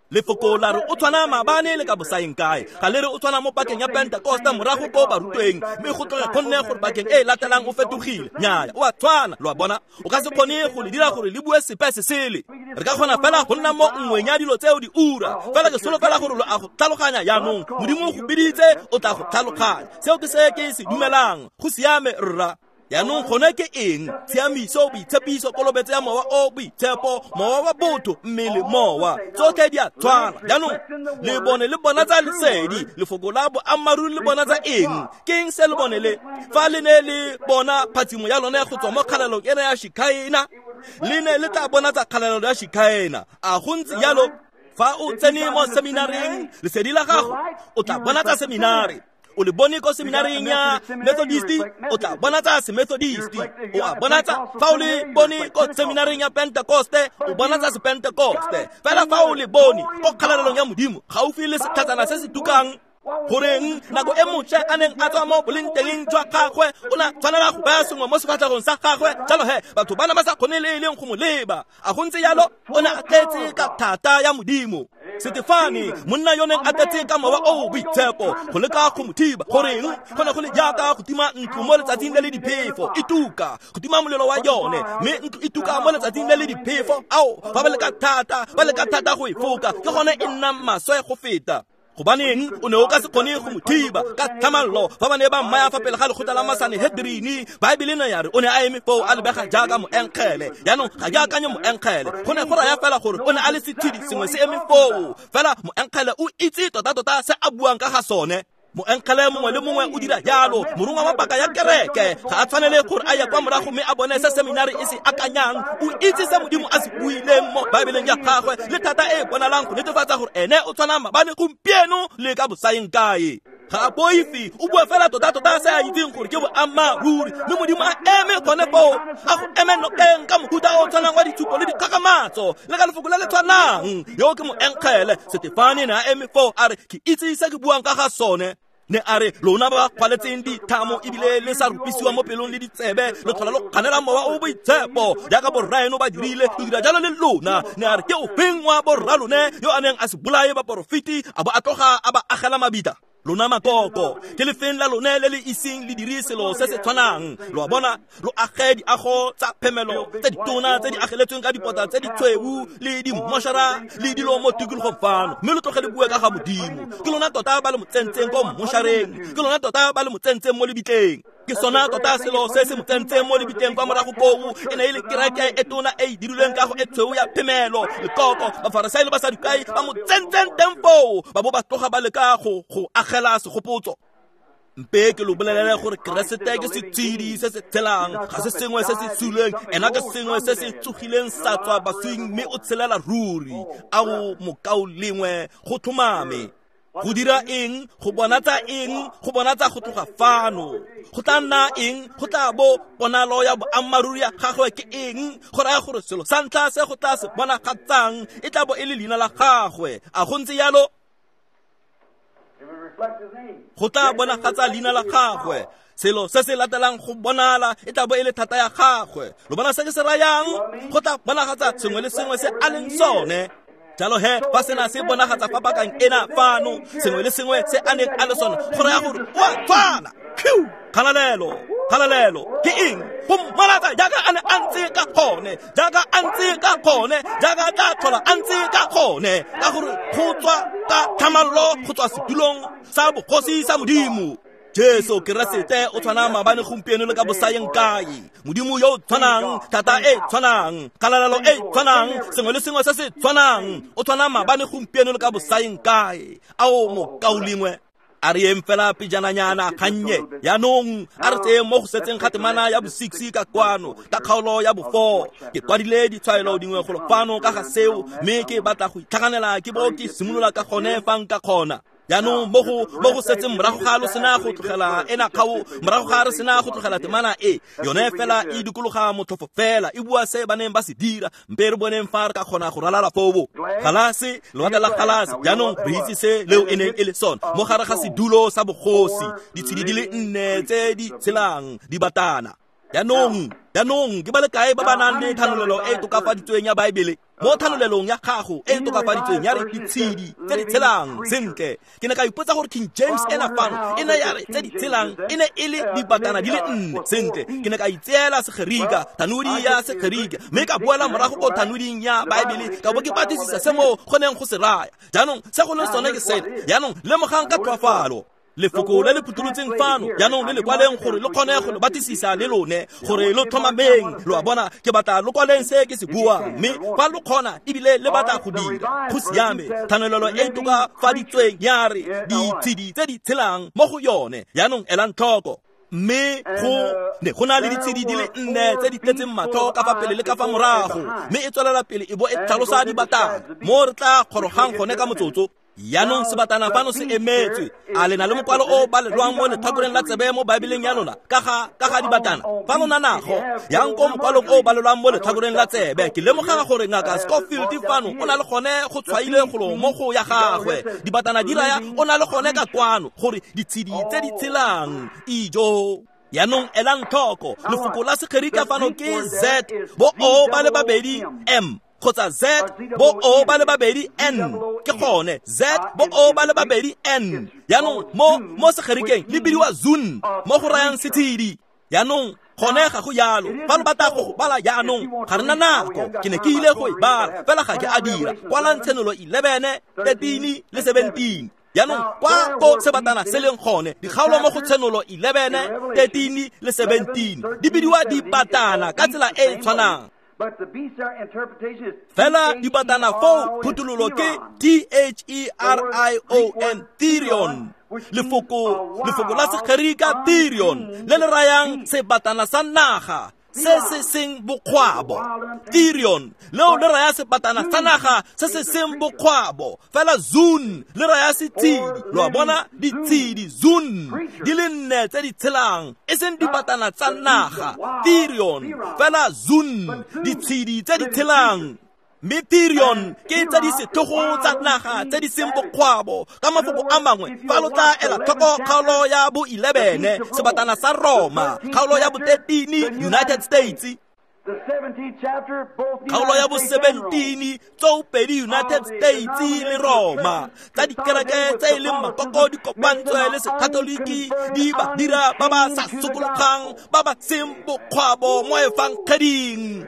Speaker 1: lefoko la re o tshwana maabane le ka bosayeng kae ga le re o tshwana mo pakeng ya Pentecost morago ko barutweng mme go tloga kgonne gore bakeng e latelang o fetogile nnyaya o a tshwana lo a bona o ka se kgone go le dira gore le bue sepe se sele re ka kgona fela go nna mo nngweng ya dilo tseo di ura fela ke solo fela gore lo a go tlhaloganya yaanong modimo go biditse o tla go tlhaloganya seo ke se ke se dumelang go siame rra yaanong gone ke eng tshiamiso boitshepiso kolobetse ya mowa o boitshepo mowa wa botho mmele mowa tsotlhe di a tshwana yaanong le bone le bona tsa lesedi lefoko la boammaaruri le bona tsa eng ke eng se le bone le fa le ne le bona phatsimo ya lone go tswa mo kgalalong ena ya Shikaina le ne le tla bona tsa kgalalelo ya Shikaina a go ntse yalo fa o tsene mo seminaring lesedi la gago o tla bona tsa seminari o le bone ko seminaring ya Methodisti o tla bona tsa se Methodisti o a bona tsa fa o le bone ko seminaring ya Pentecoste o bona tsa se Pentecoste fela fa o le bone ko kgalalelong ya modimo gaufi le setlhatsana se se tukang goreng nako e motšha a neng a tswa mo bolenteng jwa gagwe o na tshwanela go baya sengwe mo sefatlhegong sa gagwe jalo he batho ba na ba sa kgone le e leng go mo leba a go ntse yalo o ne a tletse ka thata ya modimo Stefane monna yo neng a tletse ka mowa o boitshepo go leka go mothiba goreng go ne go le jaaka go tima ntlo mo letsatsing le le diphefo e tuka go tima molelo wa yone mme ntlo e tuka mo letsatsing le le diphefo ao ba ba leka thata ba leka thata go e foka ke gone e nna maswe go feta gobaneng o ne o ka se kgone go mothiba ka tlhamallo fa ba ne ba mmaya fa pele ga lekgotla la Masanehedrini baebele ne ya re o ne a eme foo a lebega jaaka moenkgele yaanong ga ke akanye moenkgele go ne go raya fela gore o ne a le setshedi sengwe se eme foo fela moenkgele o itse tota-tota se a buang ka ga sone moenkgele mongwe le mongwe o dira jalo morongwa wa paka ya kereke ga a tshwanele gore a ye kwa morago mme a bone se seminari e se akanyang o itse se modimo a se buileng mo baebeleng ya gagwe le thata e e bonalang go netefatsa gore ene o tshwana maabane gompieno le ka bosayeng kae ga a boifi o bua fela tota-tota se a itseng gore ke boammaaruri mme modimo a eme gone foo a go eme nokeng ka mohuta o tshwanang wa ditshupo le dikakamatso le ka lefoko le le tshwanang yo ke moenkgele Stefane ne a eme foo a re ke itse se ke buang ka ga sone ne a re lona ba kgwaletseng dithamo ebile le sa rupisiwa mo pelong le ditsebe le tlhola le kganela mowa o boitshepo jaaka borraeno ba dirile le dira jalo le lona ne a re ke o feng wa borra lone yo a neng a se bolaye baporofiti a bo a tloga a ba agela mabita lona makoko ke lefeng la lone le le iseng le dire selo se se tshwanang lo a bona lo age diago tsa phemelo tse ditona tse di ageletsweng ka dipota tse di tshweu le dimmošara le dilo mo tikologong fano mme lo tloge le bue ka ga modimo ke lona tota ba le motsentseng ko mmošareng ke lona tota ba le motsentseng mo lebitleng ke sona tota selo se se motsentseng mo lebitleng kwa morago koo e ne e le kereke e tona e e dirilweng ka go e tshweu ya phemelo lekoko bafarisai le basadukai ba motsentseng teng foo ba bo ba tloga ba leka go agela segopotso mpe ke lo bolelele gore keresete ke setshedi se se tshelang ga se sengwe se se suleng ena ke sengwe se se tsogileng sa tswa baswing mme o tshelela ruri a go mokao lengwe go thomame go dira eng go bona tsa eng go bona tsa go tloga fano go tla nna eng go tla bo ponalo ya boammaaruri ya gagwe ke eng go raya gore selo sa ntlha se go tla se bona gatsang e tla bo e le leina la gagwe a go ntse yalo go tla bona gatsa leina la gagwe selo se se latelang go bonala e tla bo e le thata ya gagwe lo bona se ke se rayang go tla bona gatsa sengwe le sengwe se a leng sone jalo he fa sena se bonagatsa fa bakang ena fano sengwe le sengwe se a neng a le sona go raya gore wa tshwana khiu kgalalelo kgalalelo ke eng go mmalatsa jaaka a ne a ntse ka gone jaaka a ntse ka gone jaaka tla tlhola a ntse ka gone ka gore go tswa ka tlhamallo go tswa setulong sa bogosi sa modimo Jesu keresete o tshwana maabane gompieno le ka bosayeng kae modimo yo o tshwanang thata e tshwanang kgalalelo e tshwanang sengwe le sengwe se se tshwanang o tshwana maabane gompieno le ka bosayeng kae ao mokao lengwe a re eng fela pejananyana gannye yaanong a re tseye mo go setseng ga temana ya bo six ka kwano ka kgaolo ya bo four ke kwadile ditshwaelo dingwe go fano ka ga seo mme ke batla go itlhaganela ke bo ke simolola ka gone fang ka kgona yaanong mo go setseng morago ga lo sena go tlogela ena kgao morago ga re sena go tlogela temana e yone fela e dikologa motlhofo fela e bua se ba neng ba se dira mpe re boneng fa re ka kgona go ralala fobo galase lewata la galase jaanong re itse se leo e neng e le sone mo gare ga sedulo sa bogosi ditshedi di le nne tse di tshelang di batana yaanong yaanong ke ba le kae ba ba nang le thanolelo e e tokafaditsweng ya baebele mo thanolelong ya gago e tokafaditsweng ya re ditshedi tse di tshelang sentle ke ne ka ipotsa gore King James ena fano e ne ya re tse di tshelang e ne e le dibatana di le nne sentle ke ne ka itseela segerika thanodi ya segerika mme ka boela morago ko thanoding ya baebele ka bo ke batisisa se mo go neng go se raya jaanong se go le sone ke sele jaanong lemogang ka tlhoafalo lefoko le le putulutseng fano jaanong le le kwaleng gore le kgone go le batisisa le lone gore le thomameng lo a bona ke batla le kwaleng se ke se buang mme fa lo kgona ebile le batla go dira go siame thanolelo e tokafaditsweng ya re ditshedi tse di tshelang mo go yone jaanong elang tlhoko mme go ne go na le ditshedi di le nne tse di tletseng matlho ka fa pele le ka fa morago mme e tswelela pele e bo e tlhalosa dibatana mo re tla gorogang gone ka motsotso yaanong sebatana fano se emetswe a lena le mokwalo o balelwang mo letlhakoreng la tsebe mo baebeleng ya lona ka ga ka ga dibatana fa lona nago yang ko mokwalong o balelwang mo letlhakoreng la tsebe ke lemoga gore ngaka Scofield fano o na le gone go tshwaile golo mo go ya gagwe dibatana di raya o na le gone ka kwano gore ditshedi tse di tshelang ijo yaanong elang tlhoko lefoko la segerika fano ke Z bo o ba le babedi M kgotsa Z bo o ba le babedi N ke gone Z bo o ba le babedi N yaanong mo mo segerikeng le bidiwa Zun mo go rayang setshedi yaanong gone ga go yalo fa le batla go bala yaanong ga rena nako ke ne ke ile go e bala fela ga ke a dira kwala ntsenolo eleven thirteen le seventeen yaanong kwa ko sebatana se leng gone dikgaolo mo go tshenolo eleven thirteen le seventeen di bidiwa dibatana ka tsela e e tshwanang
Speaker 2: But the B C R interpretation is
Speaker 1: fela dibatana fo phutulolo ke T H E R I O N Therion lefoko lefoko la segerika Therion le le rayang sebatana sa naga se se seng bokgwabo Therion leo le raya sebatana sa naga se se seng bokgwabo fela Zun le raya setshedi lo bona ditshedi Zun di le nne tse di tshelang e seng dibatana tsa naga Therion fela Zun ditshedi tse di tshelang mme Therion ke tse di sethogo tsa naga tse di seng bokgwabo ka mafoko a mangwe fa lo tla ela tlhoko kgaolo ya bo eleven sebatana sa Roma kgaolo ya bo thirteen United States
Speaker 2: the seventeenth chapter, both the
Speaker 1: kgaolo ya bo
Speaker 2: United States and Rome.
Speaker 1: seventeen tsoopedi United States le Roma tsa dikereke tse e leng makoko di kopantswe le sekatoliki di ba dira ba ba sa sokologang ba ba seng bokgwabo mo evangeling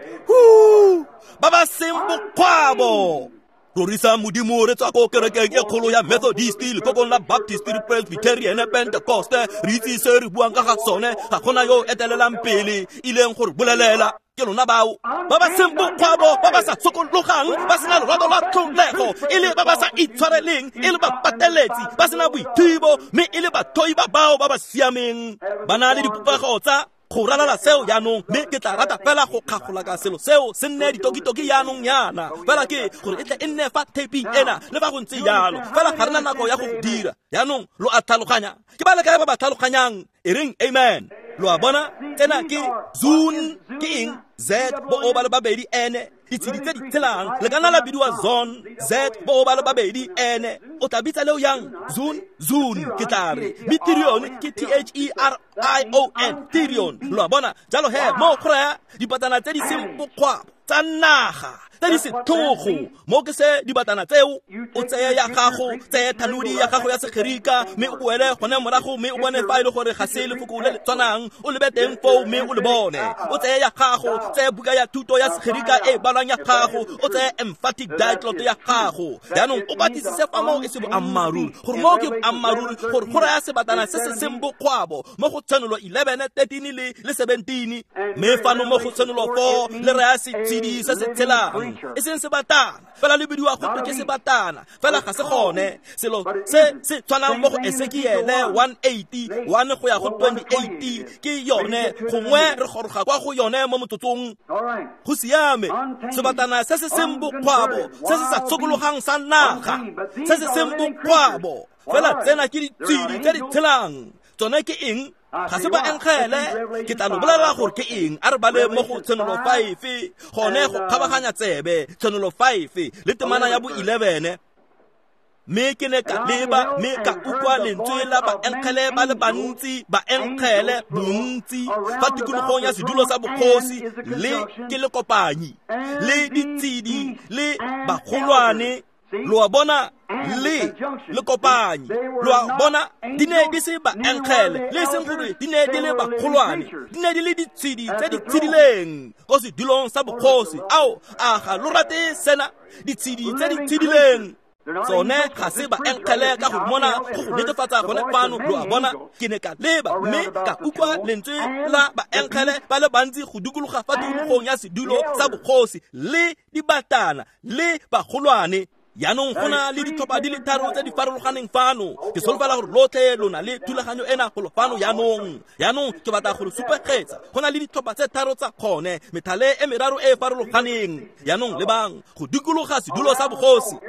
Speaker 1: ba ba seng bokgwabo rorisa modimo re tswa ko kerekeng e kgolo ya Methodist le kokong la Baptist le Presbyterian Pentecost re itse se re buang ka ga sone ga gona yo etelelang pele ileng gore bolelela ke lona bao ba ba seng bokgwabo ba ba sa sokologang ba sena lerato la tlholego e le ba ba sa itshwareleng e le ba pateletsi ba sena boithibo mme e le bathoi ba bao ba ba siameng ba na le dipopego tsa go ralala seo yaanong mme ke tla rata fela go kgagola ka selo seo se nne ditokitoki yaanong yana fela ke gore e tle e nne fa taping ena le fa go ntse yalo fela ga rena nako ya go dira yaanong lo a tlhaloganya ke ba le kae ba ba tlhaloganyang e reng amen lo a bona tsena ke Zun ke eng Z bo o ba le babedi ene ditshedi tse di tshelang le kana la bidiwa Zon Z bo o ba le babedi ene o tla bitsa leo yang Zun Zun ke tla re mme Therion ke T H E R I O N Therion lo a bona jalo he mo go raya dibatana tse di seng bokgwabo tsa naga tse di sethogo mo ke se dibatana tseo o tseye ya gago tseye thanodi ya gago ya segerika mme o boele gone morago mme o bone fa ile gore ga se lefoko le le tshwanang o lebe teng foo mme o le bone o tseye ya gago tseye buka ya thuto ya segerika e balwang ya gago o tseye emphatic diaglot ya gago yaanong o batisise fa mo e se boammaruri gore mo ke boammaruri gore go raya sebatana se se seng bokgwabo mo go tshwanelo eleven thirteen le le seventeen mme fano mo go tshwanelo four le raya setshedi se se tshelang e seng sebatana fela le bidiwa go ke sebatana fela ga se gone selo se se tshwanang mo go Ezekiele one eighty one go ya go twenty-eight ke yone gongwe re goroga kwa go yone mo motsotsong go siame sebatana se se seng bokgwabo se se sa tsokologang sa naga se se seng bokgwabo fela tsena ke ditshedi tse di tshelang tsone ke eng ga se ba enkgele ke tla lo bolela gore ke eng a re bale mo go tshwanelo five gone go kgabaganya tsebe tshwanelo five le temana ya bo eleven mme ke ne ka leba mme ka utlwa lentswe la baenkgele ba le bantsi baenkgele bontsi fa tikologong ya sedulo sa bokgosi le ke le kopanyi le ditshedi le bagolwane lo a bona le le kopanyi lo a bona di ne di se baenkgele le seng gore di ne di le bagolwane di ne di le ditshedi tse di tshedileng go sedulong sa bokgosi ao a ga lo rate sena ditshedi tse di tshedileng tsone ga se baenkgele ka go mona go go netefatsa gone fano lo a bona ke ne ka leba mme ka utlwa lentswe la baenkgele ba le bantsi go dukologa fa tikologong ya sedulo sa bokgosi le dibatana le bagolwane yaanong go na le ditlhopha di le tharo tse di farologaneng fano ke solofela gore lotlhe lona le thulaganyo ena golo fano yaanong yaanong ke batla go le supegetsa go na le ditlhopha tse tharo tsa kgone methale e meraro e farologaneng yaanong le bang go dukologa sedulo sa bogosi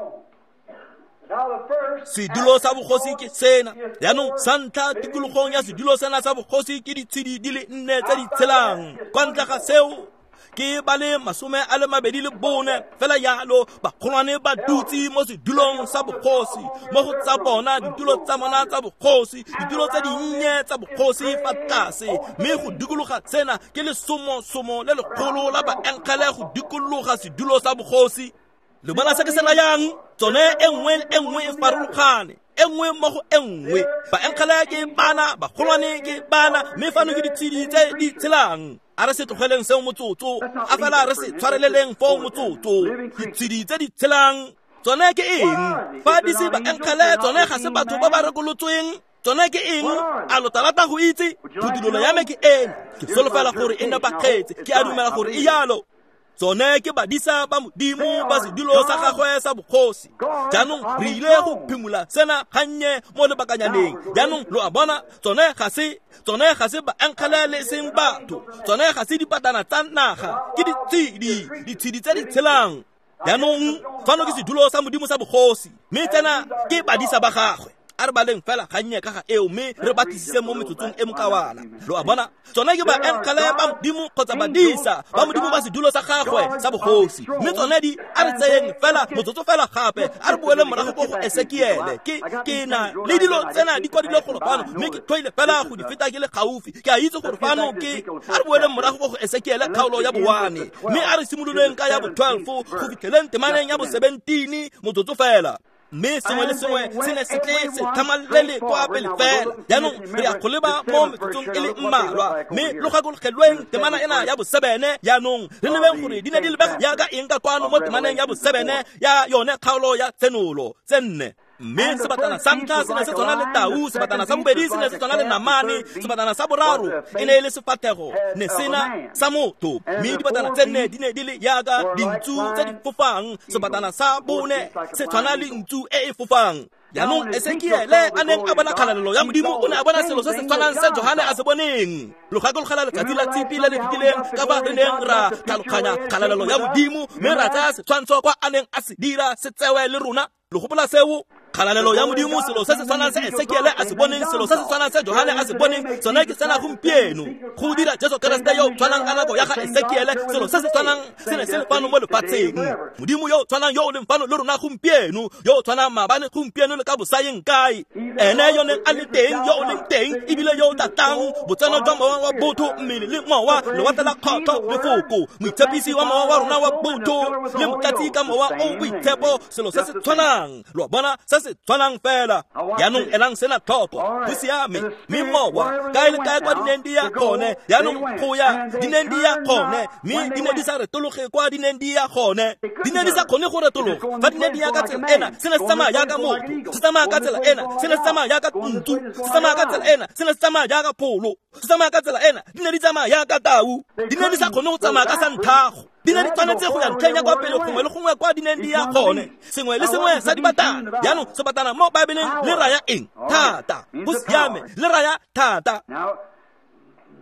Speaker 1: sedulo sa bogosi ke sena yaanong sa ntlha tikologong ya sedulo sena sa bogosi ke ditshedi di le nne tse di tshelang kwa ntle ga seo ke ba le masome a le mabedi le bone fela yalo bagolwane ba dutse mo sedulong sa bogosi mo go tsa bona ditulo tsa bona tsa bogosi ditulo tse dinnye tsa bogosi fa tlase mme go dukologa tsena ke lesomosomo le legolo la baenkgele go dukologa sedulo sa bogosi le bona se ke se rayang tsone e nngwe le e nngwe e farologane e nngwe mo go e nngwe baenkgele ke bana bagolwane ke bana mme fano ke ditshedi tse di tshelang a re se tlogeleng seo motsotso a fela re se tshwareleleng foo motsotso ditshedi tse di tshelang tsone ke eng fa di se baenkgele tsone ga se batho ba ba rekolotsweng tsone ke eng a lo talata go itse thutulolo ya me ke ena ke solofela gore e nepagetse ke a dumela gore e yalo tsone ke badisa ba modimo ba sedulo sa gagwe sa bokgosi jaanong re ile go phimola sena gannye mo lebakanyaneng jaanong lo a bona tsone ga se tsone ga se baenkgele le seng batho tsone ga se dipatana tsa naga ke ditshedi ditshedi tse di tshelang jaanong fano ke sedulo sa modimo sa bokgosi mme tsena ke badisa ba gagwe a re baleng fela gannye ka ga eo mme re batlisise mo metsotsong e mokawana lo a bona tsone ke baenkgele ba modimo kgotsa badisa ba modimo ba sedulo sa gagwe sa bogosi mme tsone di a re tseyeng fela motsotso fela gape a re boele morago ko go Esekiele ke ke na le dilo tsena di kwadilwe go fano mme ke tlhoile fela go di feta ke le gaufi ke a itse gore fano ke a re boele morago ko go Esekiele kgaolo ya bowane mme a re simololeng ka ya bo twelve go fitlheleng temaneng ya bo seventeen motsotso fela mme sengwe le sengwe se ne se tle se thamalele kwa pele fela jaanong re ya go leba mo metsotsong e le mmalwa mme lo gakologelweng temana ena ya bosebene jaanong re lebeng gore di ne di lebega yaka eng ka kwano mo temaneng ya bosebene ya yone kgaolo ya tsenolo tse nne mme sebatana sa ntlha se ne se tshwana le tau sebatana sa bobedi se ne se tshwana le namane sebatana sa boraro e ne e le sefathego ne sena sa motho mme dibatana tse nne di ne di le yaka dintsu tse di fofang sebatana sa bone se tshwana le ntsu e e fofang jaanong Esekiele a neng a bona kgalalelo ya modimo o ne a bona selo se se tshwanang se Johane a se boneng lo gakologelwa letsatsi la tshipi le le fitileng ka fa re neng ra tlhaloganya kgalalelo ya modimo mme ra tsaya setshwantsho kwa a neng a se dira se tsewe le rona lo gopola seo kgalalelo ya modimo selo se se tshwanang se Esekiele a se boneng selo se se tshwanang se Johane a se boneng sone ke tsena gompieno go dira Jesu Kriste yo tshwanang ka nako ya ga Esekiele selo se se tshwanang se ne se le fano mo lefatsheng modimo yo tshwanang yo o leng fano le rona gompieno yo tshwanang maabane gompieno le ka bosayeng kae ene yo neng a le teng yo o leng teng ebile yo tatang botseno jwa mowa wa botho mmele le mowa lewatle la kgotho le foko moitshepisi wa mowa wa rona wa botho le mokatsi ka mowa o boitshepo selo se se tshwanang lo bona se se tshwanang fela yaanong elang sena tlhoko go siame mme mowa kae le kae kwa dineng di ya gone yaanong go ya dineng di ya gone mme di ne di sa retologe kwa dineng di ya gone di ne di sa kgone go retologa fa dineng di ya ka tsela ena se ne se tsamaya jaaka motho se tsamaya ka tsela ena se ne se tsamaya jaaka ntsu se tsamaya ka tsela ena se ne se tsamaya jaaka pholo se tsamaya ka tsela ena di ne di tsamaya jaaka tau di ne di sa kgone go tsamaya ka santhago di ne di tshwanetse go ya ntlheng ya kwa pele gongwe le gongwe kwa di neng di ya gone sengwe le sengwe sa dibatana jaanong sebatana mo baebeleng le raya eng thata go siame le raya thata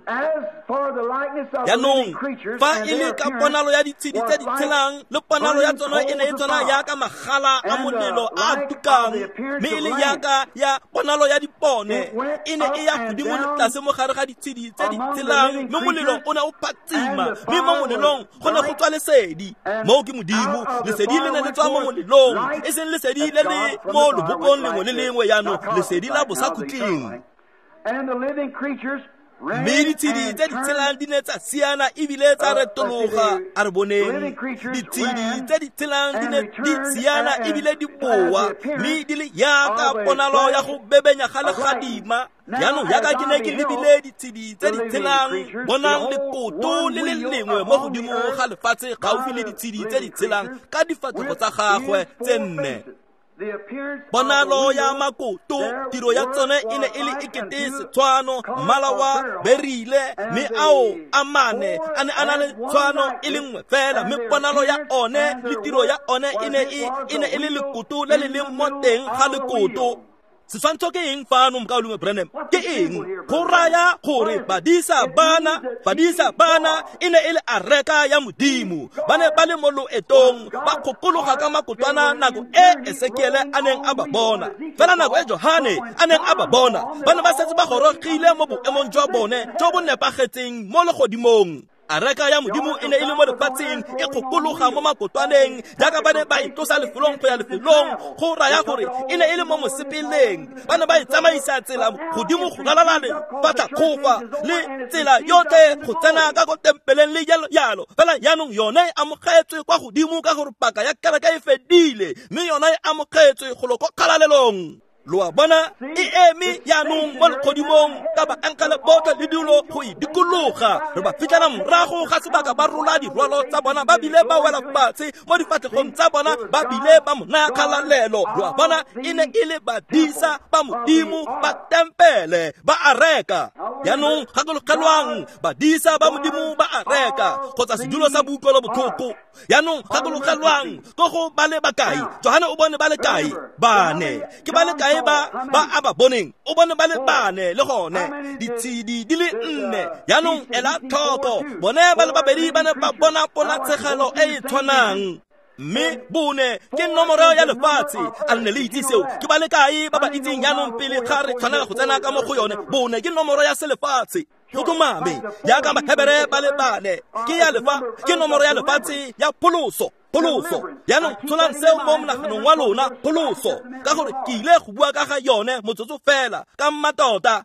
Speaker 1: yaanong fa e le ka ponalo ya ditshedi tse di tshelang le ponalo ya tsona e ne e tsona yaka magala a molelo a tukang mme e le yaka ya ponalo ya dipone e ne e ya godimo le tlase mo gare ga ditshedi tse di tshelang mme molelo o ne o phatsima mme mo molelong go ne go tswa lesedi mo ke modimo lesedi le ne le tswa mo molelong e seng lesedi le le mo lobokong lengwe le lengwe yaanong lesedi la bosakhutleng mme ditshedi tse di tshelang di ne tsa siana ebile tsa retologa a re boneng ditshedi tse di tshelang di ne di siana ebile di boa mme di le yaka ponalo ya go bebenya ga legadima yaanong yaka ke ne ke lebile ditshedi tse di tshelang bonang lekoto le le lengwe mo godimo ga lefatshe gaufi le ditshedi tse di tshelang ka difatlhego tsa gagwe tse nne ponalo ya makoto tiro ya tsone e ne e le ekete setshwano mmala wa berile mme ao a mane a ne a na le tshwano e le nngwe fela mme ponalo ya one le tiro ya one e ne e le lekoto le le leng mo teng ga lekoto seswantso ke eng fano mokaolongwe Branham ke eng go raya gore badisa bana badisa bana e ne e le a reka ya modimo ba ne ba le mo loetong ba kgokologa ka makotwana nako e Esekiele a neng a ba bona fela nako e Johane a neng a ba bona ba ne ba setse ba gorogile mo boemong jwa bone jo bo nepagetseng mo legodimong a reka ya modimo e ne e le mo lefatsheng e kgokologa mo makotwaneng jaaka ba ne ba itlosa lefelong go ya lefelong go raya gore e ne e le mo mosepeleng ba ne ba e tsamaisa tsela godimo go lalala le batla kgofa le tsela yotlhe go tsena ka ko tempeleng le yalo yalo fela yaanong yone e amogetswe kwa godimo ka gore paka ya kereka e fedile mme yone e amogetswe go lo ko kgalalelong lo a bona e eme yaanong mo legodimong ka ba ankele botlhe le dilo go e dikologa re ba fitlhela morago ga sebaka ba rola dirwalo tsa bona ba bile ba wela fatshe mo difatlhegong tsa bona ba bile ba mo naya kgalalelo lo a bona e ne e le badisa ba modimo ba tempele ba a reka yaanong gakologelwang badisa ba modimo ba a reka kgotsa sedulo sa boikuelo botlhoko yaanong gakologelwang ko go ba le bakae Johane o bone ba le kae bane ke ba le kae ba ba aba boneng o bone ba le bane le gone ditshedi di le nne yaanong ela tlhoko bone ba le babedi ba ne ba bona ponatshegelo e e tshwanang mme bone ke nomoro ya lefatshe a nne le itse seo ke ba le kae ba ba itseng yaanong pele ga re tshwanela go tsena ka mo go yone bone ke nomoro ya selefatshe go tumame jaaka bahebere ba le bane ke ya lefa ke nomoro ya lefatshe ya pholoso pholoso yaanong tsholang seo mo monaganong wa lona pholoso ka gore ke ile go bua ka ga yone motsotso fela ka mmatota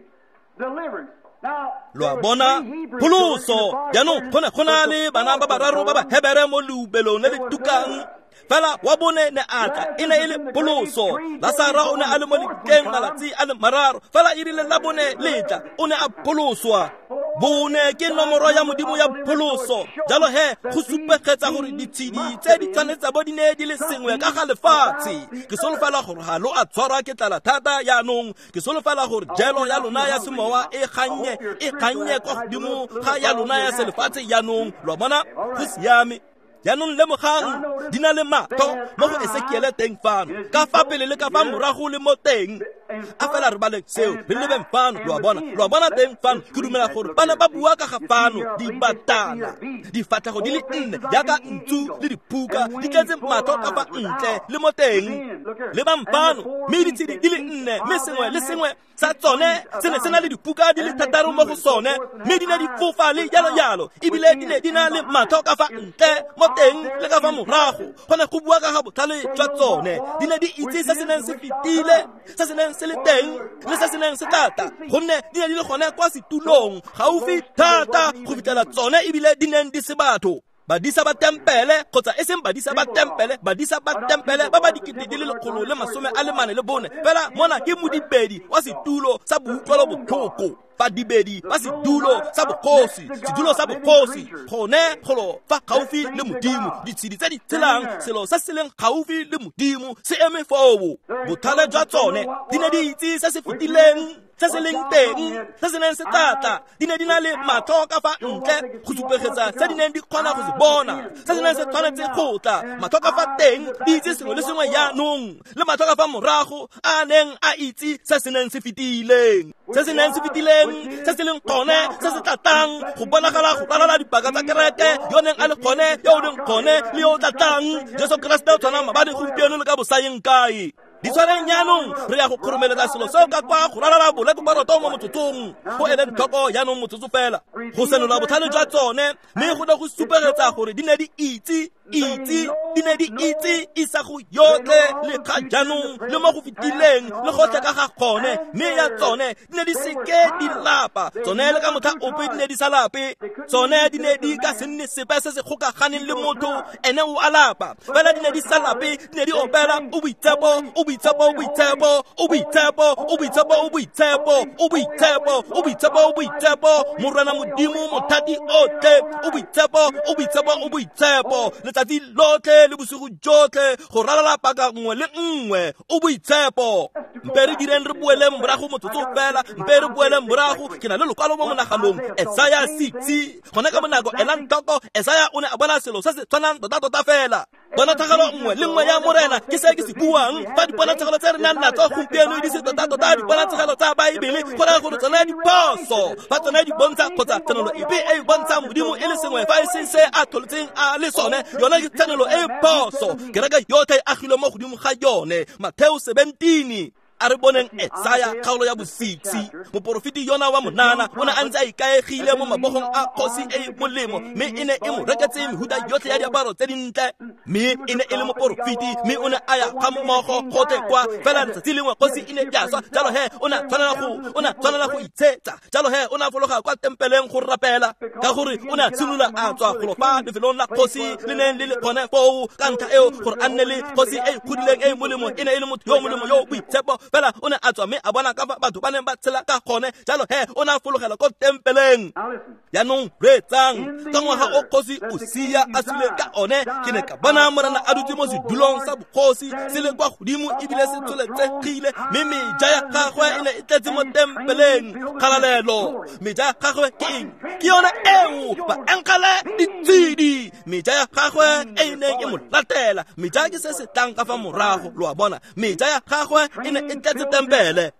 Speaker 1: lo a bona pholoso yaanong go ne go na le bana ba bararo ba ba hebere mo leubelong le le tukang fela wa bone ne ata e ne e le pholoso Lasara o ne a le mo lekeng malatsi a le mararo fela e rile la bone letla o ne a pholoswa bone ke nomoro ya modimo ya pholoso jalo he go supetsa gore ditshedi tse di tsanetsa bo di ne di le sengwe ka ga lefatshe ke solofela gore ha lo a tshwarwa ke tlala thata yaanong ke solofela gore jelo ya lona ya semowa e gannye e gannye kwa godimo ga ya lona ya selefatshe yaanong lo bona go siame yaanong lemogang di na le matho mo go Esekiele teng fano ka fa pele le ka fa morago le mo teng a fela re bale seo re lebeng fano lo a bona lo a bona teng fano ke dumela gore bana ba bua ka ga fano di batana difatlhego di le nne jaaka ntsu le diphuka di tletse matho ka fa ntle le mo teng le ba mpano mme ditshedi di le nne mme sengwe le sengwe sa tsone se ne se na le diphuka di le thataro mo go sone mme di ne di fofa le yalo yalo ebile di ne di na le matho ka fa ntle mo teng le ka fa morago go ne go bua ka ga botlhale jwa tsone di ne di itse se se neng se fetile se se neng se le teng le se se neng se tata gonne di ne di le gone kwa setulong gaufi thata go fitlhela tsone ebile di neng di se batho badisa ba tempele kgotsa e seng badisa ba tempele badisa ba tempele ba ba dikete di le lekgolo le masome a le mane le bone fela mona ke modibedi wa setulo sa boutlwelo botlhoko badibedi ba setulo sa bokosi setulo sa bokosi gone golo fa gaufi le modimo ditshedi tse di tshelang selo sa se leng gaufi le modimo se eme foo bothale jwa tsone di ne di itse se se fetileng se se leng teng se se neng se tlatla di ne di na le matlho ka fa ntle go supegetsa se di neng di kgona go se bona se se neng se tshwanetse go tla matlho ka fa teng di itse sengwe le sengwe yaanong le matlho ka fa morago a neng a itse se se neng se fetileng se se neng se fetileng se se leng gone se se tlatlang go bonagala go ralala dipaka tsa kereke yo neng a le gone yo o leng gone le yo o tlatlang Jesu Kriste o tshwana mabane gompieno le ka bosayeng kae di tshwareng yaanong re ya go kgoromeletsa selo seo ka kwa go ralala boleko ba roto mo motsotsong go ele ditlhoko yaanong motsotso fela go senola botlhale jwa tsone mme go ne go supegetsa gore di ne di itse itse di ne di itse isago yotlhe le ga jaanong le mo go fetileng le gotlhe ka ga gone mme ya tsone di ne di seke di lapa tsone le ka motlha ope di ne di sa lape tsone di ne di ka se nne sepe se se kgokaganeng le motho ene o a lapa fela di ne di sa lape di ne di opela o boitshepo o boitshepo o boitshepo o boitshepo o boitshepo o boitshepo o boitshepo o boitshepo o boitshepo morwana modimo mothati otlhe o boitshepo o boitshepo o boitshepo letsatsi lotlhe le bosigo jotlhe go ralala paka nngwe le nngwe o boitshepo mpe re direng re boeleng morago motsotso fela mpe re boeleng morago ke na le lokwalo mo monaganong Isaiah six gone ka bonako ela ntoko Isaiah o ne a bona selo se se tshwanang tota-tota fela bona thagalo nngwe le nngwe ya morena ke se ke se buang fa diponatshegelo tse re nang natso gompieno di se tota-tota diponatshegelo tsa baebele go raya gore tsone diposo fa tsone di bontsha kgotsa tsenelo epe e e bontshang modimo e le sengwe fa e se se a tholetseng a le sone yona ke tsenelo e poso kereke yotlhe e agilwe mo godimo ga yone Matthew seventeen a re boneng Isaiah kgaolo ya bo six moporofiti yona wa monana o ne a ntse a ikaegile mo mabogong a kgosi e molemo mme e ne e mo reketse mehuta yotlhe ya diaparo tse dintle mme e ne e le moporofiti mme o ne a ya ga mmogo gotlhe kwa fela letsatsi lengwe kgosi e ne ya swa jalo he o ne a tshwanela go o ne a tshwanela go itshetsa jalo he o ne a fologa kwa tempeleng go rapela ka gore o ne a simolola a tswa go lofa lefelong la kgosi le neng le le kgone foo ka ntlha eo gore a nne le kgosi e khudileng e molemo e ne e le motho yo molemo yo boitshepo fela o ne a tswa mme a bona ka batho ba neng ba tshela ka gone jalo he o ne a fologela ko tempeleng yaanong reetsang ka ngwaga o kgosi Usia a sile ka one ke ne ka bona morena a dutse mo sedulong sa bokgosi se le kwa godimo ebile se tsholetsegile mme meja ya gagwe e ne e tletse mo tempeleng kgalalelo meja ya gagwe ke eng ke yone eo ba enkgale ditshedi meja ya gagwe e e neng e mo latela meja ke se se tlang ka fa morago lo a bona meja ya gagwe e ne e tletse tempele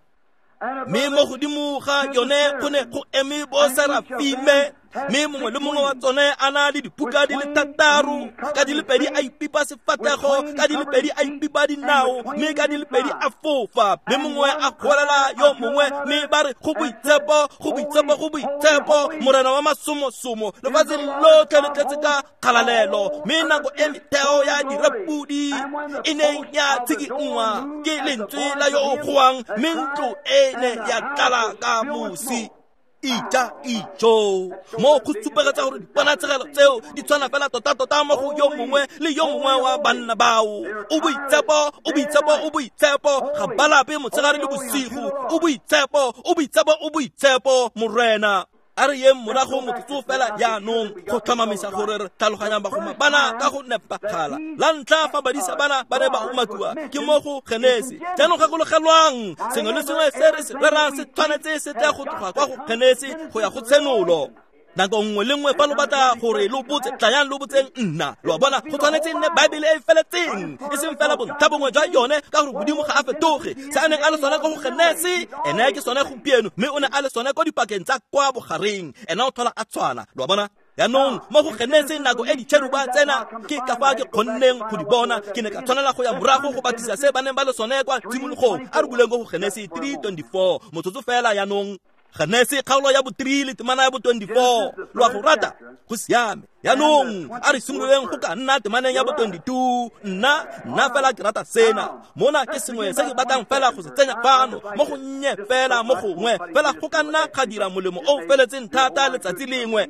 Speaker 1: mme mo godimo ga yone go ne go eme bo serafime mme mongwe le mongwe wa tsone a na le dipuka di le thataro ka di le pedi a ipipa sefatego ka di le pedi a ipipa dinao mme ka di le pedi a fofa mme mongwe a golela yo mongwe mme ba re go boitshepo go boitshepo go boitshepo morena wa masomosomo lefatshe lotlhe le tletse ka kgalalelo mme nako e metheo ya dirapudi e neng ya tshikingwa ke lentswe la yo o goang mme ntlo e ne ya tlala ka mosi ita ijo mo go supegetsa gore diponatshegelo tseo di tshwana fela tota-tota mo go yo mongwe le yo mongwe wa banna bao o boitshepo o boitshepo o boitshepo ga balape motshegare le bosigo o boitshepo o boitshepo o boitshepo morena a re yeng morago motsotso fela yaanong go tlhomamisa gore re tlhaloganyang bagoma bana ka go nepagala la ntlha fa badisa bana ba ne ba umakiwa ke mo go Genesi jaanong gakologelwang sengwe le sengwe se re se rerang se tshwanetse se tle go tloga kwa go Genesi go ya go tsenolo nako nngwe le nngwe fa lo batla gore lo botse tlayang lo botseng nna lo bona go tshwanetse nne baebele e feletseng e seng fela bontlha bongwe jwa yone ka gore modimo ga a fetoge se a neng a le sone ko go Genesi ene ke sone gompieno mme o ne a le sone ko dipakeng tsa kwa bogareng ene o thola a tshwana lo bona yaanong mo go Genesi nako e ditšheruba tsena ke ka fa ke kgonneng go di bona ke ne ka tshwanela go ya morago go batisa se ba neng ba le sone kwa tshimologong a re buleng go go Genesi three twenty-four motsotso fela yaanong Genesi kgaolo ya bo three le temana ya bo twenty-four lo a go rata go siame yaanong a re simololeng go ka nna temaneng ya bo twenty-two nna nna fela ke rata sena mona ke sengwe se ke batlang fela go se tsenya fano mo go nnye fela mo gongwe fela go ka nna ga dira molemo o feletseng thata letsatsi lengwe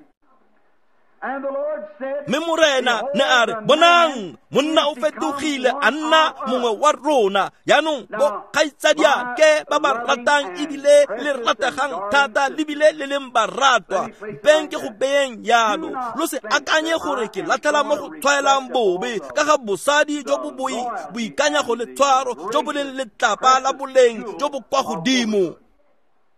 Speaker 1: mme morena ne a re bonang monna o fetogile a nna mongwe wa rona yaanong bo kgaitsadiake ba ba ratang ebile le rategang thata lebile le leng ba ratwa mpeng ke go beyeng yalo lo se akanye gore ke latlhela mo go tshwaelang bobe ka ga bosadi jo bo boikanya go le tshwaro jo bo leng letlapa la boleng jo bo kwa godimo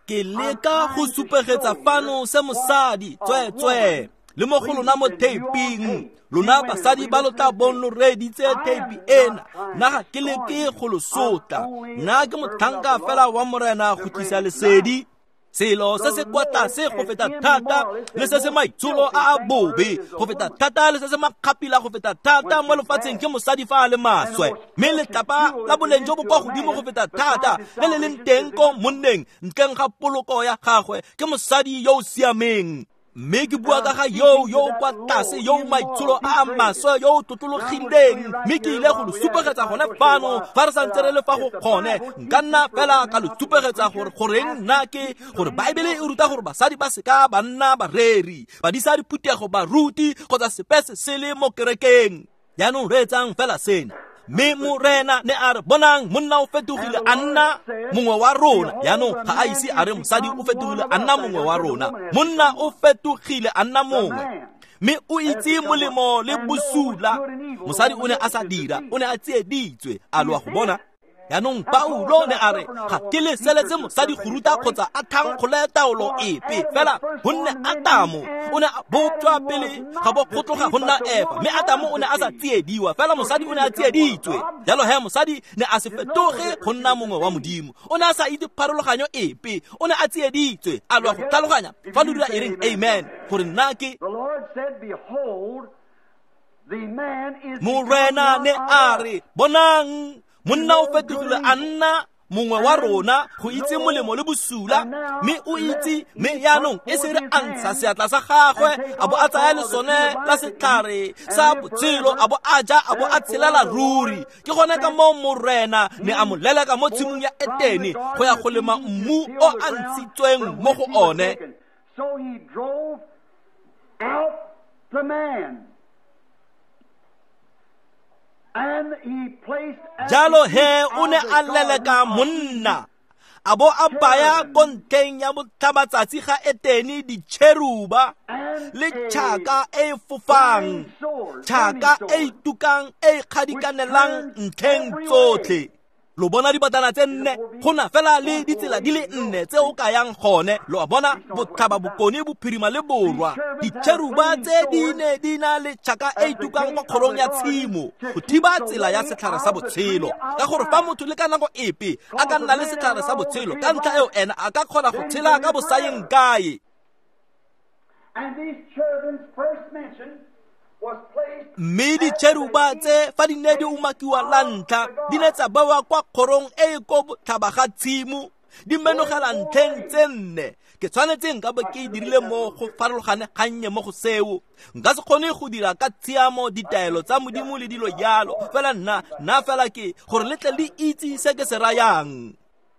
Speaker 1: ke leka go supegetsa fano se mosadi tswetswe le mo go lona mo taping. Lona basadi ba lo tla bon lo reditse tape ena, nna ga ke leke go lo sotla. Nna ke motlhanka fela wa Morena go tlisa lesedi. Selo se se kwa tlase go feta thata le se se maitsholo a a bobe go feta thata le se se makgapila go feta thata mo lefatsheng ke mosadi fa a le maswe. Mme letlapa la boleng jo bo kwa godimo go feta thata le le leng teng ko monneng ntleng ga poloko ya gagwe ke mosadi yo o siameng. Mme ke bua ka ga yo yo kwa tlase yo maitsholo a maswe yo o totologileng. Mme ke ile go lo supegetsa gone fano fa re santse re le fa go kgone. Nka nna fela ka lo supegetsa gore goreng nna ke gore Baebele e ruta gore basadi ba seka ba nna bareri, ba disa diphutego baruti kgotsa sepese se le mo kerekeng. Yaanong re etsang fela sena. Mme Morena ne a re bonang monna o fetogile a nna mongwe wa rona. Yaanong ga a ise a re mosadi o fetogile a nna mongwe wa rona. Monna o fetogile a nna mongwe. Mme o itse molemo le bosula. Mosadi o ne a sa dira, o ne a tsieditswe a loa go bona. Yaanong Paulo ne a re ga ke leseletse mosadi go ruta kgotsa a thankgole taolo epe fela gonne Adamo o ne a botswa pele ga bo go tloga go nna Eva. Mme Adamo o ne a sa tsiediwa fela mosadi o ne a tsieditswe. Jalo he mosadi ne a se fetoge go nna mongwe wa Modimo. O ne a sa itse pharologanyo epe, o ne a tsieditswe a lwa go tlhaloganya fa lo dira eng. Amen gore nna ke Morena ne a re bonang monna o fetogile a nna mongwe wa rona go itse molemo le bosula. Mme o itse mme yaanong e se re a ntsha seatla sa gagwe a bo a tsaya le sone la setlhare sa botshelo a bo a ja a bo a tshelela ruri. Ke gone ka moo Morena ne a mo leleka mo tshimong ya Etene go ya go lema mmu o a ntshitsweng mo go one.
Speaker 2: So he drove out the man.
Speaker 1: Jalo he o ne a leleka monna a bo a baya konteng ya bothabatsatsi ga Etene ditšheruba le tšhaka e fofang, tšhaka e itukang e kgadikanelang ntlheng tsotlhe. Lo bona dibatana tse nne go na fela le ditsela di le nne tse o ka yang gone. Lo bona botlhaba bokone bophirima le borwa. Ditšheruba tse di ne di na le tšhaka e itukang kwa kgorong ya tshimo go thiba tsela ya setlhare sa botshelo, ka gore fa motho le ka nako epe a ka nna le setlhare sa botshelo ka ntlha eo ena a ka kgona go tshela ka bosayeng kae.
Speaker 2: And these cherubim first mentioned
Speaker 1: mme ditšheruba tse fa di ne di umakiwa la ntlha di ne tsa bawa kwa kgorong e ko botlhaba ga tshimo di menogela ntlheng tse nne. Ke tshwanetse nka bo ke dirile mo go farologane gannye mo go seo. Nka se kgone go dira ka tshiamo ditaelo tsa Modimo le dilo yalo fela nna nna fela ke gore letle le itse se ke se rayang.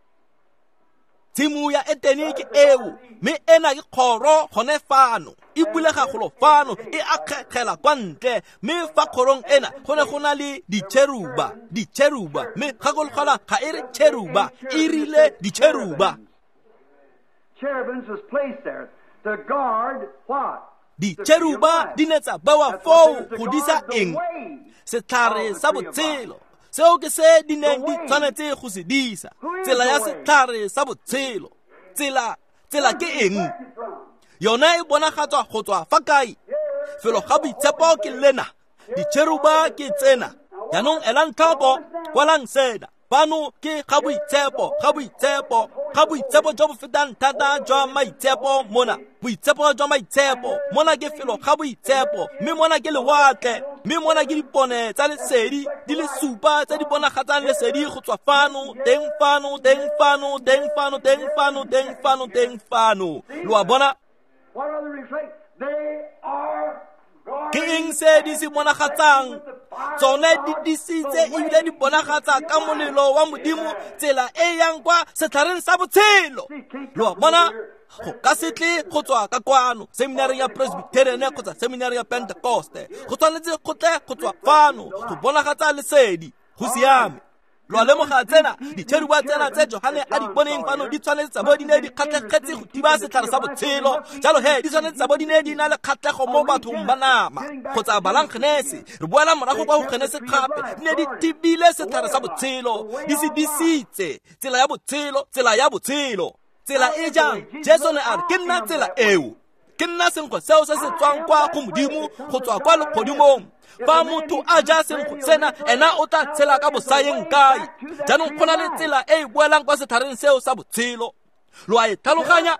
Speaker 1: Tshimo ya Etene ke eo, mme ena ke kgoro gone fano e bulega golo fano e akgekgela kwa ntle. Mme fa kgorong ena go ne go na le ditšheruba ditšheruba mme gakologola ga e re tšheruba e rile ditšheruba.
Speaker 2: Cherubims was placed there to guard what?
Speaker 1: Ditšheruba di ne tsa bawa foo go disa eng? Setlhare sa botshelo seo ke se di neng di tshwanetse go se disa. Tsela ya setlhare sa botshelo, tsela tsela ke eng? Yona e bonagatswa go tswa fa kae? Felo ga boitshepo ke lena, ditšheruba ke tsena. Yaanong elang tlhoko kwalang sena. Fano ke ga boitshepo, ga boitshepo, ga boitshepo jo bo fetang thata jwa maitshepo mona. Boitshepo jwa maitshepo mona ke felo ga boitshepo, mme mona ke lewatle, mme mona ke dipone tsa lesedi di le supa tse di bonagatsang lesedi go tswa fano teng fano teng fano teng fano teng fano teng fano teng fano. Lo a bona?
Speaker 2: What are the reflects? They are
Speaker 1: ke eng se di se bonagatsang? Tsone di disitse ebile di bonagatsa ka molelo wa Modimo tsela e yang kwa setlhareng sa botshelo. Lo bona go ka setle go tswa ka kwano seminari ya Presbyterian kgotsa seminari ya Pentecoste, go tshwanetse go tle go tswa fano go bonagatsa lesedi go siame. Lo lemoga tsena ditšheruba tsena tse Johane a di boneng fano di tshwanetse tsa bo di ne di kgatlhegetse go thiba setlhare sa botshelo. Jalo he di tshwanetse tsa bo di ne di na le kgatlhego mo bathong ba nama kgotsa balang Genese. Re boela morago kwa go Genese gape di ne di thibile setlhare sa botshelo di se disitse tsela ya botshelo tsela ya botshelo. tsela e jang Jesu ne a re ke nna tsela eo, ke nna senkgo seo se se tswang kwa go modimo go tswa kwa legodimong. Fa motho a ja senkgo sena ena o tla tshela ka bosayeng kae. Jaanong go na le tsela e e boelang kwa sethareng seo sa botshelo. Lo a e tlhaloganya?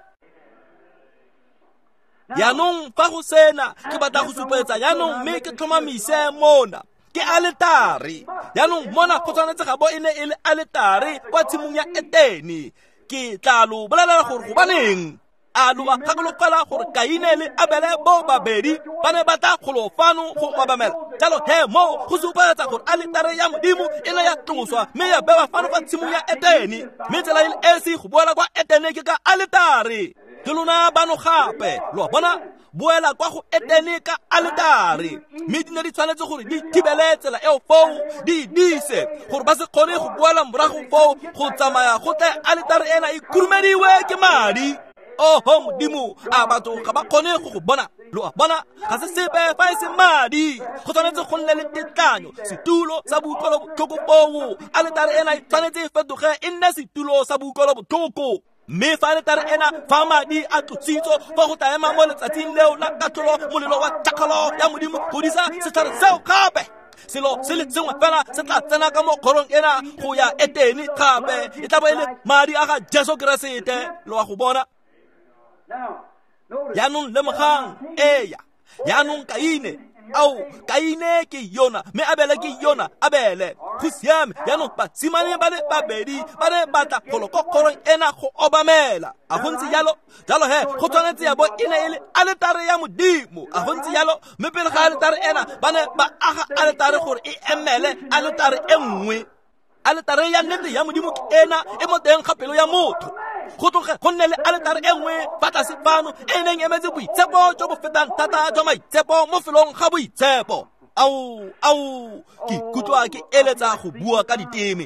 Speaker 1: Yaanong fa go sena ke batla go supetsa yaanong mme ke tlhomamise mona ke aletare. Yaanong mona go tshwanetse ga bo e ne e le aletare kwa tshimong ya Edene. Ke tla lo bolelela gore go baneng a lo ba gakologelwa gore Kaine le Abele bo babedi ba ne ba tla golofano go obamela. Jalo he mo go supetsa gore aletare ya modimo e ne ya tloswa mme ya bewa fano kwa tshimong ya Edene. Mme tsela ile e se go boela kwa Edene ke ka aletare. Ke lona bano gape lo bona boela kwa go Edene ka aletare. Mme di ne di tshwanetse gore di thibele tsela eo foo di dise gore ba se kgone go boela morago foo go tsamaya go tle aletare ena e kurumediwe ke madi. Oho modimo a batho ga ba kgone go go bona. Lo a bona ga se sepe fa e se madi. Go tshwanetse go nne le tetlanyo setulo sa boikolo botlhoko foo. Aletare ena e tshwanetse e fetoge e nne setulo sa boikolo botlhoko. Mme fa aletare ena fa madi a tlotsitso fa go tla ema mo letsatsing leo la katlholo molelo wa jakalo ya modimo go disa setlhare seo gape. Selo se le sengwe fela se tla tsena ka mo kgorong ena go ya Edene gape e tla bo e le madi a ga Jesu Keresete. Lo a go bona yaanong lemogang eya yaanong Kaine au Kaine ke Yona mme Abele ke Yona Abele go siame. Yaanong basimane ba le babedi ba ne batla golokokgorong ena go obamela. A go ntse jalo jalo he go tshwanetse ya bo e ne e le aletare ya modimo. A go ntse jalo mme pele ga aletare ena ba ne ba aga aletare gore e emele aletare e nngwe. Aletare ya nnete ya modimo ke ena e mo teng ga pelo ya motho. Go tloge go nne le aletare e nngwe fa tlase fano e neng emetse boitshepo jo bo fetang thata jwa maitshepo mo felong ga boitshepo. Au au ke ikutlwa ke eletsa go bua ka diteme.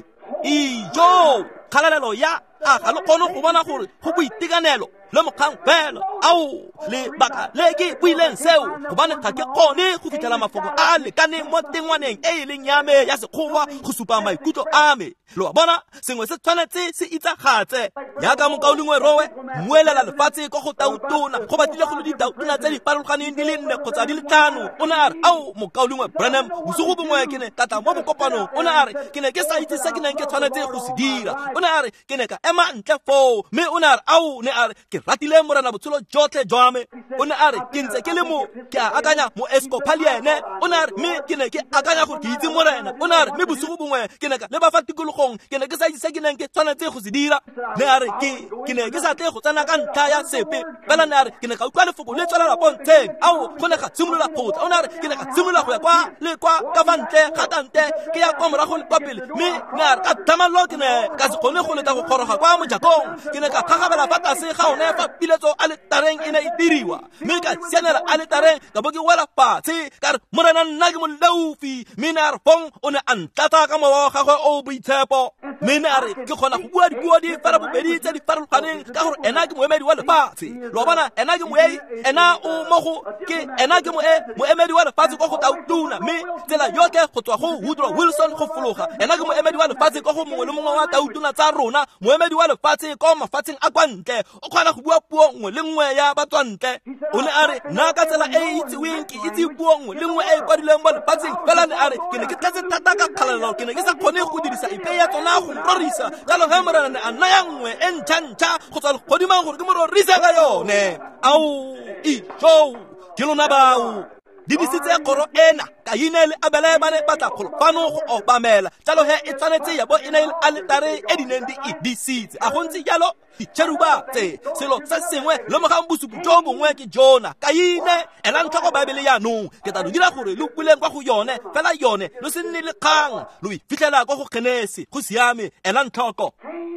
Speaker 1: Ijo kgalalelo ya a ga le kgone go bona gore go boitekanelo le mokgang fela. Au le baka le ke buileng seo gobane ga ke kgone go fitlhela mafoko a lekaneng mo tengwaneng e e leng yame ya sekgowa go supa maikutlo a me. Lo bona sengwe se tshwanetse se itsagatse yaka mokaolingwe rowe muelela lefatshe go go tautona go batlile go le ditautona tse di farologaneng di le nne kgotsa di le tlhano. O ne a re au mokaolingwe Branham bosigo bongwe ke ne ka tla mo bokopanong. O ne a re ke ne ke sa itse se ke neng ke tshwanetse go se dira. O ne a re ke ne ka ema ntle foo mme o ne a re au ne a re ke ratile morena botshelo jotlhe jwa me. O ne a re ke ntse ke le mo ke a akanya mo Episcopalian. O ne a re mme ke ne ke akanya gore ke itse morena. O ne a re mme bosigo bongwe ke ne ka le ba fa tikologong ke ne ke sa itse se ke neng ke tshwanetse go se dira. Ne a re ke ke ne ke sa tle go tsena ka ntlha ya sepe fela. Ne a re ke ne ka utlwa lefoko le tswelela pontsheng. Au go ne ga simolola go tla. O ne a re ke ne ka simolola go ya kwa le kwa ka fa ntle ga tante ke ya kwa morago le kwa pele mme ne a re ka thamalo ke ne ka se kgone go leta go goroga kwa mojakong. Ke ne ka gagabela fa tlase ga one fa piletso aletareng e ne e diriwa mme ka sianela aletareng ka bo ke wela fatshe ka re morena nna ke moleufi. Mme ne a re fong o ne a ntlatsa ka mowa wa gagwe o boitshepo. Mme ne a re ke kgona go bua dipuo di fela bobedi tse di farologaneng ka gore ena ke moemedi wa lefatshe. Lo bona ena ke moei ena o mo go ke ena ke moe moemedi wa lefatshe go go tautuna mme tsela yotlhe go tswa go Woodrow Wilson go fologa. Ena ke moemedi wa lefatshe go go mongwe le mongwe wa tautuna tsa rona. Moemedi wa lefatshe ko mafatsheng a kwa ntle o kgona go bua puo nngwe le nngwe ya batswantle. O ne a re nna ka tsela e e itseweng ke itse puo nngwe le nngwe e e kwadilweng mo lefatsheng fela. Ne a re ke ne ke tletse thata ka kgalalelo ke ne ke sa kgone go dirisa ipe ya tsona go rorisa. Jalo he morena ne a naya nngwe e ntšha-ntšha go tswa legodimang gore ke mo rorise ka yone. Au ijo ke lona bao di disitse kgoro ena Kaine le Abele ba ne batla golofano go obamela. Jalo he e tshwanetse ya bo e ne le aletare e di neng di e disitse. A go ntse jalo dicheruba tse selo se sengwe le mogang bosupu jo bongwe ke Jona. Kaine ela ntlhogo Baebele yaanong ke tla lo dira gore le upuleng kwa go yone fela yone lo se nne le kgang lo e fitlhela kwa go Genese. Go siame ela ntlhoko.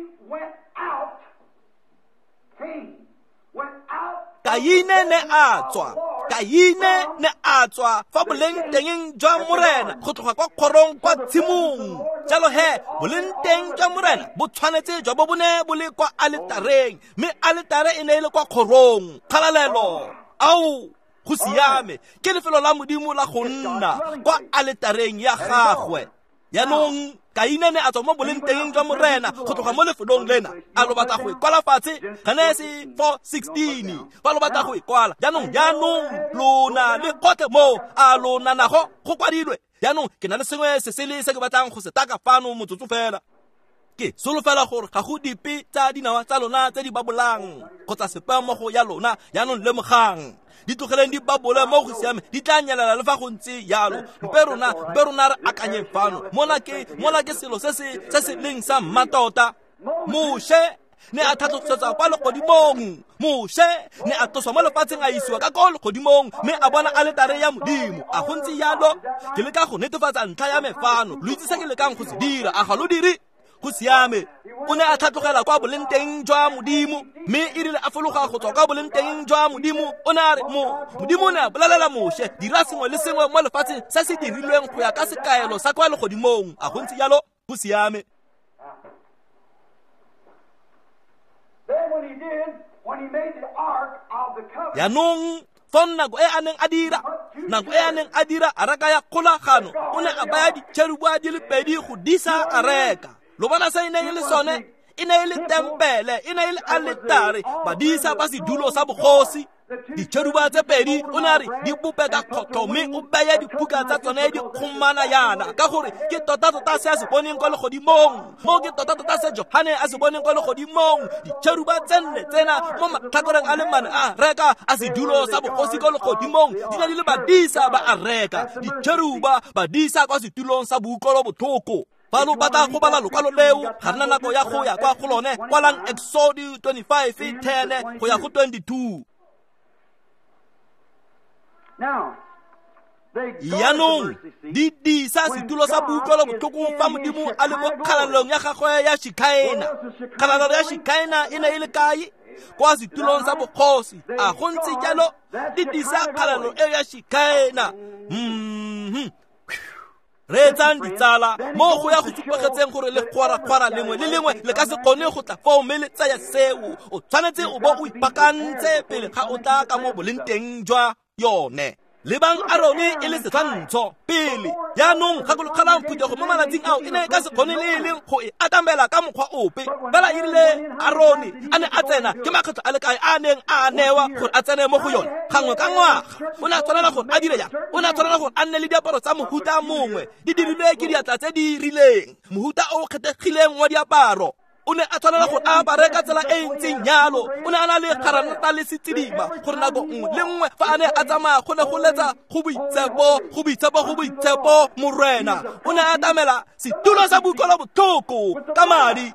Speaker 1: Kaine ne a tswa Kaine ne a tswa fa boleng teng jwa morena go tloga kwa kgorong kwa tshimong. Jalo he boleng teng jwa morena bo tshwanetse jwa bo bone bo le kwa aletareng mme aletare e ne e le kwa kgorong. Kgalalelo au go siame ke lefelo la modimo la go nna kwa aletareng ya gagwe. Yaanong Kaine ne a tswa mo bolenteng jwa morena go tloga mo lefelong lena a lo batla go ikwala fatshe Genesis four sixteen ba lo batla go ikwala jaanong jaanong lona le kote mo a lona nago go kwadilwe jaanong ke na le sengwe se se le se ke batlang go se taka fano motsotso fela ke solofela gore ga go dipe tsa dinawa tsa lona tse di babolang kgotsa sepa mo go ya lona jaanong le mogang di tlogeleng di babole mo go siame di tla nyelela le fa go ntse yalo mpe rona mpe rona re akanyeng fano mola ke mola ke selo se se se se leng sa mmatota Moshe ne a thatosetsa kwa legodimong Moshe ne a toswa mo lefatsheng a isiwa ka ko legodimong mme a bona a le tare ya modimo a go ntse yalo ke le ka go netefatsa ntlha ya mefano lo itse se ke le kang go se dira a ga lo dire go siame o ne a thatlogela kwa bolenteng jwa modimo mme e rile a fologa go tswa kwa bolenteng jwa modimo o ne a re modimo o ne a bolelela Moshe dira sengwe le sengwe mo lefatsheng se se dirilweng go ya ka sekaelo sa kwa legodimong a go ntse yalo go siame.
Speaker 2: Then when he did, when he made the ark of the covenant,
Speaker 1: yaanong fon nako e a neng a dira nako e a neng a dira a reka ya kgolagano o ne a baya ditšherubua di le pedi go disa a reka lo bona sa e ne e le sone e ne e le tempele e ne e le aletare badisa ba sedulo sa bogosi ditšherubua tse pedi o ne a re di bope ka kgotho mme o beye dipuka tsa tsone di kgomana yana ka gore ke tota-tota se a se boneng kwa legodimong mo ke tota-tota se Johane a se boneng kwa legodimong ditšherubua tse nne tsena mo matlhakoreng a le mane a reka a sedulo sa bogosi kwa legodimong di na di le badisa ba a reka ditšherubua badisa kwa setulong sa boukolo bothoko fa lo batla go bala lokwalo leo ga rena nako ya go ya kwa go lone kwalang Exodus twenty-five ten go ya go twenty-two.
Speaker 2: now they
Speaker 1: yaanong di disa setulo sa boukolo bothoko fa modimo a le mo kgalalong ya gagwe ya Shikaina kgalalong ya Shikaina e ne e le kae kwa setulong sa bogosi a go ntse jalo di disa kgalalong e ya Shikaina mhm re tsang ditsala mo go ya go tsupagetseng gore le kgwara-kgwara lengwe le lengwe le ka se kgone go tla fa o mme le tsaya seo o tshwanetse o bo o ipakantse pele ga o tla ka mo bolenteng jwa yone le bang Arone e le setshwantsho pele jaanong ga go lekgalang phutego mo malatsing ao e ne ka se kgone le e leng go e atamela ka mokgwa ope fela e rile Arone a ne a tsena ke makgetlo a le kae a neng a newa gore a tsene mo go yone gangwe ka ngwaga o ne a tshwanela gore a dire jang o ne a tshwanela gore a nne le diaparo tsa mohuta mongwe di dirilwe ke diatla tse di rileng mohuta o kgethegileng wa diaparo o ne a tshwanela gore a apare ka tsela e ntseng yalo o ne a na le kgaranata le setsidima gore nako nngwe le nngwe fa a ne a tsamaya go ne go letsa go boitshepo go boitshepo go boitshepo morena o ne a tamela setulo sa boukolo bothoko ka madi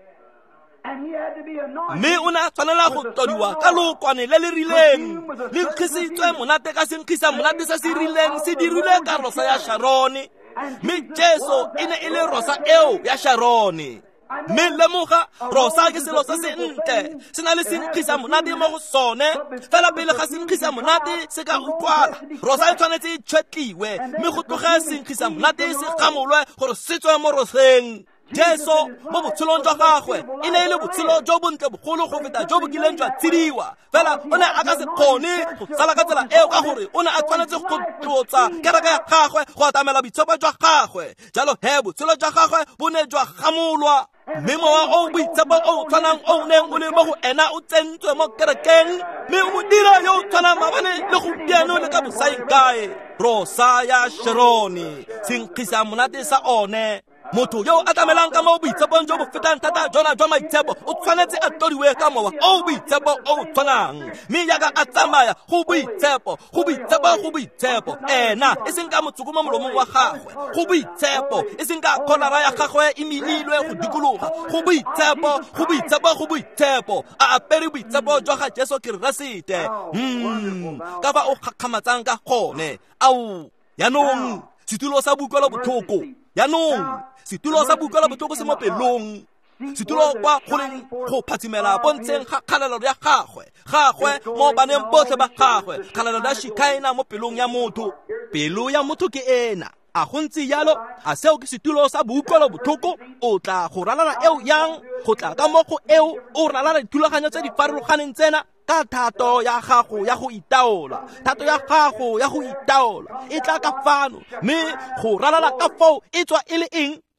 Speaker 1: mme o ne a tshwanela go tlodiwa ka lookwane le le rileng le nkgisitswe monate ka senkgisa monate se se rileng se dirilwe ka rosa ya Sharone mme Jesu e ne e le rosa eo ya Sharone mme lemoga rosa ke selo se se ntle se na le senkgisa monate mo go sone fela pele ga senkgisa monate se ka utlwala rosa e tshwanetse e tšhwetliwe mme go tloge senkgisa monate se gamolwe gore se tswe mo roseng Jesu mo botshelong jwa gagwe e ne e le botshelo jo bontle bogolo go feta jo bo kileng jwa tsidiwa fela o ne a ka se kgone go tsala ka tsela eo ka gore o ne a tshwanetse go tlotsa kereke ya gagwe go atamela boitshepo jwa gagwe jalo he botshelo jwa gagwe bo ne jwa gamolwa mme mowa o boitshepo o tshwanang o neng o le mo go ena o tsentswe mo kerekeng mme o mo dira yo o tshwanang maabane le gompieno le ka bosaeng kae rosa ya Sharone senkgisa monate sa one motho yo a tlamelang ka mo boitshepong jo bo fetang thata jona jwa maitshepo o tshwanetse a tlodiwe ka mowa o boitshepo o tshwanang mme yaka a tsamaya go boitshepo go boitshepo go boitshepo ena e seng ka motsoko mo molomong wa gagwe go boitshepo e seng ka kgolara ya gagwe e melilwe go dikologa go boitshepo go boitshepo go boitshepo a apere boitshepo jwa ga Jesu Keresete mm ka ba o kgakgamatsang ka gone au yaanong setulo sa boukolo bothoko yaanong setulo sa boukolo bothoko se mo pelong setulo kwa go leng go phatsimela bontsheng ga kgalalelo ya gagwe gagwe mo baneng botlhe ba gagwe kgalalelo ya Shikaina mo pelong ya motho pelo ya motho ke ena a go ntse yalo a seo ke setulo sa boukolo bothoko o tla go ralala eo yang go tla ka mo go eo o ralala dithulaganyo tse di farologaneng tsena ka thato ya gago ya go itaola thato ya gago ya go itaola e tla ka fano mme go ralala ka fao e tswa e le eng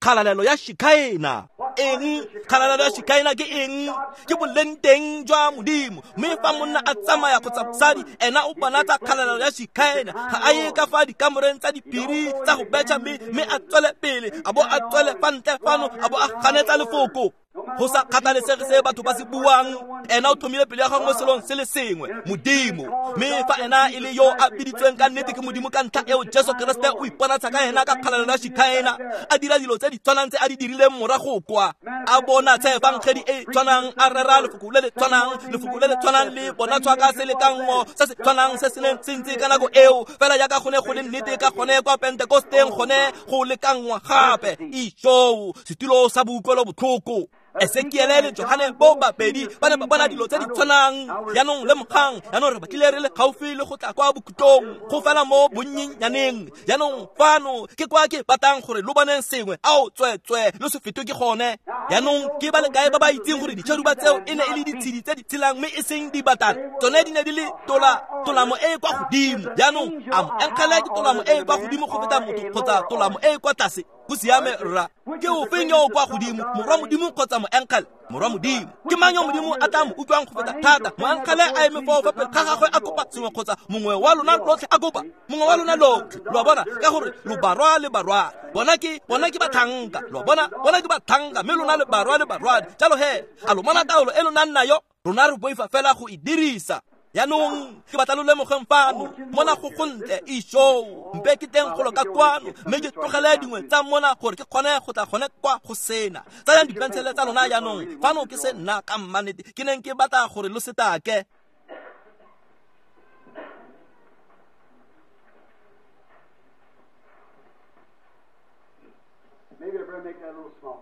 Speaker 1: kgalalelo ya Shekina. Eng kgalalelo ya Shekina ke eng? Ke boleng teng jwa Modimo. Mme fa monna a tsamaya kgotsa mosadi ena o bona tsa kgalalelo ya Shekina, ga a ye ka fa dikamoreng tsa dipiri tsa go betšha mme a tswele pele a bo a tswele fa ntle fano a bo a ganetsa lefoko. Go sa kgathalesege se batho ba se buang, ena o thomile pele ya gagwe mo selong se le sengwe, Modimo. Mme fa ena e le yo a biditsweng ka nnete ke Modimo ka ntlha eo Jesu Kriste o iponatsa ka ena ka kgalalelo ya Shekina, a dira dilo tse di tshwanang tse a di dirileng morago kwa. A bona tshepangkgedi e tshwanang, a rera lefoko le le tshwanang, lefoko le le tshwanang le bona tshwaka se le kango se se tshwanang se se neng se ntse ka nako eo fela jaaka gone go le nnete ka gone kwa Pentekosteng gone go le kangwa gape. Isho setilo sa boikuelo botlhoko. Esekiele le Johane bo babedi ba ne ba bona dilo tse di tshwanang. Yaanong le mokgang yaanong re batlile re le gaufi le go tla kwa bokhutong go fela mo bonnyenyaneng. Yaanong fano ke kwa ke batang gore lo boneng sengwe ao tswetswe lo se fetwe ke gone. Yaanong ke ba le kae ba ba itseng gore ditšhaduba tseo e ne e le ditshedi tse di tshelang mme e seng di batana, tsone di ne di le tola tolamo e kwa godimo. Yaanong a mo enkgela ke tolamo e kwa godimo go feta motho kgotsa tolamo e kwa tlase. Go siame rra, ke o feng yo kwa godimo, morwa Modimo kgotsa mo enkgele? Morwa Modimo. Ke mang yo Modimo a tla mo utlwang go feta thata? Mo enkgele a eme fao fa pele ga gagwe a kopa sengwe kgotsa mongwe wa lona lotlhe a kopa mongwe wa lona lotlhe. Lo bona ka gore lo barwa le barwa, bona ke bona ke bathanka, lo bona bona ke bathanka mme lona le barwa le barwadi. Jalo he a lo mana taolo e lona nna yo rona re boifa fela go e dirisa. Yaanong ke batla lo lemogeng fano mona go gontle isho mpe ke teng golo ka kwano mme ke tlogele dingwe tsa mona gore ke kgone go tla gone kwa go sena tsayang dipentshele tsa lona. Yaanong fano ke se nna ka mmanete ke neng ke batla gore lo setake.
Speaker 2: Maybe I better make that a little smaller.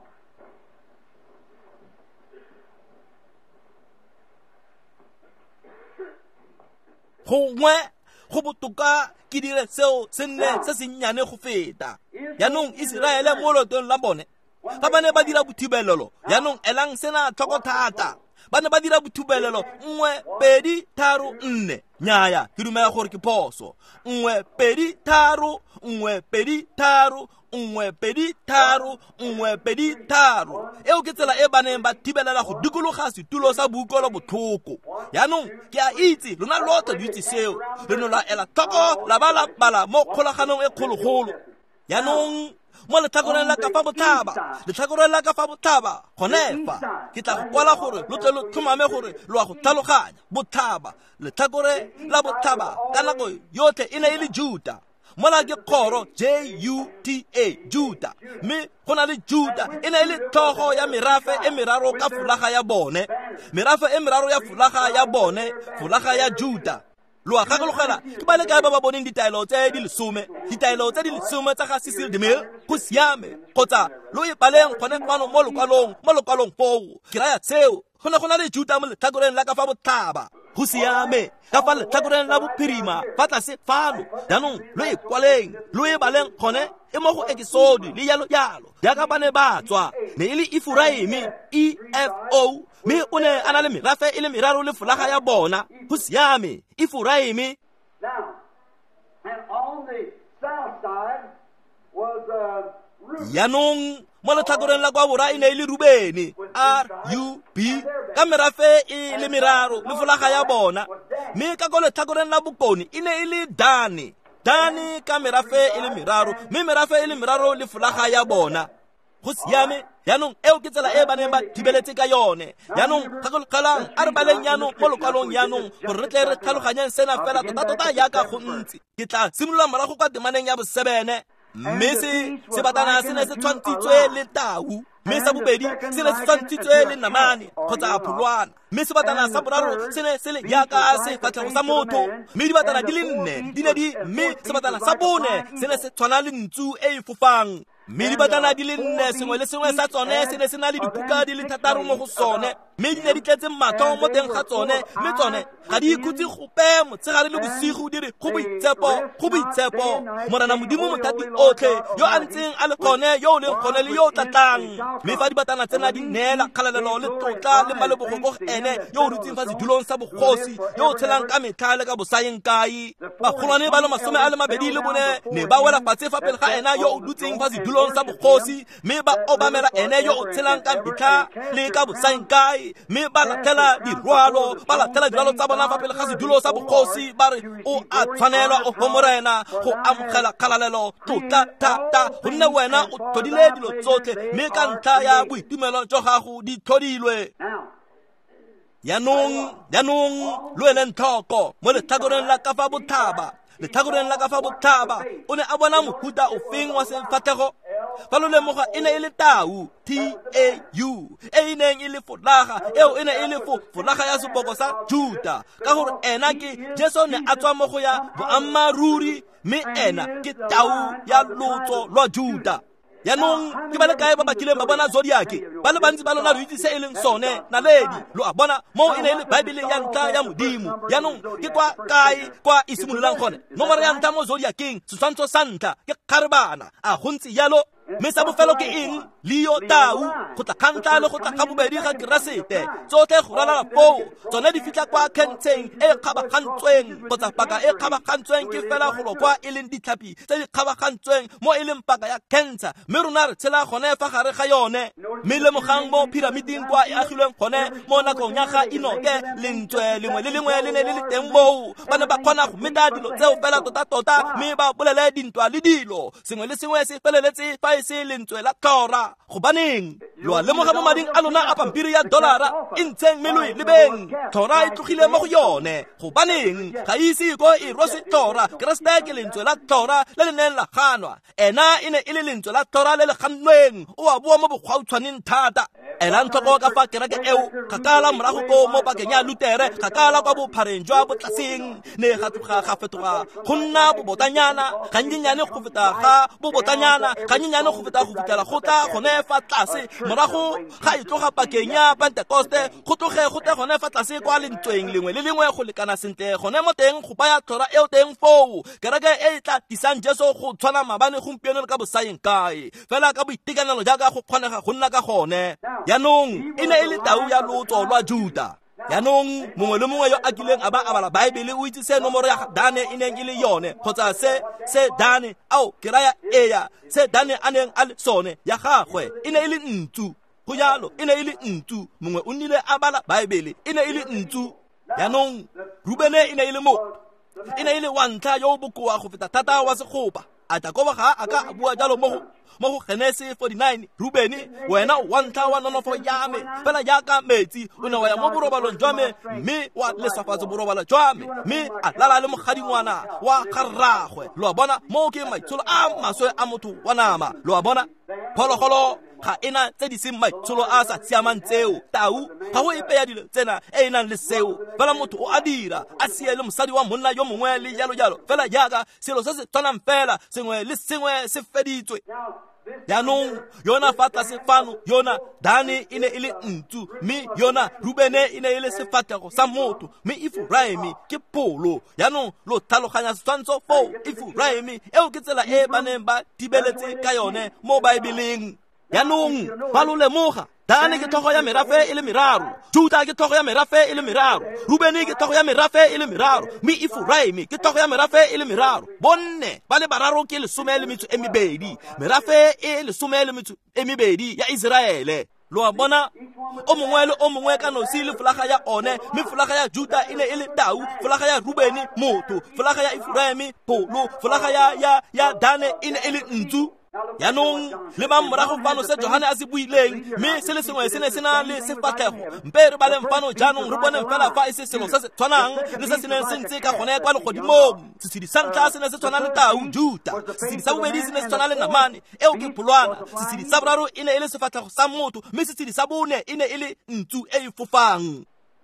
Speaker 1: Gongwe go botoka ke dire seo se nne se se nnyane go feta. Yaanong Iseraele mo lotong la bone fa ba ne ba dira bothibelelo, yaanong elang sena tlhoko thata. Ba ne ba dira bothibelelo nngwe pedi tharo nne. Nnyaya ke dumela gore ke phoso. Nngwe pedi tharo nngwe pedi tharo nngwe pedi tharo nngwe pedi tharo. Eo ke tsela e ba neng ba thibelela go dikologa setulo sa boikuelo botlhoko. Yaanong ke a itse lona lotlhe le itse seo, le no la ela tlhoko la ba la bala mo kgolaganong e kgologolo. Yaanong mo letlhakoreng la ka fa botlhaba, letlhakoreng la ka fa botlhaba gone fa ke tla go kwala gore lo tle lo tlhomame gore lo a go tlhaloganya botlhaba. Letlhakore la botlhaba ka nako yotlhe e ne e le Juda. Mola ke kgoro J U T A, Juda. Mme go na le Juda e ne e le tlhogo ya merafe e meraro ka folaga ya bone, merafe e meraro ya folaga ya bone, folaga ya Juda. Lo a gakologela ke ba le kae ba ba boneng ditaelo tse di lesome, ditaelo tse di lesome tsa ga Cecil DeMille? Go siame kgotsa lo e baleng gone fano mo lokwalong mo lokwalong foo. Ke raya tseo go ne go na le Juda mo letlhakoreng la ka fa botlhaba. Go siame ka fa letlhakoreng la bophirima fa tlase fano. Yaanong lo e kwaleng lo e baleng gone e mo go Ekesodi le yalo yalo jaaka ba ne ba tswa ne e le Efuraimi, E F O, mme o ne a na le merafe e le meraro le folaga ya bona. Go siame Efuraimi.
Speaker 2: Now, and on the south side was uh, Reuben.
Speaker 1: Yaanong mo letlhakoreng la kwa borwa e ne e le Rubene, R U B, ka merafe e le meraro le folaga ya bona. Mme ka go letlhakoreng la bokone e ne e le Dani, Dani ka merafe e le meraro mme merafe e le meraro le folaga ya bona. Go siame. Yaanong eo ke tsela e ba neng ba thibeletse ka yone. Yaanong gakologelang a re baleng yaanong mo lokwalong yaanong gore re tle re tlhaloganyeng sena fela tota-tota yaaka go ntse. Ke tla simolola morago kwa temaneng ya bosebene. Mme se sebatana se ne se tshwantshitswe le tau, mme sa bobedi se ne se tshwantshitswe le namane kgotsa apolwana, mme sebatana sa boraro se ne se le yaaka sefatlhego sa motho, mme dibatana di le nne di ne di mme sebatana sa bone se ne se tshwana le ntsu e e fofang. Mme dibatana di le nne sengwe le sengwe sa tsone se ne se na le dipuka di le thataro mo go sone, mme di ne di tletse matho mo teng ga tsone mme tsone ga di ikhutse gope motshegare le bosigo di re go boitshepo go boitshepo morena modimo mothati otlhe yo a ntseng a le gone yo o leng gone le yo o tlatlang mme fa dibatana tsena di neela kgalalelo le tlotla le malebogo go ene yo o dutseng fa sedulong sa bogosi yo o tshelang ka metlha le ka bosayeng kae bagolwane ba le masome a le mabedi le bone ne ba wela fatshe fa pele ga ena yo o dutseng fa sedulong sa bogosi mme ba obamela ene yo o tshelang ka metlha le ka bosayeng kae mme ba latela dirwalo ba latela dirwalo tsa bona fa pele ga sedulo sa bogosi ba re o a tshwanelwa o go morena go amogela kgalalelo tlotla thata gonne wena o tlhodile dilo tsotlhe mme ka ntlha ya boitumelo jwa gago di tlhodilwe yanong yanong le wena ntlhoko mo letlhakoreng la ka fa botlhaba letlhakoreng la ka fa botlhaba o ne a bona mohuta o feng wa sefatlhego fa lo lemoga e ne e le tau T A U e neng e le folaga eo e ne e le folaga ya seboko sa Juda ka gore ena ke Jesu ne a tswa mo go ya boammaruri mme ena ke tau ya lotso lwa Juda yanong ke ba le kae ba bakileng ba bona zodiake ba le bantsi ba lona re itse se e leng sone naledi lo a bona mo e ne e le baebele ya ntlha ya modimo yanong ke kwa kae kwa e simololang gone nomoro ya ntlha mo zodiakeng setshwantsho sa ntlha ke kgarebana a go ntse yalo mme sa bofelo ke eng leo tau go tla kgantla le go tla ga bobedi ga keresete tsotlhe go ralala foo tsone di fitlha kwa khentsheng e kgabagantsweng kgotsa paka e kgabagantsweng ke fela golo kwa e leng ditlhapi tse di kgabagantsweng mo e leng paka ya cancer mme rona re tshela gone fa gare ga yone mme lemogang mo piramiding kwa e agilweng gone mo nakong ya ga Enoke lentswe lengwe le lengwe le ne le le teng moo ba ne ba kgona go meta dilo tseo fela tota-tota mme ba bolele dintwa le dilo sengwe le sengwe se feleletse fa se lentswe la tlhora gobaneng lo a lemoga mo mading a lona a pampiri ya dolara e ntsheng melwe le beng tlhora e tlogile mo go yone gobaneng ga ise ko e rose tlhora keresete ke lentswe la tlhora le le neng la ganwa ena e ne e le lentswe la tlhora le le gannweng o a bua mo bokgwautshwaneng thata ela ntlhoko ka fa kereke eo kgakala morago ko mo pakeng ya lutere kgakala kwa bophareng jwa botlaseng ne ga tloga ga fetoga go nna bobotanyana gannyenyane go feta ga bobotanyana gannyenyane go feta go fitlhela go tla gone fa tlase morago ga e tloga pakeng ya pentekoste go tloge go tle gone fa tlase kwa lentsweng lengwe le lengwe go lekana sentle gone mo teng go baya tlhora eo teng foo kereke e e tla tisang Jesu go tshwana mabane gompieno le ka bosayeng kae fela ka boitekanelo jaaka go kgonega go nna ka gone yanong e ne e le tau ya lotso lwa Juda yanong mongwe le mongwe yo a kileng a ba a bala baebele o itse se nomoro ya Dane e neng e le yone kgotsa se se Dane ao ke raya eya se Dane a neng a le sone ya gagwe e ne e le ntsu go jalo e ne e le ntsu mongwe o nnile a bala baebele e ne e le ntsu yanong Rubene e ne e le mo e ne e le wa ntlha yo bokoa go feta thata wa sekgopa a Jakoba ga a ka bua jalo mo go mo go Genesis forty-nine Rubeni wena wa ntlha wa nonofo ya me fela jaaka metsi o ne wa ya mo borobalong jwa me mme wa lesafatsa borobalo jwa me mme a lala le mogadingwana wa garagwe lo a bona mo ke maitsholo a maswe a motho wa nama lo a bona phologolo ga ena tse di seng maitsholo a sa siamang tseo tau ga go epe ya dilo tsena e e nang le seo fela motho o a dira a sie le mosadi wa monna yo mongwe le jalo jalo fela jaaka selo se se tshwanang fela sengwe le sengwe se feditswe yanong yona fa tlase fano yona Dane e ne e le ntsu mme yona Rubene e ne e le sefatlhego sa motho mme Efraimi ke polo yanong lo tlhaloganya setshwantsho foo Efraimi eo ke tsela e ba neng ba tibeletse ka yone mo baebeleng yanong ba lo lemoga Dane ke tlhogo ya merafe e le meraro Juda ke tlhogo ya merafe e le meraro Rubene ke tlhogo ya merafe e le meraro mme Efraimi ke tlhogo ya merafe e le meraro bonne ba le bararo ke lesome le metso e mebedi merafe e lesome le metso e mebedi ya Israele lo a bona o mongwe le o mongwe ka nosi le folaga ya one mme folaga ya Juda e ne e le tau folaga ya Rubene motho folaga ya Efraimi polo folaga ya ya ya Dane e ne e le ntsu yanong le ba morago fano se Johane a se buileng mme se le sengwe se ne se na le sefatlhego mpe re ba leng fano jaanong re bone fela fa e se selo se se tshwanang le se se neng se ntse ka gone kwa legodimong setshedi sa ntlha se ne se tshwana le tau Juda setshedi sa bobedi se ne se tshwana le namane eo ke polwana setshedi sa boraro e ne e le sefatlhego sa motho mme setshedi sa bone e ne e le ntsu e e fofang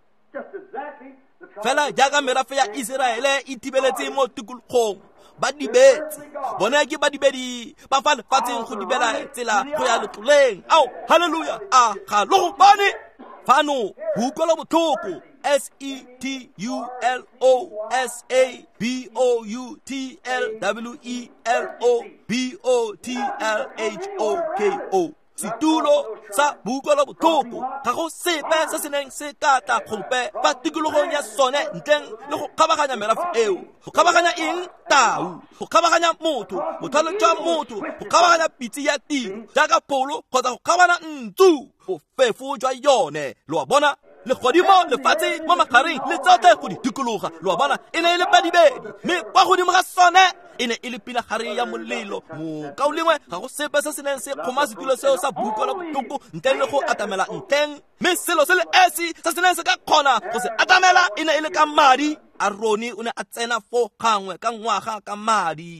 Speaker 1: fela jaaka merafe ya Iseraele e tibeletse mo tikologong ba dibetse bona ke ba dibedi ba fa lefatsheng go dibela tsela go ya letloleng ao haleluya a ga lo go bane fano buko la botlhoko S E T U L O S A B O U T L W E L O B O T L H O K O. Situlo sa buko la botlhoko ga go sepe se se neng se ka tla kgompe fa tikologong ya sone ntleng le go kgabaganya merafo eo. Go kgabaganya eng? Tau. Go kgabaganya motho, botlhale jwa motho, go kgabaganya pitsi ya tiro jaaka pholo kgotsa go kgabana ntsu bofefo jwa yone. Lo a bona legodimo lefatshe mo magareng le tsotlhe go di tikologa. Lo a bona e ne e le badibedi mme kwa godimo ga sone e ne e le pinagare ya molelo. Mokao lengwe ga go sepe se se neng se kgoma setulo seo sa buko la botlhoko ntleng le go atamela ntleng mme selo se le esi se se neng se ka kgona go se atamela e ne e le ka madi. Aroni o ne a tsena fo gangwe ka ngwaga ka madi.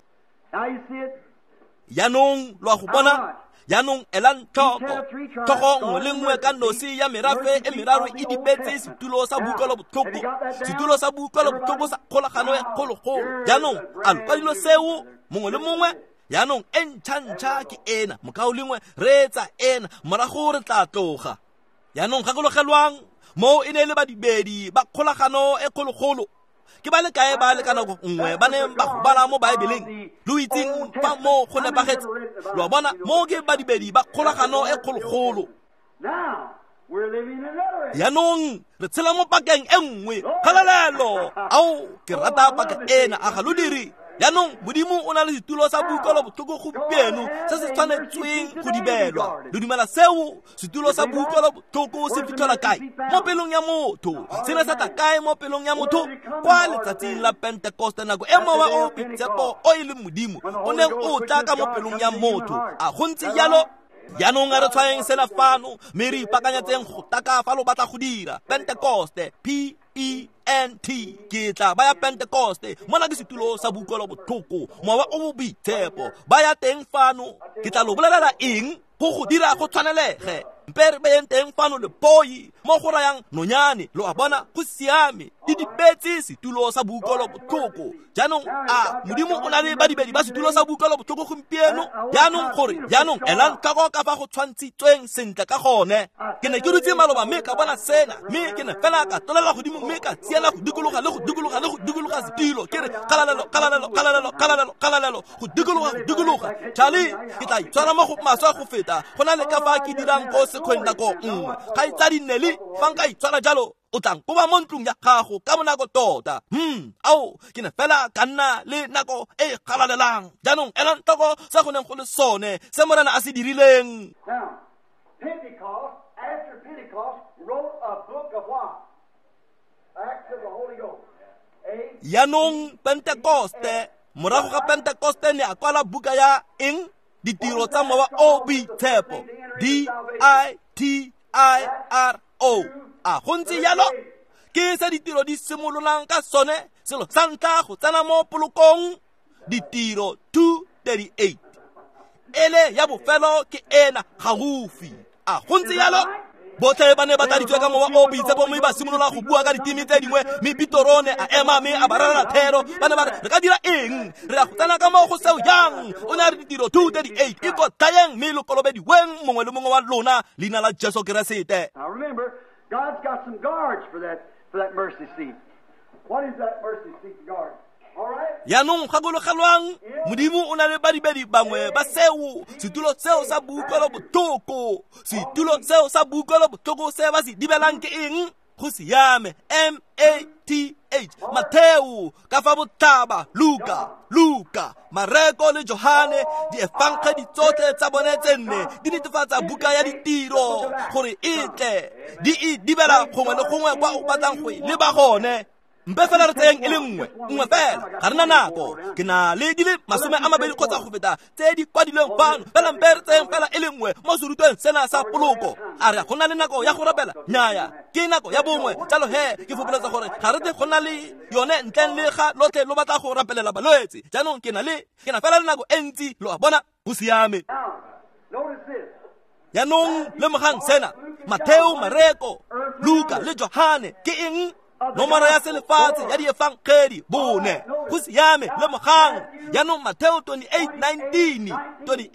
Speaker 1: Yaanong lo a go bona yaanong elang tlhoko tlhogo nngwe le nngwe ka nosi ya merafe e meraro e dipetse setulo sa buko la botlhoko. Setulo sa buko la botlhoko sa kgolagano e kgologolo. Yaanong a loka dilo seo mongwe le mongwe. Yaanong e ntšha-ntšha ke ena mokao lengwe re etsa ena morago re tla tloga. Yaanong gakologelwang mo e ne le badibedi ba kgolagano e kgologolo ke ba le kae ba le ka nako nngwe ba neng ba go bala mo baebeleng lo itseng fa mo go nepagetse. Lo bona mo ke badibedi ba kgolagano e kgologolo. Yaanong re tshela mo pakeng e nngwe kgalalelo ao ke rata paka ena a ga lo diri. Yaanong modimo o na le setulo sa buko la botlhoko gompieno se se tshwanetsweng go dibelwa. Lo dumela seo? Setulo sa buko la botlhoko se fitlhela kae? Mo pelong ya motho. Se ne se tla kae mo pelong ya motho? Kwa letsatsing la Pentecoste nako e mowa o pitsepo o e le modimo o neng o tla ka mo pelong ya motho. A go ntse jalo yaanong a re tshwayeng sena fano mme re ipakanyetseng go taka fa lo batla go dira Pentecoste P E N T ke tla ba ya Pentecoste mona ke setulo sa buko la botlhoko mowa o mo boitshepo ba ya teng fano ke tla lo bolelela eng go go dira go tshwanelege mpe re beyeng teng fano le poi mo go rayang nonyane. Lo a bona go siame di dipetse setulo sa buko la botlhoko. Jaanong a modimo o na le badibedi ba setulo sa buko la botlhoko gompieno. Jaanong gore jaanong elang tlhoko ka fa go tshwantshitsweng sentle ka gone. Ke ne ke dutse maloba mme ka bona sena mme ke ne fela ka tolela godimo mme ka tsiela go dikologa le go dikologa le go dikologa setilo ke re kalalelo kalalelo kalalelo kalalelo kalalelo go dikologa go dikologa tšhale ke tla itshwara mo go maswa go feta go na le ka fa ke dirang ko sekgweng nako nngwe ga e tsa dinele fa nka itshwara jalo o tlang go ba mo ntlong ya gago ka bonako tota. Hmm ao ke ne fela ka nna le nako e galalelang. Jaanong elang tlhoko sa go neng go le sone se morena a se dirileng.
Speaker 2: Now, Pentecost, after Pentecost, wrote a book of what? Acts of the Holy Ghost. A
Speaker 1: Yaanong Pentecoste morago ga Pentecoste ne a kwala buka ya eng? Ditiro tsa mowa o boitshepo D I T I R O. A go ntse jalo ke se ditiro di simololang ka sone selo sa ntlha go tsena mo polokong ditiro two thirty-eight ele ya bofelo ke ena gaufi. A go ntse jalo botlhe ba ne ba tladitswe ka mowa o boitshepo mme ba simolola go bua ka ditimi tse dingwe mme Pitorone a ema mme a ba rarela thero ba ne ba re re ka dira eng re ya go tsena ka moo go seo jang o ne a re ditiro two thirty-eight e ko tlayeng mme le kolobediweng mongwe le mongwe wa lona leina la Jesu Keresete.
Speaker 2: Now remember, God's got some guards for that for that mercy seat. What is that mercy seat guard? All right?
Speaker 1: Yaanong gakologelwang modimo o na le badibedi bangwe ba seo setulo seo sa buko la botlhoko. Setulo seo sa buko la botlhoko se ba se dibelang ke eng? Go siame M A T H Mateo ka fa botlhaba Luka Luka Mareko le Johane di efankgedi tsotlhe tsa bone tse nne di netefatsa buka ya ditiro gore e tle di e dibela gongwe le gongwe kwa o batlang go le ba gone. Mpe fela re tseyeng e le nngwe nngwe fela ga re na nako ke na le di le masome a mabedi kgotsa go feta tse di kwadilweng fano fela mpe re tseyeng fela e le nngwe mo serutweng sena sa poloko. A re go na le nako ya go rapela nnyaya ke nako ya bongwe jalo he ke fopoletsa gore ga re tle go na le yone ntleng le ga lotlhe lo batla go rapelela balwetse. Jaanong ke na le ke na fela le nako e ntsi lo a bona go siame.
Speaker 2: Now, notice this.
Speaker 1: Yaanong le mogang sena Mateo Mareko Luka le Johane ke eng? Nomoro ya selefatshe ya diefangkgedi bone go siame le mogang. Yaanong Mateo twenty-eight nineteen twenty-eight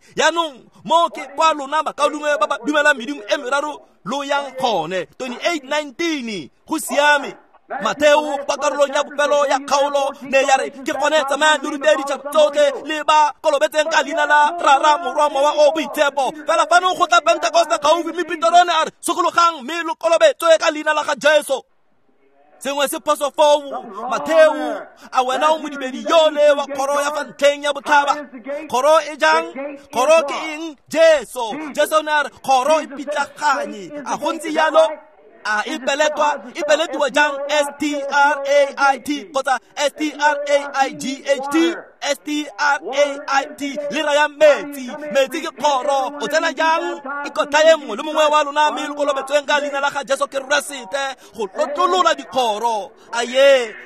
Speaker 1: yaanong mo ke kwa lona ba ka dume ba ba dumela medimo e meraro lo yang gone twenty-eight nineteen go siame. Mateo kwa karolo ya bopelo ya kgaolo ne ya re ke gone tsamaya dirutedi tsa tsotlhe le ba kolobetseng ka leina la Rara morwa wa o boitshepo fela fano go tla Pentecost gaufi mme Peterone a re sokologang mme lo kolobetswe ka leina la ga Jesu. Sengwe se phoso foo Mateo a wena o modibedi yole wa kgoro ya fantleng ya botlhaba. Kgoro e jang? Kgoro ke eng? Jesu. Jesu ne a re kgoro e pitlaganye a go ntse yalo a ipeletwa ipeletiwa jang S T R A I T kota S T R A I G H T S T R A I T le raya metsi metsi ke kgoro o tsena jang ikota e mongwe le mongwe wa lona mme le kolobetsweng ka leina la ga Jesu Keresete go tlotlola dikgoro aye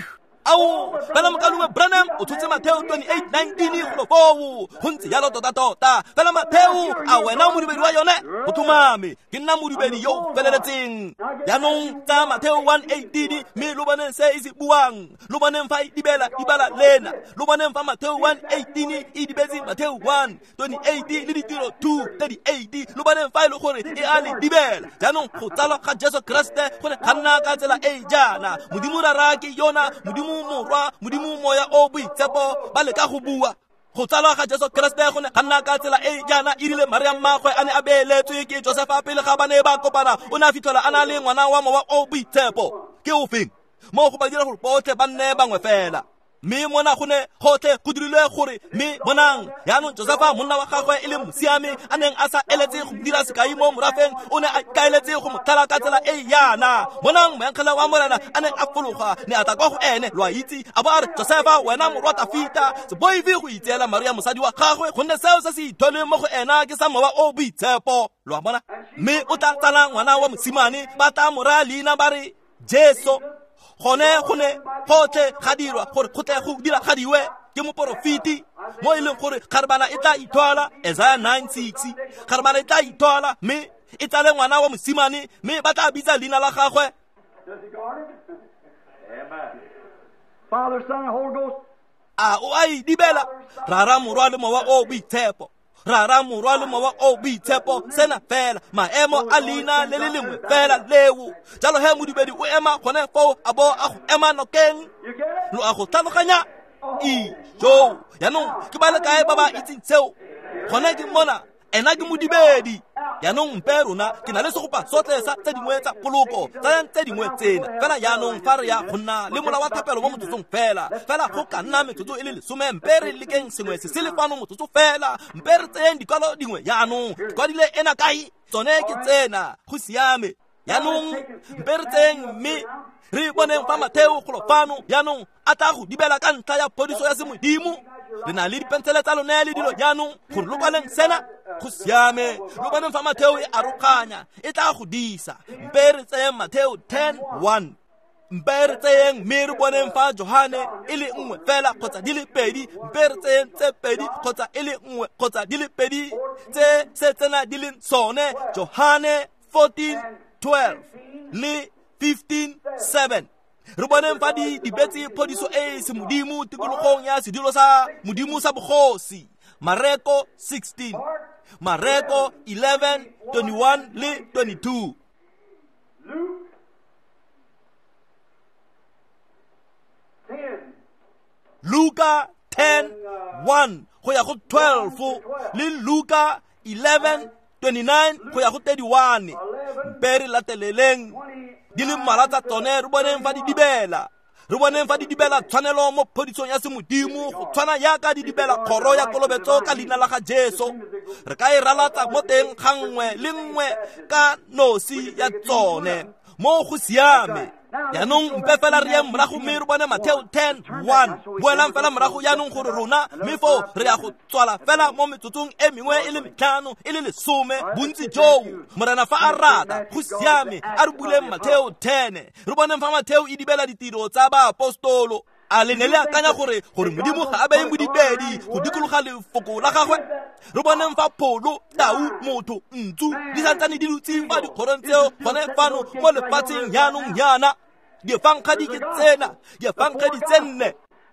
Speaker 1: au fela mokalume Branham o tshotse Mateo twenty-eight nineteen go foo go ntse yalo tota tota fela Mateo a wena o modibedi wa yone go thumame ke nna modibedi yo feleletseng yaanong tsa Mateo one eighteen mme lo boneng se e se buang lo boneng fa e dibela dibala lena lo boneng fa Mateo one eighteen e dibetse Mateo one twenty-eight le ditiro two thirty-eight lo boneng fa e le gore e a le dibela jaanong go tsala ga Jesu Kriste go ne kganna ka tsela e jana modimo ra ke yona modimo morwa modimo moya o boitshepo ba le ka go bua go tsala ga Jesu Kriste go ne kganna ka tsela e jana e rile Mariam magwe a ne a beeletswe ke Josefa pele ga bane ba kopana o ne a fithola a na le ngwana wa mowa o boitshepo ke o feng mo go ba dira gore botlhe ba nne bangwe fela mme mona go ne gotlhe go dirile gore mme bonang yaanong Josefa monna wa gagwe e le mosiame a neng a sa eletse go dira sekai mo morafeng o ne a kaeletse go mo thala ka tsela e yana bonang moyankgela wa morena a neng a fologa ne a tla kwa go ene lo a itse a bo a re Josefa wena morwa Tafita se boifi go itseela Maria mosadi wa gagwe gonne seo se se ithole mo go ena ke sa mowa o boitshepo lo a bona mme o tla tsala ngwana wa mosimane ba tla mora leina ba re Jesu gone gone gotlhe ga dirwa gore go tle go dira gadiwe ke moporofiti mo e leng gore kgaribana e tla ithola Isaiah nine six kgaribana e tla ithola mme e tlale ngwana wa mosimane mme ba tla bitsa leina la gagwe
Speaker 2: Father, Son, and Holy Ghost.
Speaker 1: a o a idibela Rara morwa le mowa o boitshepo Rara morwa le mowa o boitshepo sena fela maemo a leina le le lengwe fela leo jalo he modibedi o ema gone foo a bo a go ema nokeng lo a go tlhaloganya e jo yaanong ke ba le kae ba ba itseng seo gone ke mona ena ke modibedi yaanong mpe rona ke na le segopa sotlhe sa tse dingwe tsa poloko tsa tse dingwe tsena fela yaanong fa re ya go nna le mola wa thapelo mo motsotsong fela fela go ka nna metsotso e le lesome mpe re lekeng sengwe se se le fano motsotso fela mpe re tseyeng dikwalo dingwe yaanong dikwadile ena kae tsone ke tsena go siame yaanong mpe re tseyeng mme re boneng fa Mateo go lo fano yaanong a tla go dibela ka ntlha ya phodiso ya semodimo re na le dipentshele tsa lone le dilo jaanong gore lo kwaleng sena go siame lo boneng fa Mateo e aroganya e tla go disa mpe re tseyeng Mateo ten one mpe re tseyeng mme re boneng fa Johane e le nngwe fela kgotsa di le pedi mpe re tseyeng tse pedi kgotsa e le nngwe kgotsa di le pedi tse se tsena di le sone Johane fourteen twelve le fifteen seven re boneng fa di dibetse phodiso e se modimo tikologong ya sedilo sa modimo sa bogosi Mareko sixteen Mareko eleven twenty-one le twenty-two Luka ten one go ya go twelve le Luka eleven twenty-nine go ya go thirty-one mpe re lateleleng di le mmala tsa tsone re boneng fa di dibela re boneng fa di dibela tshwanelo mo phodisong ya semodimo go tshwana yaka di dibela kgoro ya kolobetso ka leina la ga Jesu re ka e ralatsa mo teng gangwe le nngwe ka nosi ya tsone mo go siame yaanong mpe fela re yang morago mme re bone Mateo ten one boelang fela morago yaanong gore rona mme foo re ya go tswala fela mo metsotsong e mengwe e le metlhano e le lesome bontsi joo morena fa a rata go siame a re buleng Mateo ten re boneng fa Mateo e dibela ditiro tsa baapostolo a le ne le akanya gore gore modimo ga a beye modibedi go dikologa lefoko la gagwe re boneng fa pholo tau motho ntsu di santsane di dutse fa dikgorong tseo gone fano mo lefatsheng yaanong yana difankgadi ke tsena difankgadi tse nne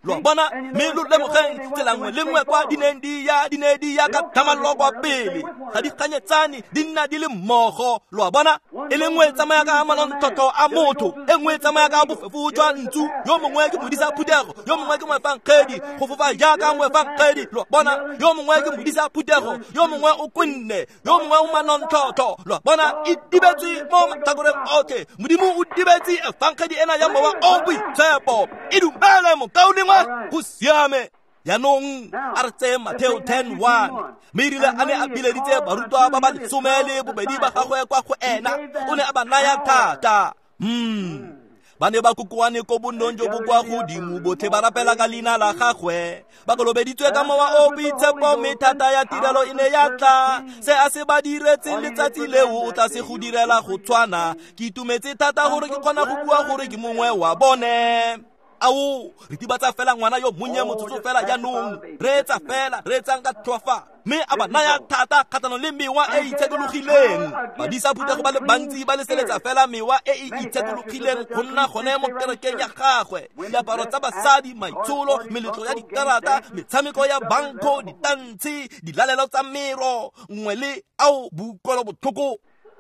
Speaker 1: lo bona me lo le mogeng tselangwe le ngwe kwa dinendi ya dinedi ya ka tamalo kwa pele ga di kganyetsane di nna di le mmogo lo bona e le ngwe tsamaya ka manontlhotlho a motho e ngwe tsamaya ka bofefo jwa ntsu yo mongwe ke modisa phutego yo mongwe ke moefankgedi go fofa jaaka moefankgedi lo bona yo mongwe ke modisa phutego yo mongwe o kwenne yo mongwe o manontlhotlho lo bona e dibetse mo matakoreng otlhe modimo o dibetse efankgedi ena ya mowa o boitshepo e dumele mokaolengwe go siame yaanong a re tse Matthew ten one mme erile a ne a bileditse barutwa ba ba lesome le bobedi ba gagwe kwa go ena o ne a ba naya thata hmm ba ne ba kokoane ko bonnong jo bo kwa godimo botlhe ba rapela ka leina la gagwe ba kolobeditswe ka mowa o boitshepo mme thata ya tirelo e ne ya tla se a se ba diretseng letsatsi leo o tla se go direla go tshwana ke itumetse thata gore ke kgona go bua gore ke mongwe wa bone ao re tibatsa fela ngwana yo monnye motsotso fela jaanong re etsa fela re etsang ka tlhofa mme a ba naya thata kgatlhanong le mewa e e itshekologileng badisa phutego ba le bantsi ba leseletsa fela mewa e e itshekologileng go nna gone mo kerekeng ya gagwe diaparo tsa basadi maitsholo meletlo ya dikarata metshameko ya banko ditantshe dilalelo tsa mero nngwe le ao bukolo botlhoko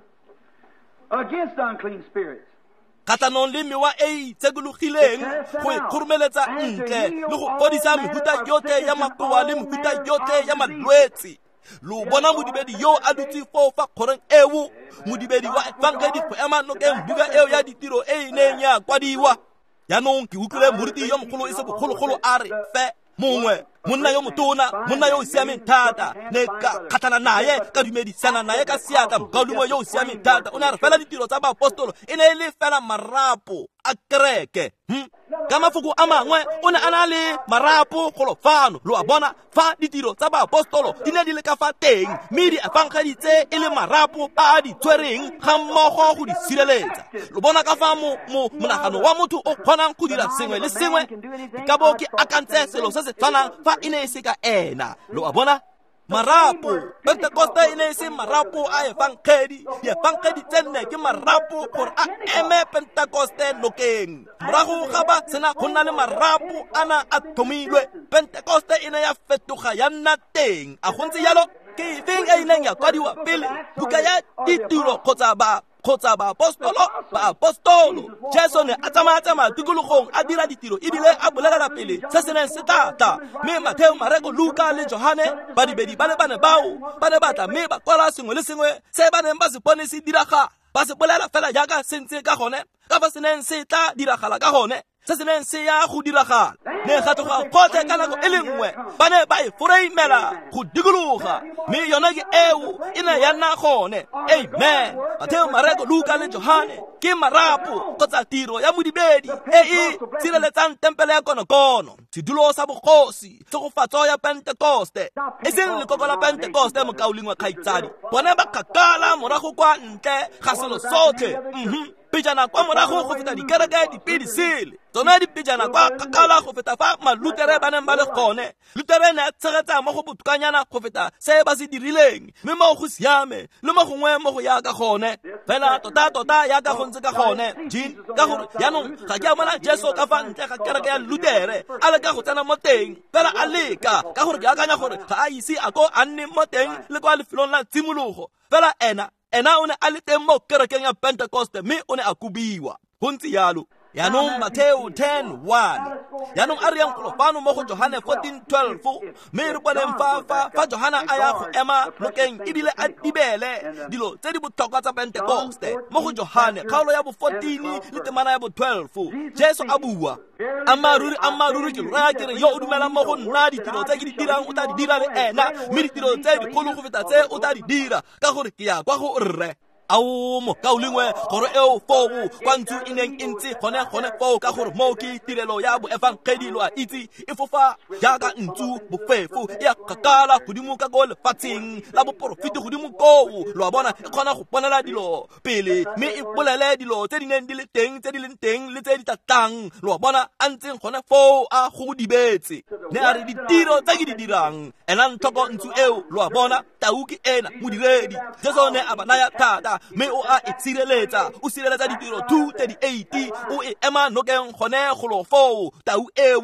Speaker 2: against unclean spirits
Speaker 1: kgatlhanong le mewa e e itshekologileng go e kgoromeletsa ntle le go fodisa mehuta yotlhe ya makoa le mehuta yotlhe ya malwetse lo bona modibedi yo a dutse foo fa kgoreng eo modibedi wa efankgedi go ema nokeng buka eo ya ditiro e e neng ya kwadiwa yaanong ke utlwile moruti yo mogolo e se bogologolo a re fe mongwe monna yo motona monna yo o siameng thata ne ka kgatlhana naye ka dumedisana naye ka seatla mokaolengwe yo o siameng thata o ne a re fela ditiro tsa baapostolo e ne e le fela marapo a kereke hmm? ka mafoko a mangwe o ne a na le marapo golofano lo a bona fa ditiro tsa baapostolo di ne di le ka fa teng mme di efankgeditse e le marapo a a di tshwereng ga mmogo go di sireletsa lo bona ka fa monagano wa motho o kgonang go dira sengwe le sengwe ka bo ke akantse selo se se tshwanang fa e ne e se ka ena lo a bona marapo pentekoste e ne e se marapo a efankgedi diefankgedi tse nne ke marapo gore a eme pentekoste nokeng morago ga ba sena go nna le marapo ana a thomilwe pentekoste e ne ya fetoga ya nna teng a go ntse yalo ke efeng e ileng ya kwadiwa pele buka ya ditiro kgotsa ba kgotsa baapostolo baapostolo jesu ne a tsamaya tsamaya tikologong a dira ditiro ebile a bolelela pele se se neng se tata mme Matheo Mareko Luka le Johane badibedi ba le bane bao ba ne batla mme ba kwala sengwe le sengwe se ba neng ba se bone se diragala ba se bolela fela jaaka se ntse ka gone ka fa se neng se tla diragala ka gone se se neng se ya go diragala ne ga tloga gotlhe ka nako e le nngwe ba ne ba e foreimela go dikologa mme yona ke eo e ne ya nna gone amen Matheo Mareko Luka le Johane ke marapo kgotsa tiro ya modibedi e e sireletsang tempele ya konokono sedulo sa bogosi tsegofatso ya pentekoste e seng lekoko la pentekoste mokaolengwe kgaitsadi bone ba kgakala morago kwa ntle ga selo sotlhe mhm pejana kwa morago go feta dikereke dipedisele tsona dipejana kwa kgakala go feta fa malutere ba neng ba le gone lutere ne a tshegetsa mo go botukanyana go feta se ba se dirileng mme mo go siame le mo gongwe mo go ya ka gone fela tota tota ya ka go ntse ka gone jin ka gore yaanong ga ke amana jesu ka fa ntle ga kereke ya lutere a le ka go tsena mo teng fela a leka ka gore ke akanya gore ga a ise a ko a nne mo teng le kwa lefelong la tshimologo fela ena ena o ne a le teng mo kerekeng ya pentekoste mme o ne a kubiwa go ntse yalo yaanong Matthew ten one yaanong a re yang kolofano mo go Johane fourteen twelve mme re boneng fa fa fa Johana a ya go ema nokeng ebile a dibele dilo tse di botlhokwa tsa pentekoste mo go Johane kgaolo ya bo fourteen le temana ya bo twelve jesu a bua amaruri amaruri ke raya ke re yo o dumelang mo go nna ditiro tse ke di dirang o tla di dira le ena mme ditiro tse di kgolo go feta tse o tla di dira ka gore ke ya kwa go rre ao mokaolengwe gore eo foo kwa ntsu e neng e ntse gone gone foo ka gore moo ke tirelo ya boefankgedi lo a itse e fofa jaaka ntsu bofefo e a kgakala godimo ka ko lefatsheng la boporofiti godimo koo lo a bona e kgona go ponela dilo pele mme e bolele dilo tse di neng di le teng tse di leng teng le tse di tatang lo a bona a ntseng gone foo a go dibetse ne a re ditiro tse ke di dirang ena ntlhoko ntsu eo lo a bona tauki ena modiredi jesu ne a ba naya thata mme o a e tshireletsa o sireletsa ditiro two thirty-eight o e ema nokeng gone golofo tau eo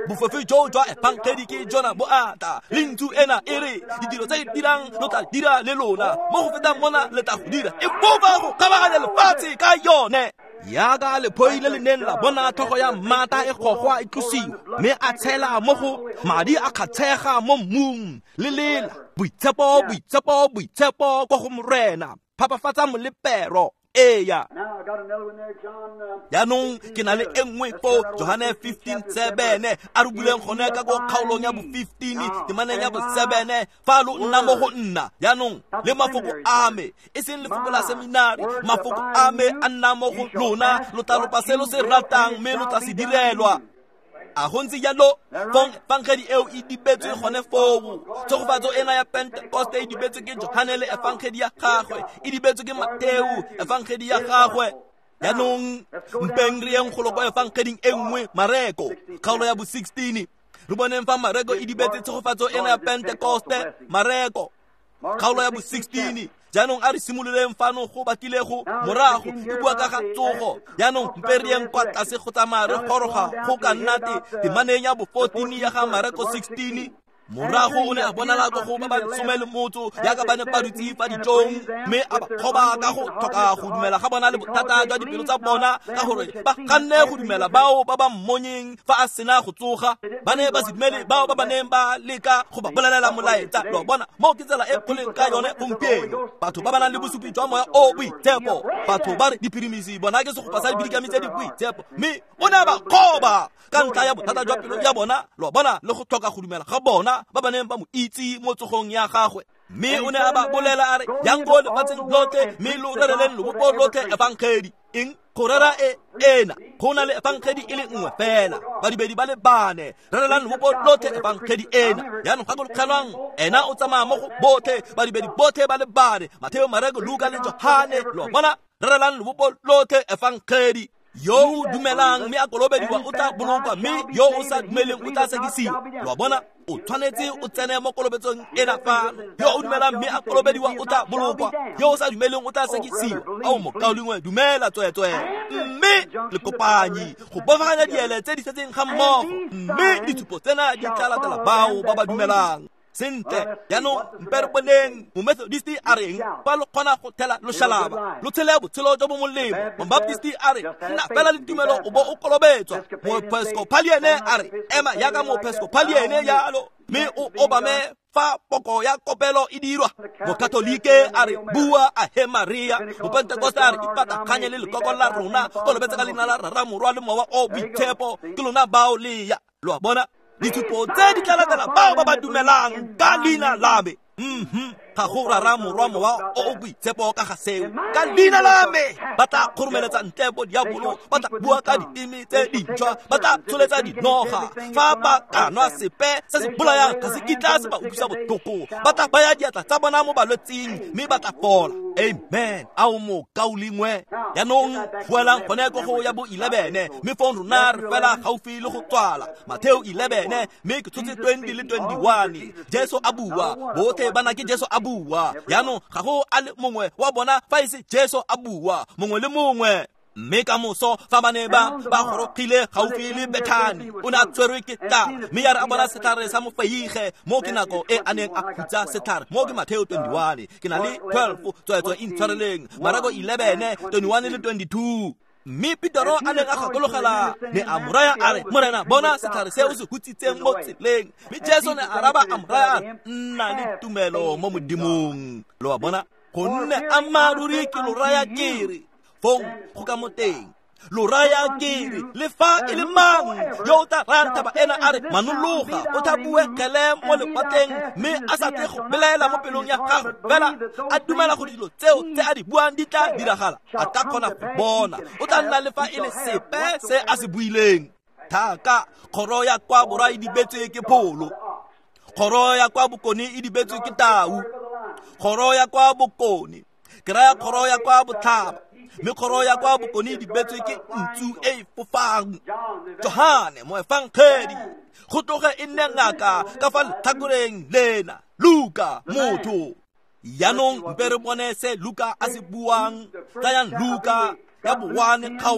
Speaker 1: bofefe jo jwa epankgedi ke jona bo ata lentsu ena e re ditiro tse di dirang lo tla dira le lona mo go feta mona le tla go dira e boba go kabaganya lefatshe ka yone yaka lephoile le neng la bona thogo ya mmata e gogwa e tlosiwa mme a tshela mo go madi a kgatshega mo mmung le lela boitshepo boitshepo boitshepo go go morena phapafatsa molepero eya yaanong ke na le e nngwe po Johane fifteen seven a re buleng gone ka go kgaolong ya bo fifteen temaneng ya bo seven fa lo nna mo go nna yaanong le mafoko a me e seng lefoko la seminari mafoko a me a nna mo go lona lo tla lopa se lo se ratang mme lo tla se direlwa a go ntse jalo pankgedi eo e dipetswe gone foo tshegofatso ena ya Pentecost e dipetswe ke Johane le epankgedi ya gagwe e dipetswe ke Mateo epankgedi ya gagwe yaanong mpeng re yeng golo kwa epankgeding e nngwe Mareko kgaolo ya bo sixteen re boneng fa Mareko e dipetse tshegofatso ena ya Pentecost Mareko kgaolo ya bo sixteen jaanong a re simololeng fano go batlilego morago e bua ka ga tsogo yaanong mpe re yeng kwa tlase go tsamaya re goroga go ka nnate temaneng ya bo fourteen ya ga Mareko sixteen morago o ne a bonala go go ba ba some le motho yaka ba ne ba dutse fa dijong mme a ba kgoba ka go tlhoka go dumela ga bona le bothata jwa dipelo tsa bona ka gore ba ganne go dumela bao ba ba mmonyeng fa a sena go tsoga ba ne ba se dumele bao ba ba neng ba leka go ba bolelela molaetsa lo bona mo ke tsela e kgoleng ka yone gompieno batho ba ba nang le bosupi jwa moya o boitshepo batho ba re dipirimisi bona ke se go pasa dipirikami tse di boitshepo mme o ne ba kgoba ka ntlha ya bothata jwa pelo ya bona lo bona le go tlhoka go dumela ga bona ba ba neng ba mo itse mo tsogong ya gagwe mme o ne a ba bolela a re yang go lefatsheng lotlhe mme lo rereleng lobopo lotlhe epankgedi eng go rera e ena go na le epankgedi e le nngwe fela badibedi ba le bane rerelang lobopo lotlhe epankgedi ena yaanong ga go lekgelwang ena o tsamaya mo go botlhe badibedi botlhe ba le bane Mateo Mareko Luka le Johane lo bona rerelang lobopo lotlhe epankgedi yo o dumelang mme a kolobediwa o tla bolokwa mme yo o sa dumeleng o tla sekisiwa lo bona o tshwanetse o tsene mo kolobetsong ena fano yo o dumelang mme a kolobediwa o tla bolokwa yo o sa dumeleng o tla sekisiwa a o mokaolingwe dumela tswetswe mme le kopanyi go bofaganya diele tse di setseng ga mmogo mme ditshupo tsena di tla latela bao ba ba dumelang sentle yaanong mpe re boneng momethodisti a reng fa lo kgona go thela loshalaba lo tshele botshelo jo bo molemo mobaptisti a re nna fela le tumelo o bo o kolobetswa moepiscopali ene a re ema yaka moepiscopali ene yalo mme o obame fa poko ya kopelo e dirwa mokatolike a re bua a he Maria mopentekoste a re ipatakganye le lekoko la rona kolobetse ka leina la Raramorwa le mowa o boitshepo ke lona bao leya lo a bona ditshupo tse di tla latela bao ba ba dumelang ka leina la me mhm ga go Raramorwa mowa o boitshepo ka ga seo ka leina la me ba tla kgoromeletsa ntlepo diabolo ba tla bua ka ditimi tse dintšhwa ba tla tsholetsa dinoga fa ba ka nwa sepe se se bolayang ga se kitla se ba utlwisa botlhoko ba tla baya diatla tsa bona mo balwetseng mme ba tla fola amen a o mo kaolingwe yaanong fuelang gone ko go ya bo eleven mme fo rona re fela gaufi le go tswala Mateo eleven mme ke tshotse twenty le twenty-one Jesu a bua botlhe bana ke Jesu a bua yaanong ga go a le mongwe wa bona fa e se Jesu a bua mongwe le mongwe mme ka moso fa ba ne ba ba gorogile gaufi le Bethani o ne a tshwerwe ke tlala mme ya re a bona setlhare sa mofaige mo ke nako e a neng a khutsa setlhare mo ke Mateo twenty-one ke na le twelve tswetswe e ntshwareleng Marako eleven twenty-one le twenty-two mme Petero a neng a gakologelwa ne a moraya a re morena bona setlhare se o se hutsitseng mo tseleng mme Jesu ne a raba a moraya nna le tumelo mo modimong lo a bona gonne a mmaruri ke loraya kere fong go ka moteng loraya kere le fa e le mang yo o tla rayang taba ena a re manologa o tla bue kele mo lekwateng mme a sa tle go belaela mo pelong ya gago fela a dumela go dilo tseo tse a di buang di tla diragala a tla kgona go bona o tla nna le fa e le sepe se a se buileng thaka kgoro ya kwa borwa e dibetswe ke pholo kgoro ya kwa bokone e dibetswe ke tau kgoro ya kwa bokone ke raya kgoro ya kwa botlhaba mme kgoro ya kwa bokone di betswe ke ntsu e fofang Johane moefangkgedi go tloge e nne ngaka ka fa letlhakoreng lena Luka motho yaanong mpe re bone se Luka a se buang ka yang Luka ya bo one kgao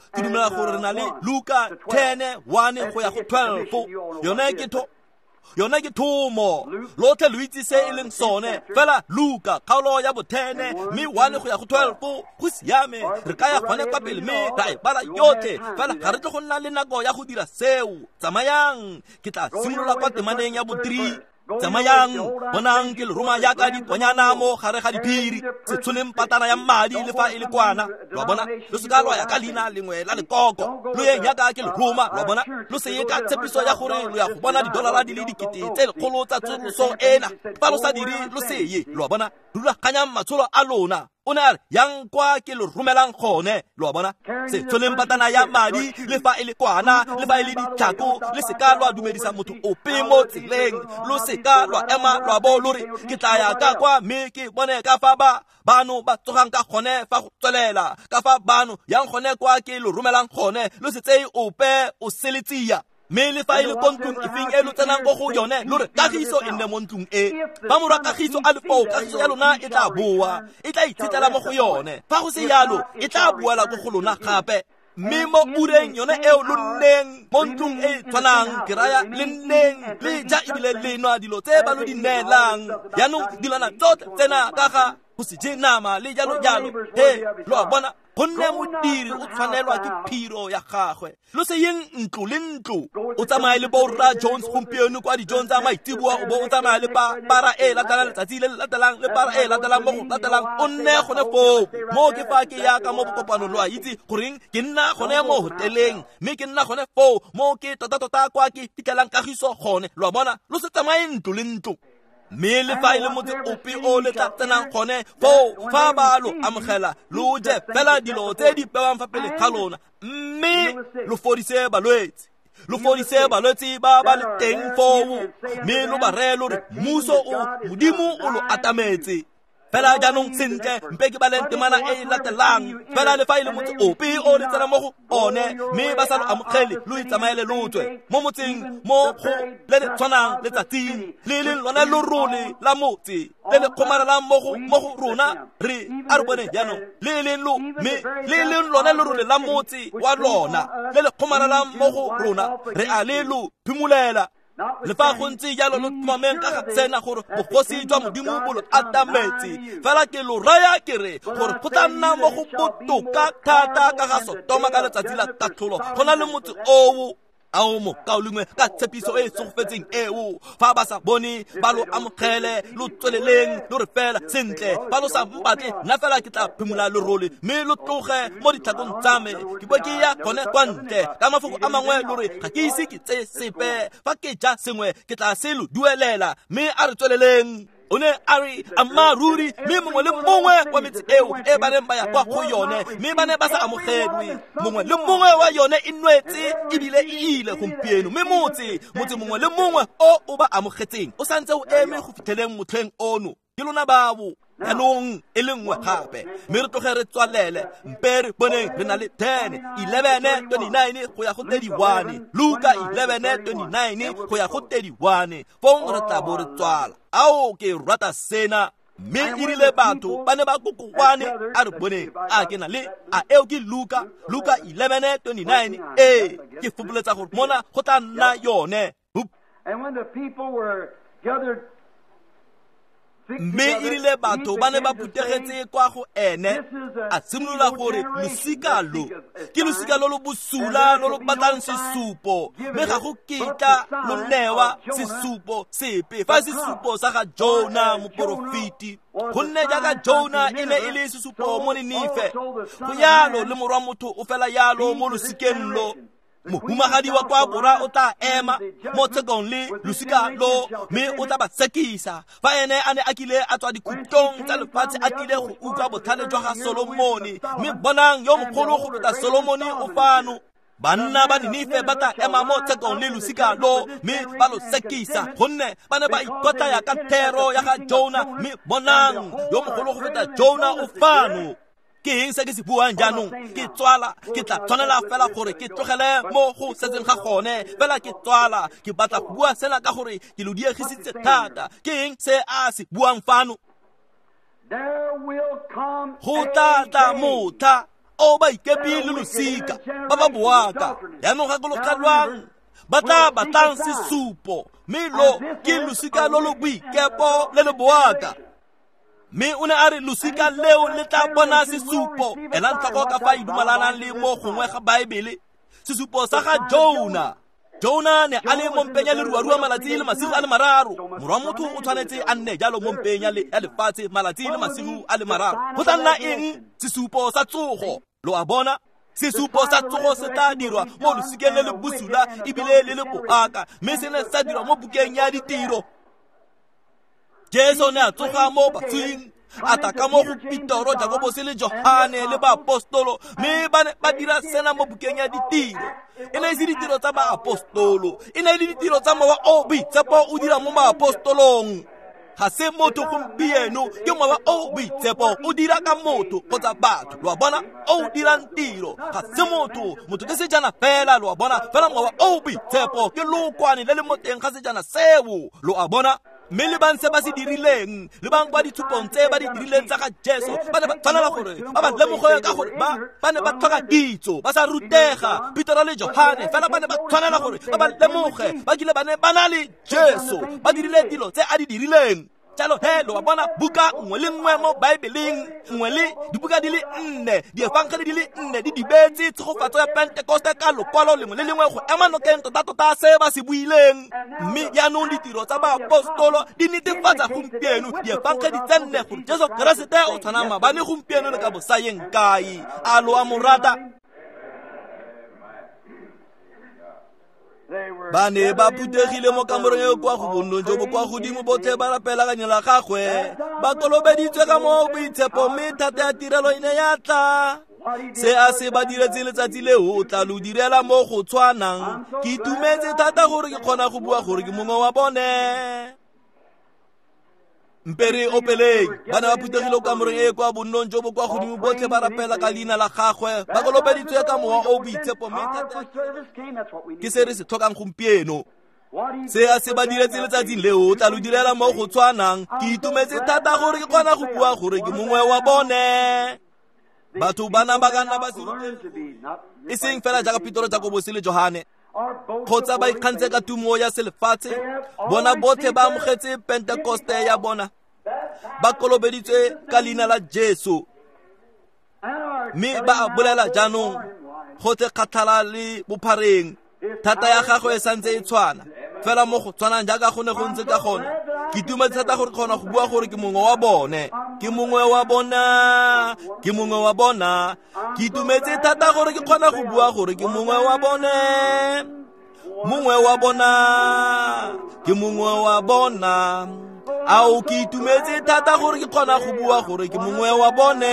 Speaker 1: ke dumela gore re na le Luka ten one go ya go twelve yone ke tho yona ke thomo lotlhe lo itse se e leng sone fela Luka kgaolo ya bo ten mme one go ya go twelve go siame re ka ya gone kwa pele mme ra e bala yotlhe fela ga re tle go nna le nako ya go dira seo tsamayang ke tla simolola kwa temaneng ya bo three tsamayang bonang ke le roma ya ka diponyana mo gare ga diphiri se tsholeng patana ya madi le fa e le kwana lo bona lo se ka lwa ya ka lina lengwe la lekoko lo ye ya ka ke le roma lo bona lo se ye ka tshepiso ya gore lo ya go bona didolara di le dikete tse lekgolo tsa tsotso ena fa lo sa dire lo se ye lo bona dula kanya matsholo a lona o ne a re yang kwa ke le romelang gone lo bona se tsholeng patana ya madi le fa e le kwana le fa e le ditshako le se ka lwa dumedisa motho ope mo tseleng lo se ka lwa ema lwa bo lore ke tla ya ka kwa mme ke bone ka fa ba bano ba tsogang ka gone fa go tswelela ka fa bano yang gone kwa ke le romelang gone lo se tsei ope o seletsia mme le fa e le kontlong efeng e lo tsenang go go yone lore kagiso e nne mo ntlong e fa morwa kagiso a le foo kagiso ya lona e tla boa e tla itshetlela mo go yone fa go se yalo e tla boela go go lona gape mme mo ureng yone eo lo nneng mo ntlong e tshwanang ke raya le nneng le ja ebile le nwa dilo tse ba lo di neelang yaanong dilwana tsotlhe tsena ka ga go se je nama le jalo jalo he lo bona gonne modiri o tshwanelwa ke phiro ya gagwe lo se yeng ntlo le ntlo o tsamaye le Borra Jones gompieno kwa di Jones a maitsibua o bo o tsamaye le para e latelang letsatsi le latelang le para e latelang mo go latelang o nne gone foo mo ke fa ke ya ka mo bokopanong lo a itse goreng ke nna gone mo hoteleng mme ke nna gone foo mo ke tota tota kwa ke fitlhelang kagiso gone lo bona lo se tsamaye ntlo le ntlo mme le fa e le motse ope o le tla tsenang gone foo fa ba lo amogela lo je fela dilo tse di pewang fa pele ga lona mme lo fodise balwetse lo fodise balwetse ba ba le teng foo mme lo ba reye lore mmuso o modimo o lo atametse fela jaanong sentle mpe ke ba leng temana e latelang fela le fa e le motse ope o le tsena mo go one mme ba sa lo amogele lo itsamaele lotswe mo motseng mo go le le tshwanang letsatsing le le lona lo role la motse le le kgomarelang mo go mo go rona re a re bone jaanong le le lo mme le le lona lo role la motse wa lona le le kgomarelang mo go rona re a le lo phimolela le fa go ntse jalo lo tumameng ka ga tsena gore bogosi jwa modimo bo lo atametse fela ke lo raya ke re gore go tla nna mo go botoka thata ka ga Sodoma ka letsatsi la tatlholo go na le motse oo ao mo ka o lengwe ka tshepiso e tsogofetseng eo fa ba sa bone ba lo amogele lo tsweleleng lo re fela sentle ba lo sa mpatle nna fela ke tla phimola lerole mme lo tloge mo ditlhakong tsa me ke bo ke ya gone kwa ntle ka mafoko a mangwe lo re ga ke ise ke tseye sepe fa ke ja sengwe ke tla se lo duelela mme a re tsweleleng o ne a re ammaruri mme mongwe le mongwe wa metse eo e ba neng ba ya kwa go yone mme ba ne ba sa amogelwe mongwe le mongwe wa yone e nwetse ebile e ile gompieno mme motse motse mongwe le mongwe o o ba amogetseng o santse o eme go fitlheleng motlheng ono ke lona babo yaanong e le nngwe gape mme re tloge re tswalele mpe re boneng re na le ten eleven twenty-nine go ya go thirty-one Luka eleven twenty-nine go ya go thirty-one fong re tla bo re tswala ao ke rata sena mme e rile batho ba ne ba kokoane a re boneng a ke na le a eo ke Luka Luka eleven twenty-nine e ke fopoletsa gore mona go tla nna yone
Speaker 2: And when the people were gathered
Speaker 1: mme e rile batho ba ne ba phuthegetse kwa go ene a simolola gore losika lo ke losika lo lo bosula lo lo batlang sesupo mme ga go kitla lo newa sesupo sepe fa sesupo sa ga Jona moporofiti gonne jaaka Jona e ne e le sesupo mo Ninive go yalo le morwa motho o fela yalo mo losikeng lo mohumagadi wa kwa Borwa o tla ema mo tshekong le losika lo mme o tla ba sekisa fa ene a ne a kile a tswa dikhutlong tsa lefatshe a tlile go utlwa botlhale jwa ga Solomone mme bonang yo mogolo go feta Solomone o fano banna ba Ninive ba tla ema mo tshekong le losika lo mme ba lo sekisa gonne ba ne ba ikotla ya ka thero ya ga Jona mme bonang yo mogolo go feta Jona o fano ke eng se ke se buang jaanong ke tswala ke tla tshwanela fela gore ke tlogele mo go setseng ga gone fela ke tswala ke batla go bua sela ka gore ke lo diegisitse thata ke eng se a se buang fano
Speaker 2: there will come
Speaker 1: go tla tla motha o ba ikepile losika ba ba boaka yaanong gakologelwang ba tla batlang sesupo mme lo ke losika lo lo boikepo le le boaka mme o ne a re losika leo le tla bona sesupo ela ntlhako ka fa e dumalanang le mo gongwe ga baebele sesupo sa ga Jona. Jona ne a le mo mpeng ya leruarua malatsi le masigo a le mararo. Morwa motho o tshwanetse a nne jalo mo mpeng ya lefatshe malatsi le masigo a le mararo. Go tla nna eng? Sesupo sa tsogo. Lo a bona? Sesupo sa tsogo se tla dirwa mo losikeng le le busula ebile le le boaka mme se ne sa dirwa mo bukeng ya ditiro. Jesu ne a tsoga mo batswing a taka mo go Petro, Jakobo le Johane le baapostolo mme ba ne ba dira sena mo bukeng ya ditiro. E ne e se ditiro tsa baapostolo, e ne e le ditiro tsa mowa o boitshepo o dira mo baapostolong. Ga se motho gompieno ke mowa o boitshepo o dira ka motho kgotsa batho. Lo a bona o dirang tiro ga se motho motho ke sejana fela. Lo a bona fela mowa o boitshepo ke lookwane le le mo teng ga sejana seo. Lo a bona mme le bang se ba se dirileng le bang ba ditshupong tse ba di dirileng tsa ga Jesu ba ne ba tshwanela gore ba ba lemoge ka gore ba ba ne ba tlhoka kitso ba sa rutega. Petro le Johane fela ba ne ba tshwanela gore ba ba lemoge ba kile ba ne ba na le Jesu ba dirile dilo tse a di dirileng. Jalo he lo bona buka nngwe le nngwe mo Baebeleng nngwe le dibuka di le nne diefangele di le nne di dibetse tshegofatso ya Pentecoste ka lokwalo lengwe le lengwe go ema nokeng tota-tota se ba se buileng. Mme yaanong ditiro tsa baapostolo di netefatsa gompieno diefangele tse nne gore Jesu Keresete o tshwana maabane gompieno le ka bosayeng kae. A lo a morata ba ne ba putegile mo kamoreng e kwa go bonnong jo bo kwa godimo botlhe ba rapela ka nyela gagwe ba kolobeditswe ka mo boitshepo mme thata ya tirelo e ne ya tla. Se a se ba diretse letsatsi leo o tla lo direla mo go tshwanang. Ke itumetse thata gore ke kgona go bua gore ke mongwe wa bone. Mpere opeleng ba ne ba putegile ka moreng e kwa bonnong jo bo kwa godimo botlhe ba rapela ka leina la gagwe ba kolobeditswe ka mowa o boitshepo mme thata ke se re se tlhokang gompieno. Se a se ba diretse letsatsing leo o tla lo direla mo go tshwanang. Ke itumetse thata gore ke kgona go bua gore ke mongwe wa bone. Batho ba na ba ka nna ba se e seng fela jaaka Petro, Jakobo le Johane kgotsa ba ikgantse ka tumo ya selefatshe. Bona botlhe ba amogetse Pentecoste ya bona ba kolobeditswe ka leina la Jesu mme ba bolela jaanong gotlhe kgathala le bophareng thata ya gagwe e santse e tshwana fela mo go tshwanang jaaka go ne go ntse ka gone. Ke itumetse thata gore kgona go bua gore ke mongwe wa bone ke mongwe wa bona ke mongwe wa bona. Ke itumetse thata gore ke kgona go bua gore ke mongwe wa bone mongwe wa bona ke mongwe wa bona. Ao ke itumetse thata gore ke kgona go bua gore ke mongwe wa bone.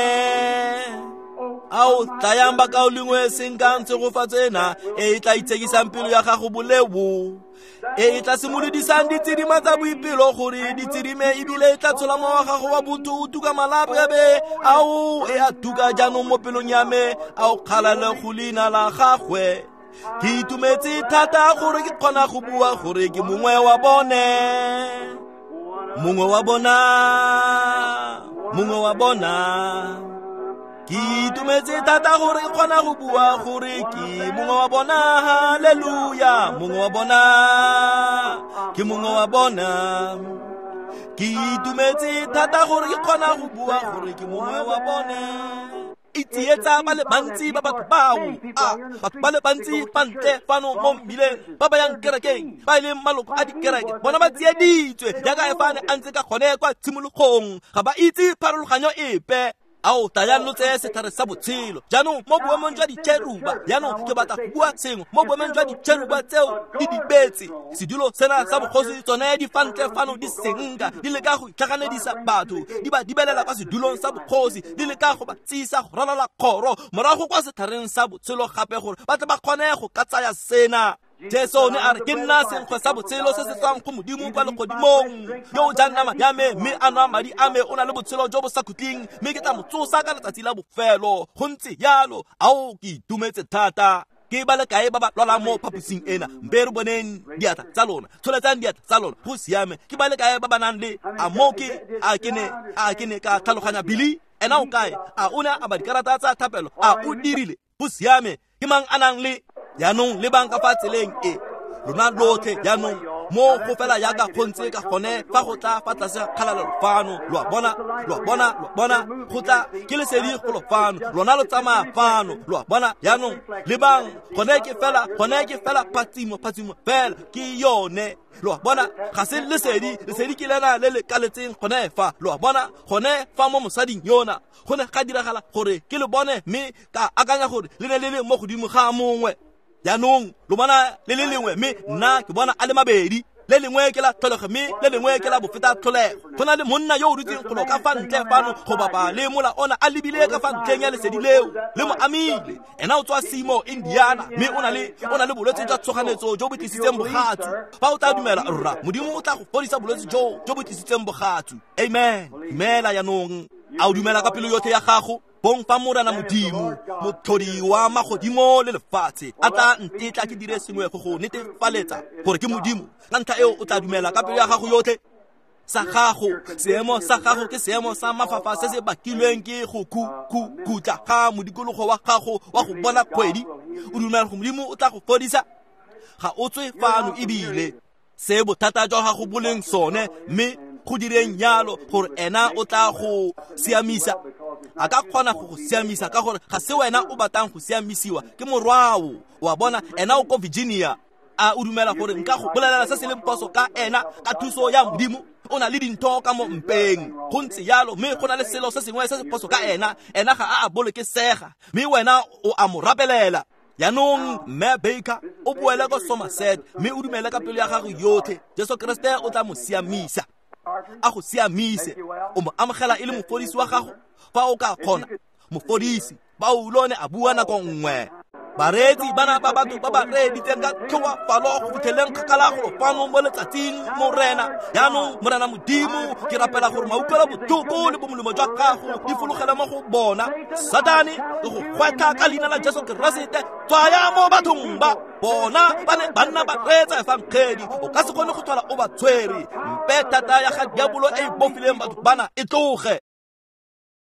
Speaker 1: Ao tlayamba ka o lengwe seng ka ntshegofatso ena e tla itsekisang pelo ya gago bolebo e tla simolodisang ditsidima tsa boipelo gore ditsidime ebile e tla tshola mo wa gago wa botho o tuka malapo ya be ao e a tuka jaanong mo pelong ya me ao kgalale go leina la gagwe. Ke itumetse thata gore ke kgona go bua gore ke mongwe wa bone mongwe wa bona mongwe wa bona. Ke itumetse thata gore ke kgona go bua gore ke mongwe wa bona. Haleluya mongwe wa bona ke mongwe wa bona. Ke itumetse thata gore ke kgona go bua gore ke mongwe wa bone. Itietsa ba le bantsi ba batho bao a batho ba le bantsi ba ntle fano mo mbileng ba ba yang kerekeng ba ile maloko a dikereke bona ba tsieditswe jaaka e fane a ntse ka gone kwa tshimologong ga ba itse pharologanyo epe. Ao tayano tse sethare sa botshelo jaanong mo boemong jwa dikeruba jaanong ke batla go bua sengwe mo boemong jwa dikeruba tseo di dibetse sedulo sena sa bogosi tsone di fantle fano di senka di le ka go itlhaganedisa batho di ba dibelela kwa sedulong sa bogosi di le ka go ba tsisa go ralala kgoro morago kwa sethareng sa botshelo gape gore ba tle ba kgone go ka tsaya sena. Jesu ne a re ke nna senkgo sa botshelo se se tswang go modimo kwa legodimong yo o jang nama ya me mme a nwa madi a me o na le botshelo jo bo sa khutleng mme ke tla mo tsosa ka letsatsi la bofelo. Go ntse yalo ao ke itumetse thata. Ke ba le kae ba ba lwalang mo phaposing ena mpe re boneng diatla tsa lona tsholetsang diatla tsa lona go siame. Ke ba le kae ba ba nang le a mo ke a ke ne a ke ne ka tlhaloganya bili ena o kae a o ne a ba dikarata tsa thapelo a o dirile go siame ke mang a nang le yaanong le bang ka fa tseleng e lona lotlhe yaanong mo go fela yaka kgontse ka gone fa go tla fa tlase kgalalelo fano lo a bona lo a bona lo a bona go tla ke lesedi go lo fano lona lo tsamaya fano lo a bona yaanong le bang gone ke fela gone ke fela phatsimo phatsimo fela ke yone lo a bona ga se lesedi lesedi ke lena le le kaletseng gone fa lo a bona gone fa mo mosading yona gone ga diragala gore ke le bone mme ka akanya gore le ne le le mo godimo ga mongwe yaanong lo bona le le lengwe mme nna ke bona a le mabedi le lengwe ke la tlholego mme le lengwe ke la bofeta tlholego go na le monna yo o rutseng kgolo ka fa ntle fano go bapa le mola ona a lebile ka fa ntleng ya lesedi leo le mo amile ena o tswa Simo Indiana mme o na le o na le bolwetse jwa tshoganetso jo bo tlisitseng bogatsu fa o tla dumela rra modimo o tla go fodisa bolwetse jo jo bo tlisitseng bogatsu amen dumela yaanong a o dumela ka pelo yotlhe ya gago bong fa morana modimo motlhodi wa magodimo le lefatshe a tla ntetla ke dire sengwe go go netefaletsa gore ke modimo ka ntlha eo o tla dumela ka pelo ya gago yotlhe sa gago seemo sa gago ke seemo sa mafafa se se bakilweng ke go kutla ga modikologo wa gago wa go bona kgwedi o dumela go modimo o tla go fodisa ga o tswe fano ebile se bothata jwa gago boleng sone mme go direng yalo gore ena o tla go siamisa a ka kgona go go siamisa ka gore ga se wena o batang go siamisiwa ke morwao wa bona ena o ko Virginia a o dumela gore nka go bolelela se se leng poso ka ena ka thuso ya modimo o na le dintho ka mo mpeng go ntse yalo mme go na le selo se sengwe se se poso ka ena ena ga a bolokesega mme wena o a mo rapelela yaanong mme Baker o boele go Somerset mme o dumele ka pelo ya gago yotlhe Jesu Kriste o tla mo siamisa a go siamise o mo amogela e le mofodisi wa gago fa o ka kgona mofodisi ba o lone a bua nako nngwe bareetsi bana ba batho ba ba reeditseng ka tlhoa falo go fitlheleng kgakala go fano mo letsatsing morena yaanong morena modimo ke rapela gore maukelo botlhoko le bomolemo jwa gago di fologele mo go bona satane le go gwetla ka leina la Jesu Kriste tswaya mo bathong ba bona ba ne banna ba reetsa efangkgedi o ka se kgone go tlhola o ba tshwere mpe thata ya ga diabolo e e bofileng batho bana e tloge